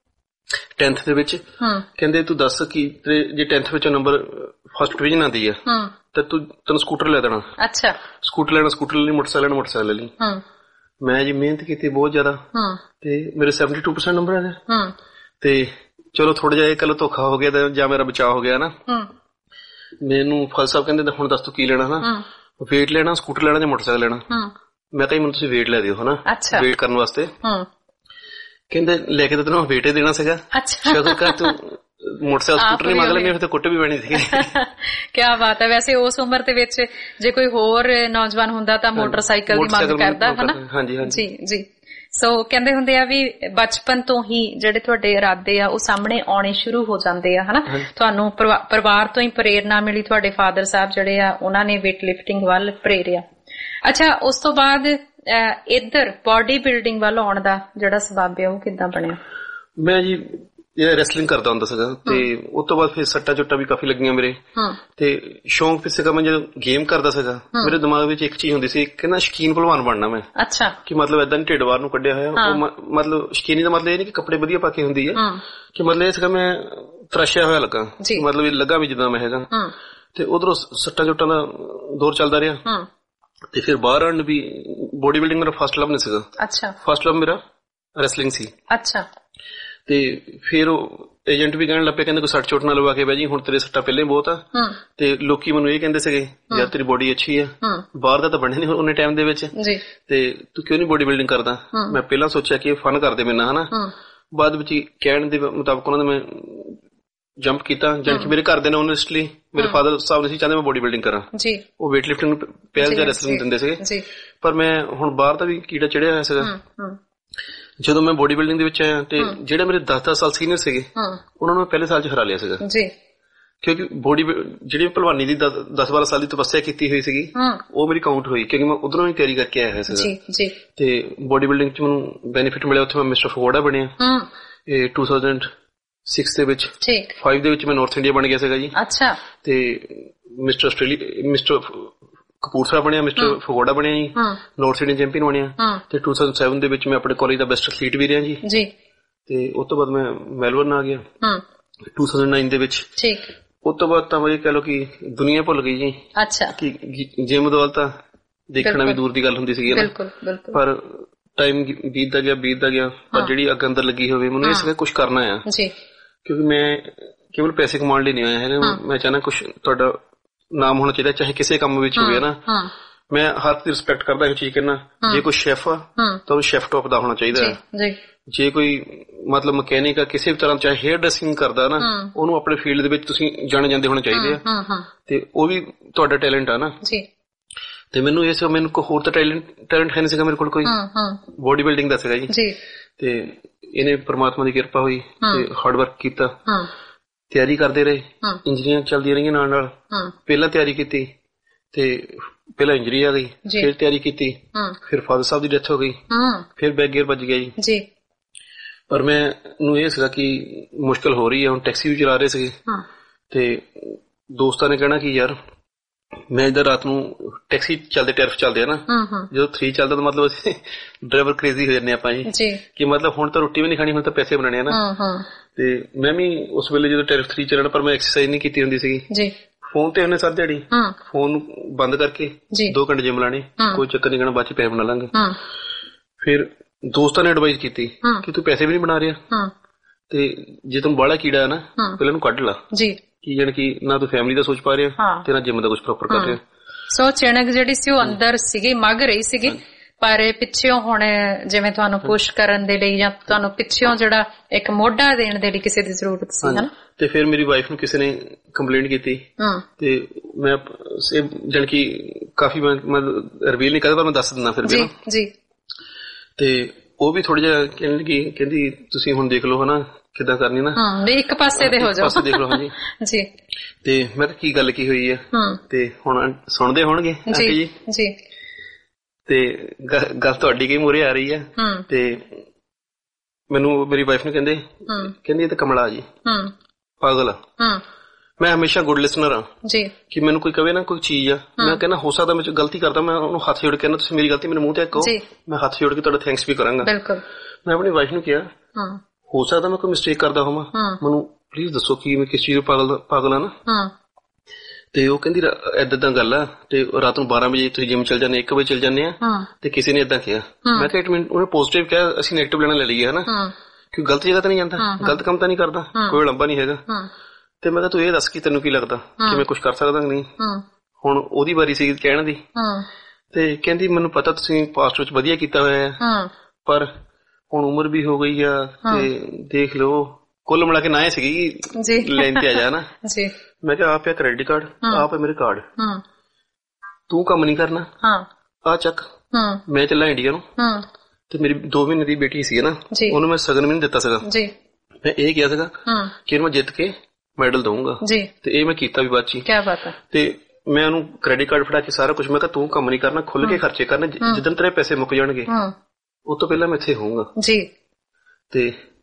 ਟੈਂਥ ਦੇ ਵਿੱਚ ਕਹਿੰਦੇ ਤੂੰ ਦੱਸ ਕਿ ਜੇ ਟੈਂਥ ਵਿੱਚ ਨੰਬਰ ਫਸਟ ਡਿਵੀਜ਼ਨ ਆਉਂਦੀ ਆ ਤਾਂ ਤੂੰ ਤੈਨੂੰ ਸਕੂਟਰ ਲੈ ਦੇਣਾ। ਅੱਛਾ, ਸਕੂਟਰ ਲੈਣਾ, ਸਕੂਟਰ ਲੈ ਲਈ, ਮੋਟਰਸਾਈਕਲ ਲੈਣਾ, ਮੋਟਰਸਾਈਕਲ ਲੈ ਲਈ। ਮੈਂ ਜੀ ਮਿਹਨਤ ਕੀਤੀ ਬਹੁਤ ਜ਼ਿਆਦਾ ਤੇ ਮੇਰੇ ਸੈਵਨਟੀ ਟੂ ਪਰਸੈਂਟ ਨੰਬਰ ਆਏ। ਤੇ ਚਲੋ ਥੋੜਾ ਜਿਹਾ ਇਹ ਕੱਲ ਧੋਖਾ ਹੋ ਗਿਆ ਜਾਂ ਮੇਰਾ ਬਚਾਅ ਹੋ ਗਿਆ ਨਾ। ਮੈਨੂੰ ਫਾਦਰ ਸਾਹਿਬ ਕਹਿੰਦੇ ਹੁਣ ਦੱਸ ਤੂੰ ਕੀ ਲੈਣਾ ਨਾ, ਵੇਟ ਲੈਣਾ, ਸਕੂਟਰ ਲੈਣਾ ਜਾਂ ਮੋਟਰਸਾਈਕਲ ਲੈਣਾ। ਮੈਂ ਕਿਹਾ ਮੈਨੂੰ ਤੁਸੀਂ ਵੇਟ ਲੈ ਦਿਓ ਹਨਾ, ਵੇਟ ਕਰਨ ਵਾਸਤੇ। ਕਹਿੰਦੇ ਲੈ ਕੇ ਤਾਂ ਤੈਨੂੰ ਵੇਟ ਹੀ ਦੇਣਾ ਸੀਗਾ, ਜਦੋਂ ਕਹ ਤੂੰ ਮੋਟਰਸਾਈਕਲ ਸਕੂਟਰ ਨਹੀਂ ਮੰਗ ਲੈਣੀ ਫਿਰ ਤਾਂ ਕੁੱਟ ਵੀ ਪੈਣੀ ਸੀ। ਕਿਆ ਬਾਤ ਹੈ। ਵੈਸੇ ਉਸ ਉਮਰ ਦੇ ਵਿੱਚ ਜੇ ਕੋਈ ਹੋਰ ਨੌਜਵਾਨ ਹੁੰਦਾ ਤਾਂ ਮੋਟਰਸਾਈਕਲ ਦੀ ਮੰਗ ਕਰਦਾ ਹਨਾ। ਹਾਂਜੀ ਹਾਂਜੀ ਜੀ ਜੀ। ਸੋ ਕਹਿੰਦੇ ਹੁੰਦੇ ਆ ਵੀ ਬਚਪਨ ਤੋਂ ਹੀ ਜਿਹੜੇ ਤੁਹਾਡੇ ਇਰਾਦੇ ਆ ਉਹ ਸਾਹਮਣੇ ਆਉਣੇ ਸ਼ੁਰੂ ਹੋ ਜਾਂਦੇ ਆ ਹਨਾ। ਤੁਹਾਨੂੰ ਪਰਿਵਾਰ ਤੋਂ ਹੀ ਪ੍ਰੇਰਨਾ ਮਿਲੀ, ਤੁਹਾਡੇ ਫਾਦਰ ਸਾਹਿਬ ਜਿਹੜੇ ਆ ਉਹਨਾਂ ਨੇ ਵੇਟ ਲਿਫਟਿੰਗ ਵੱਲ ਪ੍ਰੇਰਿਆ। ਅੱਛਾ, ਉਸ ਤੋਂ ਬਾਅਦ ਇੱਧਰ ਬਾਡੀ ਬਿਲਡਿੰਗ ਵੱਲ ਆਉਣ ਦਾ ਜਿਹੜਾ ਸਬੱਬ ਹੈ ਉਹ ਕਿੱਦਾਂ ਬਣਿਆ? ਮੈਂ ਜੀ ਇਹ ਰੈਸਲਿੰਗ ਕਰਦਾ ਹੁੰਦਾ ਸੀਗਾ ਤੇ ਉਸ ਤੋਂ ਬਾਅਦ ਫਿਰ ਸੱਟਾਂ ਚੁੱਟਾਂ ਵੀ ਕਾਫੀ ਲੱਗੀਆਂ ਮੇਰੇ ਤੇ ਸ਼ੌਂਕ ਵੀ ਸੀਗਾ। ਮੈਂ ਜਦੋਂ ਗੇਮ ਕਰਦਾ ਸੀਗਾ ਮੇਰੇ ਦਿਮਾਗ ਵਿੱਚ ਇੱਕ ਚੀਜ਼ ਹੁੰਦੀ ਸੀ ਕਿ ਨਾ ਸ਼ੌਕੀਨ ਭਲਵਾਨ ਬਣਨਾ ਮੈਂ। ਅੱਛਾ। ਕਿ ਮਤਲਬ ਏਦਾਂ ਨੀ ਢਿੱਡ ਬਾਹਰ ਨੂੰ ਕੱਢਿਆ ਹੋਇਆ, ਮਤਲਬ ਸ਼ੌਕੀਨੀ ਦਾ ਮਤਲਬ ਇਹ ਨੀ ਕਿ ਕੱਪੜੇ ਵਧੀਆ ਪਾ ਕੇ ਹੁੰਦੀ ਹੈ, ਕਿ ਮਤਲਬ ਇਹ ਸੀਗਾ ਮੈਂ ਤਰਾਸ਼ਿਆ ਹੋਇਆ ਲੱਗਾ, ਮਤਲਬ ਇਹ ਲੱਗਾ ਵੀ ਜਿੱਦਾਂ ਮੈਂ ਹੈਗਾ। ਤੇ ਉਧਰੋਂ ਸੱਟਾਂ ਚੁੱਟਾਂ ਦਾ ਦੌਰ ਚੱਲਦਾ ਰਿਹਾ ਤੇ ਫਿਰ ਬਾਹਰ ਆਉਣ ਵੀ ਬੋਡੀ ਬਿਲਡਿੰਗ ਮੇਰਾ ਫਸਟ ਲਵ ਨਹੀਂ ਸੀਗਾ। ਅੱਛਾ। ਫਸਟ ਲਵ ਮੇਰਾ ਰੈਸਲਿੰਗ ਸੀ। ਅੱਛਾ। ਤੇ ਫਿਰ ਉਹ ਏਜੰਟ ਵੀ ਕਹਿਣ ਲੱਗੇ, ਕਹਿੰਦੇ ਕੋਈ ਸੱਟ ਚੋਟ ਨਾ ਲਵਾ ਕੇ ਬਹਿ ਜੀ, ਹੁਣ ਤੇਰੇ ਸੱਟਾਂ ਪਹਿਲੇ ਬਹੁਤ ਆ। ਤੇ ਲੋਕੀ ਮੈਨੂੰ ਇਹ ਕਹਿੰਦੇ ਸੀਗੇ ਯਾਰ ਤੇਰੀ ਬੋਡੀ ਅੱਛੀ ਆ, ਬਾਹਰ ਦਾ ਤਾਂ ਬਣਿਆ ਨੀ ਉਹਨੇ ਟਾਈਮ ਦੇ ਵਿੱਚ, ਤੇ ਤੂੰ ਕਿਉਂ ਨੀ ਬੋਡੀ ਬਿਲਡਿੰਗ ਕਰਦਾ। ਮੈਂ ਪਹਿਲਾਂ ਸੋਚਿਆ ਕਿ ਇਹ ਫਨ ਕਰਦੇ ਮੇਰੇ ਨਾਲ, ਹਨਾ। ਬਾਅਦ ਵਿੱਚ ਕਹਿਣ ਦੇ ਮੁਤਾਬਕ ਉਹਨਾਂ ਨੇ ਮੈਂ ਜੰਪ ਕੀਤਾ, ਜਾਣੀ ਕਿ ਮੇਰੇ ਘਰ ਦੇ ਨੇ ਓਨੈਸਟਲੀ ਮੇਰੇ ਫਾਦਰ ਸਾਹਿਬ ਨੇ ਸੀ ਚਾਹੁੰਦੇ ਮੈਂ ਬੋਡੀ ਬਿਲਡਿੰਗ ਕਰਾਂ। ਉਹ ਵੇਟ ਲਿਫਟਿੰਗ ਨੂੰ ਪਹਿਲ ਜਾਂ ਰੈਸਲਿੰਗ ਦਿੰਦੇ ਸੀਗੇ, ਪਰ ਮੈਂ ਹੁਣ ਬਾਹਰ ਦਾ ਵੀ ਕੀੜਾ ਚੜਿਆ ਹੋਇਆ ਸੀਗਾ। ਜਦੋਂ ਮੈਂ ਬੋਡੀ ਬਿਲਡਿੰਗ ਦੇ ਵਿੱਚ ਆਇਆ ਤੇ ਜਿਹੜੇ ਮੇਰੇ ਦਸ ਦਸ ਸਾਲ ਸੀਨੀਅਰ ਸੀਗੇ ਉਹਨਾਂ ਨੂੰ ਪਹਿਲੇ ਸਾਲ ਚ ਹਰਾ ਲਿਆ ਸੀਗਾ, ਕਿਉਂਕਿ ਬੋਡੀ ਜਿਹੜੀ ਭਲਵਾਨੀ ਦੀ ਦਸ ਬਾਰਾਂ ਸਾਲ ਦੀ ਤਪੱਸਿਆ ਕੀਤੀ ਹੋਈ ਸੀਗੀ ਉਹ ਮੇਰੀ ਕਾਊਂਟ ਹੋਈ, ਕਿਉਂਕਿ ਮੈਂ ਉਧਰੋਂ ਹੀ ਤਿਆਰੀ ਕਰਕੇ ਆਇਆ ਹੋਇਆ ਸੀਗਾ। ਤੇ ਬੋਡੀ ਬਿਲਡਿੰਗ ਚ ਮੈਨੂੰ ਬੈਨੀਫਿਟ ਮਿਲਿਆ, ਉੱਥੇ ਮੈਂ ਮਿਸਟਰ ਫਗਵਾੜਾ ਬਣਿਆ ਇਹ ਟੂ ਥਾਊਜ਼ੈਂਡ ਸਿਕਸ ਦੇ ਵਿੱਚ। ਫਾਈਵ ਦੇ ਵਿੱਚ ਮੈਂ ਨਾਰਥ ਇੰਡੀਆ ਬਣ ਗਿਆ ਸੀਗਾ ਜੀ। ਅੱਛਾ। ਤੇ ਮਿਸਟਰ ਆਸਟ੍ਰੇਲੀਆ ਮਿਸਟਰ ਕਪੂਰਥਲਾ ਬਣਿਆ, ਮਿਸਟਰ ਫਗਵਾੜਾ ਬਣਿਆ ਜੀ, ਨਾਰਥ ਇੰਡੀਅਨ ਚੈਂਪੀਅਨ ਬਣਿਆ। ਤੇ ਟੂ ਥਾਊਜ਼ੈਂਡ ਸੈਵਨ ਦੇ ਵਿੱਚ ਮੈਂ ਆਪਣੇ ਕਾਲਜ ਦਾ ਬੈਸਟ ਐਥਲੀਟ ਵੀ ਰਿਹਾ ਜੀ। ਜੀ। ਤੇ ਉਸ ਤੋਂ ਬਾਅਦ ਮੈਂ ਮੈਲਬਰਨ ਆ ਗਿਆ ਟੂ ਥਾਊਜ਼ੈਂਡ ਨਾਈਨ ਦੇ ਵਿੱਚ। ਠੀਕ। ਉਸ ਤੋਂ ਬਾਅਦ ਤਾਂ ਇਹ ਕਹਿ ਲਓ ਕਿ ਦੁਨੀਆ ਭੁੱਲ ਗਈ ਜੀ। ਅੱਛਾ। ਕਿ ਜਿਮ ਦੌਲਤ ਤਾਂ ਦੇਖਣਾ ਵੀ ਦੂਰ ਦੀ ਗੱਲ ਹੁੰਦੀ ਸੀਗੀ, ਪਰ ਟਾਈਮ ਬੀਤਦਾ ਗਿਆ ਬੀਤਦਾ ਗਿਆ ਪਰ ਜਿਹੜੀ ਅੱਗ ਅੰਦਰ ਲੱਗੀ ਹੋਵੇ ਮੈਨੂੰ ਇਹ ਸੀਗਾ ਕੁਛ ਕਰਨਾ ਆ, ਕਿਉਂਕਿ ਮੈਂ ਕੇਵਲ ਪੈਸੇ ਕਮਾਉਣ ਲਈ ਨਹੀਂ ਆਇਆ ਹੈਗਾ। ਮੈਂ ਚਾਹਨਾ ਕੁਛ ਤੁਹਾਡਾ ਨਾਮ ਹੋਣਾ ਚਾਹੀਦਾ, ਚਾਹੇ ਕਿਸੇ ਕੰਮ ਵਿੱਚ ਹੋਵੇ ਨਾ। ਮੈਂ ਹਰ ਦੀ ਰਿਸਪੈਕਟ ਕਰਦਾ ਇਹ ਚੀਜ਼ ਕਹਿਣਾ, ਜੇ ਕੋਈ ਸ਼ੈਫ ਆ ਤਾਂ ਉਹਨੂੰ ਸ਼ੈਫ ਟੌਪ ਦਾ ਹੋਣਾ ਚਾਹੀਦਾ ਹੈ। ਜੇ ਕੋਈ ਮਤਲਬ ਮਕੈਨਿਕ ਆ ਕਿਸੇ ਵੀ ਤਰ੍ਹਾਂ ਚਾਹੇ ਹੇਅਰ ਡਰੈਸਿੰਗ ਕਰਦਾ ਨਾ ਉਹਨੂੰ ਆਪਣੇ ਫੀਲਡ ਦੇ ਵਿੱਚ ਤੁਸੀਂ ਜਾਣੇ ਜਾਂਦੇ ਹੋਣੇ ਚਾਹੀਦੇ ਆ, ਤੇ ਉਹ ਵੀ ਤੁਹਾਡਾ ਟੈਲੈਂਟ ਆ ਨਾ। ਤੇ ਮੈਨੂੰ ਇਹ ਸੀ ਮੈਨੂੰ ਕੋਈ ਹੋਰ ਤਾਂ ਟੈਲੈਂਟ ਟੈਲੈਂਟ ਹੈ ਨਹੀਂ ਸੀਗਾ ਮੇਰੇ ਕੋਲ ਕੋਈ, ਬੋਡੀ ਬਿਲਡਿੰਗ ਦਾ ਸੀਗਾ ਜੀ। ਤੇ ਇਹਨੇ ਪ੍ਰਮਾਤਮਾ ਦੀ ਕਿਰਪਾ ਹੋਈ ਤੇ ਹਾਰਡ ਵਰਕ ਕੀਤਾ, ਤਿਆਰੀ ਕਰਦੇ ਰਹੇ, ਇੰਜਰੀਆਂ ਚੱਲਦੀਆਂ ਰਹੀਆਂ ਨਾਲ ਨਾਲ। ਪਹਿਲਾਂ ਤਿਆਰੀ ਕੀਤੀ ਤੇ ਪਹਿਲਾਂ ਇੰਜਰੀ ਆ ਗਈ, ਫਿਰ ਤਿਆਰੀ ਕੀਤੀ, ਫਿਰ ਫਾਦਰ ਸਾਹਿਬ ਦੀ ਡੈਥ ਹੋ ਗਈ, ਫਿਰ ਬੈਕ ਗੇਅਰ ਵੱਜ ਗਿਆ ਜੀ। ਪਰ ਮੈਨੂੰ ਇਹ ਸੀਗਾ ਕਿ ਮੁਸ਼ਕਿਲ ਹੋ ਰਹੀ ਹੈ, ਹੁਣ ਟੈਕਸੀ ਵੀ ਚਲਾ ਰਹੇ ਸੀਗੇ ਤੇ ਦੋਸਤਾਂ ਨੇ ਕਹਿਣਾ ਕਿ ਯਾਰ ਮੈਂ ਇੱਧਰ ਰਾਤ ਨੂੰ ਟੈਕਸੀ ਚੱਲਦੇ ਟੈਰਫ ਚੱਲਦੇ ਆ ਨਾ, ਜਦੋਂ ਥਰੀ ਚੱਲਦਾ ਤਾਂ ਮਤਲਬ ਅਸੀਂ ਡਰਾਈਵਰ ਕ੍ਰੇਜ਼ੀ ਹੋ ਜਾਂਦੇ ਆਪਾਂ ਜੀ, ਕਿ ਮਤਲਬ ਹੁਣ ਤਾਂ ਰੋਟੀ ਵੀ ਨਹੀਂ ਖਾਣੀ, ਹੁਣ ਤਾਂ ਪੈਸੇ ਬਣਾਣੇ ਆ ਨਾ। ਤੇ ਮੈਂ ਵੀ ਉਸ ਵੇਲੇ ਜਦੋਂ ਟੈਰਫ ਥਰੀ ਚੱਲਣਾ, ਪਰ ਮੈਂ ਐਕਸਰਸਾਈਜ਼ ਨਹੀਂ ਕੀਤੀ ਹੁੰਦੀ ਸੀਗੀ। ਫੋਨ ਤੇ ਉਹਨੇ ਸਾਰੀ ਦਿਹਾੜੀ ਫੋਨ ਬੰਦ ਕਰਕੇ ਦੋ ਘੰਟੇ ਜਿਮ ਲਾਣੇ, ਕੋਈ ਚੱਕਰ ਨਹੀਂ, ਕਹਿਣਾ ਬਾਅਦ ਚ ਪੈਸੇ ਬਣਾ ਲਾਂਗੇ। ਫਿਰ ਦੋਸਤਾਂ ਨੇ ਐਡਵਾਈਸ ਕੀਤੀ ਕਿ ਤੂੰ ਪੈਸੇ ਵੀ ਨਹੀਂ ਬਣਾ ਰਿਹਾ ਤੇ ਜੇ ਤੈਨੂੰ ਬਾਹਲਾ ਕੀੜਾ ਹੈ ਨਾ ਪਹਿਲਾਂ ਇਹਨੂੰ ਕੱਢ ਲਾ, ਕਿ ਜਾਣੀ ਕਿ ਨਾ ਤੂੰ ਫੈਮਿਲੀ ਦਾ ਸੋਚ ਪਾ ਰਿਹਾ ਤੇ ਨਾ ਜਿਮ ਦਾ ਕੁਝ ਪ੍ਰੋਪਰ ਕਰ ਰਿਹਾ। ਸੋ ਚਿਣਕ ਜਿਹੜੀ ਸੀ ਉਹ ਅੰਦਰ ਸੀਗੀ, ਮੱਗ ਰਹੀ ਸੀਗੀ, ਪਰ ਪਿੱਛੋਂ ਹੁਣ ਜਿਵੇਂ ਤੁਹਾਨੂੰ ਪੁਸ਼ ਕਰਨ ਦੇ ਲਈ ਜਾਂ ਤੁਹਾਨੂੰ ਪਿੱਛੋਂ ਜਿਹੜਾ ਇੱਕ ਮੋਢਾ ਦੇਣ ਦੇ ਲਈ ਕਿਸੇ ਦੀ ਜ਼ਰੂਰਤ ਸੀ, ਹਨਾ। ਤੇ ਫਿਰ ਮੇਰੀ ਵਾਈਫ ਨੂੰ ਕਿਸੇ ਨੇ ਕੰਪਲੇਂਟ ਕੀਤੀ ਤੇ ਮੈਂ ਜਾਣੀ ਕਿ ਕਾਫੀ ਮੈਂ ਰਿਵੀਲ ਨਹੀਂ ਕਰਦਾ ਪਰ ਮੈਂ ਦੱਸ ਦਿੰਦਾ ਫਿਰ ਵੀ ਜੀ। ਤੇ ਉਹ ਵੀ ਥੋੜਾ ਜਿਹਾ ਕਹਿਣ ਲੱਗੀ, ਕਹਿੰਦੀ ਤੁਸੀਂ ਹੁਣ ਦੇਖ ਲਓ ਹਨਾ ਕਿੱਦਾਂ ਕਰਨੀ ਨਾ, ਇੱਕ ਪਾਸੇ ਦੇ ਹੋ ਜਾਓ, ਪਾਸੇ ਦੇਖ ਲਓ। ਹਾਂਜੀ ਜੀ। ਤੇ ਮੈਂ ਕਿਹਾ ਕੀ ਗੱਲ ਕੀ ਹੋਈ ਆ, ਤੇ ਹੁਣ ਸੁਣਦੇ ਹੋਣਗੇ ਜੀ ਜੀ। ਤੇ ਗੱਲ ਤੁਹਾਡੀ ਕਈ ਮੂਹਰੇ ਆ ਰਹੀ ਹੈ ਤੇ ਮੈਨੂੰ ਮੇਰੀ ਵਾਈਫ ਨੇ ਕਹਿੰਦੇ ਕਹਿੰਦੀ ਇਹ ਤਾਂ ਕਮਲਾ ਜੀ, ਪਾਗਲ ਆ। ਮੈਂ ਹਮੇਸ਼ਾ ਗੁੱਡ ਲਿਸਨਰ ਆ ਜੀ, ਕਿ ਮੈਨੂੰ ਕੋਈ ਕਵੇ ਨਾ ਕੋਈ ਚੀਜ਼ ਆ ਮੈਂ ਕਹਿੰਦਾ ਹੋ ਸਕਦਾ ਮੈਂ ਗਲਤੀ ਕਰਦਾ, ਮੈਂ ਉਹਨੂੰ ਹੱਥ ਜੋੜ ਕੇ ਕਹਿੰਦਾ ਤੁਸੀਂ ਮੇਰੀ ਗਲਤੀ ਮੇਰੇ ਮੂੰਹ ਤੇ ਕਹੋ, ਮੈਂ ਹੱਥ ਜੋੜ ਕੇ ਤੁਹਾਡਾ ਥੈਂਕਸ ਵੀ ਕਰਾਂਗਾ। ਮੈਂ ਆਪਣੀ ਵਾਈਫ ਨੂੰ ਕਿਹਾ ਹੋ ਸਕਦਾ ਮੈਂ ਕੋਈ ਮਿਸਟੇਕ ਕਰਦਾ ਹੋਵਾਂ, ਮੈਨੂੰ ਪਲੀਜ਼ ਦੱਸੋ ਕਿ ਮੈਂ ਕਿਸ ਚੀਜ਼ ਪਾਗਲ ਪਾਗਲ ਆ ਨਾ। ਤੇ ਉਹ ਕਹਿੰਦੀ ਏਦਾਂ ਏਦਾਂ ਗੱਲ ਆ, ਤੇ ਰਾਤ ਨੂੰ ਬਾਰਾਂ ਵਜੇ ਤੁਸੀਂ ਜਿਮ ਚਲ ਜਾਂਦੇ, ਇੱਕ ਵਜੇ ਚਲ ਜਾਂਦੇ ਆ, ਤੇ ਕਿਸੇ ਨੇ ਏਦਾਂ ਕਿਹਾ। ਮੈਂ ਕਿਹਾ ਇੱਕ ਮਿੰਟ, ਉਹਨੇ ਪੋਜ਼ਿਟਿਵ ਕਿਹਾ, ਅਸੀਂ ਨੈਗੇਟਿਵ ਲੈਣਾ ਲੈ ਲਈਏ ਹਨਾ, ਕਿਉਂਕਿ ਗਲਤ ਜਗ੍ਹਾ ਤਾਂ ਨਹੀਂ ਜਾਂਦਾ, ਗਲਤ ਕੰਮ ਤਾਂ ਨਹੀਂ ਕਰਦਾ, ਕੋਈ ਲੰਬਾ ਨਹੀਂ ਹੈਗਾ। ਤੇ ਮੈਂ ਕਿਹਾ ਤੂੰ ਇਹ ਦੱਸ ਕਿ ਤੈਨੂੰ ਕੀ ਲੱਗਦਾ ਕਿ ਮੈਂ ਕੁਛ ਕਰ ਸਕਦਾ ਨਹੀਂ। ਹੁਣ ਉਹਦੀ ਵਾਰੀ ਸੀ ਕਹਿਣ ਦੀ, ਤੇ ਕਹਿੰਦੀ ਮੈਨੂੰ ਪਤਾ ਤੁਸੀਂ ਪਾਸਟ ਵਿੱਚ ਵਧੀਆ ਕੀਤਾ ਹੋਇਆ ਹੈ, ਪਰ ਹੁਣ ਉਮਰ ਵੀ ਹੋ ਗਈ ਆ ਤੇ ਦੇਖ ਲਓ ਕੁੱਲ ਮਿਲਾ ਕੇ ਨਾ ਸੀਗੀ ਲੈਣ ਤੇ ਆ ਜਾ ਨਾ। ਮੈਂ ਕਿਹਾ ਆਪ ਹੈ ਕ੍ਰੈਡਿਟ ਕਾਰਡ, ਆਪ ਹੈ ਮੇਰੇ ਕਾਰਡ, ਤੂੰ ਕੰਮ ਨਹੀਂ ਕਰਨਾ, ਆ ਚੱਕ। ਮੈਂ ਚੱਲਾ ਇੰਡੀਆ ਨੂੰ, ਤੇ ਮੇਰੀ ਦੋ ਮਹੀਨੇ ਦੀ ਬੇਟੀ ਸੀ ਨਾ, ਉਹਨੂੰ ਮੈਂ ਸਗਨ ਵੀ ਨਹੀਂ ਦਿੱਤਾ ਸੀਗਾ। ਮੈਂ ਇਹ ਕਿਹਾ ਸੀਗਾ ਕਿ ਇਹਨੂੰ ਮੈਂ ਜਿੱਤ ਕੇ ਮੈਡਲ ਦਊਂਗਾ, ਤੇ ਇਹ ਮੈਂ ਕੀਤਾ ਵੀ ਬਾਅਦ ਚ। ਤੇ ਮੈਂ ਉਹਨੂੰ ਕ੍ਰੈਡਿਟ ਕਾਰਡ ਫੜਾ ਕੇ ਸਾਰਾ ਕੁਛ, ਮੈਂ ਕਿਹਾ ਤੂੰ ਕੰਮ ਨਹੀਂ ਕਰਨਾ, ਖੁੱਲ ਕੇ ਖਰਚੇ ਕਰਨੇ, ਜਿੱਦਣ ਤੇਰੇ ਪੈਸੇ ਮੁੱਕ ਜਾਣਗੇ ਉਹ ਤੋਂ ਪਹਿਲਾਂ ਮੈਂ ਇੱਥੇ ਹੋਊਂਗਾ। ਤੇ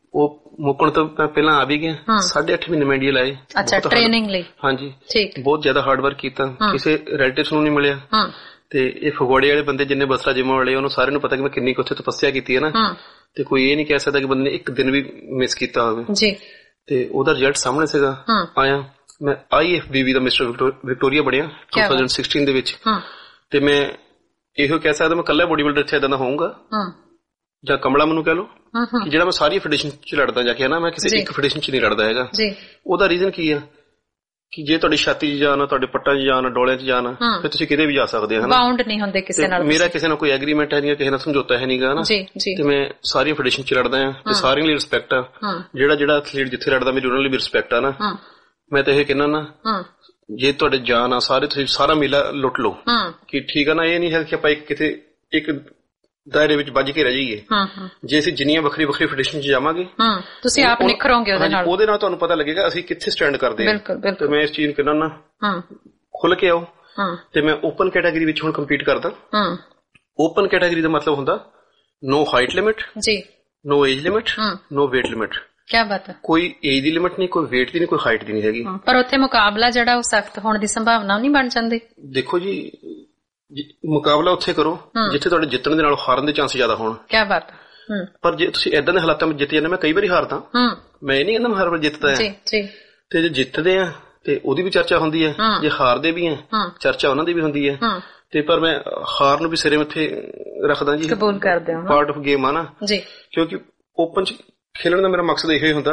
ਉਹ ਮੁੱਕਣ ਤੋਂ ਪਹਿਲਾਂ ਆ ਵੀ ਗਿਆ। ਸਾਢੇ ਅੱਠ ਮਹੀਨੇ ਮੈਂ ਇੰਡੀਆ ਲਾਏ। ਅੱਛਾ, ਟ੍ਰੇਨਿੰਗ ਲਈ? ਹਾਂਜੀ, ਠੀਕ। ਬਹੁਤ ਜ਼ਿਆਦਾ ਹਾਰਡ ਵਰਕ ਕੀਤਾ, ਕਿਸੇ ਰਿਲੇਟਿਵਸ ਨੂੰ ਨਹੀਂ ਮਿਲਿਆ। ਤੇ ਇਹ ਫਗਵਾੜੇ ਵਾਲੇ ਬੰਦੇ ਜਿੰਨੇ ਬਸਰਾ ਜਿਮਾ ਵਾਲੇ, ਉਹਨੂੰ ਸਾਰਿਆਂ ਨੂੰ ਪਤਾ ਕਿ ਮੈਂ ਕਿੰਨੀ ਕੁ ਉੱਥੇ ਤਪੱਸਿਆ ਕੀਤੀ ਹੈ ਨਾ, ਤੇ ਕੋਈ ਇਹ ਨਹੀਂ ਕਹਿ ਸਕਦਾ ਕਿ ਬੰਦੇ ਨੇ ਇੱਕ ਦਿਨ ਵੀ ਮਿਸ ਕੀਤਾ ਹੋਵੇ ਜੀ। ਤੇ ਉਹਦਾ ਰਿਜ਼ਲਟ ਸਾਹਮਣੇ ਸੀਗਾ, ਆਇਆ। ਮੈਂ ਆਈ ਐਫ ਬੀ ਬੀ ਦਾ ਮਿਸਟਰ ਵਿਕਟੋਰੀਆ ਬਣਿਆ ਦੋ ਹਜ਼ਾਰ ਸੋਲ੍ਹਾਂ ਦੇ ਵਿੱਚ। ਤੇ ਮੈਂ ਇਹੋ ਕਹਿ ਸਕਦਾ ਮੈਂ ਕੱਲਾ ਬੋਡੀ ਬਿਲਡਰ ਇੱਥੇ ਏਦਾਂ ਦਾ ਹੋਊਂਗਾ, ਜਾਂ ਕਮਲਾ ਮੈਨੂੰ ਕਹਿ ਲਓ, ਕਿ ਜਿਹੜਾ ਮੈਂ ਸਾਰੀ ਫੈਡਰੇਸ਼ਨ ਚ ਲੜਦਾ ਜਾ ਕੇ ਨਾ, ਮੈਂ ਕਿਸੇ ਇੱਕ ਫੈਡਰੇਸ਼ਨ ਚ ਨਹੀਂ ਲੜਦਾ ਹੈਗਾ। ਉਹਦਾ ਰੀਜ਼ਨ ਕੀ ਆ ਕਿ ਜੇ ਤੁਹਾਡੀ ਛਾਤੀ 'ਚ ਜਾਨ ਆ, ਤੁਹਾਡੇ ਪੱਟਾਂ 'ਚ ਜਾਨ ਆ, ਡੋਲਿਆਂ 'ਚ ਜਾਨ ਆ, ਫਿਰ ਤੁਸੀਂ ਕਿਤੇ ਵੀ ਜਾ ਸਕਦੇ ਹੋ, ਬਾਉਂਡ ਨਹੀਂ ਹੁੰਦੇ ਕਿਸੇ ਨਾਲ। ਮੇਰਾ ਕਿਸੇ ਨਾਲ ਕੋਈ ਐਗਰੀਮੈਂਟ ਹੈ ਨਹੀਂ, ਕਿਸੇ ਨਾਲ ਸਮਝੌਤਾ ਹੈ ਨਹੀਂਗਾ ਨਾ। ਤੇ ਮੈਂ ਸਾਰੀ ਫੈਡਰੇਸ਼ਨ 'ਚ ਲੜਦਾ ਆ, ਤੇ ਸਾਰਿਆਂ ਲਈ ਰਿਸਪੈਕਟ ਆ। ਜਿਹੜਾ ਜਿਹੜਾ ਐਥਲੀਟ ਜਿੱਥੇ ਲੜਦਾ, ਮੇਰੀ ਉਹਨਾਂ ਲਈ ਵੀ ਰਿਸਪੈਕਟ ਆ ਨਾ। ਮੈਂ ਤਾਂ ਇਹ ਕਹਿਣਾ ਨਾ, ਜੇ ਤੁਹਾਡੇ ਜਾਨ ਆ, ਸਾਰੇ ਤੁਸੀਂ ਸਾਰਾ ਮੇਲਾ ਲੁੱਟ ਲਓ, ਕਿ ਠੀਕ ਆ ਨਾ। ਇਹ ਨਹੀਂ ਹੈ ਕਿ ਆਪਾਂ ਕਿਤੇ ਇੱਕ ਦਾਇਰੇ ਵਿੱਚ ਵੱਜ ਕੇ ਰਹਿ ਜਾਈਏ। ਜੇ ਅਸੀਂ ਜਿੰਨੀਆਂ ਵੱਖਰੀ ਵੱਖਰੀ ਫੈਡਰੇਸ਼ਨ 'ਚ ਜਾਵਾਂਗੇ, ਤੁਸੀਂ ਆਪ ਨਿਖਰੋਗੇ ਉਹਦੇ ਨਾਲ। ਉਹਦੇ ਨਾਲ ਤੁਹਾਨੂੰ ਪਤਾ ਲੱਗੇਗਾ ਅਸੀਂ ਕਿੱਥੇ ਸਟੈਂਡ ਕਰਦੇ ਹਾਂ। ਤੇ ਮੈਂ ਇਸ ਚੀਜ਼ ਨੂੰ ਕਹਿਣਾ ਨਾ, ਖੁੱਲ ਕੇ ਆਓ। ਤੇ ਮੈਂ ਓਪਨ ਕੈਟਾਗਰੀ ਵਿੱਚ ਹੁਣ ਕੰਪੀਟ ਕਰਦਾ। ਓਪਨ ਕੈਟਾਗਰੀ ਦਾ ਮਤਲਬ ਹੁੰਦਾ ਨੋ ਹਾਈਟ ਲਿਮਿਟ ਜੀ, no age limit, no weight limit. ਕਿਆ ਬਾਤ ਹੈ। ਕੋਈ ਏਜ ਦੀ ਲਿਮਿਟ ਨਹੀਂ, ਕੋਈ ਵੇਟ ਦੀ ਨਹੀਂ, ਕੋਈ ਹਾਈਟ ਦੀ ਨਹੀਂ ਹੈਗੀ। ਪਰ ਉੱਥੇ ਮੁਕਾਬਲਾ ਜਿਹੜਾ ਉਹ ਸਖਤ ਹੋਣ ਦੀ ਸੰਭਾਵਨਾ ਨਹੀਂ ਬਣ ਜਾਂਦੀ? ਦੇਖੋ ਜੀ, ਮੁਕਾਬਲਾ ਉੱਥੇ ਕਰੋ ਜਿੱਥੇ ਤੁਹਾਡੇ ਜਿੱਤਣ ਦੇ ਨਾਲ ਹਾਰਨ ਦੇ ਚਾਂਸ ਜ਼ਿਆਦਾ ਹੋਣ। ਕਿਆ ਬਾਤ। ਪਰ ਜੇ ਤੁਸੀਂ ਏਦਾਂ ਦੇ ਹਾਲਾਤਾਂ ਵਿੱਚ ਜਿੱਤ ਜਾਂਦੇ, ਮੈਂ ਕਈ ਵਾਰੀ ਹਾਰਦਾ, ਮੈਂ ਇਹ ਨਹੀਂ ਕਹਿੰਦਾ ਮੈਂ ਹਰ ਵਾਰ ਜਿੱਤਦਾ ਆ। ਤੇ ਜੇ ਜਿੱਤਦੇ ਆ ਤੇ ਉਹਦੀ ਵੀ ਚਰਚਾ ਹੁੰਦੀ ਹੈ, ਜੇ ਹਾਰਦੇ ਵੀ ਆ ਚਰਚਾ ਉਹਨਾਂ ਦੀ ਵੀ ਹੁੰਦੀ ਹੈ। ਤੇ ਪਰ ਮੈਂ ਹਾਰ ਨੂੰ ਵੀ ਸਿਰੇ ਮੱਥੇ ਰੱਖਦਾ ਜੀ, ਕਬੂਲ ਕਰਦੇ ਹਾਂ, ਪਾਰਟ ਆਫ ਗੇਮ ਆ ਨਾ ਜੀ। ਕਿਉਂਕਿ ਓਪਨ ਚ ਖੇਲਣ ਦਾ ਮੇਰਾ ਮਕਸਦ ਇਹੋ ਹੀ ਹੁੰਦਾ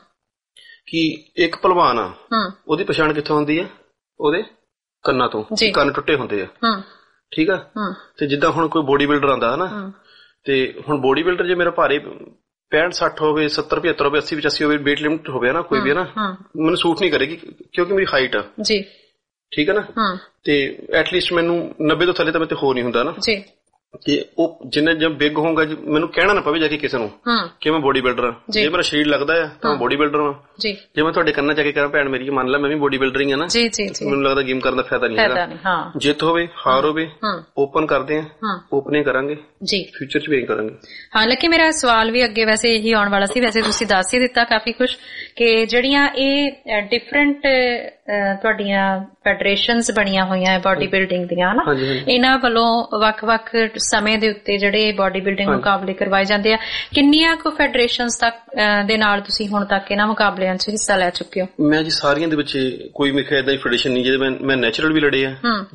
ਕਿ ਇੱਕ ਪਹਿਲਵਾਨ ਆ, ਉਹਦੀ ਪਛਾਣ ਕਿੱਥੋਂ ਹੁੰਦੀ ਹੈ? ਉਹਦੇ ਕੰਨਾਂ ਤੋਂ। ਕੰਨ ਟੁੱਟੇ ਹੁੰਦੇ ਆ, ਠੀਕ ਆ। ਤੇ ਜਿੱਦਾਂ ਹੁਣ ਕੋਈ ਬੋਡੀ ਬਿਲਡਰ ਆਉਂਦਾ ਨਾ, ਤੇ ਹੁਣ ਬੋਡੀ ਬਿਲਡਰ ਜੇ ਮੇਰਾ ਭਾਰੇ ਪੈਂਹਠ ਸੱਠ ਹੋਵੇ, ਸੱਤਰ ਪਝੱਤਰ ਹੋਵੇ, ਅੱਸੀ ਪਚਾਸੀ ਹੋਵੇ, ਵੇਟ ਲਿਮਿਟ ਹੋਵੇ ਨਾ ਕੋਈ ਵੀ ਨਾ, ਮੈਨੂੰ ਸੂਟ ਨਹੀਂ ਕਰੇਗੀ ਕਿਉਂਕਿ ਮੇਰੀ ਹਾਈਟ ਆ ਜੀ, ਠੀਕ ਹੈ ਨਾ। ਤੇ ਐਟਲੀਸਟ ਮੈਨੂੰ ਨੱਬੇ ਤੋਂ ਥੱਲੇ ਤਾਂ ਮੈਂ ਤੇ ਹੋ ਨਹੀਂ ਹੁੰਦਾ ਨਾ ਜੀ। ਤੇ ਉਹ ਜਿੰਨੇ ਜਦ ਬਿਗ ਹੋਊਗਾ, ਮੈਨੂੰ ਕਹਿਣਾ ਨਾ ਪਵੇ ਜਾ ਕੇ ਕਿਸੇ ਨੂੰ ਕਿ ਮੈਂ ਬੋਡੀ ਬਿਲਡਰ ਆ। ਜੇ ਮੇਰਾ ਸਰੀਰ ਲੱਗਦਾ ਆ ਤਾਂ ਮੈਂ ਬੋਡੀ ਬਿਲਡਰ ਆ। ਜੇ ਮੈਂ ਤੁਹਾਡੇ ਕੰਨਾਂ ਜਾ ਕੇ ਕਰਾਂ ਭੈਣ ਮੇਰੀ ਮੰਨ ਲਾ ਮੈਂ ਵੀ ਬੋਡੀ ਬਿਲਡਰ ਹੀ ਆ ਨਾ, ਮੈਨੂੰ ਲੱਗਦਾ ਗੇਮ ਕਰਨ ਦਾ ਫਾਇਦਾ ਨਹੀਂ ਹੈਗਾ। ਜਿੱਤ ਹੋਵੇ ਹਾਰ ਹੋਵੇ, ਓਪਨ ਕਰਦੇ ਆ, ਓਪਨਿੰਗ ਕਰਾਂਗੇ ਜੀ, ਫਿਊਚਰ ਚ ਵੀ ਕਰਾਂਗੇ। ਹਾਲਾਂਕਿ ਮੇਰਾ ਸਵਾਲ ਵੀ ਅੱਗੇ ਵੈਸੇ ਇਹੀ ਆਉਣ ਵਾਲਾ ਸੀ। ਵੈਸੇ ਤੁਸੀਂ ਦੱਸ ਹੀ ਦਿੱਤਾ ਕਾਫੀ ਕੁਛ ਕਿ ਜਿਹੜੀਆਂ ਇਹ ਡਿਫਰੈਂਟ ਤੁਹਾਡੀਆਂ ਫੈਡਰੇਸ਼ਨਸ ਬਣੀਆਂ ਹੋਈਆਂ ਬਾਡੀ ਬਿਲਡਿੰਗ ਦੀਆਂ ਨਾ, ਇਹਨਾਂ ਵੱਲੋਂ ਵੱਖ-ਵੱਖ ਸਮੇਂ ਦੇ ਉੱਤੇ ਜਿਹੜੇ ਬਾਡੀ ਬਿਲਡਿੰਗ ਮੁਕਾਬਲੇ ਕਰਵਾਏ ਜਾਂਦੇ ਆ। ਕਿੰਨੀਆਂ ਕੁ ਫੈਡਰੇਸ਼ਨਸ ਤੱਕ ਦੇ ਨਾਲ ਤੁਸੀਂ ਹੁਣ ਤੱਕ ਇਹਨਾਂ ਮੁਕਾਬਲਿਆਂ 'ਚ ਹਿੱਸਾ ਲੈ ਚੁੱਕੇ ਹੋ? ਮੈਂ ਜੀ ਸਾਰੀਆਂ ਦੇ ਵਿੱਚ ਕੋਈ ਮੇਰੇ ਏਦਾਂ ਦੀ ਫੈਡਰੇਸ਼ਨ ਨਹੀਂ ਜਿਹਦੇ ਮੈਂ ਨੈਚੁਰਲ ਵੀ ਲੜੇ ਆ,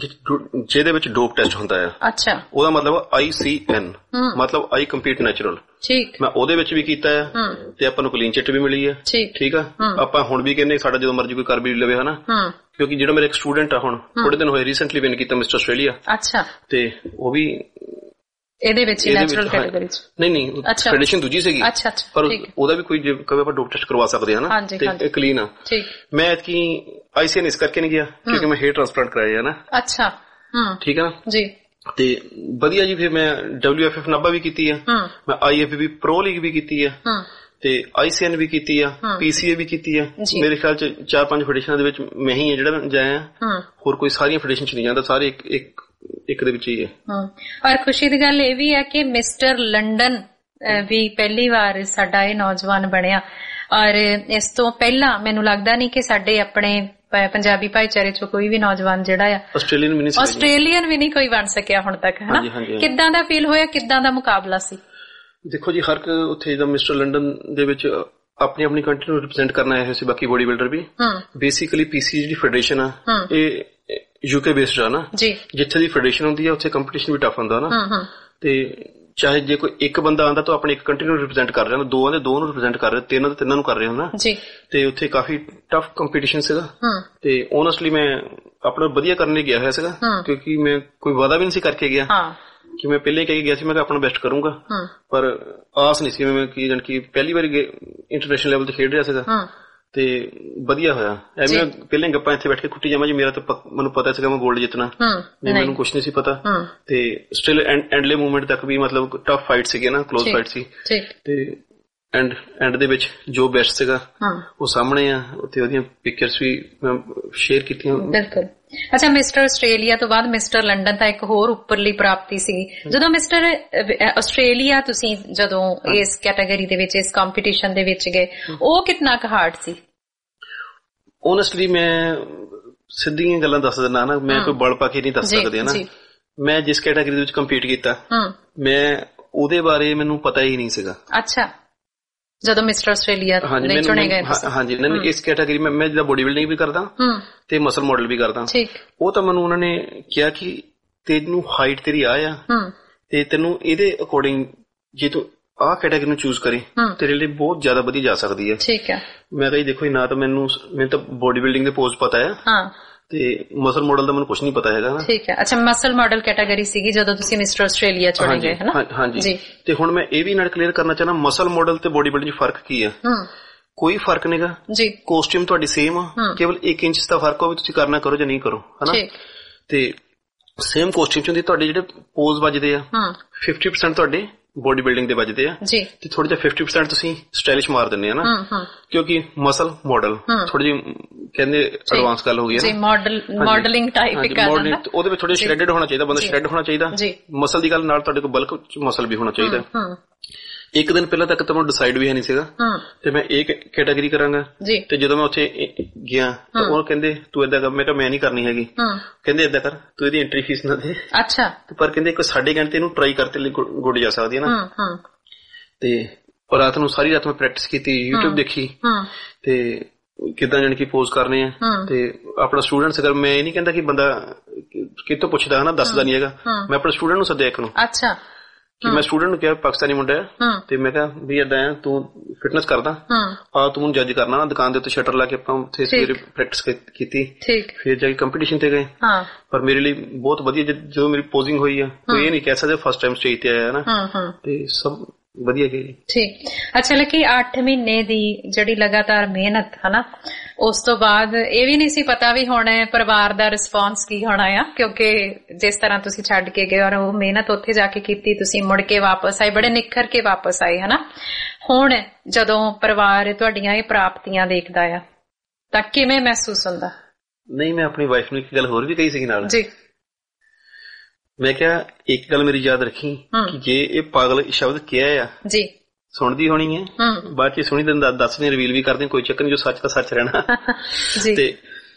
ਜਿਹਦੇ ਵਿੱਚ ਡੋਪ ਟੈਸਟ ਹੁੰਦਾ ਆ। ਅੱਛਾ। ਉਹਦਾ ਮਤਲਬ ਆਈ ਸੀ ਐਨ, ਮਤਲਬ ਆਈ ਕੰਪੀਟ ਨੈਚੁਰਲ। ਠੀਕ। ਮੈਂ ਉਹਦੇ ਵਿੱਚ ਵੀ ਕੀਤਾ ਆ, ਤੇ ਆਪਾਂ ਨੂੰ ਕਲੀਨ ਚਿੱਟ ਵੀ ਮਿਲੀ ਆ। ਠੀਕ ਆ। ਆਪਾਂ ਹੁਣ ਵੀ ਕਹਿੰਦੇ ਸਾਡਾ ਜਦੋਂ ਮਰਜ਼ੀ ਕੋਈ ਕਰ ਵੀ ਲਵੇ ਹਨਾ, ਕਿਉਂਕਿ ਜਿਹੜਾ ਮੇਰਾ ਇੱਕ ਸਟੂਡੈਂਟ ਆ ਹੁਣ ਥੋੜੇ ਦਿਨ ਹੋਏ ਰੀਸੈਂਟਲੀ ਵਿਨ ਕੀਤਾ ਮਿਸਟਰ ਆਸਟ੍ਰੇਲੀਆ। ਅੱਛਾ। ਤੇ ਉਹ ਵੀ ਇਹਦੇ ਵਿੱਚ ਨੈਚੁਰਲ ਕੈਟਾਗਰੀ ਚ? ਨਹੀਂ ਨਹੀਂ, ਫੈਡਰੇਸ਼ਨ ਦੂਜੀ ਸੀਗੀ, ਪਰ ਉਹਦਾ ਵੀ ਕੋਈ ਕਦੇ ਆਪਾਂ ਡੋਪ ਟੈਸਟ ਕਰਵਾ ਸਕਦੇ ਹਾਂ ਨਾ, ਤੇ ਕਲੀਨ ਆ। ਮੈਂ ਐਤਕੀ ਆਈਸੀਐਨ ਇਸ ਕਰਕੇ ਨਹੀਂ ਗਿਆ ਕਿਉਂਕਿ ਮੈਂ ਹੇਅਰ ਟ੍ਰਾਂਸਪਲਾਂਟ ਕਰਾਇਆ ਨਾ। ਅੱਛਾ। ਠੀਕ ਆ ਜੀ। ਤੇ ਵਧੀਆ ਜੀ। ਫਿਰ ਮੈਂ ਡਬਲਿਊ ਐਫ ਐਫ ਨਾਭਾ ਵੀ ਕੀਤੀ ਆ, ਮੈਂ I F B pro league ਵੀ ਕੀਤੀ ਆ, ਤੇ ਆਈਸੀਐਨ ਵੀ ਕੀਤੀ ਆ, ਪੀਸੀਏ ਵੀ ਕੀਤੀ ਆ। ਮੇਰੇ ਖਿਆਲ ਚ ਚਾਰ ਪੰਜ ਫੈਡਰੇਸ਼ਨਾਂ ਦੇ ਵਿੱਚ ਮੈਂ ਹੀ ਆ ਜਿਹੜਾ ਜਾਇਆ, ਹੋਰ ਕੋਈ ਸਾਰੀਆਂ ਫੈਡਰੇਸ਼ਨ ਚ ਨਹੀਂ ਜਾਂਦਾ, ਸਾਰੇ ਇੱਕ ਇੱਕ ਇੱਕ ਦੇ ਵਿੱਚ ਹੀ ਹੈ। ਔਰ ਖੁਸ਼ੀ ਦੀ ਗੱਲ ਇਹ ਵੀ ਹੈ ਕਿ ਮਿਸਟਰ ਲੰਡਨ ਵੀ ਪਹਿਲੀ ਵਾਰ ਸਾਡਾ ਇਹ ਨੌਜਵਾਨ ਬਣਿਆ, ਔਰ ਇਸ ਤੋਂ ਪਹਿਲਾਂ ਮੈਨੂੰ ਲੱਗਦਾ ਨਹੀਂ ਕਿ ਸਾਡੇ ਆਪਣੇ ਪੰਜਾਬੀ ਭਾਈਚਾਰੇ ਚੋਂ ਕੋਈ ਵੀ ਨੌਜਵਾਨ ਜਿਹੜਾ ਆ ਆਸਟ੍ਰੇਲੀਅਨ ਵੀ ਨਹੀਂ ਆਸਟ੍ਰੇਲੀਅਨ ਵੀ ਨਹੀਂ ਕੋਈ ਬਣ ਸਕਿਆ ਹੁਣ ਤੱਕ, ਹਨਾ। ਕਿੱਦਾਂ ਦਾ ਫੀਲ ਹੋਇਆ, ਕਿੱਦਾਂ ਦਾ ਮੁਕਾਬਲਾ ਸੀ? ਦੇਖੋ ਜੀ, ਹਰ ਉੱਥੇ ਜਿੱਦਾਂ ਮਿਸਟਰ ਲੰਡਨ ਦੇ ਵਿੱਚ ਆਪਣੀ ਆਪਣੀ ਕੰਟਰੀ ਨੂੰ ਰਿਪਰੈਜ਼ੈਂਟ ਕਰਨ ਆਏ ਹੋਏ ਸੀ ਬਾਕੀ ਬੋਡੀ ਬਿਲਡਰ ਵੀ। ਬੇਸਿਕਲੀ ਪੀਸੀ ਜਿਹੜੀ ਫੈਡਰੇਸ਼ਨ ਆ ਇਹ ਯੂਕੇ ਬੇਸਡ ਆ ਨਾ, ਜਿੱਥੇ ਦੀ ਫੈਡਰੇਸ਼ਨ ਹੁੰਦੀ ਆ ਉੱਥੇ ਕੰਪੀਟੀਸ਼ਨ ਵੀ ਟਫ ਹੁੰਦਾ ਨਾ। ਤੇ ਚਾਹੇ ਜੇ ਕੋਈ ਇੱਕ ਬੰਦਾ ਆਂਦਾ ਤਾਂ ਆਪਣੀ ਇੱਕ ਕੰਟਰੀ ਨੂੰ ਰਿਪਰੈਜ਼ੈਂਟ ਕਰ ਰਿਹਾ, ਦੋ ਆਂਦੇ ਦੋ ਨੂੰ ਰਿਪਰੈਜ਼ੈਂਟ ਕਰ ਰਹੇ, ਤਿੰਨ ਦੇ ਤਿੰਨਾਂ ਨੂੰ ਕਰ ਰਹੇ ਹੁੰਦਾ। ਤੇ ਉੱਥੇ ਕਾਫੀ ਟਫ ਕੰਪੀਟੀਸ਼ਨ ਸੀਗਾ। ਤੇ ਓਨੈਸਟਲੀ ਮੈਂ ਆਪਣਾ ਵਧੀਆ ਕਰਨ ਲਈ ਗਿਆ ਹੋਇਆ ਸੀਗਾ, ਕਿਉਂਕਿ ਮੈਂ ਕੋਈ ਵਾਅਦਾ ਵੀ ਨਹੀਂ ਸੀ ਕਰਕੇ ਗਿਆ ਕਿ ਮੈਂ ਪਹਿਲੇ ਕਹਿ ਕੇ ਗਿਆ ਸੀ ਮੈਂ ਆਪਣਾ ਬੈਸਟ ਕਰੂੰਗਾ, ਪਰ ਆਸ ਨਹੀਂ ਸੀ ਮੈਂ ਕਿ ਜਾਨ ਕਿ ਪਹਿਲੀ ਵਾਰੀ ਇੰਟਰਨੈਸ਼ਨਲ ਲੈਵਲ ਤੇ ਖੇਡ ਰਿਹਾ ਸੀਗਾ। ਤੇ ਵਧੀਆ ਹੋਇਆ। ਐਵੇਂ ਪਹਿਲੇ ਗੱਪਾਂ ਇੱਥੇ ਬੈਠ ਕੇ ਕੁੱਟੀ ਜਾਵਾਂ ਜੀ, ਮੇਰਾ ਤਾਂ ਮੈਨੂੰ ਪਤਾ ਸੀਗਾ ਮੈਂ ਗੋਲਡ ਜਿੱਤਣਾ, ਨਹੀਂ ਮੈਨੂੰ ਕੁਛ ਨਹੀਂ ਸੀ ਪਤਾ। ਤੇ ਸਟਿਲ ਐਂਡਲੇ ਮੂਵਮੈਂਟ ਤੱਕ ਵੀ ਮਤਲਬ ਟਫ ਫਾਈਟ ਸੀਗੇ ਨਾ, ਕਲੋਜ਼ ਫਾਈਟ ਸੀ। ਤੇ ਐਂਡ ਐਂਡ ਦੇ ਵਿੱਚ ਜੋ ਬੈਸਟ ਸੀਗਾ ਉਹ ਸਾਹਮਣੇ ਆ, ਉੱਥੇ ਉਹਦੀਆਂ ਪਿਕਚਰਸ ਵੀ ਸ਼ੇਅਰ ਕੀਤੀਆਂ। ਬਿਲਕੁਲ। ਅੱਛਾ, ਮਿਸਟਰ ਆਸਟ੍ਰੇਲੀਆ ਤੋਂ ਬਾਅਦ ਮਿਸਟਰ ਲੰਡਨ ਤਾਂ ਇੱਕ ਹੋਰ ਉੱਪਰਲੀ ਪ੍ਰਾਪਤੀ ਸੀ। ਜਦੋਂ ਮਿਸਟਰ ਆਸਟ੍ਰੇਲੀਆ ਤੁਸੀਂ ਜਦੋਂ ਇਸ ਕੈਟਾਗਰੀ ਦੇ ਵਿੱਚ, ਇਸ ਕੰਪੀਟੀਸ਼ਨ ਦੇ ਵਿੱਚ ਗਏ, ਉਹ ਕਿੰਨਾ ਕੁ ਹਾਰਡ ਸੀ? ਓਨੈਸਟਲੀ ਮੈਂ ਸਿੱਧੀਆਂ ਗੱਲਾਂ ਦੱਸ ਦਿੰਦਾ ਨਾ, ਮੈਂ ਕੋਈ ਬਲ ਪਾ ਕੇ ਨਹੀਂ ਦੱਸ ਸਕਦੀ ਨਾ। ਮੈਂ ਜਿਸ ਕੈਟਾਗਰੀ ਦੇ ਵਿੱਚ ਕੰਪੀਟ ਕੀਤਾ ਮੈਂ ਉਹਦੇ ਬਾਰੇ ਮੈਨੂੰ ਪਤਾ ਹੀ ਨਹੀਂ ਸੀਗਾ। ਅੱਛਾ, ਜਦੋਂ ਮਿਸਟਰ ਆਸਟ੍ਰੇਲੀਆ ਲਈ ਚੁਣੇ ਗਏ? ਹਾਂਜੀ, ਇਸ ਕੈਟਾਗਰੀ ਮੈਂ ਜਿਹੜਾ ਬੋਡੀ ਬਿਲਡਿੰਗ ਵੀ ਕਰਦਾ ਤੇ ਮਸਲ ਮਾਡਲ ਵੀ ਕਰਦਾ। ਉਹ ਤਾਂ ਮੈਨੂੰ ਉਹਨਾਂ ਨੇ ਕਿਹਾ ਕਿ ਤੈਨੂੰ ਹਾਈਟ ਤੇਰੀ ਆ ਆ ਤੇ ਤੈਨੂੰ ਇਹਦੇ ਅਕੋਰਡਿੰਗ ਜੇ ਤੂੰ ਆਹ ਕੈਟਾਗਰੀ ਨੂੰ ਚੂਜ਼ ਕਰੇ ਤੇਰੇ ਲਈ ਬਹੁਤ ਜ਼ਿਆਦਾ ਵਧੀਆ ਜਾ ਸਕਦੀ ਹੈ। ਠੀਕ ਹੈ। ਮੈਂ ਕਿਹਾ ਜੀ ਦੇਖੋ ਨਾ ਤਾਂ ਮੈਨੂੰ ਮੈਨੂੰ ਤਾਂ ਬੋਡੀ ਬਿਲਡਿੰਗ ਦੇ ਪੋਜ਼ ਪਤਾ ਹੈ ਤੇ ਮਸਲ ਮਾਡਲ ਦਾ ਮੈਨੂੰ ਕੁਝ ਨਹੀਂ ਪਤਾ ਹੈਗਾ ਨਾ। ਠੀਕ ਹੈ। ਅੱਛਾ, ਮਸਲ ਮਾਡਲ ਕੈਟਾਗਰੀ ਸੀਗੀ ਜਦੋਂ ਤੁਸੀਂ ਮਿਸਟਰ ਆਸਟ੍ਰੇਲੀਆ ਚੁਣੇ ਗਏ, ਹੈ ਨਾ? ਹਾਂਜੀ। ਤੇ ਹੁਣ ਮੈਂ ਇਹ ਵੀ ਨਾਲ ਕਲੀਅਰ ਕਰਨਾ ਚਾਹਨਾ, ਮਸਲ ਮਾਡਲ ਤੇ ਬੋਡੀ ਬਿਲਡਿੰਗ ਚ ਫਰਕ ਕੀ ਹੈ? ਕੋਈ ਫਰਕ ਨਹੀਂਗਾ ਜੀ। ਕੋਸਟਿਊਮ ਤੁਹਾਡੀ ਸੇਮ ਆ, ਕੇਵਲ ਇੱਕ ਇੰਚ ਦਾ ਫਰਕ ਹੋਵੇ, ਤੁਸੀਂ ਕਰਨਾ ਕਰੋ ਜਾਂ ਨਹੀਂ ਕਰੋ, ਹਨਾ? ਤੇ ਸੇਮ ਕੋਸਟਿਊਮ ਚ ਹੁੰਦੀ ਤੁਹਾਡੇ ਜਿਹੜੇ ਪੋਜ਼ ਵੱਜਦੇ ਆ ਫਿਫਟੀ ਪਰਸੈਂਟ ਤੁਹਾਡੇ ਬੋਡੀ ਬਿਲਡਿੰਗ ਦੇ ਵੱਜਦੇ ਆ ਤੇ ਥੋੜਾ ਜਿਹਾ ਫਿਫਟੀ ਪਰਸੈਂਟ ਤੁਸੀਂ ਸਟਾਈਲਿਸ਼ ਮਾਰ ਦਿੰਦੇ ਆ ਨਾ, ਕਿਉਂਕਿ ਮਸਲ ਮਾਡਲ ਥੋੜੀ ਜਿਹੀ ਕਹਿੰਦੇ ਐਡਵਾਂਸ ਗੱਲ ਹੋ ਗਈ ਹੈ ਨਾ, ਮਾਡਲਿੰਗ ਟਾਈਪ ਇੱਕ ਆ ਜਾਂਦਾ। ਉਹਦੇ ਵਿੱਚ ਥੋੜਾ ਸ਼੍ਰੈਡਡ ਹੋਣਾ ਚਾਹੀਦਾ, ਬੰਦਾ ਸ਼੍ਰੈਡ ਹੋਣਾ ਚਾਹੀਦਾ। ਮਸਲ ਦੀ ਗੱਲ ਨਾਲ ਤੁਹਾਡੇ ਕੋਲ ਬਲਕ ਮਸਲ ਵੀ ਹੋਣਾ ਚਾਹੀਦਾ। ਇੱਕ ਦਿਨ ਪਹਿਲਾਂ ਤੱਕ ਤਾਂ ਮੈਨੂੰ ਡਿਸਾਈਡ ਵੀ ਹੈ ਨਹੀਂ ਸੀਗਾ ਤੇ ਮੈਂ ਇਹ ਕੈਟਾਗਰੀ ਕਰਾਂਗਾ ਤੇ ਜਦੋਂ ਮੈਂ ਉੱਥੇ ਗਿਆ ਤਾਂ ਉਹ ਕਹਿੰਦੇ ਤੂੰ ਏਦਾਂ ਕਰ। ਮੈਂ ਕਿਹਾ ਮੈਂ ਨਹੀਂ ਕਰਨੀ ਹੈਗੀ। ਕਹਿੰਦੇ ਏਦਾਂ ਕਰ, ਤੂੰ ਇਹਦੀ ਐਂਟਰੀ ਫੀਸ ਨਾ ਦੇ। ਅੱਛਾ। ਪਰ ਕਹਿੰਦੇ ਇੱਕ ਸਾਡੇ ਘੰਟੇ ਇਹਨੂੰ ਟਰਾਈ ਕਰਤੇ ਲਈ ਗੁੱਡ ਜਾ ਸਕਦੀ ਹੈ ਨਾ। ਤੇ ਰਾਤ ਨੂੰ ਸਾਰੀ ਰਾਤ ਮੈਂ ਪ੍ਰੈਕਟਿਸ ਕੀਤੀ, ਯੂਟਿਊਬ ਦੇਖੀ ਤੇ ਕਿੱਦਾਂ ਜਾਣੀ ਕਿ ਪੋਜ਼ ਕਰਨੇ ਆ। ਤੇ ਆਪਣਾ ਸਟੂਡੈਂਟ ਸੀਗਾ, ਮੈਂ ਇਹ ਨਹੀਂ ਕਹਿੰਦਾ ਕਿ ਬੰਦਾ ਕਿਤੋਂ ਪੁੱਛਦਾ ਹਨਾ, ਦੱਸਦਾ ਨਹੀਂ ਹੈਗਾ। ਮੈਂ ਆਪਣੇ ਸਟੂਡੈਂਟ ਨੂੰ ਸੱਦਿਆ ਇੱਕ ਨੂੰ। ਅੱਛਾ। ਕਿ ਮੈਂ ਸਟੂਡੈਂਟ ਨੂੰ ਕਿਹਾ, ਪਾਕਿਸਤਾਨੀ ਮੁੰਡਾ ਹੈ, ਤੇ ਮੈਂ ਕਿਹਾ ਵੀ ਏਦਾਂ ਆ, ਤੂੰ ਫਿਟਨੈਸ ਕਰਦਾ ਆ, ਤੂੰ ਮੈਨੂੰ ਜੱਜ ਕਰਨਾ ਨਾ। ਦੁਕਾਨ ਦੇ ਉੱਤੇ ਸ਼ਟਰ ਲਾ ਕੇ ਆਪਾਂ ਉੱਥੇ ਸਵੇਰੇ ਪ੍ਰੈਕਟਿਸ ਕੀਤੀ, ਫਿਰ ਜਾ ਕੇ ਕੰਪੀਟੀਸ਼ਨ ਤੇ ਗਏ। ਪਰ ਮੇਰੇ ਲਈ ਬਹੁਤ ਵਧੀਆ ਜਦੋਂ ਮੇਰੀ ਪੋਜ਼ਿੰਗ ਹੋਈ ਆ, ਕੋਈ ਇਹ ਨਹੀਂ ਕਹਿ ਸਕਦੇ ਫਸਟ ਟਾਈਮ ਸਟੇਜ ਤੇ ਆਇਆ ਨਾ, ਤੇ ਸਭ ਵਧੀਆ ਗਈ। ਠੀਕ। ਅੱਛਾ, ਲੱਕੀ ਅੱਠ ਮਹੀਨੇ ਦੀ ਜਿਹੜੀ ਲਗਾਤਾਰ ਮਿਹਨਤ ਹਨਾ, ਉਸ ਤੋਂ ਬਾਅਦ ਇਹ ਵੀ ਨਹੀਂ ਸੀ ਪਤਾ ਵੀ ਹੁਣ ਪਰਿਵਾਰ ਦਾ ਰਿਸਪੌਂਸ ਕੀ ਹੋਣਾ ਆ, ਕਿਉਂਕਿ ਜਿਸ ਤਰ੍ਹਾਂ ਤੁਸੀਂ ਛੱਡ ਕੇ ਗਏ ਔਰ ਉਹ ਮਿਹਨਤ ਉੱਥੇ ਜਾ ਕੇ ਕੀਤੀ, ਤੁਸੀਂ ਮੁੜ ਕੇ ਵਾਪਸ ਆਏ, ਬੜੇ ਨਿਖਰ ਕੇ ਵਾਪਸ ਆਏ ਹਨਾ। ਹੁਣ ਜਦੋਂ ਪਰਿਵਾਰ ਤੁਹਾਡੀਆਂ ਇਹ ਪ੍ਰਾਪਤੀਆਂ ਦੇਖਦਾ ਆ ਤਾਂ ਕਿਵੇਂ ਮਹਿਸੂਸ ਹੁੰਦਾ? ਨਹੀਂ, ਮੈਂ ਆਪਣੀ ਵਾਈਫ ਨੂੰ ਇੱਕ ਗੱਲ ਹੋਰ ਵੀ ਕਹੀ ਸੀ ਨਾਲ ਜੀ। ਮੈਂ ਕਿਹਾ ਇੱਕ ਗੱਲ ਮੇਰੀ ਯਾਦ ਰੱਖੀ ਕਿ ਜੇ ਇਹ ਪਾਗਲ ਸ਼ਬਦ ਕਿਹਾ ਆ ਜੀ, ਸੁਣਦੀ ਹੋਣੀ ਹੈ, ਬਾਅਦ ਚ ਸੁਣੀ ਦਿੰਦਾ ਦੱਸਦੇ ਰਿਵੀਲ ਵੀ ਕਰਦੇ, ਕੋਈ ਚੱਕਰ ਨਹੀਂ, ਜੋ ਸੱਚ ਦਾ ਸੱਚ ਰਹਿਣਾ। ਤੇ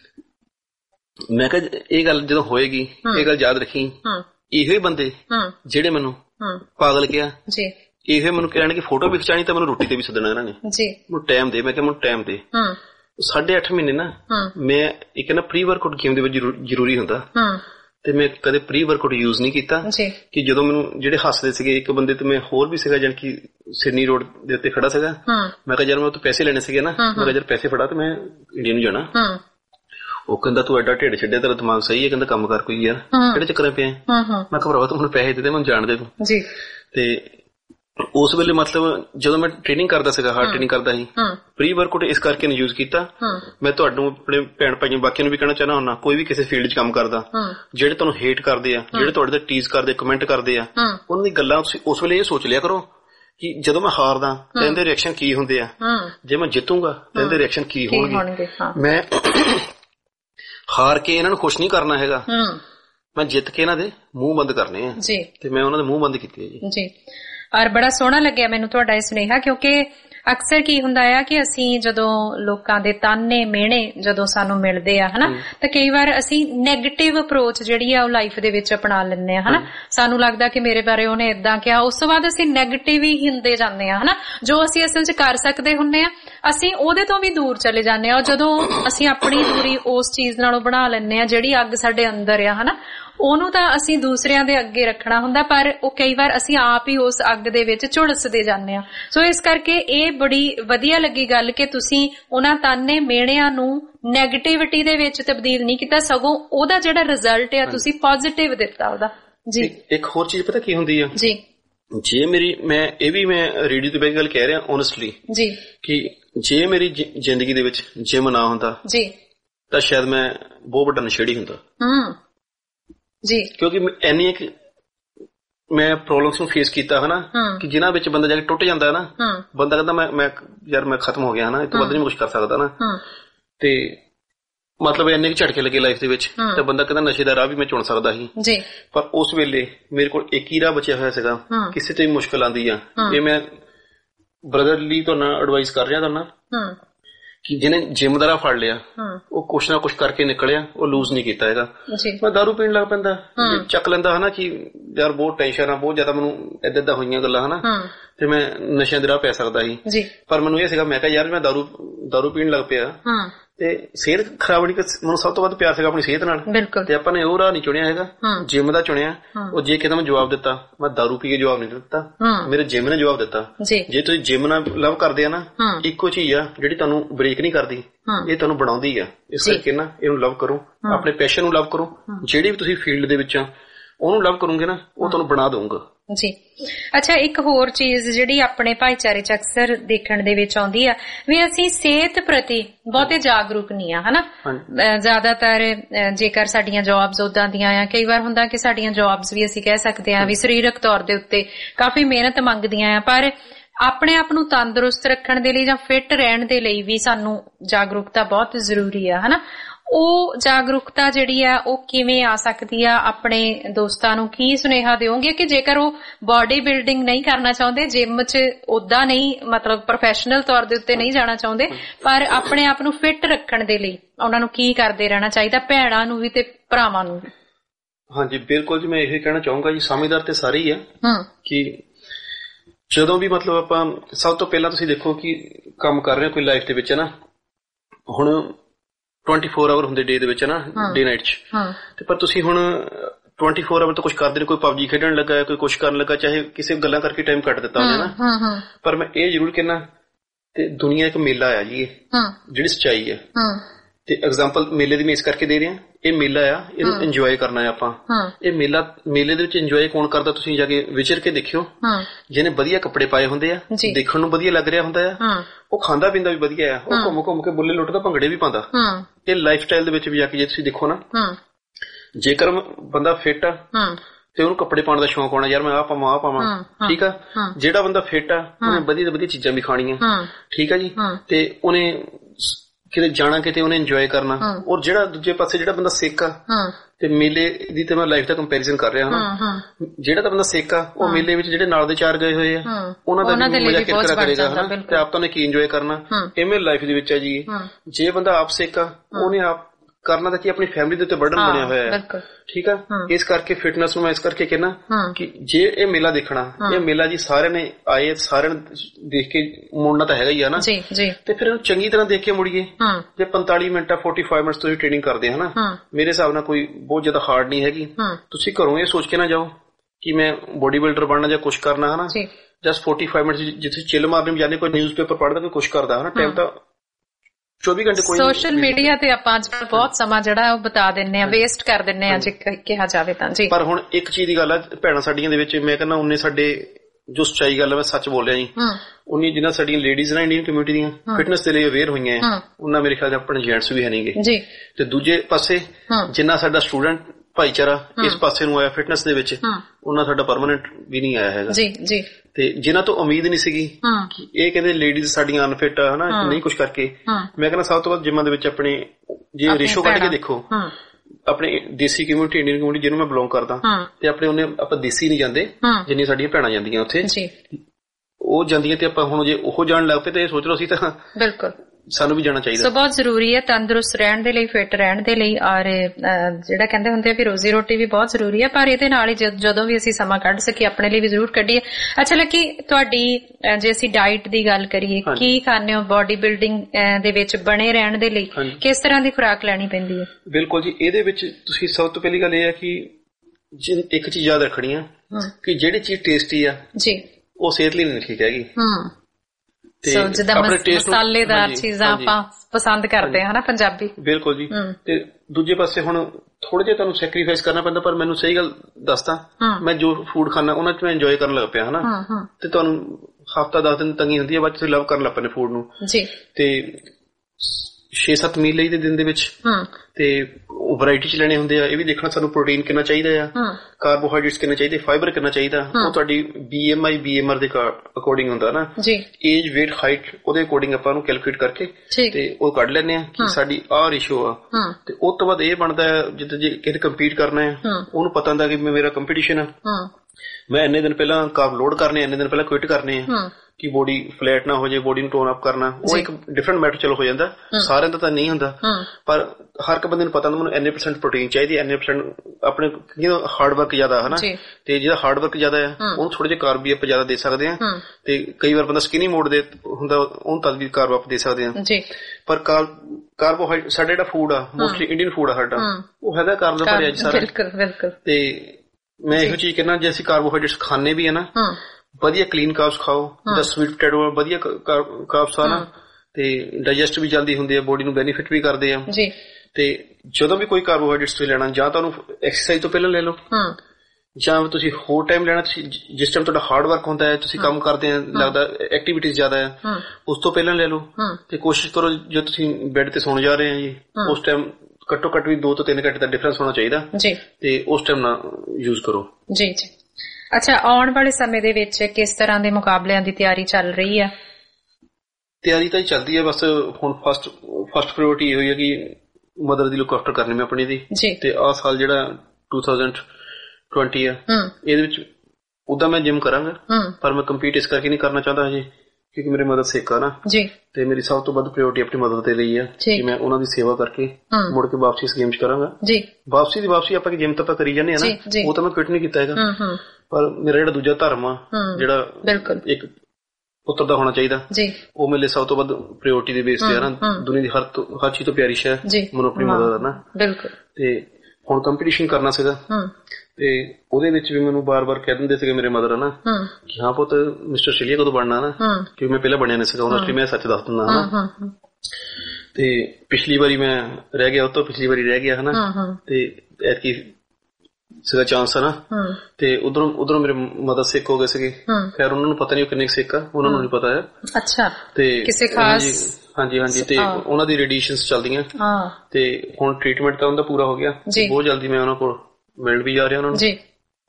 ਮੈਂ ਕਿਹਾ ਇਹ ਗੱਲ ਜਦੋਂ ਹੋਏਗੀ ਇਹ ਗੱਲ ਯਾਦ ਰੱਖੀ, ਇਹੋ ਹੀ ਬੰਦੇ ਜਿਹੜੇ ਮੈਨੂੰ ਪਾਗਲ ਕਿਹਾ ਇਹੋ ਮੈਨੂੰ ਕਹਿਣਗੇ ਫੋਟੋ ਵੀ ਖਿਚਾਣੀ ਤਾਂ ਮੈਨੂੰ ਰੋਟੀ ਤੇ ਵੀ ਸੱਦਣਾ ਇਹਨਾਂ ਨੇ। ਮੈਨੂੰ ਟਾਈਮ ਦੇ, ਮੈਂ ਕਿਹਾ ਮੈਨੂੰ ਟਾਈਮ ਦੇ। ਸਾਢੇ ਅੱਠ ਮਹੀਨੇ ਨਾ ਮੈਂ ਇੱਕ ਨਾ ਪ੍ਰੀ ਵਰਕਆਊਟ ਗੇਮ ਦੇ ਵਿੱਚ ਜ਼ਰੂਰੀ ਹੁੰਦਾ ਤੇ ਮੈਂ ਕਦੇ ਪ੍ਰੀ ਵਰਕਆਊਟ ਯੂਜ਼ ਨਹੀਂ ਕੀਤਾ। ਕਿ ਜਦੋਂ ਮੈਨੂੰ ਜਿਹੜੇ ਹੱਸਦੇ ਸੀਗੇ, ਇੱਕ ਬੰਦੇ ਤੇ ਮੈਂ ਹੋਰ ਵੀ ਸੀਗਾ ਜਾਣੀ ਕਿ ਸਿਡਨੀ ਰੋਡ ਦੇ ਉੱਤੇ ਖੜਾ ਸੀਗਾ, ਮੈਂ ਕਿਹਾ ਜਦ ਮੈਂ ਉੱਥੇ ਪੈਸੇ ਲੈਣੇ ਸੀਗੇ ਨਾ, ਮੈਂ ਕਿਹਾ ਜਦ ਪੈਸੇ ਫੜਾ ਤੇ ਮੈਂ ਇੰਡੀਆ ਨੂੰ ਜਾਣਾ। ਉਹ ਕਹਿੰਦਾ ਤੂੰ ਐਡਾ ਢਿੱਡ ਛੱਡਿਆ, ਤੇਰਾ ਦਿਮਾਗ ਸਹੀ ਹੈ, ਕਹਿੰਦਾ ਕੰਮ ਕਰ ਕੋਈ ਯਾਰ, ਕਿਹੜੇ ਚੱਕਰਾਂ ਪਿਆ? ਮੈਂ ਕਿਹਾ ਭਰਾਵਾ ਤੂੰ ਮੈਨੂੰ ਪੈਸੇ ਦੇ ਦੇ, ਮੈਨੂੰ ਜਾਣ ਦੇ ਤੂੰ। ਤੇ ਉਸ ਵੇਲੇ ਮਤਲਬ ਜਦੋਂ ਮੈਂ ਟ੍ਰੇਨਿੰਗ ਕਰਦਾ ਸੀਗਾ, ਹਾਰਡ ਟ੍ਰੇਨਿੰਗ ਕਰਦਾ ਸੀ, ਪ੍ਰੀ ਵਰਕਆਊਟ ਇਸ ਕਰਕੇ ਨਹੀਂ ਯੂਜ਼ ਕੀਤਾ। ਮੈਂ ਤੁਹਾਨੂੰ ਆਪਣੇ ਭੈਣ ਭਾਈਆਂ ਬਾਕੀਆਂ ਨੂੰ ਵੀ ਕਹਿਣਾ ਚਾਹੁੰਦਾ ਹੁੰਦਾ, ਕੋਈ ਵੀ ਕਿਸੇ ਫੀਲਡ 'ਚ ਕੰਮ ਕਰਦਾ, ਜਿਹੜੇ ਤੁਹਾਨੂੰ ਹੇਟ ਕਰਦੇ ਆ, ਜਿਹੜੇ ਤੁਹਾਡੇ ਤੇ ਟੀਜ਼ ਕਰਦੇ, ਕਮੈਂਟ ਕਰਦੇ ਆ, ਉਹਨਾਂ ਦੀ ਗੱਲਾਂ ਤੁਸੀਂ ਉਸ ਵੇਲੇ ਇਹ ਸੋਚ ਲਿਆ ਕਰੋ ਕਿ ਜਦੋਂ ਮੈਂ ਹਾਰਦਾ ਤਾਂ ਇਹਦੇ ਰਿਐਕਸ਼ਨ ਕੀ ਹੁੰਦੇ ਆ, ਜੇ ਮੈਂ ਜਿੱਤੂਗਾ ਤਾਂ ਇਹਦੇ ਰਿਐਕਸ਼ਨ ਕੀ ਹੋਣਗੇ। ਮੈਂ ਹਾਰ ਕੇ ਇਹਨਾਂ ਨੂੰ ਖੁਸ਼ ਨਹੀਂ ਕਰਨਾ ਹੈਗਾ, ਮੈਂ ਜਿੱਤ ਕੇ ਇਹਨਾਂ ਦੇ ਮੂੰਹ ਬੰਦ ਕਰਨੇ ਆ ਤੇ ਮੈਂ ਉਹਨਾਂ ਦੇ ਮੂੰਹ ਬੰਦ ਕੀਤੇ ਆ ਜੀ। ਔਰ ਬੜਾ ਸੋਹਣਾ ਲੱਗਿਆ ਮੈਨੂੰ ਤੁਹਾਡਾ ਇਹ ਸੁਨੇਹਾ, ਕਿਉਂਕਿ ਅਕਸਰ ਕੀ ਹੁੰਦਾ ਆ ਕਿ ਅਸੀਂ ਜਦੋਂ ਲੋਕਾਂ ਦੇ ਤਾਨੇ ਮਿਹਣੇ ਜਦੋਂ ਸਾਨੂੰ ਮਿਲਦੇ ਆ ਹਨਾ, ਤਾਂ ਕਈ ਵਾਰ ਅਸੀਂ ਨੈਗੇਟਿਵ ਅਪਰੋਚ ਜਿਹੜੀ ਆ ਉਹ ਲਾਈਫ ਦੇ ਵਿੱਚ ਅਪਣਾ ਲੈਂਦੇ ਆ ਹਨਾ। ਸਾਨੂੰ ਲੱਗਦਾ ਕਿ ਮੇਰੇ ਬਾਰੇ ਉਹਨੇ ਏਦਾਂ ਕਿਹਾ, ਉਸ ਤੋਂ ਬਾਅਦ ਅਸੀਂ ਨੈਗੇਟਿਵ ਹੀ ਹੁੰਦੇ ਜਾਂਦੇ ਆ ਹਨਾ। ਜੋ ਅਸੀਂ ਅਸਲ 'ਚ ਕਰ ਸਕਦੇ ਹੁੰਦੇ ਆ ਅਸੀਂ ਉਹਦੇ ਤੋਂ ਵੀ ਦੂਰ ਚਲੇ ਜਾਂਦੇ ਆ। ਜਦੋਂ ਅਸੀਂ ਆਪਣੀ ਦੂਰੀ ਉਸ ਚੀਜ਼ ਨਾਲੋਂ ਬਣਾ ਲੈਂਦੇ ਆ ਜਿਹੜੀ ਅੱਗ ਸਾਡੇ ਅੰਦਰ ਆ ਹਨਾ, ਉਹਨੂੰ ਤਾਂ ਅਸੀਂ ਦੂਸਰਿਆਂ ਦੇ ਅੱਗੇ ਰੱਖਣਾ ਹੁੰਦਾ, ਪਰ ਉਹ ਕਈ ਵਾਰ ਅਸੀਂ ਆਪ ਹੀ ਉਸ ਅੱਗ ਦੇ ਵਿੱਚ ਝੁਲਸਦੇ ਜਾਂਦੇ ਆ। ਸੋ ਇਸ ਕਰਕੇ ਇਹ ਬੜੀ ਵਧੀਆ ਲੱਗੀ ਗੱਲ ਕਿ ਤੁਸੀਂ ਉਹਨਾਂ ਤਾਨੇ ਮਿਹਣਿਆਂ ਨੂੰ ਨੈਗੇਟਿਵਿਟੀ ਦੇ ਵਿੱਚ ਤਬਦੀਲ ਨਹੀਂ ਕੀਤਾ, ਸਗੋਂ ਉਹਦਾ ਜਿਹੜਾ ਰਿਜ਼ਲਟ ਆ ਤੁਸੀਂ ਪੋਜ਼ਿਟਿਵ ਦਿੱਤਾ ਉਹਦਾ ਜੀ। ਇੱਕ ਹੋਰ ਚੀਜ਼ ਪਤਾ ਕੀ ਹੁੰਦੀ ਆ ਜੀ, ਜੇ ਮੇਰੀ ਮੈਂ ਇਹ ਵੀ ਮੈਂ ਰੇਡੀਓ ਤੇ ਬੈਠ ਗੱਲ ਕਹਿ ਰਿਹਾ ਓਨੈਸਟਲੀ ਜੀ, ਕਿ ਜੇ ਮੇਰੀ ਜ਼ਿੰਦਗੀ ਦੇ ਵਿੱਚ ਜਿਮ ਨਾ ਹੁੰਦਾ ਜੀ ਤਾਂ ਸ਼ਾਇਦ ਮੈਂ ਬਹੁਤ ਵੱਡਾ ਨਸ਼ੇੜੀ ਹੁੰਦਾ। ਹੂੰ ਜੀ, ਕਿਉਂਕਿ ਇੰਨੀ ਇੱਕ ਮੈਂ ਪ੍ਰੋਬਲਮਸ ਨੂੰ ਫੇਸ ਕੀਤਾ ਹਨਾ ਕਿ ਜਿਨ੍ਹਾਂ ਵਿੱਚ ਬੰਦਾ ਜਾ ਕੇ ਟੁੱਟ ਜਾਂਦਾ ਨਾ, ਬੰਦਾ ਕਹਿੰਦਾ ਮੈਂ ਮੈਂ ਯਾਰ ਮੈਂ ਖਤਮ ਹੋ ਗਿਆ ਹਨਾ, ਇਹ ਤੋਂ ਵੱਧ ਨਹੀਂ ਕੁਛ ਕਰ ਸਕਦਾ ਨਾ। ਤੇ ਮਤਲਬ ਇੰਨੇ ਕੁ ਝਟਕੇ ਲੱਗੇ ਲਾਈਫ ਦੇ ਵਿੱਚ ਤੇ ਬੰਦਾ ਕਹਿੰਦਾ ਨਸ਼ੇ ਦਾ ਰਾਹ ਵੀ ਮੈਂ ਚੁਣ ਸਕਦਾ ਸੀ। ਪਰ ਉਸ ਵੇਲੇ ਮੇਰੇ ਕੋਲ ਇੱਕ ਹੀ ਰਾਹ ਬਚਿਆ ਹੋਇਆ ਸੀਗਾ। ਕਿਸੇ ਤੇ ਵੀ ਮੁਸ਼ਕਿਲ ਆਉਂਦੀ ਆ, ਇਹ ਮੈਂ ਬ੍ਰਦਰਲੀ ਤੁਹਾਨੂੰ ਐਡਵਾਈਸ ਕਰ ਰਿਹਾ ਤੁਹਾਨੂੰ ਕਿ ਜਿਹਨੇ ਜਿੰਮ ਦਾ ਰਾਹ ਫੜ ਲਿਆ ਉਹ ਕੁਛ ਨਾ ਕੁਛ ਕਰਕੇ ਨਿਕਲਿਆ, ਉਹ ਲੂਜ਼ ਨਹੀਂ ਕੀਤਾ ਹੈਗਾ। ਮੈਂ ਦਾਰੂ ਪੀਣ ਲੱਗ ਪੈਂਦਾ, ਚੱਕ ਲੈਂਦਾ ਹਨਾ ਕਿ ਯਾਰ ਬਹੁਤ ਟੈਨਸ਼ਨ ਆ, ਬਹੁਤ ਜ਼ਿਆਦਾ ਮੈਨੂੰ ਏਦਾਂ ਏਦਾਂ ਹੋਈਆਂ ਗੱਲਾਂ ਹਨਾ, ਤੇ ਮੈਂ ਨਸ਼ਿਆਂ ਦੇ ਰਾਹ ਪੈ ਸਕਦਾ ਸੀ। ਪਰ ਮੈਨੂੰ ਇਹ ਸੀਗਾ, ਮੈਂ ਕਿਹਾ ਯਾਰ ਮੈਂ ਦਾਰੂ ਦਾਰੂ ਪੀਣ ਲੱਗ ਪਿਆ ਤੇ ਸਿਹਤ ਖਰਾਬ ਹੋਣੀ, ਮੈਨੂੰ ਸਭ ਤੋਂ ਵੱਧ ਪਿਆਰ ਸੀਗਾ ਆਪਣੀ ਸਿਹਤ ਨਾਲ, ਤੇ ਆਪਾਂ ਨੇ ਉਹ ਰਾਹ ਨਹੀਂ ਚੁਣਿਆ ਹੈਗਾ, ਜਿੰਮ ਦਾ ਚੁਣਿਆ। ਉਹ ਜੇ ਕਿਤੇ ਮੈਂ ਜਵਾਬ ਦਿੱਤਾ, ਮੈਂ ਦਾਰੂ ਪੀ ਕੇ ਜਵਾਬ ਨਹੀਂ ਦਿੱਤਾ, ਮੇਰੇ ਜਿੰਮ ਨੇ ਜਵਾਬ ਦਿੱਤਾ। ਜੇ ਤੁਸੀਂ ਜਿੰਮ ਨਾਲ ਲਵ ਕਰਦੇ ਆ ਨਾ, ਇੱਕੋ ਚੀਜ਼ ਆ ਜਿਹੜੀ ਤੁਹਾਨੂੰ ਬ੍ਰੇਕ ਨਹੀਂ ਕਰਦੀ, ਇਹ ਤੁਹਾਨੂੰ ਬਣਾਉਂਦੀ ਆ। ਇਸ ਕਰਕੇ ਨਾ ਇਹਨੂੰ ਲਵ ਕਰੋ, ਆਪਣੇ ਪੈਸ਼ਨ ਨੂੰ ਲਵ ਕਰੋ। ਜਿਹੜੀ ਵੀ ਤੁਸੀਂ ਫੀਲਡ ਦੇ ਵਿੱਚ ਉਹਨੂੰ ਲਵ ਕਰੋਗੇ ਨਾ, ਉਹ ਤੁਹਾਨੂੰ ਬਣਾ ਦਊਗਾ ਜੀ। ਅੱਛਾ, ਇੱਕ ਹੋਰ ਚੀਜ਼ ਜਿਹੜੀ ਆਪਣੇ ਭਾਈਚਾਰੇ ਚ ਅਕਸਰ ਦੇਖਣ ਦੇ ਵਿੱਚ ਆਉਂਦੀ ਆ ਵੀ ਅਸੀਂ ਸਿਹਤ ਪ੍ਰਤੀ ਬਹੁਤੇ ਜਾਗਰੂਕ ਨਹੀਂ ਆ ਹਨਾ। ਜ਼ਿਆਦਾਤਰ ਜੇਕਰ ਸਾਡੀਆਂ ਜੌਬਸ ਉਦਾਂ ਦੀਆਂ ਆ, ਕਈ ਵਾਰ ਹੁੰਦਾ ਕਿ ਸਾਡੀਆਂ ਜੌਬਸ ਵੀ ਅਸੀਂ ਕਹਿ ਸਕਦੇ ਹਾਂ ਵੀ ਸਰੀਰਕ ਤੌਰ ਦੇ ਉੱਤੇ ਕਾਫੀ ਮਿਹਨਤ ਮੰਗਦੀਆਂ ਆ, ਪਰ ਆਪਣੇ ਆਪ ਨੂੰ ਤੰਦਰੁਸਤ ਰੱਖਣ ਦੇ ਲਈ ਜਾਂ ਫਿੱਟ ਰਹਿਣ ਦੇ ਲਈ ਵੀ ਸਾਨੂੰ ਜਾਗਰੂਕਤਾ ਬਹੁਤ ਜ਼ਰੂਰੀ ਆ ਹਨਾ। ਉਹ ਜਾਗਰੂਕਤਾ ਜਿਹੜੀ ਆ ਉਹ ਕਿਵੇਂ ਆ ਸਕਦੀ ਆ? ਆਪਣੇ ਦੋਸਤਾਂ ਨੂੰ ਕੀ ਸੁਨੇਹਾ ਦਿਓਗੇ ਕਿ ਜੇਕਰ ਉਹ ਬਾਡੀ ਬਿਲਡਿੰਗ ਨਹੀਂ ਕਰਨਾ ਚਾਹੁੰਦੇ, ਜਿਮ 'ਚ ਉਦਾਂ ਨਹੀਂ ਮਤਲਬ ਪ੍ਰੋਫੈਸ਼ਨਲ ਤੌਰ ਦੇ ਉੱਤੇ ਨਹੀਂ ਜਾਣਾ ਚਾਹੁੰਦੇ, ਪਰ ਆਪਣੇ ਆਪ ਨੂੰ ਫਿੱਟ ਰੱਖਣ ਦੇ ਲਈ ਉਹਨਾਂ ਨੂੰ ਕੀ ਕਰਦੇ ਰਹਿਣਾ ਚਾਹੀਦਾ, ਭੈਣਾਂ ਨੂੰ ਵੀ ਤੇ ਭਰਾਵਾਂ ਨੂੰ ਵੀ? ਹਾਂਜੀ ਬਿਲਕੁਲ ਜੀ, ਮੈਂ ਇਹ ਕਹਿਣਾ ਚਾਹੂੰਗਾ ਜੀ, ਸਮਝਦਾਰ ਤੇ ਸਾਰੇ ਹੀ ਆ ਕਿ ਜਦੋਂ ਵੀ ਮਤਲਬ ਆਪਾਂ ਸਭ ਤੋਂ ਪਹਿਲਾਂ ਤੁਸੀਂ ਦੇਖੋ ਕਿ ਕੰਮ ਕਰ ਰਹੇ ਹੋ ਕੋਈ ਲਾਈਫ ਦੇ ਵਿੱਚ ਨਾ, ਹੁਣ ਟਵੈਂਟੀ ਫੋਰ ਆਵਰ ਹੁੰਦੇ ਡੇ ਦੇ ਵਿੱਚ ਨਾ, ਡੇ ਨਾਈਟ ਚ, ਤੇ ਪਰ ਤੁਸੀਂ ਹੁਣ ਟਵੈਂਟੀ ਫੋਰ ਆਵਰ ਤਾਂ ਕੁਛ ਕਰਦੇ ਨੇ, ਕੋਈ ਪਬਜੀ ਖੇਡਣ ਲੱਗਾ, ਕੋਈ ਕੁਛ ਕਰਨ ਲੱਗਾ, ਚਾਹੇ ਕਿਸੇ ਗੱਲਾਂ ਕਰਕੇ ਟਾਈਮ ਕੱਟ ਦਿੱਤਾ ਉਹਨੇ ਨਾ। ਪਰ ਮੈਂ ਇਹ ਜ਼ਰੂਰ ਕਹਿਣਾ, ਤੇ ਦੁਨੀਆ ਇੱਕ ਮੇਲਾ ਆ ਜੀ, ਇਹ ਜਿਹੜੀ ਸੱਚਾਈ ਹੈ। ਤੇ ਐਗਜ਼ਾਮਪਲ ਮੇਲੇ ਦੀ ਮੈਂ ਇਸ ਕਰਕੇ ਦੇ ਰਿਹਾ, ਇਹ ਮੇਲਾ ਆ, ਇਹਨੂੰ ਇੰਜੋਏ ਕਰਨਾ ਹੈ ਆਪਾਂ। ਇਹ ਮੇਲਾ ਮੇਲੇ ਦੇ ਵਿੱਚ ਇੰਜੋਏ ਕੌਣ ਕਰਦਾ, ਤੁਸੀਂ ਜਾ ਕੇ ਵਿਚਰ ਕੇ ਦੇਖਿਓ। ਜਿਹਨੇ ਵਧੀਆ ਕੱਪੜੇ ਪਾਏ ਹੁੰਦੇ ਆ, ਦੇਖਣ ਨੂੰ ਵਧੀਆ ਲੱਗ ਰਿਹਾ ਹੁੰਦਾ ਆ, ਉਹ ਖਾਂਦਾ ਪੀਂਦਾ ਵੀ ਵਧੀਆ ਆ, ਉਹ ਘੁੰਮ ਘੁੰਮ ਕੇ ਬੁੱਲੇ ਲੁੱਟਦਾ, ਭੰਗੜੇ ਵੀ ਪਾਉਂਦਾ। ਇਹ ਲਾਈਫ ਸਟਾਈਲ ਦੇ ਵਿੱਚ ਵੀ ਜਾ ਕੇ ਜੇ ਤੁਸੀਂ ਦੇਖੋ ਨਾ, ਜੇਕਰ ਬੰਦਾ ਫਿੱਟ ਆ ਤੇ ਉਹਨੂੰ ਕੱਪੜੇ ਪਾਉਣ ਦਾ ਸ਼ੌਂਕ ਹੋਣਾ, ਯਾਰ ਮੈਂ ਆਹ ਪਾਵਾਂ ਆਹ ਪਾਵਾਂ, ਠੀਕ ਆ। ਜਿਹੜਾ ਬੰਦਾ ਫਿੱਟ ਆ ਉਹਨੇ ਵਧੀਆ ਤੋਂ ਵਧੀਆ ਚੀਜ਼ਾਂ ਵੀ ਖਾਣੀਆਂ, ਠੀਕ ਆ ਜੀ, ਤੇ ਉਹਨੇ ਕਿਤੇ ਜਾਣਾ, ਕਿਤੇ ਉਹਨੇ ਇੰਜੋਏ ਕਰਨਾ। ਔਰ ਜਿਹੜਾ ਦੂਜੇ ਪਾਸੇ ਜਿਹੜਾ ਬੰਦਾ ਸਿੱਖ ਆ, ਤੇ ਮੇਲੇ ਦੀ ਤੇ ਮੈਂ ਲਾਈਫ ਦਾ ਕੰਪੈਰੀਜ਼ਨ ਕਰ ਰਿਹਾ ਹਾਂ, ਜਿਹੜਾ ਤਾਂ ਬੰਦਾ ਸਿੱਖ ਆ ਉਹ ਮੇਲੇ ਵਿੱਚ ਜਿਹੜੇ ਨਾਲ ਦੇ ਚਾਰ ਗਏ ਹੋਏ ਆ ਉਹਨਾਂ ਦਾ ਮਜ਼ਾ ਕਿਰਕਰਾ ਕਰੇਗਾ ਹਨਾ, ਤੇ ਆਪ ਤਾਂ ਉਹਨੇ ਕੀ ਇੰਜੋਏ ਕਰਨਾ। ਇਵੇਂ ਲਾਈਫ ਦੇ ਵਿੱਚ ਆ ਜੀ, ਜੇ ਬੰਦਾ ਆਪ ਸਿੱਖ ਆ ਉਹਨੇ ਆਪ ਕਰਨਾ ਤਾਂ ਕੀ ਆਪਣੀ ਫੈਮਿਲੀ ਦੇ ਉੱਤੇ ਬਰਡਨ ਬਣਿਆ ਹੋਇਆ ਹੈ, ਠੀਕ ਆ। ਇਸ ਕਰਕੇ ਫਿਟਨੈਸ ਨੂੰ ਮੈਂ ਇਸ ਕਰਕੇ ਕਹਿਣਾ ਕਿ ਜੇ ਇਹ ਮੇਲਾ ਦੇਖਣਾ, ਇਹ ਮੇਲਾ ਜੀ ਸਾਰਿਆਂ ਨੇ ਆਏ, ਸਾਰਿਆਂ ਨੇ ਦੇਖ ਕੇ ਮੁੜਨਾ ਤਾਂ ਹੈਗਾ ਹੀ ਆ ਨਾ, ਤੇ ਫਿਰ ਇਹਨੂੰ ਚੰਗੀ ਤਰ੍ਹਾਂ ਦੇਖ ਕੇ ਮੁੜੀਏ। ਜੇ ਪੰਤਾਲੀ ਮਿੰਟ ਫੋਰਟੀ ਫਾਈਵ ਮਿੰਟ ਤੁਸੀਂ ਟ੍ਰੇਨਿੰਗ ਕਰਦੇ ਹਨਾ, ਮੇਰੇ ਹਿਸਾਬ ਨਾਲ ਕੋਈ ਬਹੁਤ ਜ਼ਿਆਦਾ ਹਾਰਡ ਨਹੀਂ ਹੈਗੀ। ਤੁਸੀਂ ਘਰੋਂ ਇਹ ਸੋਚ ਕੇ ਨਾ ਜਾਓ ਕਿ ਮੈਂ ਬੋਡੀ ਬਿਲਡਰ ਬਣਨਾ ਜਾਂ ਕੁਛ ਕਰਨਾ ਹਨਾ, ਜਸਟ ਫੋਰਟੀ ਫਾਈਵ ਮਿੰਟ ਜਿੱਥੇ ਚਿੱਲ ਮਾਰਨੀ ਵੀ ਜਾਂਦੇ, ਕੋਈ ਨਿਊਜ਼ ਪੇਪਰ ਪੜ੍ਹਦਾ, ਕੋਈ ਕੁਛ ਕਰਦਾ ਹਨਾ, ਟਾਈਮ ਤਾਂ ਚੌਵੀ ਘੰਟੇ ਕੋਈ ਸੋਸ਼ਲ ਮੀਡੀਆ ਤੇ ਆਪਾਂ ਅੱਜ ਕੱਲ ਬਹੁਤ ਸਮਾਂ ਜਿਹੜਾ ਉਹ ਬਤਾ ਦਿੰਨੇ ਆ, ਵੇਸਟ ਕਰ ਦਿੰਨੇ ਆ ਜੇ ਕਿਹਾ ਜਾਵੇ ਤਾਂ ਜੀ। ਪਰ ਹੁਣ ਇੱਕ ਚੀਜ਼ ਦੀ ਗੱਲ ਆ, ਭੈਣਾਂ ਸਾਡੀਆਂ ਦੇ ਵਿੱਚ ਮੈਂ ਕਹਿੰਦਾ ਉਹਨੇ ਸਾਡੇ ਜੋ ਸੱਚਾਈ ਗੱਲ ਆ, ਮੈਂ ਸੱਚ ਬੋਲ ਰਿਹਾ ਜੀ, ਉਨੀ ਜਿੰਨਾ ਸਾਡੀਆਂ ਲੇਡੀਜ਼ ਨਾ ਇੰਡੀਅਨ ਕਮਿਊਨਿਟੀ ਦੀਆਂ ਫਿਟਨੈਸ ਦੇ ਲਈ ਅਵੇਅਰ ਹੋਈਆਂ ਆ, ਉਹਨਾਂ ਮੇਰੇ ਖਿਆਲ ਆਪਣੇ ਜੈਂਟਸ ਵੀ ਹੈ ਨਹੀਂਗੇ। ਤੇ ਦੂਜੇ ਪਾਸੇ ਜਿੰਨਾ ਸਾਡਾ ਸਟੂਡੈਂਟ ਭਾਈਚਾਰਾ ਇਸ ਪਾਸੇ ਨੂੰ ਆਇਆ ਫਿਟਨੈਸ ਦੇ ਵਿੱਚ, ਉਹਨਾਂ ਸਾਡਾ ਪਰਮਾਨੈਂਟ ਵੀ ਨਹੀਂ ਆਇਆ ਹੈਗਾ ਜੀ ਜੀ। ਤੇ ਜਿਨ੍ਹਾਂ ਤੋਂ ਉਮੀਦ ਨਹੀਂ ਸੀਗੀ ਕਿ ਇਹ ਕਹਿੰਦੇ ਲੇਡੀਜ਼ ਸਾਡੀਆਂ ਅਨਫਿਟ ਆ ਹਨਾ, ਨਹੀਂ ਕੁਛ ਕਰਕੇ, ਮੈਂ ਕਹਿੰਦਾ ਸਭ ਤੋਂ ਵੱਧ ਜਿੰਮਾਂ ਦੇ ਵਿੱਚ ਆਪਣੇ ਜੇ ਰੇਸ਼ੋ ਕੱਢ ਕੇ ਦੇਖੋ, ਆਪਣੇ ਦੇਸੀ ਕਮਿਊਨਿਟੀ, ਇੰਡੀਅਨ ਕਮਿਊਨਿਟੀ ਜਿਹਨੂੰ ਮੈਂ ਬਿਲੋਂਗ ਕਰਦਾ, ਤੇ ਆਪਣੇ ਉਹਨੇ ਆਪਾਂ ਦੇਸੀ ਨਹੀਂ ਜਾਂਦੇ ਜਿੰਨੀ ਸਾਡੀਆਂ ਭੈਣਾਂ ਜਾਂਦੀਆਂ ਉੱਥੇ, ਉਹ ਜਾਂਦੀਆਂ। ਤੇ ਆਪਾਂ ਹੁਣ ਜੇ ਉਹ ਜਾਣ ਲੱਗ ਪਏ ਤੇ ਇਹ ਸੋਚ ਲਓ ਅਸੀਂ ਤਾਂ ਬਿਲਕੁਲ ਸਾਨੂੰ ਵੀ ਜਾਣਾ ਚਾਹੀਦਾ। ਸੋ ਬਹੁਤ ਜ਼ਰੂਰੀ ਹੈ ਤੰਦਰੁਸਤ ਰਹਿਣ ਦੇ ਲਈ, ਫਿੱਟ ਰਹਿਣ ਦੇ ਲਈ, ਔਰ ਜਿਹੜਾ ਕਹਿੰਦੇ ਹੁੰਦੇ ਆ ਵੀ ਰੋਜ਼ੀ ਰੋਟੀ ਵੀ ਬਹੁਤ ਜ਼ਰੂਰੀ ਹੈ, ਪਰ ਇਹਦੇ ਨਾਲ ਹੀ ਜਦੋਂ ਵੀ ਅਸੀਂ ਸਮਾਂ ਕੱਢ ਸਕੀਏ ਆਪਣੇ ਲਈ ਵੀ ਜ਼ਰੂਰ ਕੱਢੀਏ। ਅੱਛਾ ਲੱਕੀ, ਤੁਹਾਡੀ ਜੇ ਅਸੀਂ ਡਾਈਟ ਦੀ ਗੱਲ ਕਰੀਏ, ਕੀ ਖਾਂਦੇ ਹੋ ਬਾਡੀ ਬਿਲਡਿੰਗ ਦੇ ਵਿੱਚ ਬਣੇ ਰਹਿਣ ਦੇ ਲਈ, ਕਿਸ ਤਰ੍ਹਾਂ ਦੀ ਖੁਰਾਕ ਲੈਣੀ ਪੈਂਦੀ ਹੈ? ਬਿਲਕੁਲ ਜੀ, ਇਹਦੇ ਵਿੱਚ ਤੁਸੀਂ ਸਭ ਤੋਂ ਪਹਿਲੀ ਗੱਲ ਇਹ ਹੈ ਕਿ ਇੱਕ ਚੀਜ਼ ਯਾਦ ਰੱਖਣੀ ਆ ਕਿ ਜਿਹੜੀ ਚੀਜ਼ ਟੇਸਟੀ ਆ ਜੀ ਉਹ ਸਿਹਤ ਲਈ ਨਹੀਂ ਠੀਕ ਹੈਗੀ। ਸੋ ਜਿੱਦਾਂ ਮਸਾਲੇਦਾਰ ਚੀਜ਼ਾਂ ਆਪਾਂ ਪਸੰਦ ਕਰਦੇ ਹਾਂ ਨਾ ਪੰਜਾਬੀ। ਬਿਲਕੁਲ ਜੀ। ਤੇ ਦੂਜੇ ਪਾਸੇ ਹੁਣ ਥੋੜਾ ਜਿਹਾ ਤੁਹਾਨੂੰ ਸੈਕਰੀਫਾਈਸ ਕਰਨਾ ਪੈਂਦਾ, ਪਰ ਮੈਨੂੰ ਸਹੀ ਗੱਲ ਦੱਸਦਾ, ਮੈਂ ਜੋ ਫੂਡ ਖਾਣਾ ਉਹਨਾਂ ਚ ਮੈਂ ਇੰਜੋਏ ਕਰਨ ਲੱਗ ਪਿਆ ਹਨਾ, ਤੇ ਤੁਹਾਨੂੰ ਹਫਤਾ ਦਸ ਦਿਨ ਤੰਗੀ ਹੁੰਦੀ ਹੈ, ਬਾਅਦ ਤੁਸੀਂ ਲਵ ਕਰਨ ਲੱਗ ਪੈਂਦੇ ਫੂਡ ਨੂੰ ਜੀ। ਤੇ ਛੇ ਸੱਤ ਮੀਲ ਲਈ ਦੇ ਦਿਨ ਦੇ ਵਿੱਚ, ਤੇ ਵੈਰਾਈਟੀ ਚ ਲੈਣੇ ਹੁੰਦੇ ਆ। ਇਹ ਵੀ ਦੇਖਣਾ ਸਾਨੂੰ ਪ੍ਰੋਟੀਨ ਕਿੰਨਾ ਚਾਹੀਦਾ ਆ, ਕਾਰਬੋਹਾਈਡਰੇਟਸ ਕਿੰਨੇ ਚਾਹੀਦੇ, ਫਾਈਬਰ ਕਿੰਨਾ ਚਾਹੀਦਾ, ਉਹ ਤੁਹਾਡੀ B M I B M R ਦੇ ਅਕੋਰਡਿੰਗ ਹੁੰਦਾ ਨਾ, ਏਜ ਵੇਟ ਹਾਈਟ ਉਹਦੇ ਅਕੋਰਡਿੰਗ ਆਪਾਂ ਉਹਨੂੰ ਕੈਲਕੂਲੇਟ ਕਰਕੇ ਤੇ ਉਹ ਕੱਢ ਲੈਂਦੇ ਆ ਕਿ ਸਾਡੀ ਆਹ ਰੇਸ਼ੋ ਆ। ਤੇ ਉਸ ਤੋਂ ਬਾਅਦ ਇਹ ਬਣਦਾ ਜਿੱਦਾਂ ਜੇ ਕਿਸੇ ਕੰਪੀਟ ਕਰਨਾ ਹੈ ਉਹਨੂੰ ਪਤਾ ਹੁੰਦਾ ਕਿ ਮੇਰਾ ਕੰਪੀਟੀਸ਼ਨ ਆ, ਮੈਂ ਇੰਨੇ ਦਿਨ ਪਹਿਲਾਂ ਕਾਰਬ ਲੋਡ ਕਰਨੇ, ਇੰਨੇ ਦਿਨ ਪਹਿਲਾਂ ਕੁਇਟ ਕਰਨੇ ਆ ਕਿ ਬੋਡੀ ਫਲੈਟ ਨਾ ਹੋ ਜਾਏ, ਬੋਡੀ ਨੂੰ ਟੋਨ ਅਪ ਕਰਨਾ। ਉਹ ਇੱਕ ਡਿਫਰੈਂਟ ਮੈਟਰ ਚਲੋ ਹੋ ਜਾਂਦਾ, ਸਾਰਿਆਂ ਦਾ ਤਾਂ ਨਹੀਂ ਹੁੰਦਾ, ਪਰ ਹਰ ਇੱਕ ਬੰਦੇ ਨੂੰ ਪਤਾ ਹੁੰਦਾ ਮੈਨੂੰ ਇੰਨੇ ਪਰਸੈਂਟ ਪ੍ਰੋਟੀਨ ਚਾਹੀਦੀ, ਇੰਨੇ ਪਰਸੈਂਟ ਆਪਣੇ ਜਿਹਦਾ ਹਾਰਡ ਵਰਕ ਜ਼ਿਆਦਾ ਹੈ ਨਾ, ਤੇ ਜਿਹਦਾ ਹਾਰਡ ਵਰਕ ਜ਼ਿਆਦਾ ਆ ਉਹਨੂੰ ਥੋੜੇ ਜਿਹੇ ਕਾਰਬ ਵੀ ਆਪਾਂ ਜ਼ਿਆਦਾ ਦੇ ਸਕਦੇ ਆ। ਤੇ ਕਈ ਵਾਰ ਬੰਦਾ ਸਕਿਨੀ ਮੋਡ ਦੇ ਹੁੰਦਾ ਉਹਨੂੰ ਤਦ ਵੀ ਕਾਰਬ ਆਪ ਦੇ ਸਕਦੇ ਆ। ਪਰ ਕਾਰਬੋਹਾਈਡਰੇਟ ਸਾਡਾ ਜਿਹੜਾ ਫੂਡ ਆ ਮੋਸਟਲੀ ਇੰਡੀਅਨ ਫੂਡ ਆ ਸਾਡਾ, ਉਹ ਹੈਗਾ ਕਾਰਬ ਦਾ ਭਰਿਆ ਜੀ ਸਾਰਾ। ਤੇ ਮੈਂ ਇਹੋ ਚੀਜ਼ ਕਹਿਣਾ, ਜੇ ਅਸੀਂ ਕਾਰਬੋਹਾਈਡਰੇਟਸ ਖਾਣੇ ਵੀ ਆ ਨਾ, ਵਧੀਆ ਕਲੀਨ ਕਾਰਬਸ ਖਾਓ, ਜਿੱਦਾਂ ਸਵੀਟ ਪੋਟੈਟੋ ਵਧੀਆ ਕਾਰਬਸ ਆ ਨਾ, ਤੇ ਡਾਈਜੈਸਟ ਵੀ ਜਲਦੀ ਹੁੰਦੇ ਆ, ਬੋਡੀ ਨੂੰ ਬੈਨੀਫਿਟ ਵੀ ਕਰਦੇ ਆ। ਤੇ ਜਦੋਂ ਵੀ ਕੋਈ ਕਾਰਬੋਹਾਈਡਰੇਟਸ ਲੈਣਾ, ਜਾਂ ਤੁਹਾਨੂੰ ਐਕਸਰਸਾਈਜ਼ ਤੋਂ ਪਹਿਲਾਂ ਲੈ ਲਓ, ਜਾਂ ਤੁਸੀਂ ਹੋਰ ਟਾਈਮ ਲੈਣਾ, ਜਿਸ ਟਾਈਮ ਤੁਹਾਡਾ ਹਾਰਡ ਵਰਕ ਹੁੰਦਾ ਹੈ, ਤੁਸੀਂ ਕੰਮ ਕਰਦੇ ਆ, ਲੱਗਦਾ ਐਕਟੀਵਿਟੀਜ਼ ਜ਼ਿਆਦਾ ਹੈ, ਉਸ ਤੋਂ ਪਹਿਲਾਂ ਲੈ ਲਓ। ਤੇ ਕੋਸ਼ਿਸ਼ ਕਰੋ ਜੋ ਤੁਸੀਂ ਬੈੱਡ ਤੇ ਸੌਣ ਜਾ ਰਹੇ ਆ ਜੀ, ਉਸ ਟਾਈਮ ਘੱਟੋ ਘੱਟ ਵੀ ਦੋ ਤੋਂ ਤਿੰਨ ਘੰਟੇ ਦਾ ਡਿਫਰੈਂਸ ਹੋਣਾ ਚਾਹੀਦਾ, ਤੇ ਉਸ ਟਾਈਮ ਨਾ ਯੂਜ਼ ਕਰੋ। ਜੀ ਜੀ। ਅੱਛਾ, ਆਉਣ ਵਾਲੇ ਸਮੇਂ ਦੇ ਵਿੱਚ ਕਿਸ ਤਰ੍ਹਾਂ ਦੇ ਮੁਕਾਬਲਿਆਂ ਦੀ ਤਿਆਰੀ ਚੱਲ ਰਹੀ ਹੈ? ਤਿਆਰੀ ਤਾਂ ਹੀ ਚੱਲਦੀ ਹੈ, ਬਸ ਹੁਣ ਫਸਟ ਫਸਟ ਪ੍ਰਾਇੋਰਟੀ ਇਹ ਹੋਈ ਹੈ ਕਿ ਮਦਰ ਦੀ ਲੁੱਕ ਆਫਟਰ ਕਰਨੀ ਮੈਂ ਆਪਣੀ ਦੀ। ਤੇ ਆਹ ਸਾਲ ਜਿਹੜਾ ਟੂ ਥਾਊਜ਼ੈਂਡ ਟਵੈਂਟੀ ਆ, ਇਹਦੇ ਵਿੱਚ ਉਦਾਂ ਮੈਂ ਜਿਮ ਕਰਾਂਗਾ, ਪਰ ਮੈਂ ਕੰਪੀਟ ਇਸ ਕਰਕੇ ਨਹੀਂ ਕਰਨਾ ਚਾਹੁੰਦਾ ਹਜੇ, ਕਿਉਂਕਿ ਮੇਰੇ ਮਦਰ ਸਿੱਖ ਆ ਨਾ, ਤੇ ਮੇਰੀ ਸਭ ਤੋਂ ਵੱਧ ਪ੍ਰਾਇੋਰਟੀ ਆਪਣੀ ਮਦਰ ਤੇ ਲਈ ਆ ਕਿ ਮੈਂ ਉਹਨਾਂ ਦੀ ਸੇਵਾ ਕਰਕੇ ਮੁੜ ਕੇ ਵਾਪਸੀ ਇਸ ਗੇਮ ਚ ਕਰਾਂਗਾ। ਵਾਪਸੀ ਦੀ ਵਾਪਸੀ ਆਪਾਂ ਜਿਮ ਤਾਂ ਆਪਾਂ ਕਰੀ ਜਾਂਦੇ ਆ ਨਾ, ਉਹ ਤਾਂ ਮੈਂ ਕੁਇਟ ਨਹੀਂ ਕੀਤਾ ਹੈਗਾ, ਪਰ ਮੇਰਾ ਜਿਹੜਾ ਦੂਜਾ ਧਰਮ ਆ, ਜਿਹੜਾ ਇੱਕ ਪੁੱਤਰ ਦਾ ਹੋਣਾ ਚਾਹੀਦਾ, ਉਹ ਮੇਰੇ ਲਈ ਸਭ ਤੋਂ ਵੱਧ ਪ੍ਰਾਇੋਰਟੀ ਦੇ ਬੇਸ ਤੇ ਆ ਨਾ। ਦੁਨੀਆ ਦੀ ਹਰ ਹਰ ਚੀਜ਼ ਤੋਂ ਪਿਆਰੀ ਸ਼ੈ ਮੈਨੂੰ ਆਪਣੀ ਮਦਰ ਆ ਨਾ। ਤੇ ਹੁਣ ਕੰਪੀਟੀਸ਼ਨ ਕਰਨਾ ਸੀਗਾ, ਤੇ ਉਹਦੇ ਵਿੱਚ ਵੀ ਮੈਨੂੰ ਬਾਰ-ਬਾਰ ਕਹਿ ਦਿੰਦੇ ਸੀਗੇ ਮੇਰੇ ਮਦਰ ਨਾ ਕਿ ਹਾਂ ਪੁੱਤ ਮਿਸਟਰ ਆਸਟ੍ਰੇਲੀਆ ਕਦੋਂ ਬਣਨਾ ਨਾ, ਕਿਉਂਕਿ ਮੈਂ ਪਹਿਲਾਂ ਬਣਿਆ ਨਹੀਂ ਸੀਗਾ, ਹੁਣ ਮੈਂ ਸੱਚ ਦੱਸ ਦਿੰਦਾ ਹਨਾ। ਤੇ ਪਿਛਲੀ ਵਾਰੀ ਮੈਂ ਰਹਿ ਗਿਆ, ਉਹ ਤੋਂ ਪਿਛਲੀ ਵਾਰੀ ਰਹਿ ਗਿਆ ਹਨਾ, ਤੇ ਐਤਕੀ ਸੀਗਾ ਚਾਂਸ ਹੈ ਨਾ। ਤੇ ਉਧਰੋਂ ਉਧਰੋਂ ਮੇਰੇ ਮਦਰ ਸਿੱਖ ਹੋ ਗਏ ਸੀਗੇ, ਖੈਰ ਉਹਨਾਂ ਨੂੰ ਪਤਾ ਨਹੀਂ ਉਹ ਕਿੰਨੇ ਸਿੱਖ ਆ, ਉਹਨਾਂ ਨੂੰ ਨਹੀਂ ਪਤਾ ਹੈ। ਅੱਛਾ, ਤੇ ਕਿਸੇ ਖਾਸ ਹਾਂਜੀ ਹਾਂਜੀ, ਤੇ ਉਹਨਾਂ ਦੀ ਰੇਡੀਏਸ਼ਨਸ ਚੱਲਦੀਆਂ, ਤੇ ਹੁਣ ਟ੍ਰੀਟਮੈਂਟ ਤਾਂ ਉਹਦਾ ਪੂਰਾ ਹੋ ਗਿਆ, ਬਹੁਤ ਜਲਦੀ ਮੈਂ ਉਹਨਾਂ ਕੋਲ ਮਿਲ ਵੀ ਜਾ ਰਿਹਾ ਉਹਨਾਂ ਨੂੰ।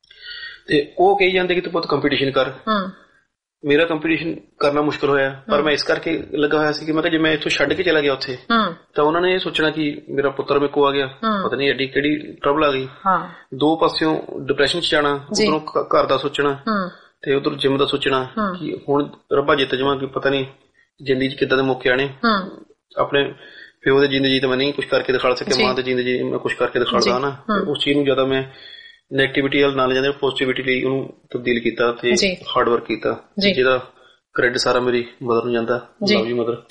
ਤੇ ਉਹ ਕਹੀ ਜਾਂਦੇ ਕਿ ਤੂੰ ਪੁੱਤ ਕੰਪੀਟੀਸ਼ਨ ਕਰ। ਮੇਰਾ ਕੰਪੀਟੀਸ਼ਨ ਕਰਨਾ ਮੁਸ਼ਕਿਲ ਹੋਇਆ, ਪਰ ਮੈਂ ਇਸ ਕਰਕੇ ਲੱਗਾ ਹੋਇਆ ਸੀ ਕਿ ਮੈਂ ਕਿਹਾ ਜੇ ਮੈਂ ਇੱਥੋਂ ਛੱਡ ਕੇ ਚਲਾ ਗਿਆ ਉੱਥੇ, ਤਾਂ ਉਹਨਾਂ ਨੇ ਇਹ ਸੋਚਣਾ ਕਿ ਮੇਰਾ ਪੁੱਤਰ ਮੇਰੇ ਕੋ ਆ ਗਿਆ, ਪਤਾ ਨਹੀਂ ਐਡੀ ਕਿਹੜੀ ਟਰਬਲ ਆ ਗਈ। ਦੋ ਪਾਸਿਓਂ ਡਿਪਰੈਸ਼ਨ ਚ ਜਾਣਾ, ਉਧਰੋਂ ਘਰ ਦਾ ਸੋਚਣਾ ਤੇ ਉਧਰ ਜਿਮ ਦਾ ਸੋਚਣਾ ਕਿ ਹੁਣ ਰੱਬਾ ਜਿੱਤ ਜਾਵਾਂ, ਕਿ ਪਤਾ ਨਹੀਂ ਜ਼ਿੰਦਗੀ ਚ ਕਿੱਦਾਂ ਦੇ ਮੌਕੇ ਆਣੇ। ਆਪਣੇ ਪਿਓ ਦੀ ਜ਼ਿੰਦਗੀ ਤਾਂ ਮੈਂ ਨਹੀਂ ਕੁਛ ਕਰਕੇ ਦਿਖਾ ਸਕਿਆ, ਮਾਂ ਦੀ ਜ਼ਿੰਦਗੀ ਮੈਂ ਕੁਛ ਕਰਕੇ ਦਿਖਾਉਂਦਾ ਨਾ, ਉਸ ਚੀਜ਼ ਨੂੰ ਜ਼ਿਆਦਾ ਮੈਂ ਨੈਗੇਟਿਵਿਟੀ ਵੱਲ ਨਾਲ ਜਾਂਦੇ ਪੋਜ਼ਿਟਿਵਿਟੀ ਲਈ ਉਹਨੂੰ ਤਬਦੀਲ ਕੀਤਾ ਤੇ ਹਾਰਡ ਵਰਕ ਕੀਤਾ, ਜਿਹਦਾ ਕ੍ਰੈਡਿਟ ਸਾਰਾ ਮੇਰੀ ਮਦਰ ਨੂੰ ਜਾਂਦਾ। Love you mother.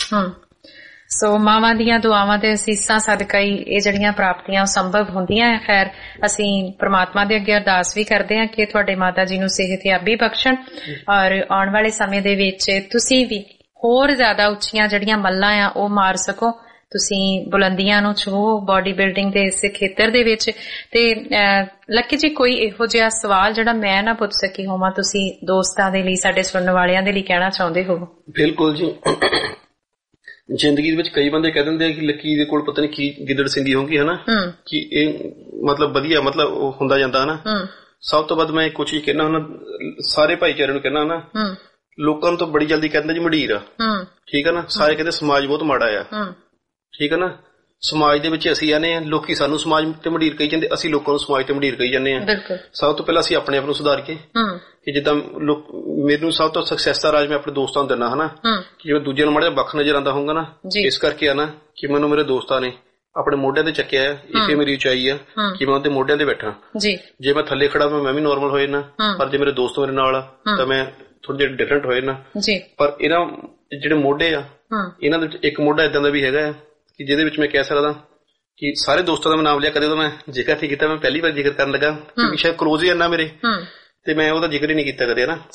ਸੋ ਮਾਵਾਂ ਦੀਆਂ ਦੁਆਵਾਂ ਤੇ ਅਸੀਸਾਂ ਸਦਕਾ ਹੀ ਇਹ ਜਿਹੜੀਆਂ ਪ੍ਰਾਪਤੀਆਂ ਸੰਭਵ ਹੁੰਦੀਆਂ ਹੈ। ਖੈਰ ਅਸੀਂ ਪ੍ਰਮਾਤਮਾ ਦੇ ਅੱਗੇ ਅਰਦਾਸ ਵੀ ਕਰਦੇ ਹਾਂ ਕਿ ਤੁਹਾਡੇ ਮਾਤਾ ਜੀ ਨੂੰ ਸਿਹਤਯਾਬੀ ਬਖਸ਼ਣ, ਔਰ ਆਉਣ ਵਾਲੇ ਸਮੇਂ ਦੇ ਵਿੱਚ ਤੁਸੀਂ ਵੀ ਹੋਰ ਜ਼ਿਆਦਾ ਉੱਚੀਆਂ ਜਿਹੜੀਆਂ ਮੱਲਾਂ ਆ ਉਹ ਮਾਰ ਸਕੋ, ਤੁਸੀਂ ਬੁਲੰਦੀਆਂ ਨੂੰ ਛੂਹੋ ਬਾਡੀ ਬਿਲਡਿੰਗ ਦੇ ਇਸ ਖੇਤਰ ਦੇ ਵਿੱਚ। ਤੇ ਲੱਕੀ ਜੀ, ਕੋਈ ਇਹੋ ਜਿਹਾ ਸਵਾਲ ਜਿਹੜਾ ਮੈਂ ਨਾ ਪੁੱਛ ਸਕੀ ਹੋਵਾਂ, ਤੁਸੀਂ ਦੋਸਤਾਂ ਦੇ ਲਈ, ਸਾਡੇ ਸੁਣਨ ਵਾਲਿਆਂ ਦੇ ਲਈ ਕਹਿਣਾ ਚਾਹੁੰਦੇ ਹੋ? ਬਿਲਕੁਲ ਜੀ, ਜ਼ਿੰਦਗੀ ਦੇ ਵਿੱਚ ਕਈ ਬੰਦੇ ਕਹਿ ਦਿੰਦੇ ਆ ਕਿ ਲੱਕੀ ਦੇ ਕੋਲ ਪਤਾ ਨਹੀਂ ਕੀ ਗਿੱਦੜ ਸਿੰਗੀ ਹੋਊਗੀ ਹਨਾ, ਕਿ ਇਹ ਮਤਲਬ ਵਧੀਆ ਮਤਲਬ ਉਹ ਹੁੰਦਾ ਜਾਂਦਾ ਹਨਾ। ਸਭ ਤੋਂ ਵੱਧ ਮੈਂ ਇੱਕ ਚੀਜ਼ ਕਹਿਣਾ ਹੁੰਦਾ, ਸਾਰੇ ਭਾਈਚਾਰੇ ਨੂੰ ਕਹਿਣਾ ਹਨਾ, ਲੋਕਾਂ ਨੂੰ ਤਾਂ ਬੜੀ ਜਲਦੀ ਕਹਿੰਦੇ ਜੀ ਮੰਡੀਰ ਆ, ਠੀਕ ਹੈ ਨਾ, ਸਾਰੇ ਕਹਿੰਦੇ ਸਮਾਜ ਬਹੁਤ ਮਾੜਾ ਆ, ਠੀਕ ਹੈ ਨਾ। ਸਮਾਜ ਦੇ ਵਿੱਚ ਅਸੀਂ ਆਨੇ ਆ, ਲੋਕੀ ਸਾਨੂੰ ਸਮਾਜ ਤੇ ਮੰਡੀਰ ਕਹੀ ਜਾਂਦੇ, ਅਸੀਂ ਲੋਕਾਂ ਨੂੰ ਸਮਾਜ ਤੇ ਮੰਡੀਰ ਕਹੀ ਜਾਂਦੇ ਆ। ਸਭ ਤੋਂ ਪਹਿਲਾਂ ਅਸੀਂ ਆਪਣੇ ਆਪ ਨੂੰ ਸੁਧਾਰੀਏ, ਕਿ ਜਿੱਦਾਂ ਮੈਨੂੰ ਸਭ ਤੋਂ ਸਕਸੈਸ ਦਾ ਰਾਜ ਮੈਂ ਆਪਣੇ ਦੋਸਤਾਂ ਨੂੰ ਦਿੰਦਾ ਹਨਾ, ਕਿ ਜਿਵੇਂ ਦੂਜੇ ਨੂੰ ਮਾੜਾ ਵੱਖ ਨਜ਼ਰ ਆਉਂਦਾ ਹੋਊਗਾ ਨਾ, ਇਸ ਕਰਕੇ ਆ ਨਾ ਕਿ ਮੈਨੂੰ ਮੇਰੇ ਦੋਸਤਾਂ ਨੇ ਆਪਣੇ ਮੋਢਿਆਂ ਤੇ ਚੱਕਿਆ ਹੈ, ਇਹ ਮੇਰੀ ਉਚਾਈ ਆ ਕਿ ਮੈਂ ਉਹਦੇ ਮੋਢਿਆਂ ਤੇ ਬੈਠਾ। ਜੇ ਮੈਂ ਥੱਲੇ ਖੜਾ ਮੈਂ ਵੀ ਨੋਰਮਲ ਹੋਏ ਨਾ, ਪਰ ਜੇ ਮੇਰੇ ਦੋਸਤ ਮੇਰੇ ਨਾਲ ਤਾਂ ਮੈਂ ਥੋੜੇ ਜਿਹੇ ਡਿਫਰੈਂਟ ਹੋਏ ਨਾ। ਪਰ ਇਹਨਾਂ ਜਿਹੜੇ ਮੋਢੇ ਆ, ਇਹਨਾਂ ਦੇ ਇੱਕ ਮੋਢਾ ਏਦਾਂ ਦਾ ਵੀ ਹੈਗਾ ਕਿ ਜਿਹਦੇ ਵਿੱਚ ਮੈਂ ਕਹਿ ਸਕਦਾ ਕਿ ਸਾਰੇ ਦੋਸਤਾਂ ਦਾ ਮੈਂ ਨਾਮ ਲਿਆ, ਕਦੇ ਉਹਦਾ ਮੈਂ ਜ਼ਿਕਰ ਨਹੀਂ ਕੀਤਾ, ਮੈਂ ਪਹਿਲੀ ਵਾਰ ਜ਼ਿਕਰ ਕਰਨ ਲੱਗਾ ਕਿਉਂਕਿ ਸ਼ਾਇਦ ਕਲੋਜ਼ ਹੀ ਇੰਨਾ ਮੇਰੇ, ਤੇ ਮੈਂ ਉਹਦਾ ਜ਼ਿਕਰ ਹੀ ਨਹੀਂ ਕੀਤਾ ਕਦੇ ਨਾ।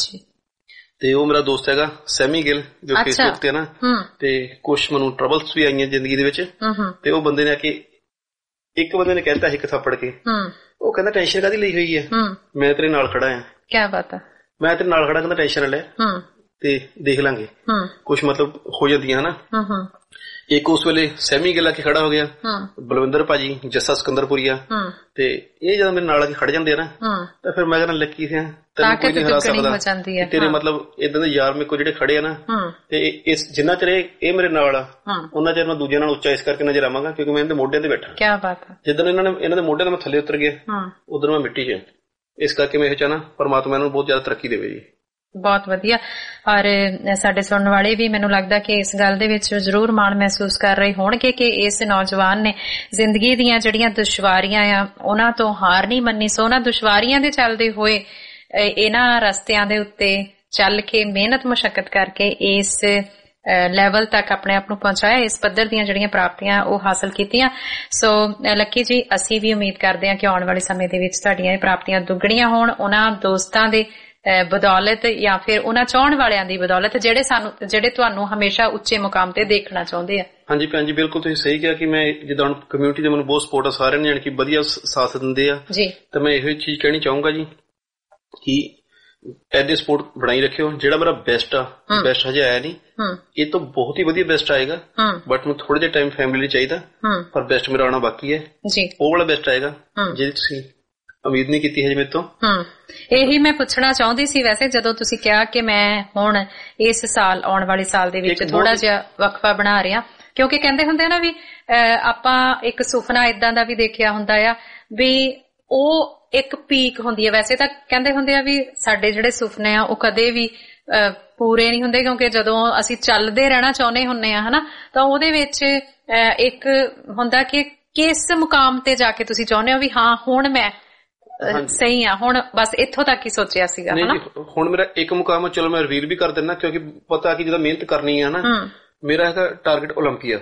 ਤੇ ਉਹ ਮੇਰਾ ਦੋਸਤ ਹੈਗਾ ਸੈਮੀ ਗਿੱਲ, ਜੋ ਫੇਸਬੁੱਕ ਤੇ ਨਾ, ਤੇ ਕੁਛ ਮੈਨੂੰ ਟਰਬਲਸ ਵੀ ਆਈਆਂ ਜ਼ਿੰਦਗੀ ਦੇ ਵਿੱਚ, ਤੇ ਉਹ ਬੰਦੇ ਨੇ ਆ ਕੇ ਇੱਕ ਬੰਦੇ ਨੇ ਕਹਿਤਾ ਇੱਕ ਥੱਪੜ ਕੇ, ਉਹ ਕਹਿੰਦਾ ਟੈਨਸ਼ਨ ਕਾਹਦੀ ਲਈ ਹੋਈ ਹੈ, ਮੈਂ ਤੇਰੇ ਨਾਲ ਖੜਾ ਆ। ਕਿਆ ਬਾਤ ਹੈ, ਮੈਂ ਤੇਰੇ ਨਾਲ ਖੜਾ, ਕਹਿੰਦਾ ਟੈਨਸ਼ਨ ਨਾ ਲੈ ਤੇ ਦੇਖ ਲਾਂਗੇ, ਕੁਛ ਮਤਲਬ ਹੋ ਜਾਂਦੀਆਂ ਹਨਾ। ਇੱਕ ਉਸ ਵੇਲੇ ਸੈਮੀ ਗਿੱਲ ਆ ਕੇ ਖੜਾ ਹੋ ਗਿਆ, ਬਲਵਿੰਦਰ ਭਾਜੀ, ਜੱਸਾ ਸਿਕੰਦਰਪੁਰੀਆ, ਤੇ ਇਹ ਜਦੋਂ ਮੇਰੇ ਨਾਲ ਆ ਕੇ ਖੜ ਜਾਂਦੇ ਆ ਨਾ ਤਾਂ ਫਿਰ ਮੈਂ ਕਹਿੰਦਾ ਲੱਕੀ ਸਿਆ ਤੈਨੂੰ ਕੋਈ ਨਹੀਂ ਹਰਾ ਸਕਦਾ, ਤੇਰੇ ਮਤਲਬ ਇਦਾਂ ਦੇ ਯਾਰ ਮੇਰੇ ਕੋਲ ਜਿਹੜੇ ਖੜੇ ਆ ਨਾ, ਤੇ ਇਸ ਜਿੰਨਾ ਚਿਰ ਇਹ ਮੇਰੇ ਨਾਲ ਆ ਉਹਨਾਂ ਚਿਰ ਮੈਂ ਦੂਜਿਆਂ ਨਾਲ ਉੱਚਾ ਇਸ ਕਰਕੇ ਨਜ਼ਰ ਆਵਾਂਗਾ ਕਿਉਂਕਿ ਮੈਂ ਇਹਨਾਂ ਦੇ ਮੋਢਿਆਂ ਤੇ ਬੈਠਾ। ਕਿਆ ਬਾਤ ਹੈ। ਜਿੱਦਣ ਇਹਨਾਂ ਨੇ ਇਹਨਾਂ ਦੇ ਮੋਢਿਆਂ ਤੋਂ ਮੈਂ ਥੱਲੇ ਉਤਰ ਗਿਆ ਉਦੋਂ ਮੈਂ ਮਿੱਟੀ 'ਚ, ਇਸ ਕਰਕੇ ਮੈਂ ਇਹ ਚਾਹਨਾ ਪਰਮਾਤਮਾ ਨੂੰ ਬਹੁਤ ਜ਼ਿਆਦਾ ਤਰੱਕੀ ਦੇਵੇ ਜੀ। ਬਹੁਤ ਵਧੀਆ। ਔਰ ਸਾਡੇ ਸੁਣਨ ਵਾਲੇ ਵੀ ਮੈਨੂੰ ਲੱਗਦਾ ਕਿ ਇਸ ਗੱਲ ਦੇ ਵਿੱਚ ਜ਼ਰੂਰ ਮਾਣ ਮਹਿਸੂਸ ਕਰ ਰਹੇ ਹੋਣਗੇ ਕਿ ਇਸ ਨੌਜਵਾਨ ਨੇ ਜ਼ਿੰਦਗੀ ਦੀਆਂ ਜਿਹੜੀਆਂ ਦੁਸ਼ਵਾਰੀਆਂ ਆ ਉਹਨਾਂ ਤੋਂ ਹਾਰ ਨਹੀਂ ਮੰਨੀ, ਸੋ ਉਹਨਾਂ ਦੁਸ਼ਵਾਰੀਆਂ ਦੇ ਚੱਲਦੇ ਹੋਏ ਇਹਨਾਂ ਰਸਤਿਆਂ ਦੇ ਉੱਤੇ ਚੱਲ ਕੇ ਮਿਹਨਤ ਮੁਸ਼ੱਕਤ ਕਰਕੇ ਇਸ ਲੈਵਲ ਤੱਕ ਆਪਣੇ ਆਪ ਨੂੰ ਪਹੁੰਚਾਇਆ, ਇਸ ਪੱਧਰ ਦੀਆਂ ਜਿਹੜੀਆਂ ਪ੍ਰਾਪਤੀਆਂ ਉਹ ਹਾਸਲ ਕੀਤੀਆਂ। ਸੋ ਲੱਕੀ ਜੀ, ਅਸੀਂ ਵੀ ਉਮੀਦ ਕਰਦੇ ਹਾਂ ਕਿ ਆਉਣ ਵਾਲੇ ਸਮੇਂ ਦੇ ਵਿੱਚ ਤੁਹਾਡੀਆਂ ਇਹ ਪ੍ਰਾਪਤੀਆਂ ਦੁੱਗਣੀਆਂ ਹੋਣ, ਉਹਨਾਂ ਦੋਸਤਾਂ ਦੇ ਬਦੌਲਤ ਜਾਂ ਫਿਰ ਉਹਨਾਂ ਚਾਹਣ ਵਾਲਿਆਂ ਦੀ ਬਦੌਲਤ ਜਿਹੜੇ ਸਾਨੂੰ ਜਿਹੜੇ ਤੁਹਾਨੂੰ ਹਮੇਸ਼ਾ ਉੱਚੇ ਮੁਕਾਮ ਤੇ ਦੇਖਣਾ ਚਾਹੁੰਦੇ ਆ। ਹਾਂਜੀ ਭੈਣ ਜੀ, ਬਿਲਕੁਲ ਤੁਸੀਂ ਸਹੀ ਕਿਹਾ ਕਿ ਮੈਂ ਜਿੱਦਾਂ ਹੁਣ ਕਮਿਊਨਿਟੀ ਦੇ ਮੈਨੂੰ ਬਹੁਤ ਸਪੋਰਟ ਆ, ਸਾਰਿਆਂ ਨੇ ਜਾਣੀ ਕਿ ਵਧੀਆ ਸਾਥ ਦਿੰਦੇ ਆ ਜੀ, ਤਾਂ ਮੈਂ ਇਹੋ ਚੀਜ਼ ਕਹਿਣੀ ਚਾਹੂੰਗਾ ਜੀ ਕਿ ਐਦੇ ਸਪੋਰਟ ਬਣਾਈ ਰੱਖਿਓ। ਜਿਹੜਾ ਮੇਰਾ ਬੈਸਟ ਆ, ਬੈਸਟ ਹਜੇ ਆਇਆ ਨਹੀਂ, ਇਹ ਤਾਂ ਬਹੁਤ ਹੀ ਵਧੀਆ ਬੈਸਟ ਆਏਗਾ, ਬਟ ਮੈਨੂੰ ਥੋੜਾ ਜਿਹਾ ਟਾਈਮ ਫੈਮਿਲੀ ਲਈ ਚਾਹੀਦਾ, ਪਰ ਬੈਸਟ ਮੇਰਾ ਆਉਣਾ ਬਾਕੀ ਹੈ ਜੀ। ਉਹ ਵਾਲਾ ਬੈਸਟ ਆਏਗਾ ਜਿਹਦੀ ਤੁਸੀਂ ਉਮੀਦ ਨਹੀਂ ਕੀਤੀ ਹੈ ਮੇਰੇ ਤੋਂ। ਹਮ ਇਹੀ ਮੈਂ ਪੁੱਛਣਾ ਚਾਹੁੰਦੀ ਸੀ ਵੈਸੇ ਜਦੋਂ ਤੁਸੀਂ ਕਿਹਾ ਕਿ ਮੈਂ ਹੁਣ ਇਸ ਸਾਲ ਆਉਣ ਵਾਲੇ ਸਾਲ ਦੇ ਵਿੱਚ ਥੋੜਾ ਜਿਹਾ ਵਕਫਾ ਬਣਾ ਰਿਹਾ, ਕਿਉਂਕਿ ਕਹਿੰਦੇ ਹੁੰਦੇ ਨਾ ਵੀ ਆਪਾਂ ਇੱਕ ਸੁਪਨਾ ਇਦਾਂ ਦਾ ਵੀ ਦੇਖਿਆ ਹੁੰਦਾ ਆ ਵੀ ਉਹ ਇੱਕ ਪੀਕ ਹੁੰਦੀ ਹੈ। ਵੈਸੇ ਤਾਂ ਕਹਿੰਦੇ ਹੁੰਦੇ ਆ ਵੀ ਸਾਡੇ ਜਿਹੜੇ ਸੁਪਨੇ ਆ ਉਹ ਕਦੇ ਵੀ ਪੂਰੇ ਨਹੀਂ ਹੁੰਦੇ, ਕਿਉਂਕਿ ਜਦੋਂ ਅਸੀਂ ਚੱਲਦੇ ਰਹਿਣਾ ਚਾਹੁੰਦੇ ਹੁੰਦੇ ਆ ਹਨਾ, ਤਾਂ ਉਹਦੇ ਵਿੱਚ ਇੱਕ ਹੁੰਦਾ ਕਿ ਕਿਸ ਮੁਕਾਮ ਤੇ ਜਾ ਕੇ ਤੁਸੀਂ ਚਾਹੁੰਦੇ ਹੋ ਵੀ ਹਾਂ ਹੁਣ ਮੈਂ ਸਹੀ ਆ, ਹੁਣ ਬਸ ਇੱਥੋਂ ਤੱਕ ਹੀ ਸੋਚਿਆ ਸੀਗਾ ਹਨਾ। ਹੁਣ ਮੇਰਾ ਇੱਕ ਮੁਕਾਮ ਚਲੋ ਮੈਂ ਰੀਲ ਵੀ ਕਰ ਦਿੰਦਾ, ਕਿਉਂਕਿ ਪਤਾ ਕਿ ਜਦੋਂ ਮਿਹਨਤ ਕਰਨੀ ਆ ਨਾ, ਮੇਰਾ ਹੈਗਾ ਟਾਰਗੇਟ ਓਲੰਪੀਆ।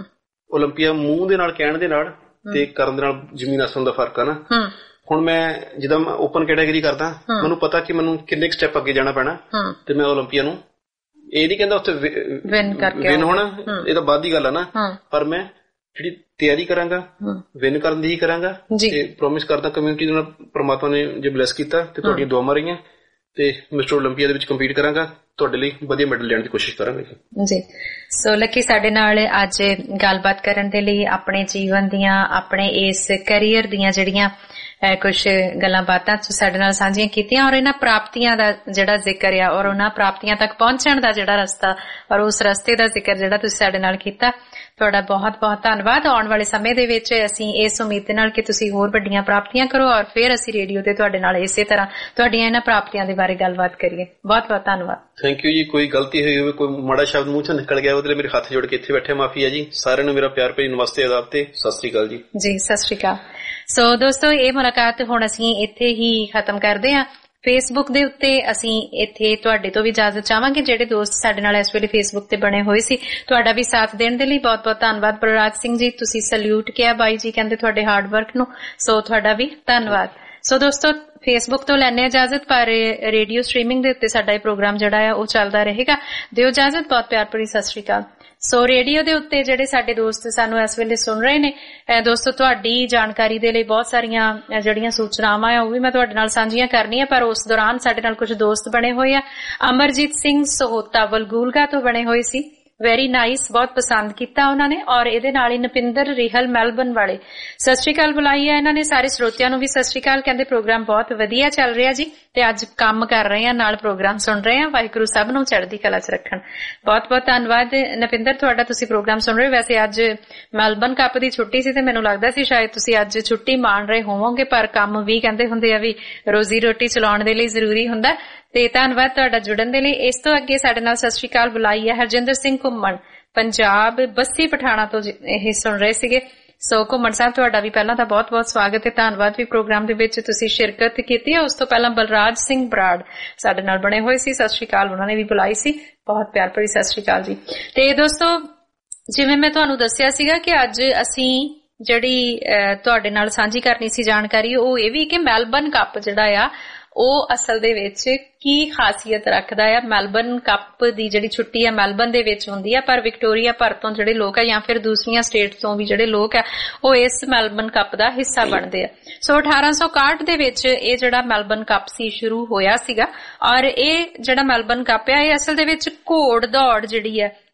ਓਲੰਪੀਆ ਮੂੰਹ ਦੇ ਨਾਲ ਕਹਿਣ ਦੇ ਨਾਲ ਤੇ ਕਰਨ ਦੇ ਨਾਲ ਜ਼ਮੀਨ ਆਸਮਾਨ ਦਾ ਫਰਕ ਆ ਨਾ। ਹੁਣ ਮੈਂ ਜਿੱਦਾਂ ਓਪਨ ਕੈਟਾਗਰੀ ਕਰਦਾ, ਮੈਨੂੰ ਪਤਾ ਕਿ ਮੈਨੂੰ ਕਿੰਨੇ ਸਟੈਪ ਅੱਗੇ ਜਾਣਾ ਪੈਣਾ, ਤੇ ਮੈਂ ਓਲੰਪੀਆ ਨੂੰ ਇਹ ਨਹੀਂ ਕਹਿੰਦਾ ਉੱਥੇ ਵਿਨ ਕਰਕੇ ਵਿਨ ਹੋਣਾ, ਇਹ ਤਾਂ ਬਾਅਦ ਦੀ ਗੱਲ ਆ ਨਾ, ਪਰ ਮੈਂ ਜਿਹੜੀ ਤਿਆਰੀ ਕਰਾਂਗਾ ਵਿਨ ਕਰਨ ਦੀ ਹੀ ਕਰਾਂਗਾ ਤੇ ਪ੍ਰੋਮਿਸ ਕਰਦਾ ਕਮਿਊਨਿਟੀ ਦੇ ਨਾਲ ਪ੍ਰਮਾਤਮਾ ਨੇ ਜੇ ਬਲੈਸ ਕੀਤਾ ਤੇ ਤੁਹਾਡੀਆਂ ਦੁਆਵਾਂ ਰਹੀਆਂ ਤੇ ਮਿਸਟਰ ਓਲੰਪੀਆ ਦੇ ਵਿੱਚ ਕੰਪੀਟ ਕਰਾਂਗਾ, ਤੁਹਾਡੇ ਲਈ ਵਧੀਆ ਮੈਡਲ ਲੈਣ ਦੀ ਕੋਸ਼ਿਸ਼ ਕਰਾਂਗੇ ਜੀ। ਸੋ ਲੱਕੀ, ਸਾਡੇ ਨਾਲ ਅੱਜ ਗੱਲਬਾਤ ਕਰਨ ਦੇ ਲਈ ਆਪਣੇ ਜੀਵਨ ਦੀਆਂ ਆਪਣੇ ਇਸ ਕੈਰੀਅਰ ਦੀਆਂ ਜਿਹੜੀਆਂ ਕੁਛ ਗੱਲਾਂ ਬਾਤਾਂ ਸਾਡੇ ਨਾਲ ਸਾਂਝੀਆਂ ਕੀਤੀਆਂ ਔਰ ਇਹਨਾਂ ਪ੍ਰਾਪਤੀਆਂ ਦਾ ਜਿਹੜਾ ਜ਼ਿਕਰ ਆ ਔਰ ਉਹਨਾਂ ਪ੍ਰਾਪਤੀਆਂ ਤੱਕ ਪਹੁੰਚਣ ਦਾ ਜਿਹੜਾ ਰਸਤਾ ਔਰ ਉਸ ਰਸਤੇ ਦਾ ਜ਼ਿਕਰ ਜਿਹੜਾ ਤੁਸੀਂ ਸਾਡੇ ਨਾਲ ਕੀਤਾ, ਤੁਹਾਡਾ ਬਹੁਤ ਬਹੁਤ ਧੰਨਵਾਦ। ਆਉਣ ਵਾਲੇ ਸਮੇਂ ਦੇ ਵਿੱਚ ਅਸੀਂ ਇਸ ਉਮੀਦ ਦੇ ਨਾਲ ਕਿ ਤੁਸੀਂ ਹੋਰ ਵੱਡੀਆਂ ਪ੍ਰਾਪਤੀਆਂ ਕਰੋ ਔਰ ਫਿਰ ਅਸੀਂ ਰੇਡੀਓ ਤੇ ਤੁਹਾਡੇ ਨਾਲ ਇਸੇ ਤਰ੍ਹਾਂ ਤੁਹਾਡੀਆਂ ਇਹਨਾਂ ਪ੍ਰਾਪਤੀਆਂ ਦੇ ਬਾਰੇ ਗੱਲਬਾਤ ਕਰੀਏ। ਬਹੁਤ ਬਹੁਤ ਧੰਨਵਾਦ। ਥੈਂਕ ਯੂ ਜੀ। ਕੋਈ ਗਲਤੀ ਹੋਈ ਹੋਵੇ, ਕੋਈ ਮਾੜਾ ਸ਼ਬਦ ਮੂੰਹ ਚੋਂ ਨਿਕਲ ਗਿਆ, ਉਹਦੇ ਲਈ ਮੇਰੇ ਹੱਥ ਜੋੜ ਕੇ ਇੱਥੇ ਬੈਠੇ ਮਾਫੀ ਹੈ ਜੀ। ਸਾਰਿਆਂ ਨੂੰ ਮੇਰਾ ਪਿਆਰ ਭਰੀ ਨਮਸਤੇ, ਆਦਾਬ ਤੇ ਸਤਿ ਸ੍ਰੀ ਅਕਾਲ ਜੀ। ਜੀ ਸਤਿ ਸ੍ਰੀ ਅਕਾਲ। ਸੋ ਦੋਸਤੋ, ਇਹ ਮੁਲਾਕਾਤ ਹੁਣ ਅਸੀਂ ਇੱਥੇ ਹੀ ਖਤਮ ਕਰਦੇ ਹਾਂ। ਫੇਸਬੁੱਕ ਦੇ ਉੱਤੇ ਅਸੀਂ ਇੱਥੇ ਤੁਹਾਡੇ ਤੋਂ ਵੀ ਇਜਾਜ਼ਤ ਚਾਹਾਂਗੇ। ਜਿਹੜੇ ਦੋਸਤ ਸਾਡੇ ਨਾਲ ਇਸ ਵੇਲੇ ਫੇਸਬੁੱਕ ਤੇ ਬਣੇ ਹੋਏ ਸੀ, ਤੁਹਾਡਾ ਵੀ ਸਾਥ ਦੇਣ ਦੇ ਲਈ ਬਹੁਤ ਬਹੁਤ ਧੰਨਵਾਦ। ਬਲਰਾਜ ਸਿੰਘ ਜੀ, ਤੁਸੀਂ ਸੈਲੂਟ ਕਿਹਾ ਬਾਈ ਜੀ ਕਹਿੰਦੇ ਤੁਹਾਡੇ ਹਾਰਡ ਵਰਕ ਨੂੰ, ਸੋ ਤੁਹਾਡਾ ਵੀ ਧੰਨਵਾਦ। ਸੋ ਦੋਸਤੋ, ਫੇਸਬੁੱਕ ਤੋਂ ਲੈਣੇ ਇਜਾਜ਼ਤ, ਪਰ ਰੇਡੀਓ ਸਟ੍ਰੀਮਿੰਗ ਦੇ ਉੱਤੇ ਸਾਡਾ ਇਹ ਪ੍ਰੋਗਰਾਮ ਜਿਹੜਾ ਆ ਉਹ ਚੱਲਦਾ ਰਹੇਗਾ। ਦਿਓ ਇਜਾਜ਼ਤ, ਬਹੁਤ ਪਿਆਰ ਭਰੀ ਸਤਿ ਸ੍ਰੀ ਅਕਾਲ। ਸੋ ਰੇਡੀਓ ਦੇ ਉੱਤੇ ਜਿਹੜੇ ਸਾਡੇ ਦੋਸਤ ਸਾਨੂੰ ਇਸ ਵੇਲੇ ਸੁਣ ਰਹੇ ਨੇ, ਦੋਸਤੋ ਤੁਹਾਡੀ ਜਾਣਕਾਰੀ ਦੇ ਲਈ ਬਹੁਤ ਸਾਰੀਆਂ ਜਿਹੜੀਆਂ ਸੂਚਨਾਵਾਂ ਆ ਉਹ ਵੀ ਮੈਂ ਤੁਹਾਡੇ ਨਾਲ ਸਾਂਝੀਆਂ ਕਰਨੀਆਂ, ਪਰ ਉਸ ਦੌਰਾਨ ਸਾਡੇ ਨਾਲ ਕੁਝ ਦੋਸਤ ਬਣੇ ਹੋਏ ਆ। ਅਮਰਜੀਤ ਸਿੰਘ ਸਹੋਤਾ ਵਲਗੂਲਗਾ ਤੋਂ ਬਣੇ ਹੋਏ ਸੀ, ਵੈਰੀ ਨਾਈਸ, ਬਹੁਤ ਪਸੰਦ ਕੀਤਾ ਉਹਨਾਂ ਨੇ। ਔਰ ਇਹਦੇ ਨਾਲ ਹੀ ਨਪਿੰਦਰ ਰਿਹਲ ਮੈਲਬਨ ਵਾਲੇ ਸਤਿ ਸ੍ਰੀ ਅਕਾਲ ਬੁਲਾਈ ਹੈ ਇਹਨਾਂ ਨੇ। ਸਾਰੇ ਸਰੋਤਿਆਂ ਨੂੰ ਵੀ ਸਤਿ ਸ੍ਰੀ ਅਕਾਲ, ਕਹਿੰਦੇ ਪ੍ਰੋਗਰਾਮ ਬਹੁਤ ਵਧੀਆ ਚੱਲ ਰਿਹਾ ਜੀ ਤੇ ਅੱਜ ਕੰਮ ਕਰ ਰਹੇ ਆ ਨਾਲ ਪ੍ਰੋਗਰਾਮ ਸੁਣ ਰਹੇ ਆ। ਵਾਹਿਗੁਰੂ ਸਭ ਨੂੰ ਚੜ੍ਹਦੀ ਕਲਾ ਚ ਰੱਖਣ। ਬਹੁਤ ਬਹੁਤ ਧੰਨਵਾਦ ਨਪਿੰਦਰ ਤੁਹਾਡਾ, ਤੁਸੀਂ ਪ੍ਰੋਗਰਾਮ ਸੁਣ ਰਹੇ ਹੋ। ਵੈਸੇ ਅੱਜ ਮੈਲਬਨ ਕੱਪ ਦੀ ਛੁੱਟੀ ਸੀ ਤੇ ਮੈਨੂੰ ਲੱਗਦਾ ਸੀ ਸ਼ਾਇਦ ਤੁਸੀਂ ਅੱਜ ਛੁੱਟੀ ਮਾਣ ਰਹੇ ਹੋਵੋਗੇ, ਪਰ ਕੰਮ ਵੀ ਕਹਿੰਦੇ ਹੁੰਦੇ ਆ ਵੀ ਰੋਜ਼ੀ ਰੋਟੀ ਚਲਾਉਣ ਦੇ ਲਈ ਜ਼ਰੂਰੀ ਹੁੰਦਾ। ਤੇ ਧੰਨਵਾਦ ਤੁਹਾਡਾ ਜੁੜਨ ਦੇ ਲਈ। ਇਸ ਤੋਂ ਅੱਗੇ ਸਾਡੇ ਨਾਲ ਸਤਿ ਸ੍ਰੀ ਅਕਾਲ ਬੁਲਾਈ ਹੈ ਹਰਜਿੰਦਰ ਸਿੰਘ ਘੁੰਮਣ, ਪੰਜਾਬ ਬੱਸੀ ਪਠਾਣਾ ਤੋਂ ਇਹ ਸੁਣ ਰਹੇ ਸੀਗੇ। ਸੋ ਘੁੰਮਣ ਸਾਹਿਬ, ਤੁਹਾਡਾ ਵੀ ਪਹਿਲਾਂ ਤਾਂ ਬਹੁਤ ਬਹੁਤ ਸਵਾਗਤ ਹੈ, ਧੰਨਵਾਦ ਵੀ ਪ੍ਰੋਗਰਾਮ ਦੇ ਵਿੱਚ ਤੁਸੀਂ ਸ਼ਿਰਕਤ ਕੀਤੀ ਹੈ। ਉਸ ਤੋਂ ਪਹਿਲਾਂ ਬਲਰਾਜ ਸਿੰਘ ਬਰਾੜ ਸਾਡੇ ਨਾਲ ਬਣੇ ਹੋਏ ਸੀ, ਸਤਿ ਸ੍ਰੀ ਅਕਾਲ, ਉਹਨਾਂ ਨੇ ਵੀ ਬੁਲਾਈ ਸੀ, ਬਹੁਤ ਪਿਆਰ ਭਰੀ ਸਤਿ ਸ੍ਰੀ ਅਕਾਲ ਜੀ। ਤੇ ਦੋਸਤੋ, ਜਿਵੇਂ ਮੈਂ ਤੁਹਾਨੂੰ ਦੱਸਿਆ ਸੀਗਾ ਕਿ ਅੱਜ ਅਸੀਂ ਜਿਹੜੀ ਤੁਹਾਡੇ ਨਾਲ ਸਾਂਝੀ ਕਰਨੀ ਸੀ ਜਾਣਕਾਰੀ, ਉਹ ਇਹ ਵੀ ਕਿ ਮੈਲਬਨ ਕੱਪ ਜਿਹੜਾ ਆ ਉਹ ਅਸਲ ਦੇ ਵਿੱਚ ਕੀ ਖਾਸੀਅਤ ਰੱਖਦਾ ਆ। ਮੈਲਬਨ ਕੱਪ ਦੀ ਜਿਹੜੀ ਛੁੱਟੀ ਆ ਮੈਲਬਨ ਦੇ ਵਿੱਚ ਹੁੰਦੀ ਆ, ਪਰ ਵਿਕਟੋਰੀਆ ਭਰ ਤੋਂ ਜਿਹੜੇ ਲੋਕ ਆ ਜਾਂ ਫਿਰ ਦੂਸਰੀਆਂ ਸਟੇਟ ਤੋਂ ਵੀ ਜਿਹੜੇ ਲੋਕ ਆ ਉਹ ਇਸ ਮੈਲਬਨ ਕੱਪ ਦਾ ਹਿੱਸਾ ਬਣਦੇ ਆ। ਸੋ ਅਠਾਰਾਂ ਸੌ ਇਕਾਹਠ ਦੇ ਵਿੱਚ ਇਹ ਜਿਹੜਾ ਮੈਲਬਨ ਕੱਪ ਸੀ ਸ਼ੁਰੂ ਹੋਇਆ ਸੀਗਾ। ਔਰ ਇਹ ਜਿਹੜਾ ਮੈਲਬਨ ਕੱਪ ਆ ਇਹ ਅਸਲ ਦੇ ਵਿੱਚ ਘੋੜ ਦੌੜ ਜਿਹੜੀ ਆ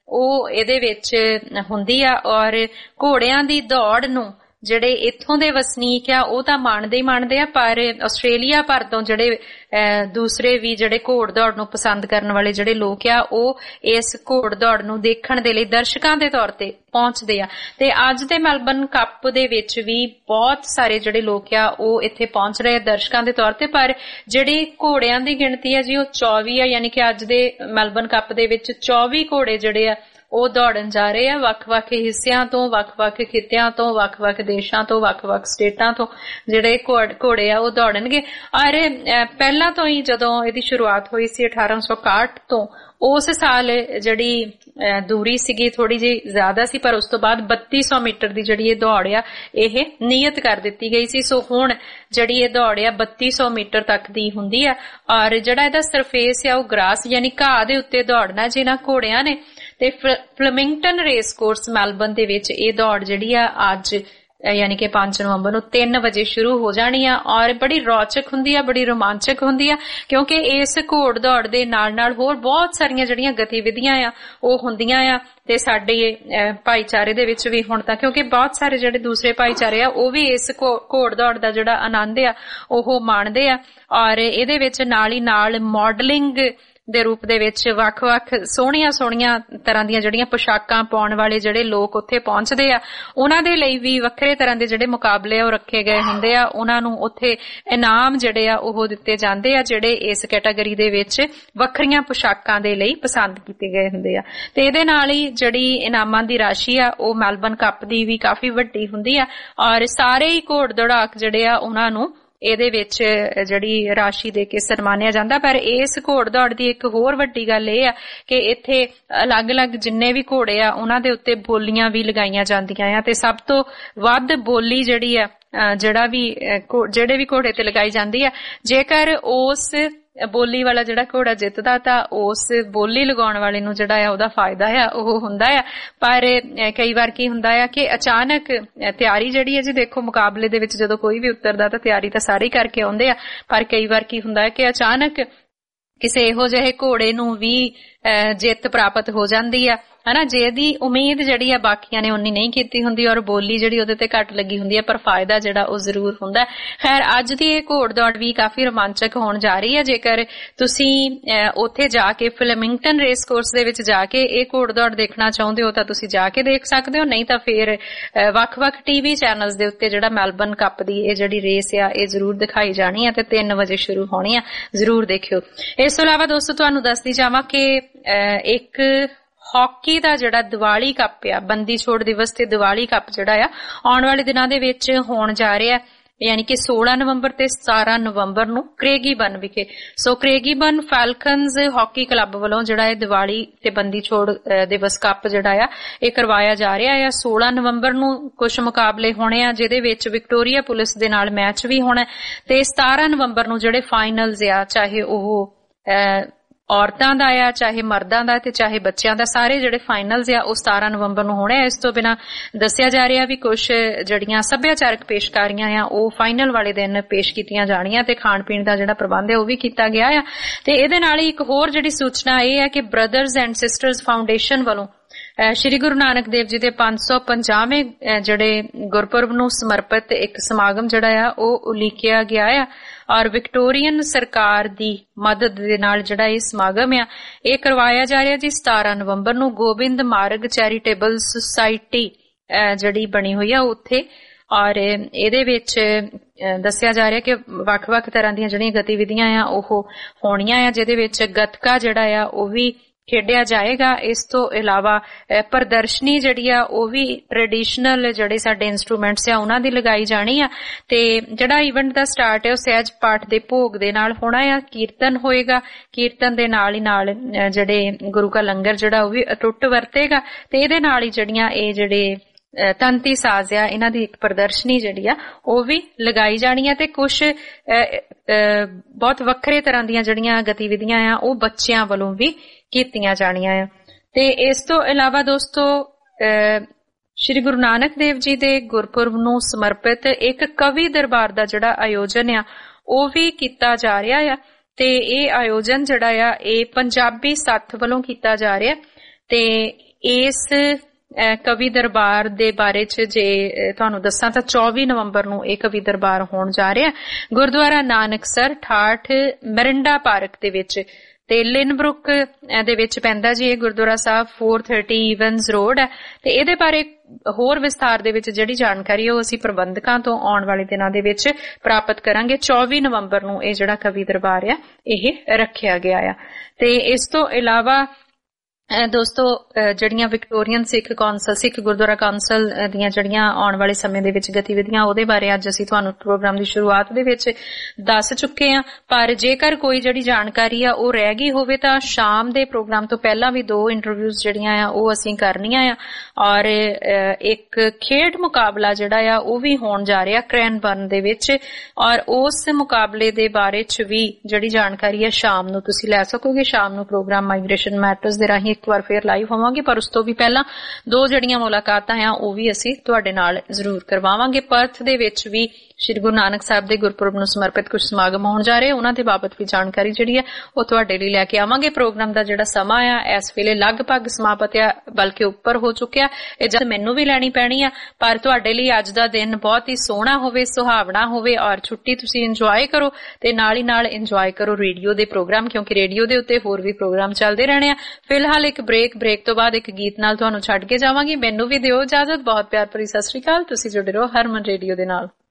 ਉਹ ਇਹਦੇ ਵਿੱਚ ਹੁੰਦੀ ਆ। ਔਰ ਘੋੜਿਆਂ ਦੀ ਦੌੜ ਨੂੰ ਜਿਹੜੇ ਇੱਥੋਂ ਦੇ ਵਸਨੀਕ ਆ ਉਹ ਤਾਂ ਮੰਨਦੇ ਹੀ ਮੰਨਦੇ ਆ, ਪਰ ਆਸਟ੍ਰੇਲੀਆ ਭਰ ਤੋਂ ਜਿਹੜੇ ਦੂਸਰੇ ਵੀ ਜਿਹੜੇ ਘੋੜ ਦੌੜ ਨੂੰ ਪਸੰਦ ਕਰਨ ਵਾਲੇ ਜਿਹੜੇ ਲੋਕ ਆ ਉਹ ਇਸ ਘੋੜ ਦੌੜ ਨੂੰ ਦੇਖਣ ਦੇ ਲਈ ਦਰਸ਼ਕਾਂ ਦੇ ਤੌਰ ਤੇ ਪਹੁੰਚਦੇ ਆ। ਤੇ ਅੱਜ ਦੇ ਮੈਲਬਨ ਕੱਪ ਦੇ ਵਿੱਚ ਵੀ ਬਹੁਤ ਸਾਰੇ ਜਿਹੜੇ ਲੋਕ ਆ ਉਹ ਇੱਥੇ ਪਹੁੰਚ ਰਹੇ ਦਰਸ਼ਕਾਂ ਦੇ ਤੌਰ ਤੇ, ਪਰ ਜਿਹੜੀ ਘੋੜਿਆਂ ਦੀ ਗਿਣਤੀ ਆ ਜੀ ਉਹ ਚੌਵੀ ਆ, ਯਾਨੀ ਕਿ ਅੱਜ ਦੇ ਮੈਲਬਨ ਕੱਪ ਦੇ ਵਿੱਚ ਚੌਵੀ ਘੋੜੇ ਜਿਹੜੇ ਆ ਉਹ ਦੌੜਨ ਜਾ ਰਹੇ ਆ, ਵੱਖ-ਵੱਖ ਹਿੱਸਿਆਂ ਤੋਂ, ਵੱਖ-ਵੱਖ ਖਿੱਤਿਆਂ ਤੋਂ, ਵੱਖ-ਵੱਖ ਦੇਸ਼ਾਂ ਤੋਂ, ਵੱਖ-ਵੱਖ ਸਟੇਟਾਂ ਤੋਂ ਜਿਹੜੇ ਘੋੜੇ ਆ ਉਹ ਦੌੜਨਗੇ। ਔਰ ਪਹਿਲਾਂ ਤੋਂ ਹੀ ਜਦੋਂ ਇਹਦੀ ਸ਼ੁਰੂਆਤ ਹੋਈ ਸੀ ਅਠਾਰਾਂ ਸੌ ਇਕਾਹਠ ਤੋਂ, ਉਸ ਸਾਲ ਜਿਹੜੀ ਦੂਰੀ ਸੀਗੀ ਥੋੜੀ ਜਿਹੀ ਜ਼ਿਆਦਾ ਸੀ, ਪਰ ਉਸ ਤੋਂ ਬਾਅਦ ਬੱਤੀ ਸੌ ਮੀਟਰ ਦੀ ਜਿਹੜੀ ਇਹ ਦੌੜ ਆ ਇਹ ਨਿਯਤ ਕਰ ਦਿੱਤੀ ਗਈ ਸੀ। ਸੋ ਹੁਣ ਜਿਹੜੀ ਇਹ ਦੌੜ ਆ ਬੱਤੀ ਸੌ ਮੀਟਰ ਤੱਕ ਦੀ ਹੁੰਦੀ ਆ। ਔਰ ਜਿਹੜਾ ਇਹਦਾ ਸਰਫੇਸ ਆ ਉਹ ਗ੍ਰਾਸ ਯਾਨੀ ਘਾਹ ਦੇ ਉੱਤੇ ਦੌੜਨਾ ਜਿਹਨਾਂ ਘੋੜਿਆਂ ਨੇ। ਤੇ ਫਲਮਿੰਗਟਨ ਰੇਸ ਕੋਰਸ ਮੈਲਬਨ ਦੇ ਵਿੱਚ ਇਹ ਦੌੜ ਜਿਹੜੀ ਆ ਅੱਜ ਯਾਨੀ ਕਿ ਪੰਜ ਨਵੰਬਰ ਨੂੰ ਤਿੰਨ ਵਜੇ ਸ਼ੁਰੂ ਹੋ ਜਾਣੀ ਆ। ਔਰ ਬੜੀ ਰੌਚਕ ਹੁੰਦੀ ਆ, ਬੜੀ ਰੋਮਾਂਚਕ ਹੁੰਦੀ ਆ, ਕਿਉਂਕਿ ਇਸ ਘੋੜ ਦੌੜ ਦੇ ਨਾਲ ਨਾਲ ਹੋਰ ਬਹੁਤ ਸਾਰੀਆਂ ਜਿਹੜੀਆਂ ਗਤੀਵਿਧੀਆਂ ਆ ਉਹ ਹੁੰਦੀਆਂ ਆ। ਤੇ ਸਾਡੇ ਭਾਈਚਾਰੇ ਦੇ ਵਿੱਚ ਵੀ ਹੁਣ ਤਾਂ, ਕਿਉਂਕਿ ਬਹੁਤ ਸਾਰੇ ਜਿਹੜੇ ਦੂਸਰੇ ਭਾਈਚਾਰੇ ਆ ਉਹ ਵੀ ਇਸ ਘੋੜ ਦੌੜ ਦਾ ਜਿਹੜਾ ਆਨੰਦ ਆ ਉਹ ਮਾਣਦੇ ਆ। ਔਰ ਇਹਦੇ ਵਿੱਚ ਨਾਲ ਹੀ ਨਾਲ ਮਾਡਲਿੰਗ ਦੇ ਰੂਪ ਦੇ ਵਿੱਚ ਵੱਖ-ਵੱਖ ਸੋਹਣੀਆਂ ਸੋਹਣੀਆਂ ਤਰ੍ਹਾਂ ਦੀਆਂ ਜਿਹੜੀਆਂ ਪੋਸ਼ਾਕਾਂ ਪਾਉਣ ਵਾਲੇ ਜਿਹੜੇ ਲੋਕ ਉੱਥੇ ਪਹੁੰਚਦੇ ਆ ਉਹਨਾਂ ਦੇ ਲਈ ਵੀ ਵੱਖਰੇ ਤਰ੍ਹਾਂ ਦੇ ਜਿਹੜੇ ਮੁਕਾਬਲੇ ਆ ਉਹ ਰੱਖੇ ਗਏ ਹੁੰਦੇ ਆ। ਉਹਨਾਂ ਨੂੰ ਉੱਥੇ ਇਨਾਮ ਜਿਹੜੇ ਆ ਉਹ ਦਿੱਤੇ ਜਾਂਦੇ ਆ ਜਿਹੜੇ ਇਸ ਕੈਟਾਗਰੀ ਦੇ ਵਿੱਚ ਵੱਖਰੀਆਂ ਪੋਸ਼ਾਕਾਂ ਦੇ ਲਈ ਪਸੰਦ ਕੀਤੇ ਗਏ ਹੁੰਦੇ ਆ। ਤੇ ਇਹਦੇ ਨਾਲ ਹੀ ਜਿਹੜੀ ਇਨਾਮਾਂ ਦੀ ਰਾਸ਼ੀ ਆ ਉਹ ਮੈਲਬਨ ਕੱਪ ਦੀ ਵੀ ਕਾਫੀ ਵੱਡੀ ਹੁੰਦੀ ਆ। ਔਰ ਸਾਰੇ ਹੀ ਘੋੜ ਦੌੜਾਕ ਜਿਹੜੇ ਆ ਉਹਨਾਂ ਨੂੰ ਇਹਦੇ ਵਿੱਚ ਜਿਹੜੀ ਰਾਸ਼ੀ ਦੇ ਕੇ ਸਨਮਾਨਿਆ ਜਾਂਦਾ। ਪਰ ਇਸ ਘੋੜ ਦੌੜ ਦੀ ਇੱਕ ਹੋਰ ਵੱਡੀ ਗੱਲ ਇਹ ਆ ਕਿ ਇੱਥੇ ਅਲੱਗ-ਅਲੱਗ ਜਿੰਨੇ ਵੀ ਘੋੜੇ ਆ ਉਹਨਾਂ ਦੇ ਉੱਤੇ ਬੋਲੀਆਂ ਵੀ ਲਗਾਈਆਂ ਜਾਂਦੀਆਂ ਆ। ਤੇ ਸਭ ਤੋਂ ਵੱਧ ਬੋਲੀ ਜਿਹੜੀ ਆ ਜਿਹੜਾ ਵੀ ਜਿਹੜੇ ਵੀ ਘੋੜੇ ਤੇ ਲਗਾਈ ਜਾਂਦੀ ਆ, ਜੇਕਰ ਉਸ ਬੋਲੀ ਵਾਲਾ ਜਿਹੜਾ ਘੋੜਾ ਜਿੱਤਦਾ ਤਾਂ ਉਸ ਬੋਲੀ ਲਗਾਉਣ ਵਾਲੇ ਨੂੰ ਜਿਹੜਾ ਆ ਉਹਦਾ ਫਾਇਦਾ ਆ ਉਹ ਹੁੰਦਾ ਆ। ਪਰ ਕਈ ਵਾਰ ਕੀ ਹੁੰਦਾ ਆ ਕਿ ਅਚਾਨਕ ਤਿਆਰੀ ਜਿਹੜੀ ਹੈ ਜੀ, ਦੇਖੋ ਮੁਕਾਬਲੇ ਦੇ ਵਿੱਚ ਜਦੋਂ ਕੋਈ ਵੀ ਉਤਰਦਾ ਤਾਂ ਤਿਆਰੀ ਤਾਂ ਸਾਰੇ ਕਰਕੇ ਆਉਂਦੇ ਆ, ਪਰ ਕਈ ਵਾਰ ਕੀ ਹੁੰਦਾ ਹੈ ਕਿ ਅਚਾਨਕ ਕਿਸੇ ਇਹੋ ਜਿਹੇ ਘੋੜੇ ਨੂੰ ਵੀ ਜਿੱਤ ਪ੍ਰਾਪਤ ਹੋ ਜਾਂਦੀ ਆ ਹਨਾ, ਜਿਹਦੀ ਉਮੀਦ ਜਿਹੜੀ ਆ ਬਾਕੀਆਂ ਨੇ ਉਨੀ ਨਹੀਂ ਕੀਤੀ ਹੁੰਦੀ ਔਰ ਬੋਲੀ ਜਿਹੜੀ ਉਹਦੇ ਤੇ ਘੱਟ ਲੱਗੀ ਹੁੰਦੀ ਹੈ, ਪਰ ਫਾਇਦਾ ਜਿਹੜਾ ਉਹ ਜ਼ਰੂਰ ਹੁੰਦਾ। ਖੈਰ ਅੱਜ ਦੀ ਇਹ ਘੋੜ ਦੌੜ ਵੀ ਕਾਫੀ ਰੋਮਾਂਚਕ ਹੋਣ ਜਾ ਰਹੀ ਹੈ। ਜੇਕਰ ਤੁਸੀਂ ਉੱਥੇ ਜਾ ਕੇ ਫਲਮਿੰਗਟਨ ਰੇਸ ਕੋਰਸ ਦੇ ਵਿੱਚ ਜਾ ਕੇ ਇਹ ਘੋੜ ਦੌੜ ਦੇਖਣਾ ਚਾਹੁੰਦੇ ਹੋ ਤਾਂ ਤੁਸੀਂ ਜਾ ਕੇ ਦੇਖ ਸਕਦੇ ਹੋ, ਨਹੀਂ ਤਾਂ ਫਿਰ ਵੱਖ-ਵੱਖ ਟੀਵੀ ਚੈਨਲਸ ਦੇ ਉੱਤੇ ਜਿਹੜਾ ਮੈਲਬਨ ਕੱਪ ਦੀ ਇਹ ਜਿਹੜੀ ਰੇਸ ਆ ਇਹ ਜ਼ਰੂਰ ਦਿਖਾਈ ਜਾਣੀ ਆ ਤੇ ਤਿੰਨ ਵਜੇ ਸ਼ੁਰੂ ਹੋਣੀ ਆ, ਜ਼ਰੂਰ ਦੇਖਿਓ। ਇਸ ਤੋਂ ਇਲਾਵਾ ਦੋਸਤੋ ਤੁਹਾਨੂੰ ਦੱਸਦੀ ਜਾਵਾਂ ਕਿ ਇੱਕ ਹਾਕੀ ਦਾ ਜਿਹੜਾ ਦੀਵਾਲੀ ਕੱਪ ਆ, ਬੰਦੀ ਛੋੜ ਦਿਵਸ ਤੇ ਦੀਵਾਲੀ ਕੱਪ ਜਿਹੜਾ ਆ ਆਉਣ ਵਾਲੇ ਦਿਨਾਂ ਦੇ ਵਿੱਚ ਹੋਣ ਜਾ ਰਿਹਾ, ਯਾਨੀ ਕਿ ਸੋਲਾਂ ਨਵੰਬਰ ਤੇ ਸਤਾਰਾਂ ਨਵੰਬਰ ਨੂੰ ਕ੍ਰੇਗੀਬਨ ਵਿਖੇ। ਸੋ ਕ੍ਰੇਗੀਬਨ ਫੈਲਕਨਜ਼ ਹਾਕੀ ਕਲੱਬ ਵੱਲੋਂ ਜਿਹੜਾ ਇਹ ਦੀਵਾਲੀ ਤੇ ਬੰਦੀ ਛੋੜ ਦਿਵਸ ਕੱਪ ਜਿਹੜਾ ਆ ਇਹ ਕਰਵਾਇਆ ਜਾ ਰਿਹਾ ਆ। ਸੋਲਾਂ ਨਵੰਬਰ ਨੂੰ ਕੁਝ ਮੁਕਾਬਲੇ ਹੋਣੇ ਆ ਜਿਹਦੇ ਵਿੱਚ ਵਿਕਟੋਰੀਆ ਪੁਲਿਸ ਦੇ ਨਾਲ ਮੈਚ ਵੀ ਹੋਣਾ, ਤੇ ਸਤਾਰਾਂ ਨਵੰਬਰ ਨੂੰ ਜਿਹੜੇ ਫਾਈਨਲਜ਼ ਆ, ਚਾਹੇ ਉਹ ਔਰਤਾਂ ਦਾ ਆ ਚਾਹੇ ਮਰਦਾਂ ਦਾ ਤੇ ਚਾਹੇ ਬੱਚਿਆਂ ਦਾ, ਸਾਰੇ ਜਿਹੜੇ ਫਾਈਨਲਜ਼ ਆ ਉਹ ਸਤਾਰਾਂ ਨਵੰਬਰ ਨੂੰ ਹੋਣੇ ਆ। ਇਸ ਤੋਂ ਬਿਨਾਂ ਦੱਸਿਆ ਜਾ ਰਿਹਾ ਵੀ ਕੁਝ ਜਿਹੜੀਆਂ ਸੱਭਿਆਚਾਰਕ ਪੇਸ਼ਕਾਰੀਆਂ ਆ ਉਹ ਫਾਈਨਲ ਵਾਲੇ ਦਿਨ ਪੇਸ਼ ਕੀਤੀਆਂ ਜਾਣੀਆਂ ਤੇ ਖਾਣ ਪੀਣ ਦਾ ਜਿਹੜਾ ਪ੍ਰਬੰਧ ਹੈ ਉਹ ਵੀ ਕੀਤਾ ਗਿਆ ਆ। ਤੇ ਇਹਦੇ ਨਾਲ ਹੀ ਇੱਕ ਹੋਰ ਜਿਹੜੀ ਸੂਚਨਾ ਇਹ ਹੈ ਕਿ ਬ੍ਰਦਰਜ਼ ਐਂਡ ਸਿਸਟਰਜ਼ ਫਾਊਂਡੇਸ਼ਨ ਵੱਲੋਂ ਸ਼੍ਰੀ ਗੁਰੂ ਨਾਨਕ ਦੇਵ ਜੀ ਦੇ ਪੰਜ ਸੌ ਪੰਜਾਹਵੇਂ ਜਿਹੜੇ ਗੁਰਪੁਰਬ ਨੂੰ ਸਮਰਪਿਤ ਇੱਕ ਸਮਾਗਮ ਜਿਹੜਾ ਆ ਉਹ ਉਲੀਕਿਆ ਗਿਆ ਆ ਔਰ ਵਿਕਟੋਰੀਅਨ ਸਰਕਾਰ ਦੀ ਮਦਦ ਦੇ ਨਾਲ ਜਿਹੜਾ ਇਹ ਸਮਾਗਮ ਆ ਇਹ ਕਰਵਾਇਆ ਜਾ ਰਿਹਾ ਜੀ ਸਤਾਰਾਂ ਨਵੰਬਰ ਨੂੰ ਗੋਬਿੰਦ ਮਾਰਗ ਚੈਰੀਟੇਬਲ ਸੁਸਾਇਟੀ ਜਿਹੜੀ ਬਣੀ ਹੋਈ ਆ ਉੱਥੇ। ਔਰ ਇਹਦੇ ਵਿੱਚ ਦੱਸਿਆ ਜਾ ਰਿਹਾ ਕਿ ਵੱਖ-ਵੱਖ ਤਰ੍ਹਾਂ ਦੀਆਂ ਜਿਹੜੀਆਂ ਗਤੀਵਿਧੀਆਂ ਆ ਉਹ ਹੋਣੀਆਂ ਆ, ਜਿਹਦੇ ਵਿੱਚ ਗੱਤਕਾ ਜਿਹੜਾ ਆ ਉਹ ਵੀ ਖੇਡਿਆ ਜਾਏਗਾ। ਇਸ ਤੋਂ ਇਲਾਵਾ ਪ੍ਰਦਰਸ਼ਨੀ ਜਿਹੜੀ ਆ ਉਹ ਵੀ ਟ੍ਰੈਡੀਸ਼ਨਲ ਜਿਹੜੇ ਸਾਡੇ ਇੰਸਟਰੂਮੈਂਟਸ ਆ ਉਹਨਾਂ ਦੀ ਲਗਾਈ ਜਾਣੀ ਆ। ਤੇ ਜਿਹੜਾ ਇਵੈਂਟ ਦਾ ਸਟਾਰਟ ਹੈ ਉਹ ਸਹਿਜ ਪਾਠ ਦੇ ਭੋਗ ਦੇ ਨਾਲ ਹੋਣਾ ਆ, ਕੀਰਤਨ ਹੋਏਗਾ, ਕੀਰਤਨ ਦੇ ਨਾਲ ਹੀ ਨਾਲ ਜਿਹੜੇ ਗੁਰੂ ਕਾ ਲੰਗਰ ਜਿਹੜਾ ਉਹ ਵੀ ਅਟੁੱਟ ਵਰਤੇਗਾ ਤੇ ਇਹਦੇ ਨਾਲ ਹੀ ਜਿਹੜੀਆਂ ਇਹ ਜਿਹੜੇ ਤੰਤੀ ਸਾਜ਼ ਆ ਇਹਨਾਂ ਦੀ ਇੱਕ ਪ੍ਰਦਰਸ਼ਨੀ ਜਿਹੜੀ ਆ ਉਹ ਵੀ ਲਗਾਈ ਜਾਣੀ ਆ ਤੇ ਕੁਝ ਬਹੁਤ ਵੱਖਰੇ ਤਰ੍ਹਾਂ ਦੀਆਂ ਜਿਹੜੀਆਂ ਗਤੀਵਿਧੀਆਂ ਆ ਉਹ ਬੱਚਿਆਂ ਵੱਲੋਂ ਵੀ ਕੀਤੀਆਂ ਜਾਣੀਆਂ ਆ। ਤੇ ਇਸ ਤੋਂ ਇਲਾਵਾ ਦੋਸਤੋ ਸ਼੍ਰੀ ਗੁਰੂ ਨਾਨਕ ਦੇਵ ਜੀ ਦੇ ਗੁਰਪੁਰਬ ਨੂੰ ਸਮਰਪਿਤ ਇੱਕ ਕਵੀ ਦਰਬਾਰ ਦਾ ਜਿਹੜਾ ਆਯੋਜਨ ਆ ਉਹ ਵੀ ਕੀਤਾ ਜਾ ਰਿਹਾ ਆ ਤੇ ਇਹ ਆਯੋਜਨ ਜਿਹੜਾ ਆ ਇਹ ਪੰਜਾਬੀ ਸੱਥ ਵੱਲੋਂ ਕੀਤਾ ਜਾ ਰਿਹਾ ਤੇ ਇਸ ਕਵੀ ਦਰਬਾਰ ਦੇ ਬਾਰੇ ਚ ਜੇ ਤੁਹਾਨੂੰ ਦੱਸਾਂ ਤਾਂ ਚੌਵੀ ਨਵੰਬਰ ਨੂੰ ਇਹ ਕਵੀ ਦਰਬਾਰ ਹੋਣ ਜਾ ਰਿਹਾ ਗੁਰਦੁਆਰਾ ਨਾਨਕਸਰ ਠਾਠ ਮਰਿੰਡਾ ਪਾਰਕ ਦੇ ਵਿੱਚ ਤੇ ਲਿਨਬਰੁਕ ਦੇ ਵਿੱਚ ਪੈਂਦਾ ਜੀ ਇਹ ਗੁਰਦੁਆਰਾ ਸਾਹਿਬ ਚਾਰ ਸੌ ਤੀਸ ਈਵਨਸ ਰੋਡ ਹੈ ਤੇ ਇਹਦੇ ਬਾਰੇ ਹੋਰ ਵਿਸਥਾਰ ਦੇ ਵਿੱਚ ਜਿਹੜੀ ਜਾਣਕਾਰੀ ਉਹ ਅਸੀਂ ਪ੍ਰਬੰਧਕਾਂ ਤੋਂ ਆਉਣ ਵਾਲੇ ਦਿਨਾਂ ਦੇ ਵਿੱਚ ਪ੍ਰਾਪਤ ਕਰਾਂਗੇ। ਚੌਵੀ ਨਵੰਬਰ ਨੂੰ ਇਹ ਜਿਹੜਾ ਕਵੀ ਦਰਬਾਰ ਆ ਇਹ ਰੱਖਿਆ ਗਿਆ ਆ। ਤੇ ਇਸ ਤੋਂ ਇਲਾਵਾ ਦੋਸਤੋ ਜਿਹੜੀਆਂ Victorian Sikh council Sikh Gurdwara council ਦੀਆਂ ਜਿਹੜੀਆਂ ਆਉਣ ਵਾਲੇ ਸਮੇਂ ਦੇ ਵਿੱਚ ਗਤੀਵਿਧੀਆਂ ਉਹਦੇ ਬਾਰੇ ਅੱਜ ਅਸੀਂ ਤੁਹਾਨੂੰ ਪ੍ਰੋਗਰਾਮ ਦੀ ਸ਼ੁਰੂਆਤ ਦੇ ਵਿੱਚ ਦੱਸ ਚੁੱਕੇ ਹਾਂ। ਪਰ ਜੇਕਰ ਕੋਈ ਜਿਹੜੀ ਜਾਣਕਾਰੀ ਆ ਉਹ ਰਹਿ ਗਈ ਹੋਵੇ ਤਾਂ ਸ਼ਾਮ ਦੇ ਪ੍ਰੋਗਰਾਮ ਤੋਂ ਪਹਿਲਾਂ ਵੀ ਦੋ ਇੰਟਰਵਿਊਜ਼ ਜਿਹੜੀਆਂ ਆ ਉਹ ਅਸੀਂ ਕਰਨੀਆਂ ਆ ਔਰ ਇੱਕ ਖੇਡ ਮੁਕਾਬਲਾ ਜਿਹੜਾ ਆ ਉਹ ਵੀ ਹੋਣ ਜਾ ਰਿਹਾ ਕ੍ਰੈਨਬਰਨ ਦੇ ਵਿੱਚ ਔਰ ਉਸ ਮੁਕਾਬਲੇ ਦੇ ਬਾਰੇ ਚ ਵੀ ਜਿਹੜੀ ਜਾਣਕਾਰੀ ਹੈ ਸ਼ਾਮ ਨੂੰ ਤੁਸੀਂ ਲੈ ਸਕੋਗੇ। ਸ਼ਾਮ ਨੂੰ ਪ੍ਰੋਗਰਾਮ ਮਾਈਗ੍ਰੇਸ਼ਨ ਮੈਟਰਸ ਦੇ ਰਾਹੀਂ ਇੱਕ ਵਾਰ ਫੇਰ ਲਾਈਵ ਹੋਵਾਂਗੇ ਪਰ ਉਸ ਤੋਂ ਵੀ ਪਹਿਲਾਂ ਦੋ ਜਿਹੜੀਆਂ ਮੁਲਾਕਾਤਾਂ ਆ ਉਹ ਵੀ ਅਸੀਂ ਤੁਹਾਡੇ ਨਾਲ ਜ਼ਰੂਰ ਕਰਵਾਵਾਂਗੇ। ਪਰਥ ਦੇ ਵਿੱਚ ਵੀ ਸ਼੍ਰੀ ਗੁਰੂ ਨਾਨਕ ਸਾਹਿਬ ਦੇ ਗੁਰਪੁਰਬ ਨੂੰ ਸਮਰਪਿਤ ਕੁਝ ਸਮਾਗਮ ਹੋਣ ਜਾ ਰਹੇ ਉਹਨਾਂ ਦੇ ਬਾਬਤ ਵੀ ਜਾਣਕਾਰੀ ਜਿਹੜੀ ਹੈ ਉਹ ਤੁਹਾਡੇ ਲਈ ਲੈ ਕੇ ਆਵਾਂਗੇ। ਪ੍ਰੋਗਰਾਮ ਦਾ ਜਿਹੜਾ ਸਮਾਂ ਆ ਇਸ ਵੇਲੇ ਲਗਭਗ ਸਮਾਪਤ ਆ ਬਲਕਿ ਉੱਪਰ ਹੋ ਚੁੱਕਿਆ। ਇਜਾਜ਼ਤ ਮੈਨੂੰ ਵੀ ਲੈਣੀ ਪੈਣੀ ਆ ਪਰ ਤੁਹਾਡੇ ਲਈ ਅੱਜ ਦਾ ਦਿਨ ਬਹੁਤ ਹੀ ਸੋਹਣਾ ਹੋਵੇ ਸੁਹਾਵਣਾ ਹੋਵੇ ਔਰ ਛੁੱਟੀ ਤੁਸੀਂ ਇੰਜੋਏ ਕਰੋ ਤੇ ਨਾਲ ਹੀ ਨਾਲ ਇੰਜੋਏ ਕਰੋ ਰੇਡੀਓ ਦੇ ਪ੍ਰੋਗਰਾਮ ਕਿਉਂਕਿ ਰੇਡੀਓ ਦੇ ਉੱਤੇ ਹੋਰ ਵੀ ਪ੍ਰੋਗਰਾਮ ਚੱਲਦੇ ਰਹਿਣੇ ਆ। ਫਿਲਹਾਲ ਇੱਕ ਬ੍ਰੇਕ ਬ੍ਰੇਕ ਤੋਂ ਬਾਅਦ ਇੱਕ ਗੀਤ ਨਾਲ ਤੁਹਾਨੂੰ ਛੱਡ ਕੇ ਜਾਵਾਂਗੀ। ਮੈਨੂੰ ਵੀ ਦਿਓ ਇਜਾਜ਼ਤ। ਬਹੁਤ ਪਿਆਰ ਭਰੀ ਸਤਿ ਸ਼੍ਰੀ ਅਕਾਲ। ਤੁਸੀਂ ਜੁੜੇ ਰਹੋ ਹਰਮਨ ਰੇਡੀਓ ਦੇ ਨਾਲ।